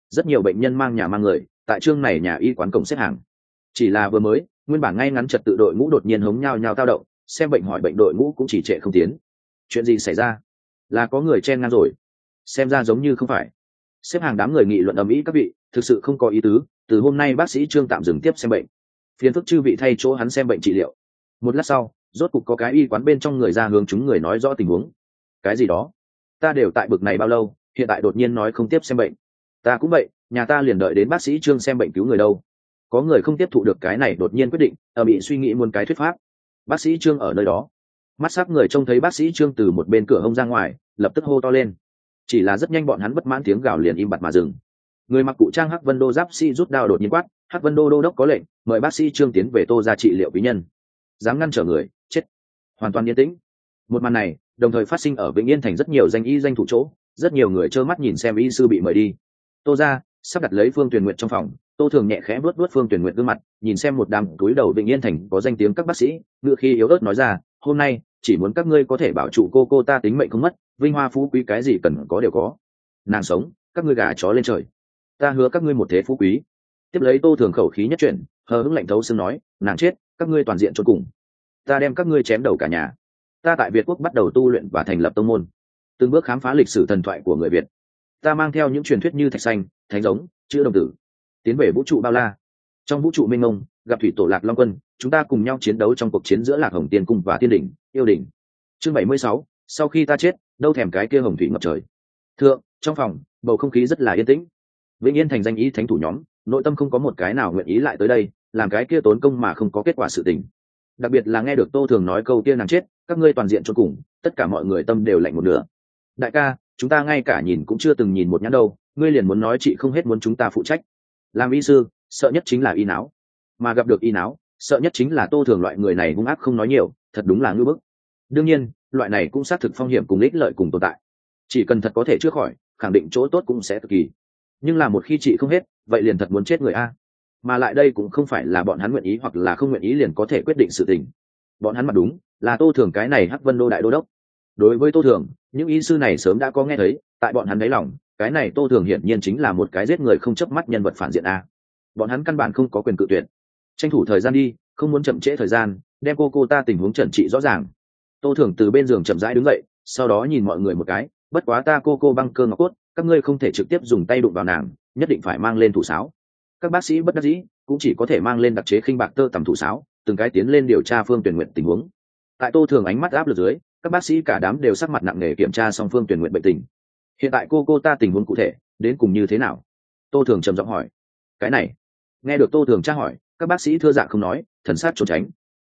rất nhiều bệnh nhân mang nhà mang người tại chương này nhà y quán cổng xếp hàng. Chỉ là vừa mới nguyên bản ngay ngắn trật tự đội ngũ đột nhiên hống nhao nhao tao động, xem bệnh hỏi bệnh đội ngũ cũng chỉ trệ không tiến. Chuyện gì xảy ra? Là có người chen ngang rồi? Xem ra giống như không phải. Xếp hàng đám người nghị luận ầm ĩ, các vị thực sự không có ý tứ, từ hôm nay bác sĩ Trương tạm dừng tiếp xem bệnh, phiền phức chư vị thay chỗ hắn xem bệnh trị liệu. Một lát sau, rốt cục có cái y quán bên trong người ra hướng chúng người nói rõ tình huống. Cái gì đó? Ta đều tại bực này bao lâu, hiện tại đột nhiên nói không tiếp xem bệnh. Ta cũng vậy, nhà ta liền đợi đến bác sĩ Trương xem bệnh cứu người đâu. Có người không tiếp thụ được cái này đột nhiên quyết định, ở bị suy nghĩ muôn cái thuyết pháp. Bác sĩ Trương ở nơi đó. Mắt sắc người trông thấy bác sĩ Trương từ một bên cửa hông ra ngoài, lập tức hô to lên. Chỉ là rất nhanh bọn hắn bất mãn tiếng gào liền im bặt mà dừng. Người mặc cụ trang Hắc Vân Đô giáp sĩ rút đao đột nhiên quát, Hắc Vân Đô đô đốc có lệnh, mời bác sĩ Trương tiến về Tô ra trị liệu quý nhân. Dám ngăn trở người, chết. Hoàn toàn yên tĩnh. Một màn này đồng thời phát sinh ở Vĩnh Yên thành rất nhiều danh y danh thủ chỗ, rất nhiều người trơ mắt nhìn xem y sư bị mời đi. Tô ra sắp đặt lấy Phương Tuyền Nguyệt trong phòng, Tô Thường nhẹ khẽ vuốt vuốt Phương Tuyền Nguyệt gương mặt, nhìn xem một đám túi đầu Vĩnh Yên thành có danh tiếng các bác sĩ, ngựa khi yếu ớt nói ra, hôm nay chỉ muốn các ngươi có thể bảo trụ cô ta tính mệnh không mất, vinh hoa phú quý cái gì cần có đều có. Nàng sống, các ngươi gà chó lên trời, ta hứa các ngươi một thế phú quý. Tiếp lấy Tô Thường khẩu khí nhất chuyển, hờ hững lạnh thấu xương nói, nàng chết, các ngươi toàn diện chôn cùng, ta đem các ngươi chém đầu cả nhà. Ta tại Việt quốc bắt đầu tu luyện và thành lập tông môn, từng bước khám phá lịch sử thần thoại của người Việt. Ta mang theo những truyền thuyết như thạch xanh, thánh giống, chữ đồng tử, tiến về vũ trụ bao la. Trong vũ trụ mênh mông, gặp thủy tổ Lạc Long Quân, chúng ta cùng nhau chiến đấu trong cuộc chiến giữa Lạc Hồng Tiên Cung và Thiên Đỉnh, Yêu Đỉnh. Chương 76, sau khi ta chết, đâu thèm cái kia hồng thủy ngập trời. Thượng, trong phòng, bầu không khí rất là yên tĩnh. Vĩnh Yên thành danh ý thánh thủ nhóm, nội tâm không có một cái nào nguyện ý lại tới đây, làm cái kia tốn công mà không có kết quả sự tình. Đặc biệt là nghe được Tô Thường nói câu kia nàng chết, các ngươi toàn diện cho cùng, tất cả mọi người tâm đều lạnh một nửa. Đại ca, chúng ta ngay cả nhìn cũng chưa từng nhìn một nhãn đâu, ngươi liền muốn nói chị không hết muốn chúng ta phụ trách. Làm y sư, sợ nhất chính là y não, mà gặp được y não, sợ nhất chính là Tô Thường loại người này hung ác không nói nhiều, thật đúng là ngư bức. Đương nhiên, loại này cũng xác thực phong hiểm cùng ích lợi cùng tồn tại. Chỉ cần thật có thể chữa khỏi, khẳng định chỗ tốt cũng sẽ cực kỳ. Nhưng là một khi trị không hết, vậy liền thật muốn chết người a. Mà lại đây cũng không phải là bọn hắn nguyện ý hoặc là không nguyện ý liền có thể quyết định sự tình. Bọn hắn mặt đúng là Tô Thường cái này Hắc Vân Đô đại đô đốc. Đối với Tô Thường, những y sư này sớm đã có nghe thấy, tại bọn hắn đáy lòng, cái này Tô Thường hiển nhiên chính là một cái giết người không chớp mắt nhân vật phản diện a. Bọn hắn căn bản không có quyền cự tuyệt. Tranh thủ thời gian đi, không muốn chậm trễ thời gian, đem cô ta tình huống trần trị rõ ràng. Tô Thường từ bên giường chậm rãi đứng dậy, sau đó nhìn mọi người một cái, bất quá ta cô băng cơ ngọc cốt, các ngươi không thể trực tiếp dùng tay đụng vào nàng, nhất định phải mang lên thủ sáo. Các bác sĩ bất đắc dĩ cũng chỉ có thể mang lên đặc chế khinh bạc tơ tằm thủ sáo, từng cái tiến lên điều tra Phương Tuyền Nguyệt tình huống. Tại Tô Thường ánh mắt áp lực dưới, các bác sĩ cả đám đều sắc mặt nặng nề kiểm tra xong Phương Tuyền Nguyệt bệnh tình. Hiện tại cô ta tình huống cụ thể đến cùng như thế nào? Tô Thường trầm giọng hỏi. Cái này, nghe được Tô Thường tra hỏi, các bác sĩ thưa dạ không nói, thần sát trốn tránh.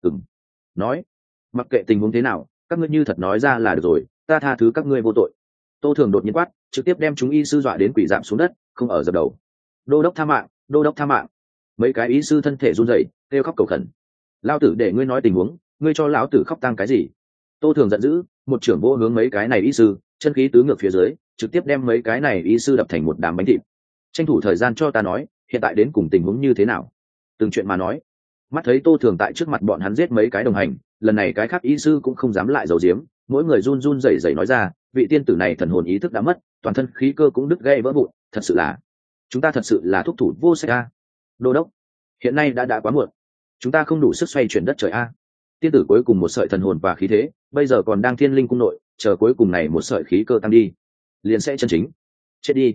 Nói, mặc kệ tình huống thế nào, các ngươi như thật nói ra là được rồi, ta tha thứ các ngươi vô tội. Tô Thường đột nhiên quát, trực tiếp đem chúng y sư dọa đến quỷ giảm xuống đất, không ở dập đầu. Đô đốc tha mạng, đô đốc tha mạng. Mấy cái y sư thân thể run rẩy, kêu khóc cầu khẩn. Lão tử để ngươi nói tình huống, ngươi cho lão tử khóc tang cái gì? Tô Thường giận dữ, một trưởng vô hướng mấy cái này y sư, chân khí tứ ngược phía dưới, trực tiếp đem mấy cái này y sư đập thành một đám bánh thịt. Tranh thủ thời gian cho ta nói, hiện tại đến cùng tình huống như thế nào? Từng chuyện mà nói. Mắt thấy Tô Thường tại trước mặt bọn hắn giết mấy cái đồng hành, lần này cái khác y sư cũng không dám lại giấu giếm, mỗi người run run rẩy rẩy nói ra, vị tiên tử này thần hồn ý thức đã mất, toàn thân khí cơ cũng đứt gãy vỡ vụn, thật sự là, chúng ta thật sự là thúc thủ vô sách a. Đô đốc, hiện nay đã quá muộn, chúng ta không đủ sức xoay chuyển đất trời a. Tiên tử cuối cùng một sợi thần hồn và khí thế, bây giờ còn đang Thiên Linh cung nội, chờ cuối cùng này một sợi khí cơ tăng đi, liền sẽ chân chính chết đi.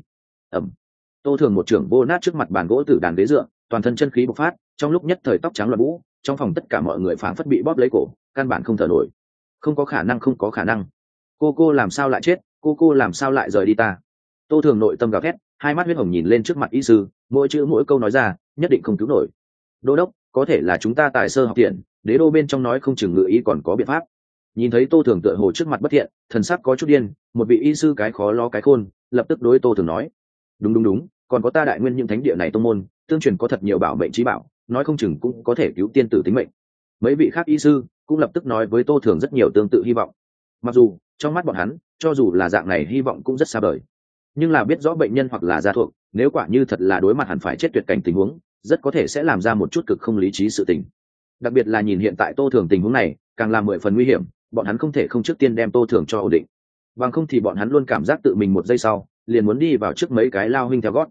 Tô Thường một trưởng vô nát trước mặt bàn gỗ tử đàn ghế dựa, toàn thân chân khí bộc phát, trong lúc nhất thời tóc trắng loạn vũ, trong phòng tất cả mọi người phảng phất bị bóp lấy cổ, căn bản không thở nổi. Không có khả năng, không có khả năng. Cô làm sao lại chết, cô làm sao lại rời đi ta? Tô Thường nội tâm gào thét, hai mắt huyết hồng nhìn lên trước mặt y sư, mỗi chữ mỗi câu nói ra, nhất định không cứu nổi. Đô đốc, có thể là chúng ta tài sơ học thiện, đế đô bên trong nói không chừng ngự ý còn có biện pháp. Nhìn thấy Tô Thường tựa hồ trước mặt bất thiện, thần sắc có chút điên, một vị y sư cái khó lo cái khôn, lập tức đối Tô Thường nói, đúng, còn có ta Đại Nguyên những thánh địa này tông môn, tương truyền có thật nhiều bảo mệnh trí bảo, nói không chừng cũng có thể cứu tiên tử tính mệnh. Mấy vị khác y sư cũng lập tức nói với Tô Thường rất nhiều tương tự hy vọng. Mặc dù trong mắt bọn hắn, cho dù là dạng này hy vọng cũng rất xa vời, nhưng là biết rõ bệnh nhân hoặc là gia thuộc, nếu quả như thật là đối mặt hẳn phải chết tuyệt cảnh tình huống, rất có thể sẽ làm ra một chút cực không lý trí sự tình. Đặc biệt là nhìn hiện tại Tô Thường tình huống này, càng là 10 phần nguy hiểm, bọn hắn không thể không trước tiên đem Tô Thường cho ổn định. Bằng không thì bọn hắn luôn cảm giác tự mình một giây sau, liền muốn đi vào trước mấy cái lao huynh theo gót.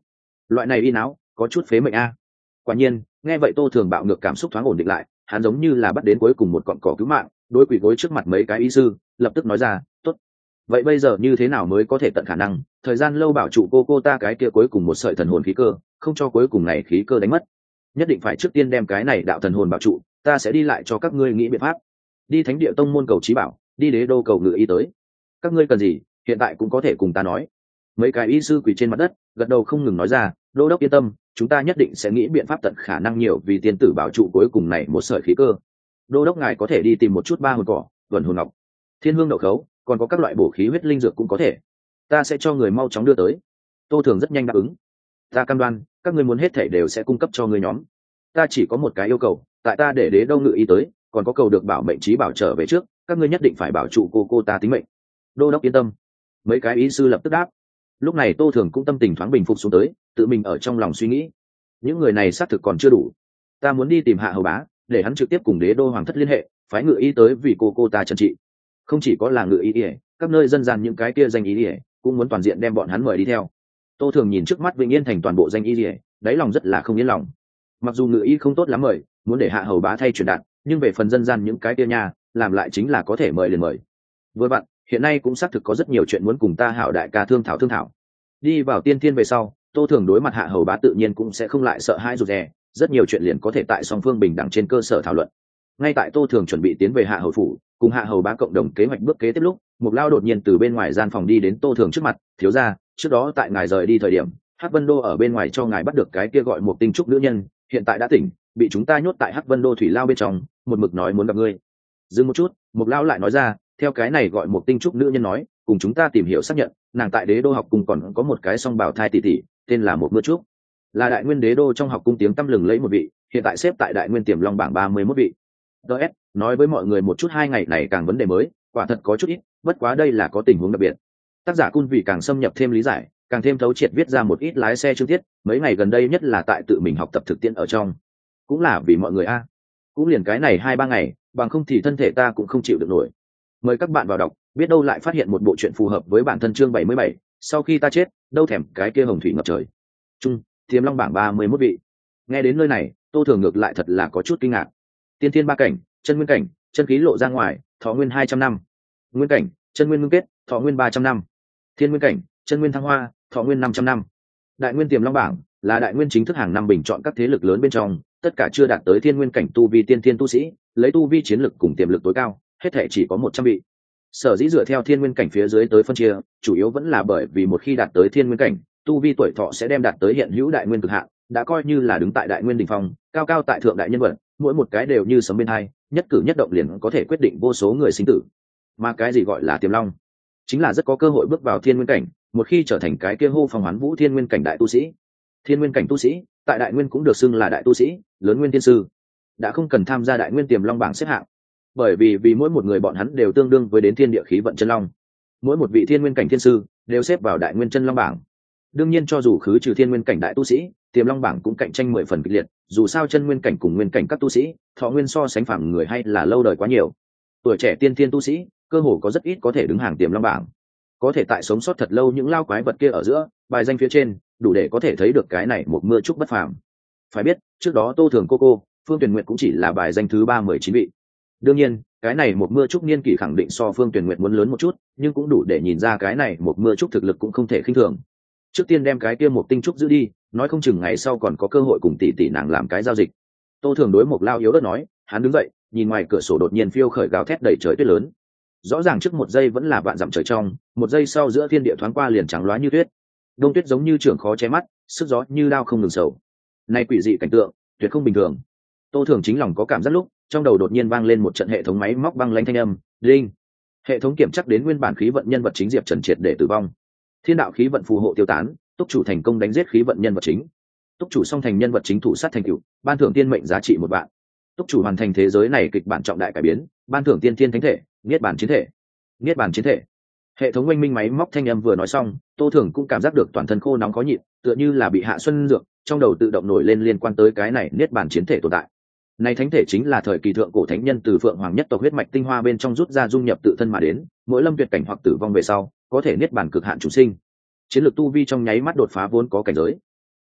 loại này y não có chút phế mệnh a. Quả nhiên nghe vậy Tô Thường bạo ngược cảm xúc thoáng ổn định lại, hắn giống như là bắt đến cuối cùng một cọn cỏ cứu mạng, đối quỳ gối trước mặt mấy cái y sư lập tức nói ra, tốt, vậy bây giờ như thế nào mới có thể tận khả năng thời gian lâu bảo trụ cô ta cái kia cuối cùng một sợi thần hồn khí cơ, không cho cuối cùng này khí cơ đánh mất. Nhất định phải trước tiên đem cái này đạo thần hồn bảo trụ, ta sẽ đi lại cho các ngươi nghĩ biện pháp. Đi thánh địa tông môn cầu trí bảo, đi đế đô cầu ngự y tới. Các ngươi cần gì hiện tại cũng có thể cùng ta nói. Mấy cái y sư quỳ trên mặt đất gật đầu không ngừng nói ra, đô đốc yên tâm, chúng ta nhất định sẽ nghĩ biện pháp tận khả năng nhiều vì tiên tử bảo trụ cuối cùng này một sợi khí cơ. Đô đốc ngài có thể đi tìm một chút ba hồn cỏ, vườn hồn ngọc, thiên hương đậu khấu, còn có các loại bổ khí huyết linh dược cũng có thể, ta sẽ cho người mau chóng đưa tới. Tô Thường rất nhanh đáp ứng. Ta cam đoan các ngươi muốn hết thảy đều sẽ cung cấp cho ngươi nhóm. Ta chỉ có một cái yêu cầu, tại ta để đế đô ngự y tới, còn có cầu được bảo mệnh trí bảo trở về trước, các ngươi nhất định phải bảo trụ cô ta tính mệnh. Đô đốc yên tâm. Mấy cái ý sư lập tức đáp. Lúc này Tô Thường cũng tâm tình thoáng bình phục xuống tới, tự mình ở trong lòng suy nghĩ, những người này xác thực còn chưa đủ, ta muốn đi tìm Hạ Hầu Bá, để hắn trực tiếp cùng đế đô hoàng thất liên hệ, phái ngự y tới vì cô ta trần trị. Không chỉ có là ngự y ỉa, các nơi dân gian những cái kia danh y ỉa cũng muốn toàn diện đem bọn hắn mời đi theo. Tô Thường nhìn trước mắt Vĩnh Yên thành toàn bộ danh y ỉa, đáy lòng rất là không yên lòng. Mặc dù ngự y không tốt lắm mời, muốn để Hạ Hầu Bá thay truyền đạt, nhưng về phần dân gian những cái kia nha, làm lại chính là có thể mời liền mời. Vừa vặn hiện nay cũng xác thực có rất nhiều chuyện muốn cùng ta Hạo đại ca thương thảo. Đi vào tiên thiên về sau, Tô Thường đối mặt Hạ Hầu Bá tự nhiên cũng sẽ không lại sợ hãi rụt rè, rất nhiều chuyện liền có thể tại song phương bình đẳng trên cơ sở thảo luận. Ngay tại Tô Thường chuẩn bị tiến về Hạ Hầu phủ cùng Hạ Hầu Bá cộng đồng kế hoạch bước kế tiếp lúc, Mục Lao đột nhiên từ bên ngoài gian phòng đi đến Tô Thường trước mặt, thiếu gia, trước đó tại ngài rời đi thời điểm, Hắc Vân Đô ở bên ngoài cho ngài bắt được cái kia gọi một tinh trúc nữ nhân, hiện tại đã tỉnh, bị chúng ta nhốt tại Hắc Vân Đô thủy lao bên trong, một mực nói muốn gặp ngươi. Dừng một chút, Mục Lao lại nói ra, theo cái này gọi một tinh trúc nữ nhân nói, cùng chúng ta tìm hiểu xác nhận, nàng tại đế đô học cung còn có một cái song bảo thai tỷ tỷ, tên là một mưa trúc, là đại nguyên đế đô trong học cung tiếng tăm lừng lẫy một vị, hiện tại xếp tại đại nguyên tiềm long bảng 31 vị. DS, nói với mọi người một chút, hai ngày này càng vấn đề mới, quả thật có chút ít, bất quá đây là có tình huống đặc biệt. Tác giả Cun vì càng xâm nhập thêm lý giải, càng thêm thấu triệt viết ra một ít lái xe chương tiết, mấy ngày gần đây nhất là tại tự mình học tập thực tiễn ở trong. Cũng là vì mọi người a. Cũng liền cái này 2-3 ngày, bằng không thì thân thể ta cũng không chịu được nổi. Mời các bạn vào đọc, biết đâu lại phát hiện một bộ truyện phù hợp với bản thân chương 77, sau khi ta chết, đâu thèm cái kia hồng thủy ngập trời. Trung, Tiềm Long bảng 31 vị. Nghe đến nơi này, Tô Thường ngược lại thật là có chút kinh ngạc. Tiên thiên 3 cảnh, chân nguyên cảnh, chân khí lộ ra ngoài, thọ nguyên 200 năm. Nguyên cảnh, chân nguyên ngưng kết, thọ nguyên 300 năm. Thiên nguyên cảnh, chân nguyên thăng hoa, thọ nguyên 500 năm. Đại nguyên Tiềm Long bảng là đại nguyên chính thức hàng năm bình chọn các thế lực lớn bên trong, tất cả chưa đạt tới thiên nguyên cảnh tu vi tiên thiên tu sĩ, lấy tu vi chiến lực cùng tiềm lực tối cao, hết thể chỉ có 100 vị. Sở dĩ dựa theo thiên nguyên cảnh phía dưới tới phân chia, chủ yếu vẫn là bởi vì một khi đạt tới thiên nguyên cảnh, tu vi tuổi thọ sẽ đem đạt tới hiện hữu đại nguyên cực hạn, đã coi như là đứng tại đại nguyên đỉnh phong, cao cao tại thượng đại nhân vật, mỗi một cái đều như sấm bên hai, nhất cử nhất động liền có thể quyết định vô số người sinh tử. Mà cái gì gọi là tiềm long, chính là rất có cơ hội bước vào thiên nguyên cảnh, một khi trở thành cái kia hô phong hoán vũ thiên nguyên cảnh đại tu sĩ. Thiên nguyên cảnh tu sĩ, tại đại nguyên cũng được xưng là đại tu sĩ, lớn nguyên thiên sư, đã không cần tham gia đại nguyên Tiềm Long bảng xếp hạng, bởi vì mỗi một người bọn hắn đều tương đương với đến thiên địa khí vận chân long, mỗi một vị thiên nguyên cảnh thiên sư đều xếp vào đại nguyên chân long bảng. Đương nhiên cho dù khứ trừ thiên nguyên cảnh đại tu sĩ, Tiềm Long bảng cũng cạnh tranh 10 phần kịch liệt, dù sao chân nguyên cảnh cùng nguyên cảnh các tu sĩ, thọ nguyên so sánh phẳng người hay là lâu đời quá nhiều. Tuổi trẻ tiên thiên tu sĩ, cơ hồ có rất ít có thể đứng hàng Tiềm Long bảng. Có thể tại sống sót thật lâu những lao quái vật kia ở giữa, bài danh phía trên, đủ để có thể thấy được cái này một mưa trúc bất phàm. Phải biết, trước đó Tô Thường cô Phương Tuyền Nguyệt cũng chỉ là bài danh thứ 319 vị. Đương nhiên, cái này một mưa trúc niên kỷ khẳng định so Phương Tuyền Nguyệt muốn lớn một chút, nhưng cũng đủ để nhìn ra cái này một mưa trúc thực lực cũng không thể khinh thường. Trước tiên đem cái kia một tinh trúc giữ đi, nói không chừng ngày sau còn có cơ hội cùng tỷ tỷ nàng làm cái giao dịch. Tô Thường đối một lao yếu đất nói, hắn đứng dậy, nhìn ngoài cửa sổ đột nhiên phiêu khởi gào thét đầy trời tuyết lớn. Rõ ràng trước một giây vẫn là vạn dặm trời trong, một giây sau giữa thiên địa thoáng qua liền trắng loá như tuyết. Đông tuyết giống như trường khó che mắt, sức gió như đao không ngừng sầu. Này quỷ dị cảnh tượng, tuyệt không bình thường. Tô Thường chính lòng có cảm giác lúc, trong đầu đột nhiên vang lên một trận hệ thống máy móc băng lãnh thanh âm, "Đinh." Hệ thống kiểm chắc đến nguyên bản khí vận nhân vật chính Diệp Trần triệt để tử vong. Thiên đạo khí vận phù hộ tiêu tán, túc chủ thành công đánh giết khí vận nhân vật chính. Túc chủ song thành nhân vật chính thủ sát thành tựu, ban thưởng tiên mệnh giá trị 1 vạn. Túc chủ hoàn thành thế giới này kịch bản trọng đại cải biến, ban thưởng tiên thiên thánh thể, niết bàn chiến thể. Niết bàn chiến thể. Hệ thống oanh minh máy móc thanh âm vừa nói xong, Tô Thường cũng cảm giác được toàn thân khô nóng khó nhịn, tựa như là bị hạ xuân dược, trong đầu tự động nổi lên liên quan tới cái này niết bàn chiến thể tồn tại. Này thánh thể chính là thời kỳ thượng cổ thánh nhân từ Phượng Hoàng nhất tộc huyết mạch tinh hoa bên trong rút ra dung nhập tự thân mà đến, mỗi lâm tuyệt cảnh hoặc tử vong về sau, có thể niết bàn cực hạn chủ sinh. Chiến lược tu vi trong nháy mắt đột phá vốn có cảnh giới.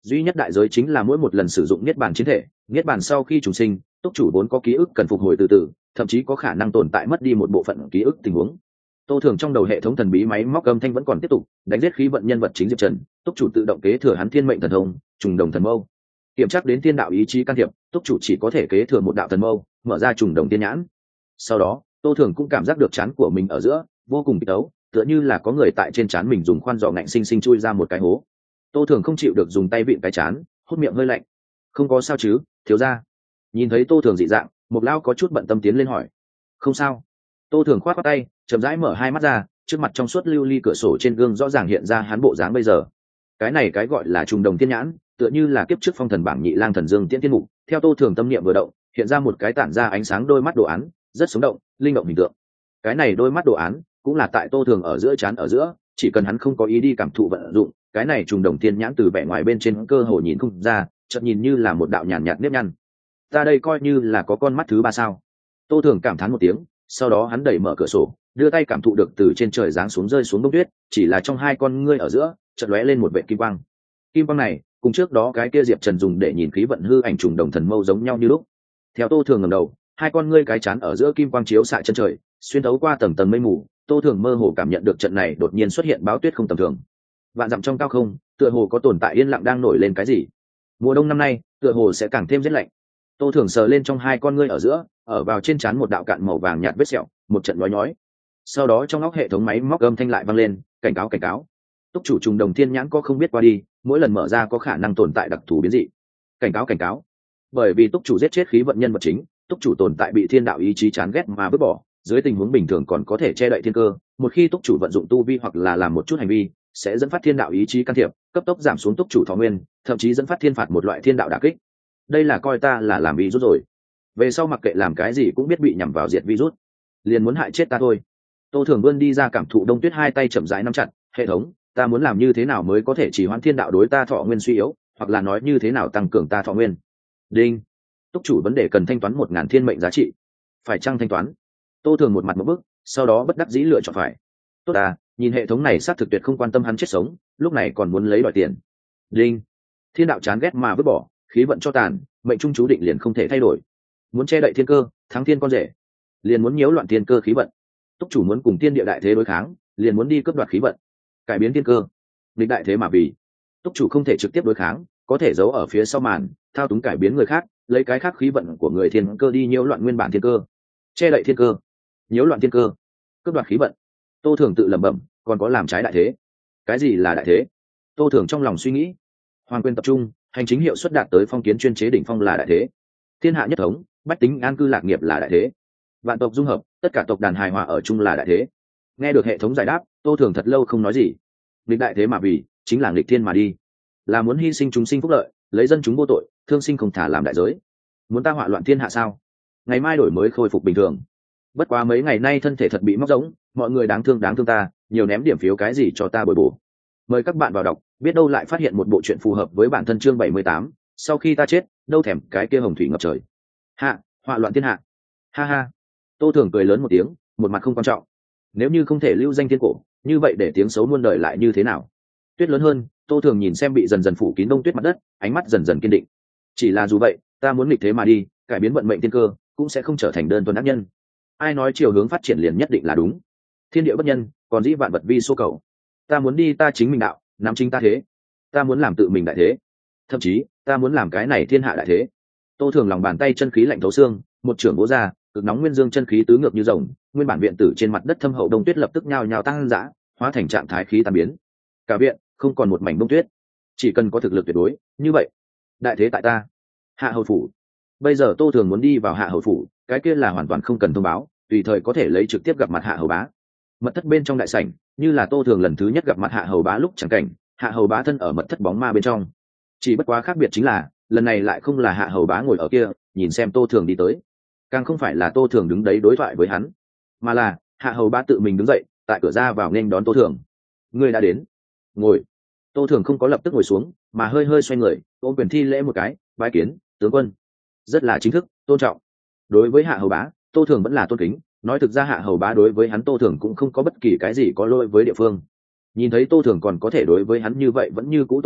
duy nhất đại giới chính là mỗi một lần sử dụng niết bàn chiến thể, niết bàn sau khi trùng sinh, túc chủ vốn có ký ức cần phục hồi từ từ, thậm chí có khả năng tồn tại mất đi một bộ phận ký ức tình huống. Tô Thường trong đầu hệ thống thần bí máy móc âm thanh vẫn còn tiếp tục đánh giết khí vận nhân vật chính Diệp Trần, túc chủ tự động kế thừa hắn thiên mệnh thần thông trùng đồng thần mâu. Kiểm tra đến thiên đạo ý chí can thiệp, túc chủ chỉ có thể kế thừa một đạo thần mâu, mở ra trùng đồng tiên nhãn. Sau đó Tô Thường cũng cảm giác được trán của mình ở giữa vô cùng kích đấu, tựa như là có người tại trên trán mình dùng khoan giò ngạnh sinh sinh chui ra một cái hố. Tô Thường không chịu được dùng tay vịn cái trán, hốt miệng hơi lạnh. Không có sao chứ, thiếu gia? Nhìn thấy Tô Thường dị dạng, Mộc Lão có chút bận tâm tiến lên hỏi. Không sao. Tô Thường khoát tay, chậm rãi mở hai mắt ra, trước mặt trong suốt lưu ly cửa sổ trên gương rõ ràng hiện ra hắn bộ dáng bây giờ. Cái này cái gọi là trùng đồng thiên nhãn, tựa như là kiếp trước phong thần bảng nhị lang thần dương tiễn thiên mục, theo Tô Thường tâm niệm vừa động, hiện ra một cái tản ra ánh sáng đôi mắt đồ án, rất sống động, linh động hình tượng. Cái này đôi mắt đồ án cũng là tại Tô Thường ở giữa trán ở giữa, chỉ cần hắn không có ý đi cảm thụ vận dụng, cái này trùng đồng thiên nhãn từ vẻ ngoài bên trên cơ hồ nhìn không ra, chợt nhìn như là một đạo nhàn nhạt nếp nhăn. Ta đây coi như là có con mắt thứ ba sao? Tô Thường cảm thán một tiếng, sau đó hắn đẩy mở cửa sổ, đưa tay cảm thụ được từ trên trời giáng xuống rơi xuống bông tuyết, chỉ là trong hai con ngươi ở giữa chợt lóe lên một vệt kim quang. Kim quang này cùng trước đó cái kia Diệp Trần dùng để nhìn khí vận hư ảnh trùng đồng thần mâu giống nhau như lúc. Theo Tô Thường ngẩng đầu, hai con ngươi cái chán ở giữa kim quang chiếu xạ chân trời, xuyên thấu qua tầng tầng mây mù, Tô Thường mơ hồ cảm nhận được trận này đột nhiên xuất hiện báo tuyết không tầm thường. Vạn dặm trong cao không, tựa hồ có tồn tại yên lặng đang nổi lên cái gì. Mùa đông năm nay, tựa hồ sẽ càng thêm rét lạnh. Tô Thường sờ lên trong hai con ngươi ở giữa, ở vào trên trán một đạo cạn màu vàng nhạt vết sẹo, một trận nhói nhói. Sau đó trong óc hệ thống máy móc âm thanh lại vang lên, cảnh cáo cảnh cáo. Túc chủ trùng đồng thiên nhãn có không biết qua đi, mỗi lần mở ra có khả năng tồn tại đặc thù biến dị. Cảnh cáo cảnh cáo. Bởi vì túc chủ giết chết khí vận nhân vật chính, túc chủ tồn tại bị thiên đạo ý chí chán ghét mà vứt bỏ, dưới tình huống bình thường còn có thể che đậy thiên cơ, một khi túc chủ vận dụng tu vi hoặc là làm một chút hành vi, sẽ dẫn phát thiên đạo ý chí can thiệp, cấp tốc giảm xuống túc chủ thọ nguyên, thậm chí dẫn phát thiên phạt một loại thiên đạo đả kích. Đây là coi ta là làm virus rồi. Về sau mặc kệ làm cái gì cũng biết bị nhằm vào diệt virus, liền muốn hại chết ta thôi. Tô Thường vươn đi ra cảm thụ đông tuyết, hai tay chậm rãi nắm chặt. Hệ thống, ta muốn làm như thế nào mới có thể chỉ hoãn thiên đạo đối ta thọ nguyên suy yếu, hoặc là nói như thế nào tăng cường ta thọ nguyên? Đinh. Túc chủ vấn đề cần thanh toán 1000 thiên mệnh giá trị. Phải chăng thanh toán? Tô Thường một mặt một bức, sau đó bất đắc dĩ lựa chọn phải. Tốt à, nhìn hệ thống này xác thực tuyệt không quan tâm hắn chết sống, lúc này còn muốn lấy đòi tiền. Đinh. Thiên đạo chán ghét mà vứt bỏ, khí vận cho tàn, mệnh trung chú định liền không thể thay đổi. Muốn che đậy thiên cơ, thắng thiên con rể, liền muốn nhiễu loạn thiên cơ khí vận. Túc chủ muốn cùng thiên địa đại thế đối kháng, liền muốn đi cướp đoạt khí vận, cải biến thiên cơ. Địch đại thế mà vì, túc chủ không thể trực tiếp đối kháng, có thể giấu ở phía sau màn, thao túng cải biến người khác, lấy cái khác khí vận của người thiên cơ đi nhiễu loạn nguyên bản thiên cơ, che đậy thiên cơ, nhiễu loạn thiên cơ, cướp đoạt khí vận. Tô Thường tự lẩm bẩm, còn có làm trái đại thế. Cái gì là đại thế? Tô Thường trong lòng suy nghĩ. Hoàng quyền tập trung, hành chính hiệu suất đạt tới phong kiến chuyên chế đỉnh phong là đại thế. Thiên hạ nhất thống, bách tính an cư lạc nghiệp là đại thế. Vạn tộc dung hợp, tất cả tộc đàn hài hòa ở chung là đại thế. Nghe được hệ thống giải đáp, Tô Thường thật lâu không nói gì. Nghịch đại thế mà vì, chính là nghịch thiên mà đi, là muốn hy sinh chúng sinh phúc lợi, lấy dân chúng vô tội, thương sinh không thả làm đại giới. Muốn ta họa loạn thiên hạ sao? Ngày mai đổi mới khôi phục bình thường. Bất quá mấy ngày nay thân thể thật bị móc rỗng, mọi người đáng thương ta, nhiều ném điểm phiếu cái gì cho ta bồi bổ. Mời các bạn vào đọc, biết đâu lại phát hiện một bộ truyện phù hợp với bản thân. Chương 78, sau khi ta chết, đâu thèm cái kia hồng thủy ngập trời. Hạ, họa loạn thiên hạ. Ha ha. Tô Thường cười lớn một tiếng, một mặt không quan trọng. Nếu như không thể lưu danh thiên cổ, như vậy để tiếng xấu muôn đời lại như thế nào? Tuyết lớn hơn, Tô Thường nhìn xem bị dần dần phủ kín đông tuyết mặt đất, ánh mắt dần dần kiên định. Chỉ là dù vậy, ta muốn nghịch thế mà đi, cải biến vận mệnh thiên cơ, cũng sẽ không trở thành đơn thuần ác nhân. Ai nói chiều hướng phát triển liền nhất định là đúng? Thiên địa bất nhân, còn dĩ vạn vật vi số cầu. Ta muốn đi ta chính mình đạo, nắm chính ta thế. Ta muốn làm tự mình đại thế, thậm chí ta muốn làm cái này thiên hạ đại thế. Tô Thường lòng bàn tay chân khí lạnh thấu xương, một trưởng vỗ ra, cực nóng nguyên dương chân khí tứ ngược như rồng, nguyên bản viện tử trên mặt đất thâm hậu đông tuyết lập tức nhao nhao tăng dã, hóa thành trạng thái khí tan biến. Cả viện không còn một mảnh đông tuyết, chỉ cần có thực lực tuyệt đối, như vậy, đại thế tại ta. Hạ hầu phủ. Bây giờ Tô Thường muốn đi vào hạ hầu phủ, cái kia là hoàn toàn không cần thông báo, tùy thời có thể lấy trực tiếp gặp mặt hạ hầu bá. Mật thất bên trong đại sảnh, như là Tô Thường lần thứ nhất gặp mặt hạ hầu bá lúc chẳng cảnh, hạ hầu bá thân ở mật thất bóng ma bên trong. Chỉ bất quá khác biệt chính là, lần này lại không là hạ hầu bá ngồi ở kia, nhìn xem Tô Thường đi tới, càng không phải là Tô Thường đứng đấy đối thoại với hắn, mà là hạ hầu bá tự mình đứng dậy, tại cửa ra vào nên đón Tô Thường. Ngươi đã đến, ngồi. Tô Thường không có lập tức ngồi xuống, mà hơi hơi xoay người, ôm quyền thi lễ một cái, bái kiến tướng quân. Rất là chính thức, tôn trọng. Đối với hạ hầu bá, Tô Thường vẫn là tôn kính, nói thực ra hạ hầu bá đối với hắn Tô Thường cũng không có bất kỳ cái gì có lỗi với địa phương. Nhìn thấy Tô Thường còn có thể đối với hắn như vậy vẫn như cũ tôn trọng,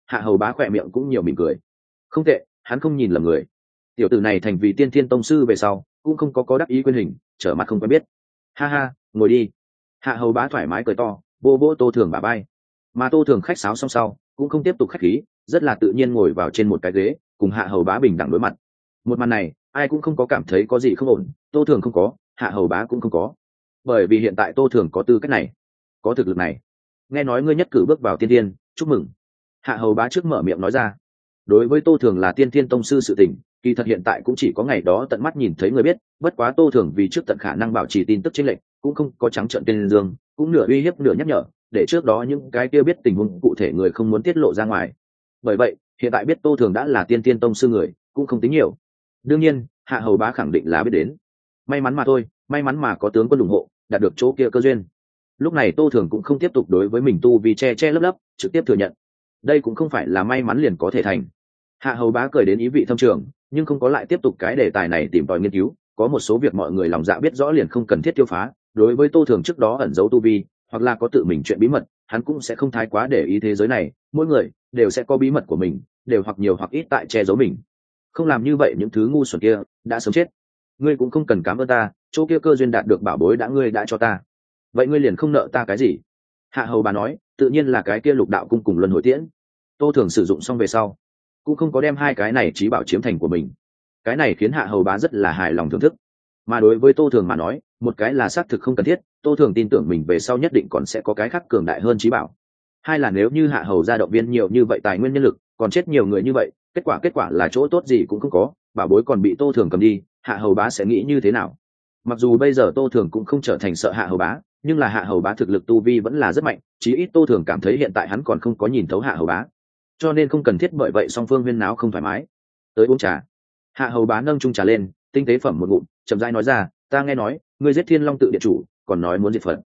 hạ hầu bá khỏe miệng cũng nhiều mỉm cười. Không tệ, hắn không nhìn lầm người. Tiểu tử này thành vì tiên thiên tông sư về sau cũng không có đắc ý quyên hình, trở mặt không quen biết. Ha ha, ngồi đi. Hạ hầu bá thoải mái cười to, vô vô Tô Thường bả vai. Mà Tô Thường khách sáo xong sau cũng không tiếp tục khách khí, rất là tự nhiên ngồi vào trên một cái ghế, cùng hạ hầu bá bình đẳng đối mặt. Một màn này ai cũng không có cảm thấy có gì không ổn, Tô Thường không có, hạ hầu bá cũng không có, bởi vì hiện tại Tô Thường có tư cách này, có thực lực này. Nghe nói ngươi nhất cử bước vào tiên thiên, chúc mừng. Hạ hầu bá trước mở miệng nói ra. Đối với Tô Thường là tiên thiên tông sư sự tình, kỳ thật hiện tại cũng chỉ có ngày đó tận mắt nhìn thấy người biết, bất quá Tô Thường vì trước tận khả năng bảo trì tin tức chênh lệch, cũng không có trắng trợn tên dương, cũng nửa uy hiếp nửa nhắc nhở, để trước đó những cái kia biết tình huống cụ thể người không muốn tiết lộ ra ngoài. Bởi vậy hiện tại biết Tô Thường đã là tiên thiên tông sư người cũng không tính nhiều. Đương nhiên hạ hầu bá khẳng định là biết đến. May mắn mà thôi, may mắn mà có tướng quân ủng hộ, đạt được chỗ kia cơ duyên. Lúc này Tô Thường cũng không tiếp tục đối với mình tu vì che che lấp lấp, trực tiếp thừa nhận đây cũng không phải là may mắn liền có thể thành. Hạ hầu bá cười đến ý vị thâm trường, nhưng không có lại tiếp tục cái đề tài này tìm tòi nghiên cứu. Có một số việc mọi người lòng dạ biết rõ liền không cần thiết tiêu phá. Đối với Tô Thường trước đó ẩn giấu tu vi hoặc là có tự mình chuyện bí mật, hắn cũng sẽ không thái quá để ý. Thế giới này mỗi người đều sẽ có bí mật của mình, đều hoặc nhiều hoặc ít tại che giấu mình. Không làm như vậy những thứ ngu xuẩn kia đã sớm chết. Ngươi cũng không cần cảm ơn ta, chỗ kia cơ duyên đạt được bảo bối đã ngươi đã cho ta, vậy ngươi liền không nợ ta cái gì. Hạ hầu bà nói, tự nhiên là cái kia Lục Đạo cung cùng luân hồi tiễn. Tô Thường sử dụng xong về sau cũng không có đem hai cái này trí bảo chiếm thành của mình, cái này khiến hạ hầu bá rất là hài lòng thưởng thức. Mà đối với Tô Thường mà nói, một cái là xác thực không cần thiết, Tô Thường tin tưởng mình về sau nhất định còn sẽ có cái khác cường đại hơn trí bảo. Hai là nếu như hạ hầu gia động viên nhiều như vậy tài nguyên nhân lực, còn chết nhiều người như vậy, kết quả là chỗ tốt gì cũng không có, bảo bối còn bị Tô Thường cầm đi, hạ hầu bá sẽ nghĩ như thế nào? Mặc dù bây giờ Tô Thường cũng không trở thành sợ hạ hầu bá, nhưng là hạ hầu bá thực lực tu vi vẫn là rất mạnh, chí ít Tô Thường cảm thấy hiện tại hắn còn không có nhìn thấu hạ hầu bá, cho nên không cần thiết bởi vậy song phương huyên náo không thoải mái. Tới uống trà. Hạ hầu bá nâng chung trà lên, tinh tế phẩm một ngụm, chậm rãi nói ra, ta nghe nói ngươi giết Thiên Long tự điện chủ, còn nói muốn diệt Phật.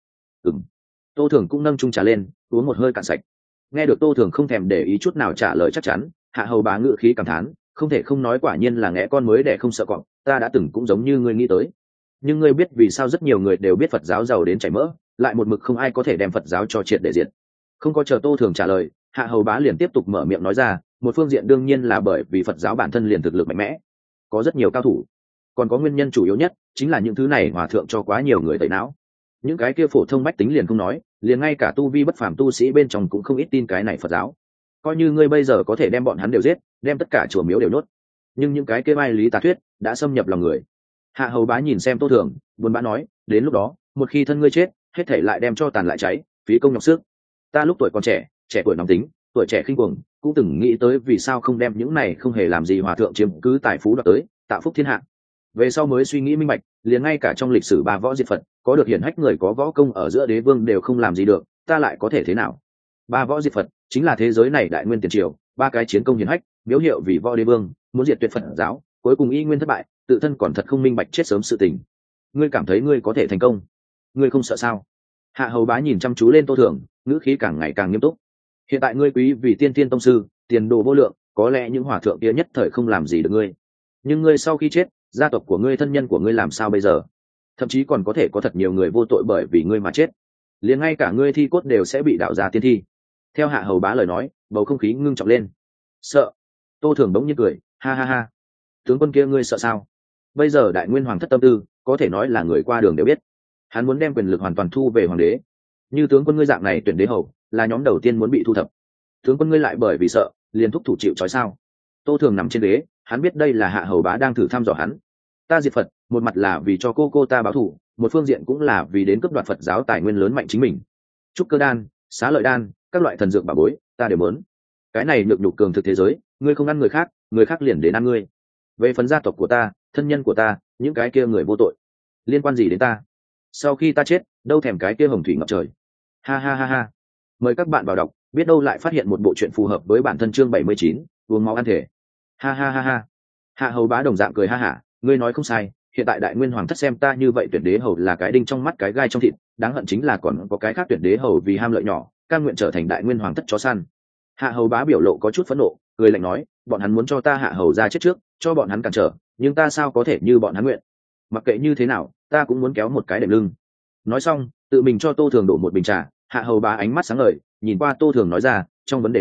Tô Thường cũng nâng chung trà lên, uống một hơi cạn sạch. Nghe được Tô Thường không thèm để ý chút nào trả lời chắc chắn, hạ hầu bá ngự khí cảm thán, không thể không nói quả nhiên là ngẽ con mới để không sợ cọp, ta đã từng cũng giống như ngươi nghĩ tới. Nhưng ngươi biết vì sao rất nhiều người đều biết Phật giáo giàu đến chảy mỡ, lại một mực không ai có thể đem Phật giáo cho triệt để diệt? Không có chờ Tô Thường trả lời, hạ hầu bá liền tiếp tục mở miệng nói ra, một phương diện đương nhiên là bởi vì Phật giáo bản thân liền thực lực mạnh mẽ, có rất nhiều cao thủ, còn có nguyên nhân chủ yếu nhất chính là những thứ này hòa thượng cho quá nhiều người tẩy não. Những cái kia phổ thông bách tính liền không nói, liền ngay cả tu vi bất phàm tu sĩ bên trong cũng không ít tin cái này Phật giáo. Coi như ngươi bây giờ có thể đem bọn hắn đều giết, đem tất cả chùa miếu đều nốt, nhưng những cái kia vai lý tà thuyết đã xâm nhập lòng người. Hạ hầu bá nhìn xem Tô Thường, buồn bã nói, đến lúc đó một khi thân ngươi chết, hết thảy lại đem cho tàn lại cháy, phí công nhọc sức. Ta lúc tuổi còn trẻ, trẻ tuổi nóng tính, tuổi trẻ khinh cuồng, cũng từng nghĩ tới vì sao không đem những này không hề làm gì hòa thượng chiếm cứ tài phú đoạt tới, tạo phúc thiên hạ. Về sau mới suy nghĩ minh bạch, liền ngay cả trong lịch sử ba võ diệt Phật, có được hiển hách người có võ công ở giữa đế vương đều không làm gì được, ta lại có thể thế nào? Ba võ diệt Phật chính là thế giới này đại nguyên tiền triều, ba cái chiến công hiển hách, miếu hiệu vì võ đế vương, muốn diệt tuyệt Phật giáo, cuối cùng y nguyên thất bại, tự thân còn thật không minh bạch chết sớm sự tình. Ngươi cảm thấy ngươi có thể thành công? Ngươi không sợ sao? Hạ hầu bá nhìn chăm chú lên Tô Thường, ngữ khí càng ngày càng nghiêm túc. Hiện tại ngươi quý vì tiên thiên tông sư, tiền đồ vô lượng, có lẽ những hòa thượng kia nhất thời không làm gì được ngươi, nhưng ngươi sau khi chết, gia tộc của ngươi, thân nhân của ngươi làm sao bây giờ? Thậm chí còn có thể có thật nhiều người vô tội bởi vì ngươi mà chết, liền ngay cả ngươi thi cốt đều sẽ bị đạo ra tiên thi. Theo hạ hầu bá lời nói, bầu không khí ngưng trọng lên. Sợ? Tô Thường bỗng nhiên cười, ha ha ha. Tướng quân kia ngươi sợ sao? Bây giờ đại nguyên hoàng thất tâm tư có thể nói là người qua đường đều biết, hắn muốn đem quyền lực hoàn toàn thu về hoàng đế. Như tướng quân ngươi dạng này tuyển đế hầu, là nhóm đầu tiên muốn bị thu thập. Tướng quân ngươi lại bởi vì sợ liền thúc thủ chịu trói sao? Tô Thường nằm trên ghế, hắn biết đây là hạ hầu bá đang thử thăm dò hắn. Ta diệt Phật, một mặt là vì cho cô ta báo thù, một phương diện cũng là vì đến cướp đoạt Phật giáo tài nguyên lớn mạnh chính mình. Trúc cơ đan, xá lợi đan, các loại thần dược bảo bối, ta đều muốn. Cái này nhược nhục cường thực thế giới, ngươi không ăn người khác liền đến ăn ngươi. Về phần gia tộc của ta, thân nhân của ta, những cái kia người vô tội, liên quan gì đến ta? Sau khi ta chết, đâu thèm cái kia hồng thủy ngập trời. Ha ha ha ha. Mời các bạn vào đọc, biết đâu lại phát hiện một bộ truyện phù hợp với bản thân chương 79, uống máu ăn thể. Ha ha ha ha. Hạ hầu bá đồng dạng cười ha hả, ngươi nói không sai, hiện tại đại nguyên hoàng thất xem ta như vậy tuyển đế hầu là cái đinh trong mắt cái gai trong thịt, đáng hận chính là còn có cái khác tuyển đế hầu vì ham lợi nhỏ, cam nguyện trở thành đại nguyên hoàng thất chó săn. Hạ hầu bá biểu lộ có chút phẫn nộ, cười lạnh nói, bọn hắn muốn cho ta hạ hầu ra chết trước, cho bọn hắn cản trở, nhưng ta sao có thể như bọn hắn nguyện? Mặc kệ như thế nào, ta cũng muốn kéo một cái đệm lưng. Nói xong, tự mình cho Tô Thường đổ một bình trà. Hạ hầu bá ánh mắt sáng ngời, nhìn qua Tô Thường nói ra, trong vấn đề này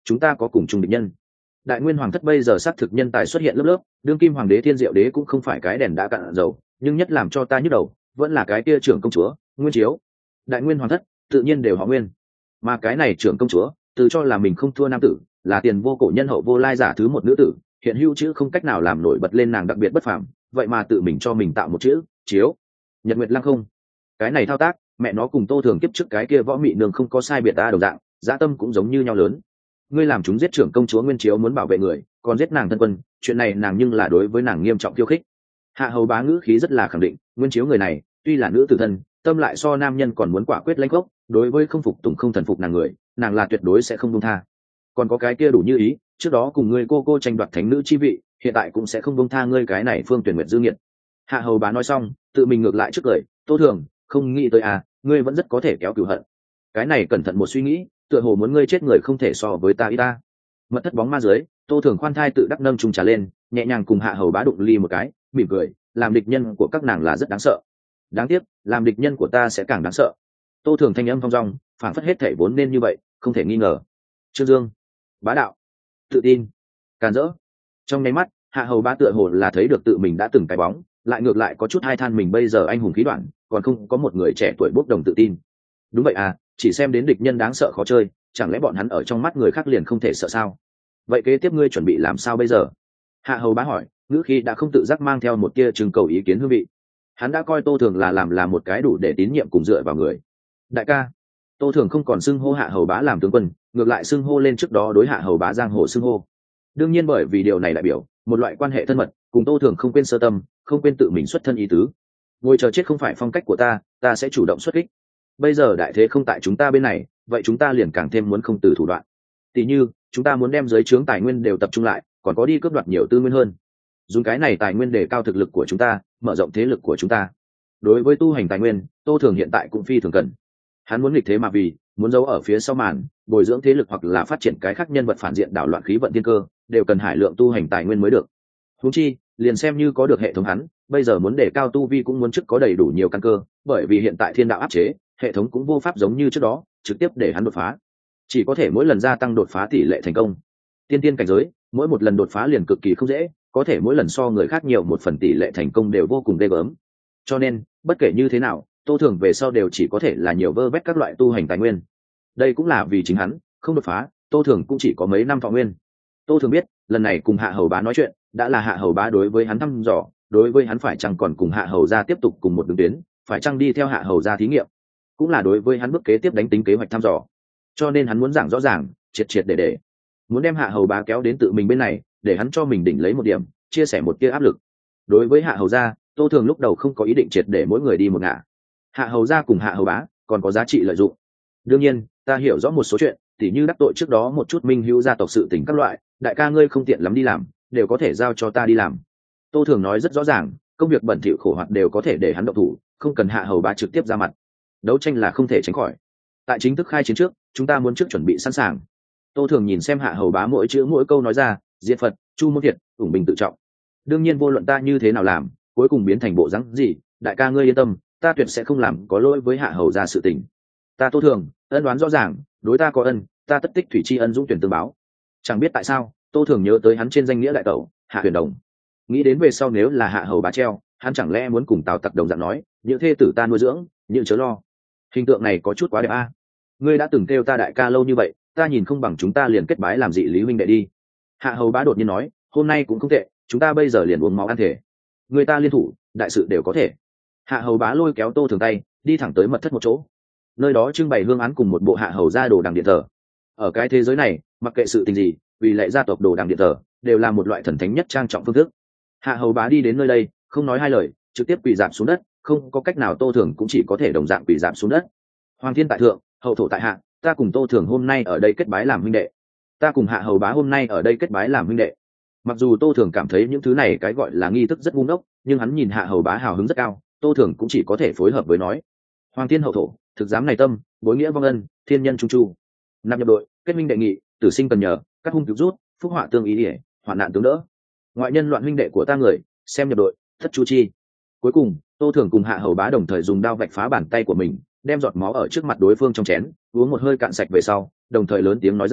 chúng ta có cùng chung địch nhân. Đại nguyên hoàng thất bây giờ xác thực nhân tài xuất hiện lớp lớp, đương kim hoàng đế Thiên Diệu đế cũng không phải cái đèn đã cạn dầu, nhưng nhất làm cho ta nhức đầu vẫn là cái kia trưởng công chúa Nguyên Chiếu. Đại nguyên hoàng thất tự nhiên đều họ Nguyên, mà cái này trưởng công chúa tự cho là mình không thua nam tử, là tiền vô cổ nhân hậu vô lai giả thứ một nữ tử, hiện hữu chữ không cách nào làm nổi bật lên nàng đặc biệt bất phàm, vậy mà tự mình cho mình tạo một chữ Chiếu. Nhật Nguyệt Lăng không, cái này thao tác mẹ nó cùng Tô Thường kiếp trước cái kia võ mị nương không có sai biệt ta đồng dạng, dã tâm cũng giống như nhau lớn. Ngươi làm chúng giết trưởng công chúa Nguyên Chiếu muốn bảo vệ người, còn giết nàng thân quân, chuyện này nàng nhưng là đối với nàng nghiêm trọng khiêu khích. Hạ hầu bá ngữ khí rất là khẳng định, Nguyên Chiếu người này tuy là nữ tử thân, tâm lại so nam nhân còn muốn quả quyết lãnh gốc, đối với không phục tùng không thần phục nàng người, nàng là tuyệt đối sẽ không buông tha. Còn có cái kia đủ như ý, trước đó cùng ngươi cô tranh đoạt thánh nữ chi vị, hiện tại cũng sẽ không buông tha ngươi cái này Phương Tuyển Nguyệt dư nghiệt. Hạ hầu bá nói xong, tự mình ngược lại trước cười, Tô Thường, không nghĩ tới à, ngươi vẫn rất có thể kéo cửu hận. Cái này cẩn thận một suy nghĩ, tựa hồ muốn ngươi chết người không thể so với ta ý ta. Mật thất bóng ma dưới, Tô Thường khoan thai tự đắc nâng chung trà lên, nhẹ nhàng cùng hạ hầu bá đụng ly một cái, mỉm cười, làm địch nhân của các nàng là rất đáng sợ. Đáng tiếc, làm địch nhân của ta sẽ càng đáng sợ. Tô Thường thanh âm thong dong, phản phất hết thể vốn nên như vậy, không thể nghi ngờ. Trương Dương, bá đạo, tự tin, càn rỡ. Trong nháy mắt, hạ hầu bá tựa hồ là thấy được tự mình đã từng cái bóng, lại ngược lại có chút hai than mình bây giờ anh hùng khí đoạn, còn không có một người trẻ tuổi bốc đồng tự tin. Đúng vậy à, chỉ xem đến địch nhân đáng sợ khó chơi, chẳng lẽ bọn hắn ở trong mắt người khác liền không thể sợ sao? Vậy kế tiếp ngươi chuẩn bị làm sao bây giờ? Hạ hầu bá hỏi, ngữ khí đã không tự giác mang theo một tia trưng cầu ý kiến hương vị. Hắn đã coi Tô Thường là một cái đủ để tín nhiệm cùng dựa vào người. Đại ca. Tô Thường không còn xưng hô hạ hầu bá làm tướng quân, ngược lại xưng hô lên trước đó đối hạ hầu bá giang hồ xưng hô. Đương nhiên bởi vì điều này đại biểu một loại quan hệ thân mật, cùng Tô Thường không quên sơ tâm, không quên tự mình xuất thân ý tứ. Ngồi chờ chết không phải phong cách của ta, ta sẽ chủ động xuất kích. Bây giờ đại thế không tại chúng ta bên này, vậy chúng ta liền càng thêm muốn không từ thủ đoạn. Tỷ như chúng ta muốn đem giới trướng tài nguyên đều tập trung lại, còn có đi cướp đoạt nhiều tư nguyên hơn, dùng cái này tài nguyên để cao thực lực của chúng ta, mở rộng thế lực của chúng ta. Đối với tu hành tài nguyên, Tô Thường hiện tại cũng phi thường cần. Hắn muốn nghịch thế mà vì muốn giấu ở phía sau màn, bồi dưỡng thế lực hoặc là phát triển cái khác nhân vật phản diện đảo loạn khí vận thiên cơ, đều cần hải lượng tu hành tài nguyên mới được. Huống chi liền xem như có được hệ thống, hắn bây giờ muốn để cao tu vi cũng muốn trước có đầy đủ nhiều căn cơ, bởi vì hiện tại thiên đạo áp chế, hệ thống cũng vô pháp giống như trước đó trực tiếp để hắn đột phá, chỉ có thể mỗi lần gia tăng đột phá tỷ lệ thành công. Tiên cảnh giới mỗi một lần đột phá liền cực kỳ không dễ, có thể mỗi lần so người khác nhiều một phần tỷ lệ thành công đều vô cùng ghê gớm. Cho nên bất kể như thế nào, Tô Thường về sau đều chỉ có thể là nhiều vơ vét các loại tu hành tài nguyên. Đây cũng là vì chính hắn không đột phá, Tô Thường cũng chỉ có mấy năm thọ nguyên. Tô Thường biết lần này cùng hạ hầu bá nói chuyện đã là hạ hầu bá đối với hắn thăm dò, đối với hắn phải chăng còn cùng hạ hầu gia tiếp tục cùng một đường tuyến, phải chăng đi theo hạ hầu gia thí nghiệm, cũng là đối với hắn bước kế tiếp đánh tính kế hoạch thăm dò. Cho nên hắn muốn giảng rõ ràng, triệt để muốn đem hạ hầu bá kéo đến tự mình bên này, để hắn cho mình đỉnh lấy một điểm, chia sẻ một tia áp lực. Đối với hạ hầu gia, Tô Thường lúc đầu không có ý định triệt để mỗi người đi một ngả. Hạ hầu gia cùng hạ hầu bá còn có giá trị lợi dụng. Đương nhiên ta hiểu rõ một số chuyện, tỉ như đắc tội trước đó một chút minh hữu gia tộc sự tình các loại, đại ca ngươi không tiện lắm đi làm, đều có thể giao cho ta đi làm. Tô Thường nói rất rõ ràng, công việc bẩn thỉu khổ hoạt đều có thể để hắn động thủ, không cần hạ hầu bá trực tiếp ra mặt. Đấu tranh là không thể tránh khỏi. Tại chính thức khai chiến trước, chúng ta muốn trước chuẩn bị sẵn sàng. Tô Thường nhìn xem hạ hầu bá mỗi chữ mỗi câu nói ra, diệt Phật, chu môn thiệt, ủng bình tự trọng. Đương nhiên vô luận ta như thế nào làm, cuối cùng biến thành bộ dáng gì, đại ca ngươi yên tâm, ta tuyệt sẽ không làm có lỗi với hạ hầu gia sự tình. Ta Tô Thường ân đoán rõ ràng, đối ta có ân, ta tất tích thủy tri ân dũng tuyển tương báo. Chẳng biết tại sao, Tô Thường nhớ tới hắn trên danh nghĩa đại tẩu Hạ Huyền Đồng, nghĩ đến về sau nếu là hạ hầu bá treo, hắn chẳng lẽ muốn cùng Tào Tặc đồng dạng nói, những thê tử ta nuôi dưỡng, những chớ lo. Hình tượng này có chút quá đẹp a. Ngươi đã từng kêu ta đại ca lâu như vậy, ta nhìn không bằng chúng ta liền kết bái làm dị lý huynh đệ đi. Hạ hầu bá đột nhiên nói, hôm nay cũng không tệ, chúng ta bây giờ liền uống máu ăn thể, người ta liên thủ, đại sự đều có thể. Hạ hầu bá lôi kéo Tô Thường tay, đi thẳng tới mật thất một chỗ, nơi đó trưng bày hương án cùng một bộ hạ hầu gia đồ đằng điện thờ. Ở cái thế giới này, mặc kệ sự tình gì, vì lệ gia tộc đồ đằng điện thờ đều là một loại thần thánh nhất trang trọng phương thức. Hạ hầu bá đi đến nơi đây, không nói hai lời, trực tiếp quỳ rạp xuống đất, không có cách nào, Tô Thường cũng chỉ có thể đồng dạng quỳ rạp xuống đất. Hoàng thiên tại thượng, hậu thổ tại hạ, ta cùng Tô Thường hôm nay ở đây kết bái làm huynh đệ. Ta cùng hạ hầu bá hôm nay ở đây kết bái làm huynh đệ. Mặc dù Tô Thường cảm thấy những thứ này cái gọi là nghi thức rất ngu ngốc, nhưng hắn nhìn hạ hầu bá hào hứng rất cao, Tô Thường cũng chỉ có thể phối hợp với nói. Hoàng thiên hậu thổ, thực giám này tâm, bối nghĩa vong ân, thiên nhân trung chu. Nạp nhập đội, kết minh đệ nghị, tử sinh cần nhờ, các hung cứu rút, phúc họa tương ý ỉa, hoạn nạn tướng đỡ. Ngoại nhân loạn huynh đệ của ta người, xem nhập đội, thất chu chi. Cuối cùng, Tô Thường cùng hạ hầu bá đồng thời dùng đao vạch phá bàn tay của mình, đem giọt máu ở trước mặt đối phương trong chén, uống một hơi cạn sạch về sau, đồng thời lớn tiếng nói ra,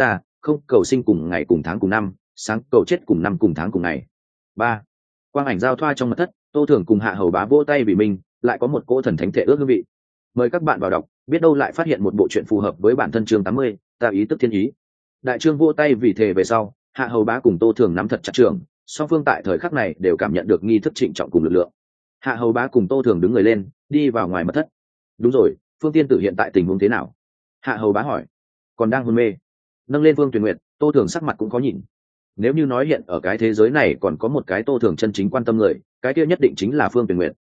không cầu sinh cùng ngày cùng tháng cùng năm, sáng cầu chết cùng năm cùng tháng cùng ngày. 3. Quang ảnh giao thoa trong mật thất, Tô Thường cùng Hạ Hầu Bá vỗ tay vì mình lại có một cỗ thần thánh thể ước hương vị. Mời các bạn vào đọc, biết đâu lại phát hiện một bộ truyện phù hợp với bản thân chương 80, ta ý tức thiên ý. Đại trương vỗ tay vì thề về sau, Hạ Hầu Bá cùng Tô Thường nắm thật chặt trường, song phương tại thời khắc này đều cảm nhận được nghi thức trịnh trọng cùng lực lượng. Hạ Hầu Bá cùng Tô Thường đứng người lên, đi vào ngoài mật thất. Đúng rồi, Phương Tiên Tử hiện tại tình huống thế nào? Hạ Hầu Bá hỏi. Còn đang hôn mê. Nâng lên Phương Tuyền Nguyệt, Tô Thường sắc mặt cũng khó nhìn. Nếu như nói hiện ở cái thế giới này còn có một cái Tô Thường chân chính quan tâm người, cái kia nhất định chính là Phương Tuyền Nguyệt.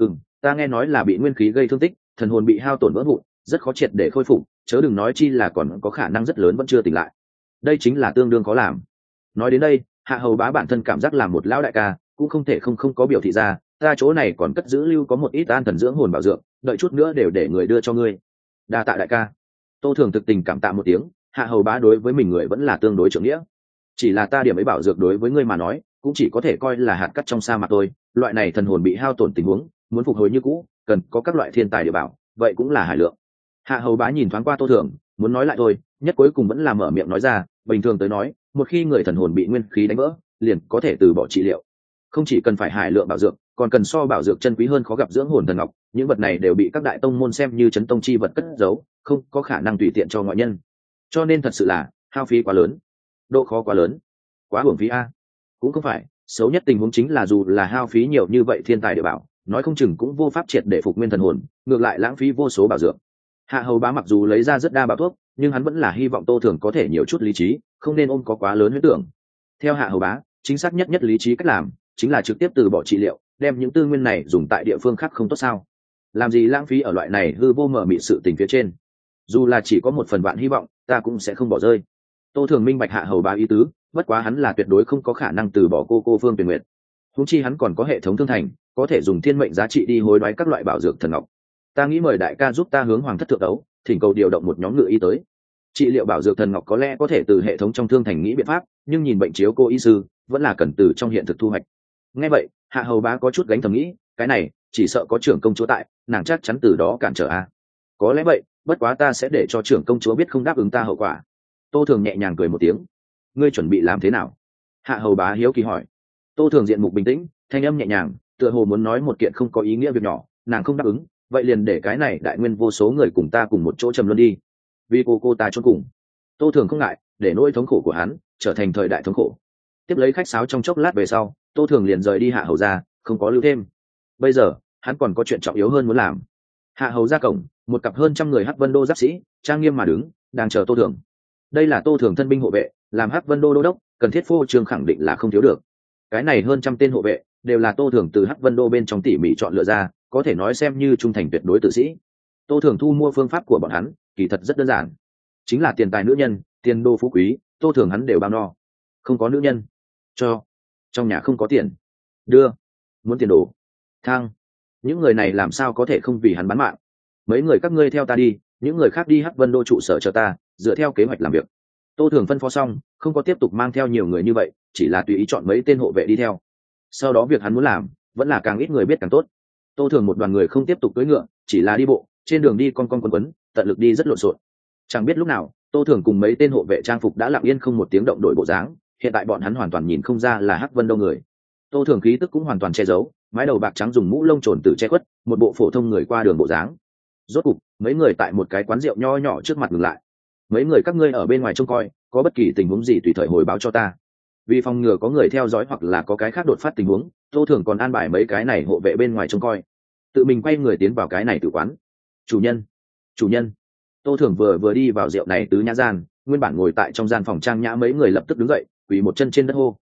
Ta nghe nói là bị nguyên khí gây thương tích, thần hồn bị hao tổn vỡ vụn, rất khó triệt để khôi phục, chớ đừng nói chi là còn có khả năng rất lớn vẫn chưa tỉnh lại. Đây chính là tương đương khó làm. Nói đến đây, Hạ Hầu Bá bản thân cảm giác là một lão đại ca, cũng không thể không có biểu thị ra, ta chỗ này còn cất giữ lưu có một ít an thần dưỡng hồn bảo dưỡng, đợi chút nữa đều để người đưa cho ngươi. Đa tạ đại ca. Tô Thường thực tình cảm tạ một tiếng, Hạ Hầu Bá đối với mình người vẫn là tương đối trưởng nghĩa. Chỉ là ta điểm ấy bảo dược đối với ngươi mà nói, cũng chỉ có thể coi là hạt cát trong sa mạc thôi, loại này thần hồn bị hao tổn tình huống, muốn phục hồi như cũ, cần có các loại thiên tài địa bảo, vậy cũng là hải lượng. Hạ Hầu Bá nhìn thoáng qua Tô Thường, muốn nói lại thôi, nhất cuối cùng vẫn là mở miệng nói ra, bình thường tới nói, một khi người thần hồn bị nguyên khí đánh vỡ, liền có thể từ bỏ trị liệu. Không chỉ cần phải hải lượng bảo dược, còn cần so bảo dược chân quý hơn khó gặp dưỡng hồn thần ngọc, những vật này đều bị các đại tông môn xem như chấn tông chi vật cất giấu, không có khả năng tùy tiện cho ngoại nhân. Cho nên thật sự là hao phí quá lớn, độ khó quá lớn, quá uổng phí a. Cũng không phải, xấu nhất tình huống chính là dù là hao phí nhiều như vậy thiên tài địa bảo, nói không chừng cũng vô pháp triệt để phục nguyên thần hồn, ngược lại lãng phí vô số bảo dược. Hạ Hầu Bá mặc dù lấy ra rất đa bảo thuốc, nhưng hắn vẫn là hy vọng Tô Thường có thể nhiều chút lý trí, không nên ôm có quá lớn huyễn tưởng. Theo Hạ Hầu Bá, chính xác nhất lý trí cách làm chính là trực tiếp từ bỏ trị liệu, đem những tư nguyên này dùng tại địa phương khác không tốt sao? Làm gì lãng phí ở loại này hư vô mờ mịt sự tình phía trên? Dù là chỉ có một phần vạn hy vọng, ta cũng sẽ không bỏ rơi. Tô Thường minh bạch Hạ Hầu Bá ý tứ, bất quá hắn là tuyệt đối không có khả năng từ bỏ cô Phương Tuyền Nguyệt. Huống chi hắn còn có hệ thống thương thành, có thể dùng thiên mệnh giá trị đi hối đoái các loại bảo dược thần ngọc. Ta nghĩ mời đại ca giúp ta hướng hoàng thất thượng đấu, thỉnh cầu điều động một nhóm ngự y tới. Trị liệu bảo dược thần ngọc có lẽ có thể từ hệ thống trong thương thành nghĩ biện pháp, nhưng nhìn bệnh chiếu cô y sư vẫn là cần từ trong hiện thực thu hoạch. Nghe vậy, Hạ Hầu Bá có chút gánh thầm nghĩ, cái này chỉ sợ có trưởng công chúa tại, nàng chắc chắn từ đó cản trở a. Có lẽ vậy, bất quá ta sẽ để cho trưởng công chúa biết không đáp ứng ta hậu quả. Tô Thường nhẹ nhàng cười một tiếng. Ngươi chuẩn bị làm thế nào? Hạ Hầu Bá hiếu kỳ hỏi. Tô Thường diện mục bình tĩnh, thanh âm nhẹ nhàng, tựa hồ muốn nói một kiện không có ý nghĩa việc nhỏ, nàng không đáp ứng, vậy liền để cái này đại nguyên vô số người cùng ta cùng một chỗ trầm luân đi. Vì cô ta chôn cùng. Tô Thường không ngại, để nỗi thống khổ của hắn trở thành thời đại thống khổ. Tiếp lấy khách sáo trong chốc lát về sau, Tô Thường liền rời đi Hạ Hầu ra, không có lưu thêm. Bây giờ, hắn còn có chuyện trọng yếu hơn muốn làm. Hạ Hầu ra cổng, một cặp hơn trăm người Hắc Vân Đô giáp sĩ, trang nghiêm mà đứng, đang chờ Tô Thường. Đây là Tô Thường thân binh hộ vệ, làm Hắc Vân Đô đô đốc, cần thiết phô trương khẳng định là không thiếu được. Cái này hơn trăm tên hộ vệ, đều là Tô Thường từ Hắc Vân Đô bên trong tỉ mỉ chọn lựa ra, có thể nói xem như trung thành tuyệt đối tử sĩ. Tô Thường thu mua phương pháp của bọn hắn, kỳ thật rất đơn giản, chính là tiền tài nữ nhân, tiền đô phú quý, Tô Thường hắn đều bao no. Không có nữ nhân, cho. Trong nhà không có tiền, đưa. Muốn tiền đồ, thang. Những người này làm sao có thể không vì hắn bán mạng? Mấy người các ngươi theo ta đi, những người khác đi Hắc Vân Đô trụ sở chờ ta, dựa theo kế hoạch làm việc. Tô Thường phân phó xong, không có tiếp tục mang theo nhiều người như vậy, chỉ là tùy ý chọn mấy tên hộ vệ đi theo. Sau đó việc hắn muốn làm, vẫn là càng ít người biết càng tốt. Tô Thường một đoàn người không tiếp tục cưỡi ngựa, chỉ là đi bộ, trên đường đi con quấn, tận lực đi rất lộn xộn. Chẳng biết lúc nào, Tô Thường cùng mấy tên hộ vệ trang phục đã lặng yên không một tiếng động đổi bộ dáng, hiện tại bọn hắn hoàn toàn nhìn không ra là Hắc Vân Đô người. Tô Thường khí tức cũng hoàn toàn che giấu, mái đầu bạc trắng dùng mũ lông trồn tự che khuất, một bộ phổ thông người qua đường bộ dáng. Rốt cục, mấy người tại một cái quán rượu nho nhỏ trước mặt ngừng lại. Mấy người các ngươi ở bên ngoài trông coi, có bất kỳ tình huống gì tùy thời hồi báo cho ta. Vì phòng ngừa có người theo dõi hoặc là có cái khác đột phát tình huống, Tô Thường còn an bài mấy cái này hộ vệ bên ngoài trông coi. Tự mình quay người tiến vào cái này tử quán. Chủ nhân. Tô Thường vừa đi vào rượu này tứ nhã gian, nguyên bản ngồi tại trong gian phòng trang nhã mấy người lập tức đứng dậy, quỳ một chân trên đất hô.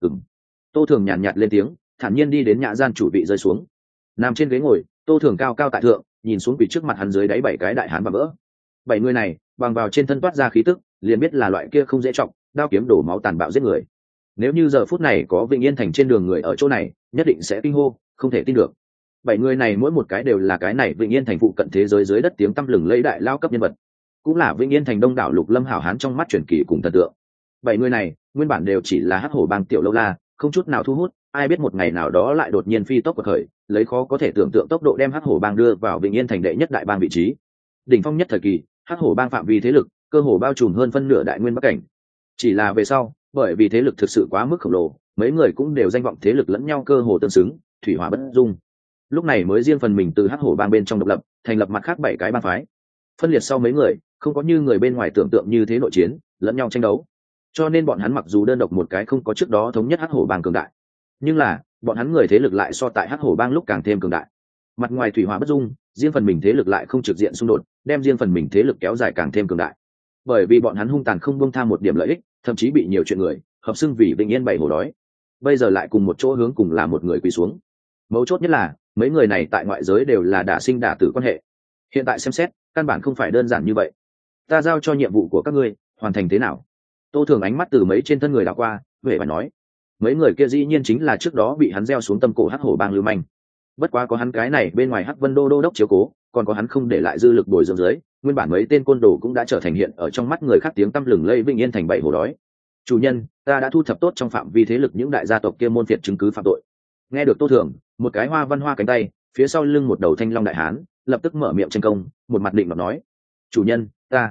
Tô Thường nhàn nhạt lên tiếng, thản nhiên đi đến nhã gian chủ vị rơi xuống. Nằm trên ghế ngồi, Tô Thường cao cao tại thượng, nhìn xuống quỳ trước mặt hắn dưới đáy bảy cái đại hán và vỡ. Bảy người này, bằng vào trên thân toát ra khí tức, liền biết là loại kia không dễ trọng, đao kiếm đổ máu tàn bạo giết người. Nếu như giờ phút này có Vĩnh Yên thành trên đường người ở chỗ này, nhất định sẽ kinh hô, không thể tin được. Bảy người này mỗi một cái đều là cái này Vĩnh Yên thành phụ cận thế giới dưới đất tiếng tăm lừng lẫy đại lao cấp nhân vật, cũng là Vĩnh Yên thành đông đảo lục lâm hảo hán trong mắt truyền kỳ cùng thần tượng. Bảy người này nguyên bản đều chỉ là Hắc Hổ bang tiểu lâu la, không chút nào thu hút, ai biết một ngày nào đó lại đột nhiên phi tốc bật khởi, lấy khó có thể tưởng tượng tốc độ đem Hắc Hổ bang đưa vào Vĩnh Yên thành đệ nhất đại bang vị trí. Đỉnh phong nhất thời kỳ, Hắc Hổ bang phạm vi thế lực cơ hồ bao trùm hơn phân nửa đại nguyên bắc cảnh. Chỉ là về sau, bởi vì thế lực thực sự quá mức khổng lồ, mấy người cũng đều danh vọng thế lực lẫn nhau cơ hồ tương xứng, thủy hỏa bất dung. Lúc này mới riêng phần mình từ hắc hổ bang bên trong độc lập, thành lập mặt khác 7 cái bang phái. Phân liệt sau mấy người, không có như người bên ngoài tưởng tượng như thế nội chiến, lẫn nhau tranh đấu. Cho nên bọn hắn mặc dù đơn độc một cái không có trước đó thống nhất hắc hổ bang cường đại, nhưng là bọn hắn người thế lực lại so tại hắc hổ bang lúc càng thêm cường đại. Mặt ngoài thủy hỏa bất dung, riêng phần mình thế lực lại không trực diện xung đột, đem riêng phần mình thế lực kéo dài càng thêm cường đại. Bởi vì bọn hắn hung tàn không buông tha một điểm lợi ích, thậm chí bị nhiều chuyện người hợp xưng vì bình yên bảy hổ đói. Bây giờ lại cùng một chỗ hướng cùng là một người quỳ xuống. Mấu chốt nhất là mấy người này tại ngoại giới đều là đả sinh đả tử quan hệ. Hiện tại xem xét, căn bản không phải đơn giản như vậy. Ta giao cho nhiệm vụ của các ngươi, hoàn thành thế nào? Tô Thường ánh mắt từ mấy trên thân người đảo qua, vẻ phải nói, mấy người kia dĩ nhiên chính là trước đó bị hắn gieo xuống tâm cổ hắc hổ bang lưu manh. Bất quá có hắn cái này bên ngoài hắc vân đô đốc chiếu cố, còn có hắn không để lại dư lực bồi dưỡng dưới, nguyên bản mấy tên côn đồ cũng đã trở thành hiện ở trong mắt người khác tiếng tăm lừng lây vinh yên thành bảy hổ đói. Chủ nhân, ta đã thu thập tốt trong phạm vi thế lực những đại gia tộc kia môn phiệt chứng cứ phạm tội. Nghe được Tô Thường, một cái hoa văn hoa cánh tay, phía sau lưng một đầu thanh long đại hán, lập tức mở miệng tranh công, một mặt định nói: chủ nhân,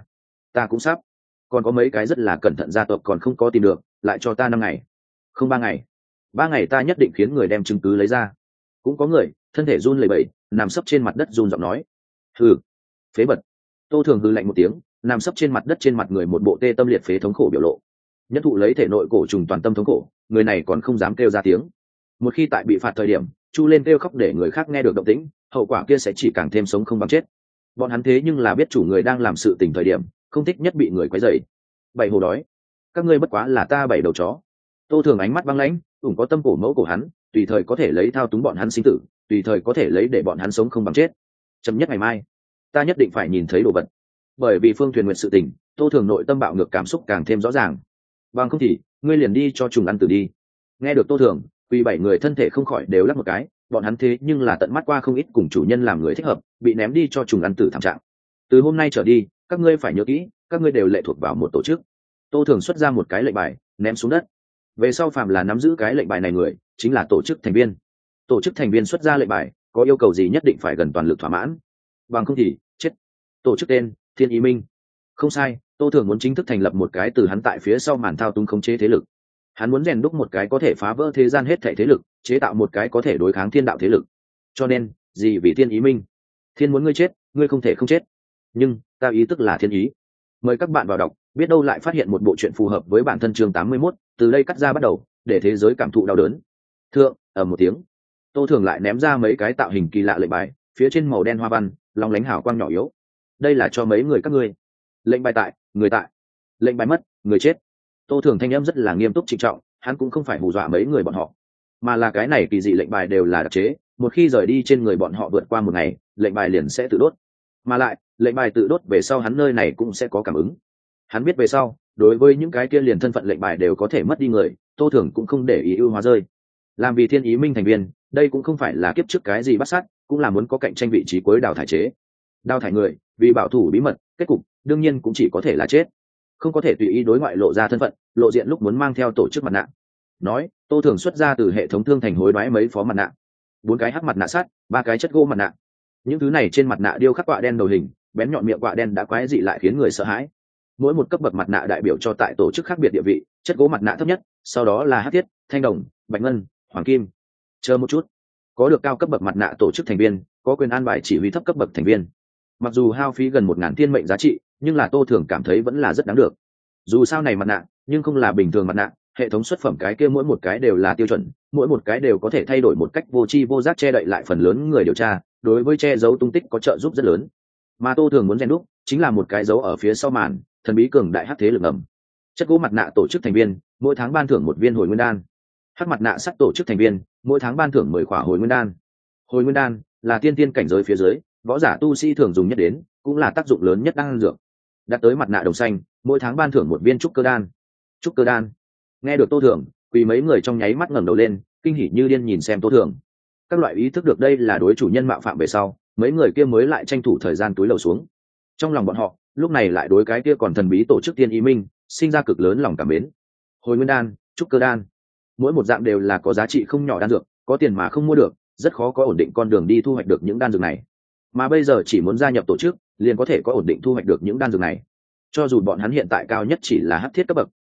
ta cũng sắp. Còn có mấy cái rất là cẩn thận gia tộc còn không có tìm được, lại cho ta 5 ngày. Không 3 ngày. 3 ngày ta nhất định khiến người đem chứng cứ lấy ra. Cũng có người, thân thể run lẩy bẩy, nằm sấp trên mặt đất run giọng nói: hừ, phế vật. Tô Thường hừ lạnh một tiếng, nằm sấp trên mặt đất, trên mặt người một bộ tê tâm liệt phế thống khổ biểu lộ. Nhất thụ lấy thể nội cổ trùng toàn tâm thống khổ, người này còn không dám kêu ra tiếng. Một khi tại bị phạt thời điểm chu lên kêu khóc để người khác nghe được động tĩnh, hậu quả kia sẽ chỉ càng thêm sống không bằng chết. Bọn hắn thế nhưng là biết chủ người đang làm sự tình thời điểm không thích nhất bị người quấy rầy. Bảy hồ đói, các ngươi bất quá là ta 7 đầu chó. Tô Thường ánh mắt băng lãnh, ủng có tâm cổ mẫu của hắn, tùy thời có thể lấy thao túng bọn hắn sinh tử, tùy thời có thể lấy để bọn hắn sống không bằng chết. Chậm nhất ngày mai, ta nhất định phải nhìn thấy đồ vật. Bởi vì Phương Thuyền Nguyệt sự tình, Tô Thường nội tâm bạo ngược cảm xúc càng thêm rõ ràng. Bằng không thì ngươi liền đi cho trùng ăn tử đi. Nghe được Tô Thường, Quy 7 người thân thể không khỏi đều lắc một cái, bọn hắn thế nhưng là tận mắt qua không ít cùng chủ nhân làm người thích hợp bị ném đi cho trùng ăn tử thảm trạng. Từ hôm nay trở đi, các ngươi phải nhớ kỹ, các ngươi đều lệ thuộc vào một tổ chức. Tô Thường xuất ra một cái lệnh bài, ném xuống đất. Về sau phàm là nắm giữ cái lệnh bài này người, chính là tổ chức thành viên. Tổ chức thành viên xuất ra lệnh bài, có yêu cầu gì nhất định phải gần toàn lực thỏa mãn, bằng không thì chết. Tổ chức tên: Thiên Ý Minh. Không sai, Tô Thường muốn chính thức thành lập một cái từ hắn tại phía sau màn thao túng khống chế thế lực. Hắn muốn rèn đúc một cái có thể phá vỡ thế gian hết thảy thế lực, chế tạo một cái có thể đối kháng thiên đạo thế lực. Cho nên, gì vì Thiên Ý Minh? Thiên muốn ngươi chết, ngươi không thể không chết. Nhưng, ta ý tức là thiên ý. Mời các bạn vào đọc, biết đâu lại phát hiện một bộ truyện phù hợp với bản thân chương 81, từ đây cắt ra bắt đầu, để thế giới cảm thụ đau đớn. Thượng, ầm một tiếng. Tô Thường lại ném ra mấy cái tạo hình kỳ lạ lệnh bài, phía trên màu đen hoa văn, long lánh hào quang nhỏ yếu. Đây là cho mấy người các ngươi. Lệnh bài tại, người tại. Lệnh bài mất, người chết. Tô Thường thanh âm rất là nghiêm túc trịnh trọng, hắn cũng không phải hù dọa mấy người bọn họ, mà là cái này kỳ dị lệnh bài đều là đặc chế, một khi rời đi trên người bọn họ vượt qua một ngày, lệnh bài liền sẽ tự đốt. Mà lại, lệnh bài tự đốt về sau hắn nơi này cũng sẽ có cảm ứng. Hắn biết về sau, đối với những cái kia liền thân phận lệnh bài đều có thể mất đi người, Tô Thường cũng không để ý ưu hóa rơi. Làm vì Thiên Ý Minh thành viên, đây cũng không phải là kiếp trước cái gì bắt sát, cũng là muốn có cạnh tranh vị trí cuối đào thải chế. Đào thải người, vì bảo thủ bí mật, kết cục đương nhiên cũng chỉ có thể là chết. Không có thể tùy ý đối ngoại lộ ra thân phận, lộ diện lúc muốn mang theo tổ chức mặt nạ. Nói, Tô Thường xuất ra từ hệ thống thương thành hối đoái mấy phó mặt nạ, 4 cái hắc mặt nạ sắt, 3 cái chất gỗ mặt nạ. Những thứ này trên mặt nạ điêu khắc quạ đen đầu hình, bén nhọn miệng quạ đen đã quái dị lại khiến người sợ hãi. Mỗi một cấp bậc mặt nạ đại biểu cho tại tổ chức khác biệt địa vị, chất gỗ mặt nạ thấp nhất, sau đó là hắc thiết, thanh đồng, bạch ngân, hoàng kim. Chờ một chút, có được cao cấp bậc mặt nạ tổ chức thành viên, có quyền an bài chỉ huy thấp cấp bậc thành viên. Mặc dù hao phí gần 1000 thiên mệnh giá trị, nhưng là Tô Thường cảm thấy vẫn là rất đáng được. Dù sao này mặt nạ, nhưng không là bình thường mặt nạ, hệ thống xuất phẩm cái kia mỗi một cái đều là tiêu chuẩn, mỗi một cái đều có thể thay đổi một cách vô tri vô giác che đậy lại phần lớn người điều tra, đối với che giấu tung tích có trợ giúp rất lớn. Mà Tô Thường muốn rèn đúc chính là một cái dấu ở phía sau màn, thần bí cường đại hắc thế lực ngầm. Chất gỗ mặt nạ tổ chức thành viên, mỗi tháng ban thưởng 1 viên hồi nguyên đan. Hắc mặt nạ sắt tổ chức thành viên, mỗi tháng ban thưởng 10 khỏa hồi nguyên đan. Hồi nguyên đan là tiên tiên cảnh giới phía dưới, võ giả tu sĩ thường dùng nhất đến, cũng là tác dụng lớn nhất đan dược. Đặt tới mặt nạ đồng xanh, mỗi tháng ban thưởng 1 viên trúc cơ đan. Trúc cơ đan. Nghe được Tô Thường, vì mấy người trong nháy mắt ngẩng đầu lên, kinh hỉ như điên nhìn xem Tô Thường. Các loại ý thức được đây là đối chủ nhân mạo phạm về sau, mấy người kia mới lại tranh thủ thời gian túi lầu xuống. Trong lòng bọn họ, lúc này lại đối cái kia còn thần bí tổ chức Thiên Ý Minh sinh ra cực lớn lòng cảm mến. Hồi nguyên đan, trúc cơ đan, mỗi một dạng đều là có giá trị không nhỏ đan dược, có tiền mà không mua được, rất khó có ổn định con đường đi thu hoạch được những đan dược này. Mà bây giờ chỉ muốn gia nhập tổ chức, liền có thể có ổn định thu hoạch được những đan dược này. Cho dù bọn hắn hiện tại cao nhất chỉ là hắc thiết cấp bậc,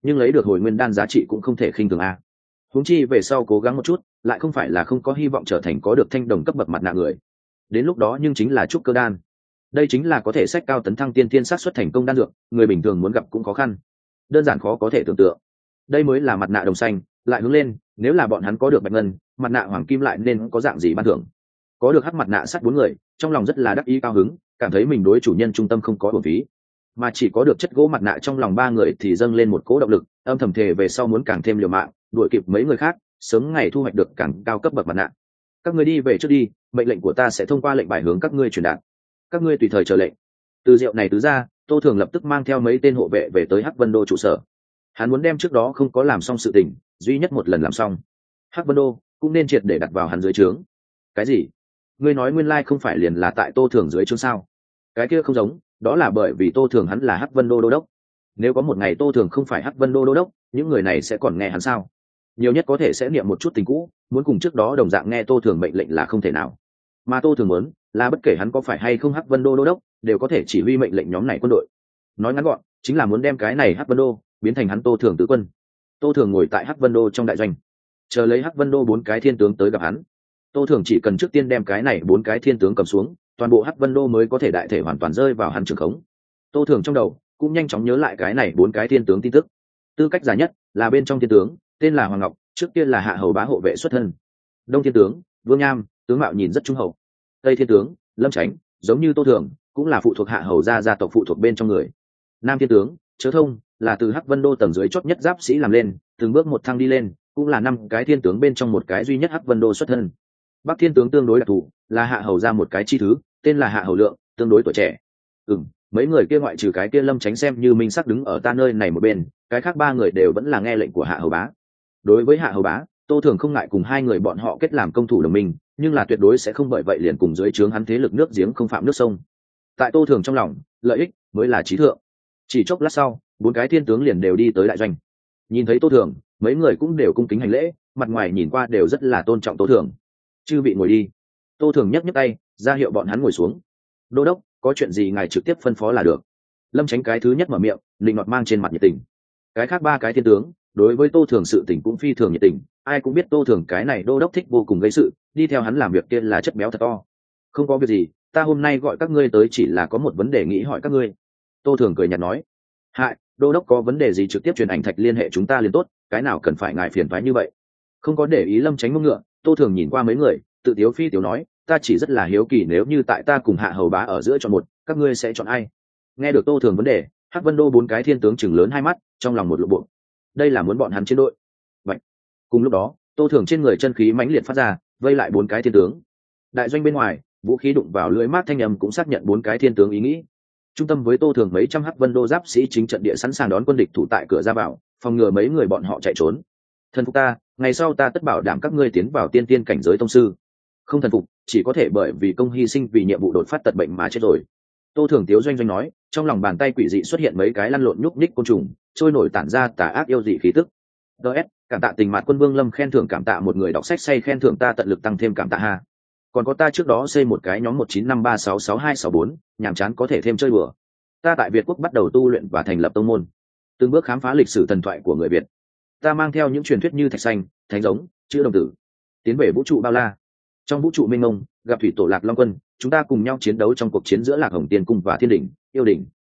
nhưng lấy được hồi nguyên đan giá trị cũng không thể khinh thường a. Huống chi về sau cố gắng một chút lại không phải là không có hy vọng trở thành có được thanh đồng cấp bậc mặt nạ người. Đến lúc đó nhưng chính là trúc cơ đan, đây chính là có thể sách cao tấn thăng tiên tiên xác suất thành công đan dược, người bình thường muốn gặp cũng khó khăn, đơn giản khó có thể tưởng tượng. Đây mới là mặt nạ đồng xanh lại hướng lên, nếu là bọn hắn có được bạch ngân, mặt nạ hoàng kim lại nên có dạng gì ban thưởng. Có được hắc mặt nạ sắt 4 người trong lòng rất là đắc ý cao hứng, cảm thấy mình đối chủ nhân trung tâm không có uổng phí. Mà chỉ có được chất gỗ mặt nạ trong lòng 3 người thì dâng lên một cỗ động lực, âm thầm thề về sau muốn càng thêm liều mạng, đuổi kịp mấy người khác, sớm ngày thu hoạch được càng cao cấp bậc mặt nạ. Các ngươi đi về trước đi, mệnh lệnh của ta sẽ thông qua lệnh bài hướng các ngươi truyền đạt, các ngươi tùy thời chờ lệnh. Từ rượu này tứ ra, Tô Thường lập tức mang theo mấy tên hộ vệ về tới Hắc Vân Đô trụ sở. Hắn muốn đem trước đó không có làm xong sự tình duy nhất một lần làm xong. Hắc Vân Đô cũng nên triệt để đặt vào hắn dưới trướng. Cái gì? Ngươi nói nguyên lai không phải liền là tại Tô Thường dưới trướng sao? Cái kia không giống, đó là bởi vì Tô Thường hắn là Hắc Vân Đô đô đốc. Nếu có một ngày Tô Thường không phải Hắc Vân Đô đô đốc, những người này sẽ còn nghe hắn sao? Nhiều nhất có thể sẽ niệm một chút tình cũ, muốn cùng trước đó đồng dạng nghe Tô Thường mệnh lệnh là không thể nào. Mà Tô Thường muốn là bất kể hắn có phải hay không Hắc Vân Đô đô đốc, đều có thể chỉ huy mệnh lệnh nhóm này quân đội. Nói ngắn gọn, chính là muốn đem cái này Hắc Vân Đô biến thành hắn Tô Thường tự quân. Tô Thường ngồi tại Hắc Vân Đô trong đại doanh, chờ lấy Hắc Vân Đô 4 cái thiên tướng tới gặp hắn. Tô Thường chỉ cần trước tiên đem cái này 4 cái thiên tướng cầm xuống, toàn bộ Hắc Vân Đô mới có thể đại thể hoàn toàn rơi vào hắn trường khống. Tô Thường trong đầu cũng nhanh chóng nhớ lại cái này 4 cái thiên tướng tin tức. Tư cách giả nhất là bên trong thiên tướng, tên là Hoàng Ngọc, trước tiên là hạ hầu bá hộ vệ xuất thân. Đông thiên tướng, Vương Nham, tướng mạo nhìn rất trung hậu. Tây thiên tướng, Lâm Chánh, giống như Tô Thường, cũng là phụ thuộc hạ hầu gia tộc phụ thuộc bên trong người. Nam thiên tướng, Chớ Thông, là từ Hắc Vân Đô tầng dưới chót nhất giáp sĩ làm lên, từng bước một thăng đi lên, cũng là 5 cái thiên tướng bên trong một cái duy nhất Hắc Vân Đô xuất thân. Bắc thiên tướng tương đối đặc thù, là hạ hầu ra một cái chi thứ, tên là Hạ Hầu Lượng, tương đối tuổi trẻ. Mấy người kia ngoại trừ cái kia Lâm Chánh xem như minh sắc đứng ở ta nơi này một bên, cái khác 3 người đều vẫn là nghe lệnh của Hạ Hầu bá. Đối với Hạ Hầu bá, Tô Thường không ngại cùng 2 người bọn họ kết làm công thủ đồng minh, nhưng là tuyệt đối sẽ không bởi vậy liền cùng dưới trướng hắn thế lực nước giếng không phạm nước sông. Tại Tô Thường trong lòng, lợi ích mới là chí thượng. Chỉ chốc lát sau, 4 cái thiên tướng liền đều đi tới đại doanh. Nhìn thấy Tô Thường, mấy người cũng đều cung kính hành lễ, mặt ngoài nhìn qua đều rất là tôn trọng Tô Thường. Chư vị ngồi đi. Tô Thường nhấc nhấc tay ra hiệu bọn hắn ngồi xuống. Đô đốc, có chuyện gì ngài trực tiếp phân phó là được. Lâm Chánh cái thứ nhất mở miệng, linh ngọt mang trên mặt nhiệt tình. Cái khác 3 cái thiên tướng đối với Tô Thường sự tình cũng phi thường nhiệt tình, ai cũng biết Tô Thường cái này đô đốc thích vô cùng gây sự, đi theo hắn làm việc kia là chất béo thật to. Không có việc gì, ta hôm nay gọi các ngươi tới chỉ là có một vấn đề nghĩ hỏi các ngươi. Tô Thường cười nhạt nói. Hại, đô đốc có vấn đề gì trực tiếp truyền ảnh thạch liên hệ chúng ta liền tốt, cái nào cần phải ngài phiền toái như vậy. Không có để ý Lâm Chánh mông ngựa, Tô Thường nhìn qua mấy người, tự tiếu phi tiếu nói, ta chỉ rất là hiếu kỳ nếu như tại ta cùng Hạ Hầu bá ở giữa chọn một, các ngươi sẽ chọn ai? Nghe được Tô Thường vấn đề, Hắc Vân Đô 4 cái thiên tướng chừng lớn hai mắt, trong lòng một lộ bộ. Đây là muốn bọn hắn chiến đội. Vậy. Cùng lúc đó, Tô Thường trên người chân khí mãnh liệt phát ra, vây lại 4 cái thiên tướng. Đại doanh bên ngoài, vũ khí đụng vào lưỡi mát thanh âm cũng xác nhận 4 cái thiên tướng ý nghĩ. Trung tâm với Tô Thường mấy trăm Hắc Vân Đô giáp sĩ chính trận địa sẵn sàng đón quân địch thủ tại cửa ra vào, phòng ngừa mấy người bọn họ chạy trốn. Thần phục ta, ngày sau ta tất bảo đảm các ngươi tiến vào tiên tiên cảnh giới tông sư. Không thần phục, chỉ có thể bởi vì công hy sinh vì nhiệm vụ đột phát tật bệnh mà chết rồi. Tô Thường tiếu doanh doanh nói, trong lòng bàn tay quỷ dị xuất hiện mấy cái lăn lộn nhúc nhích côn trùng, trôi nổi tản ra tà ác yêu dị khí tức. DS, cảm tạ tình mạt quân Vương Lâm khen thưởng, cảm tạ một người đọc sách say khen thưởng ta tận lực tăng thêm cảm tạ ha. Còn có ta trước đó xây một cái nhóm 1953666264, nhàm chán có thể thêm chơi bừa. Ta tại Việt Quốc bắt đầu tu luyện và thành lập tông môn, từng bước khám phá lịch sử thần thoại của người Việt. Ta mang theo những truyền thuyết như thạch xanh, thánh giống, chữ đồng tử, tiến về vũ trụ bao la. Trong vũ trụ mênh mông, gặp thủy tổ Lạc Long Quân, chúng ta cùng nhau chiến đấu trong cuộc chiến giữa Lạc Hồng Tiên Cung và Thiên Đỉnh, Yêu Đỉnh.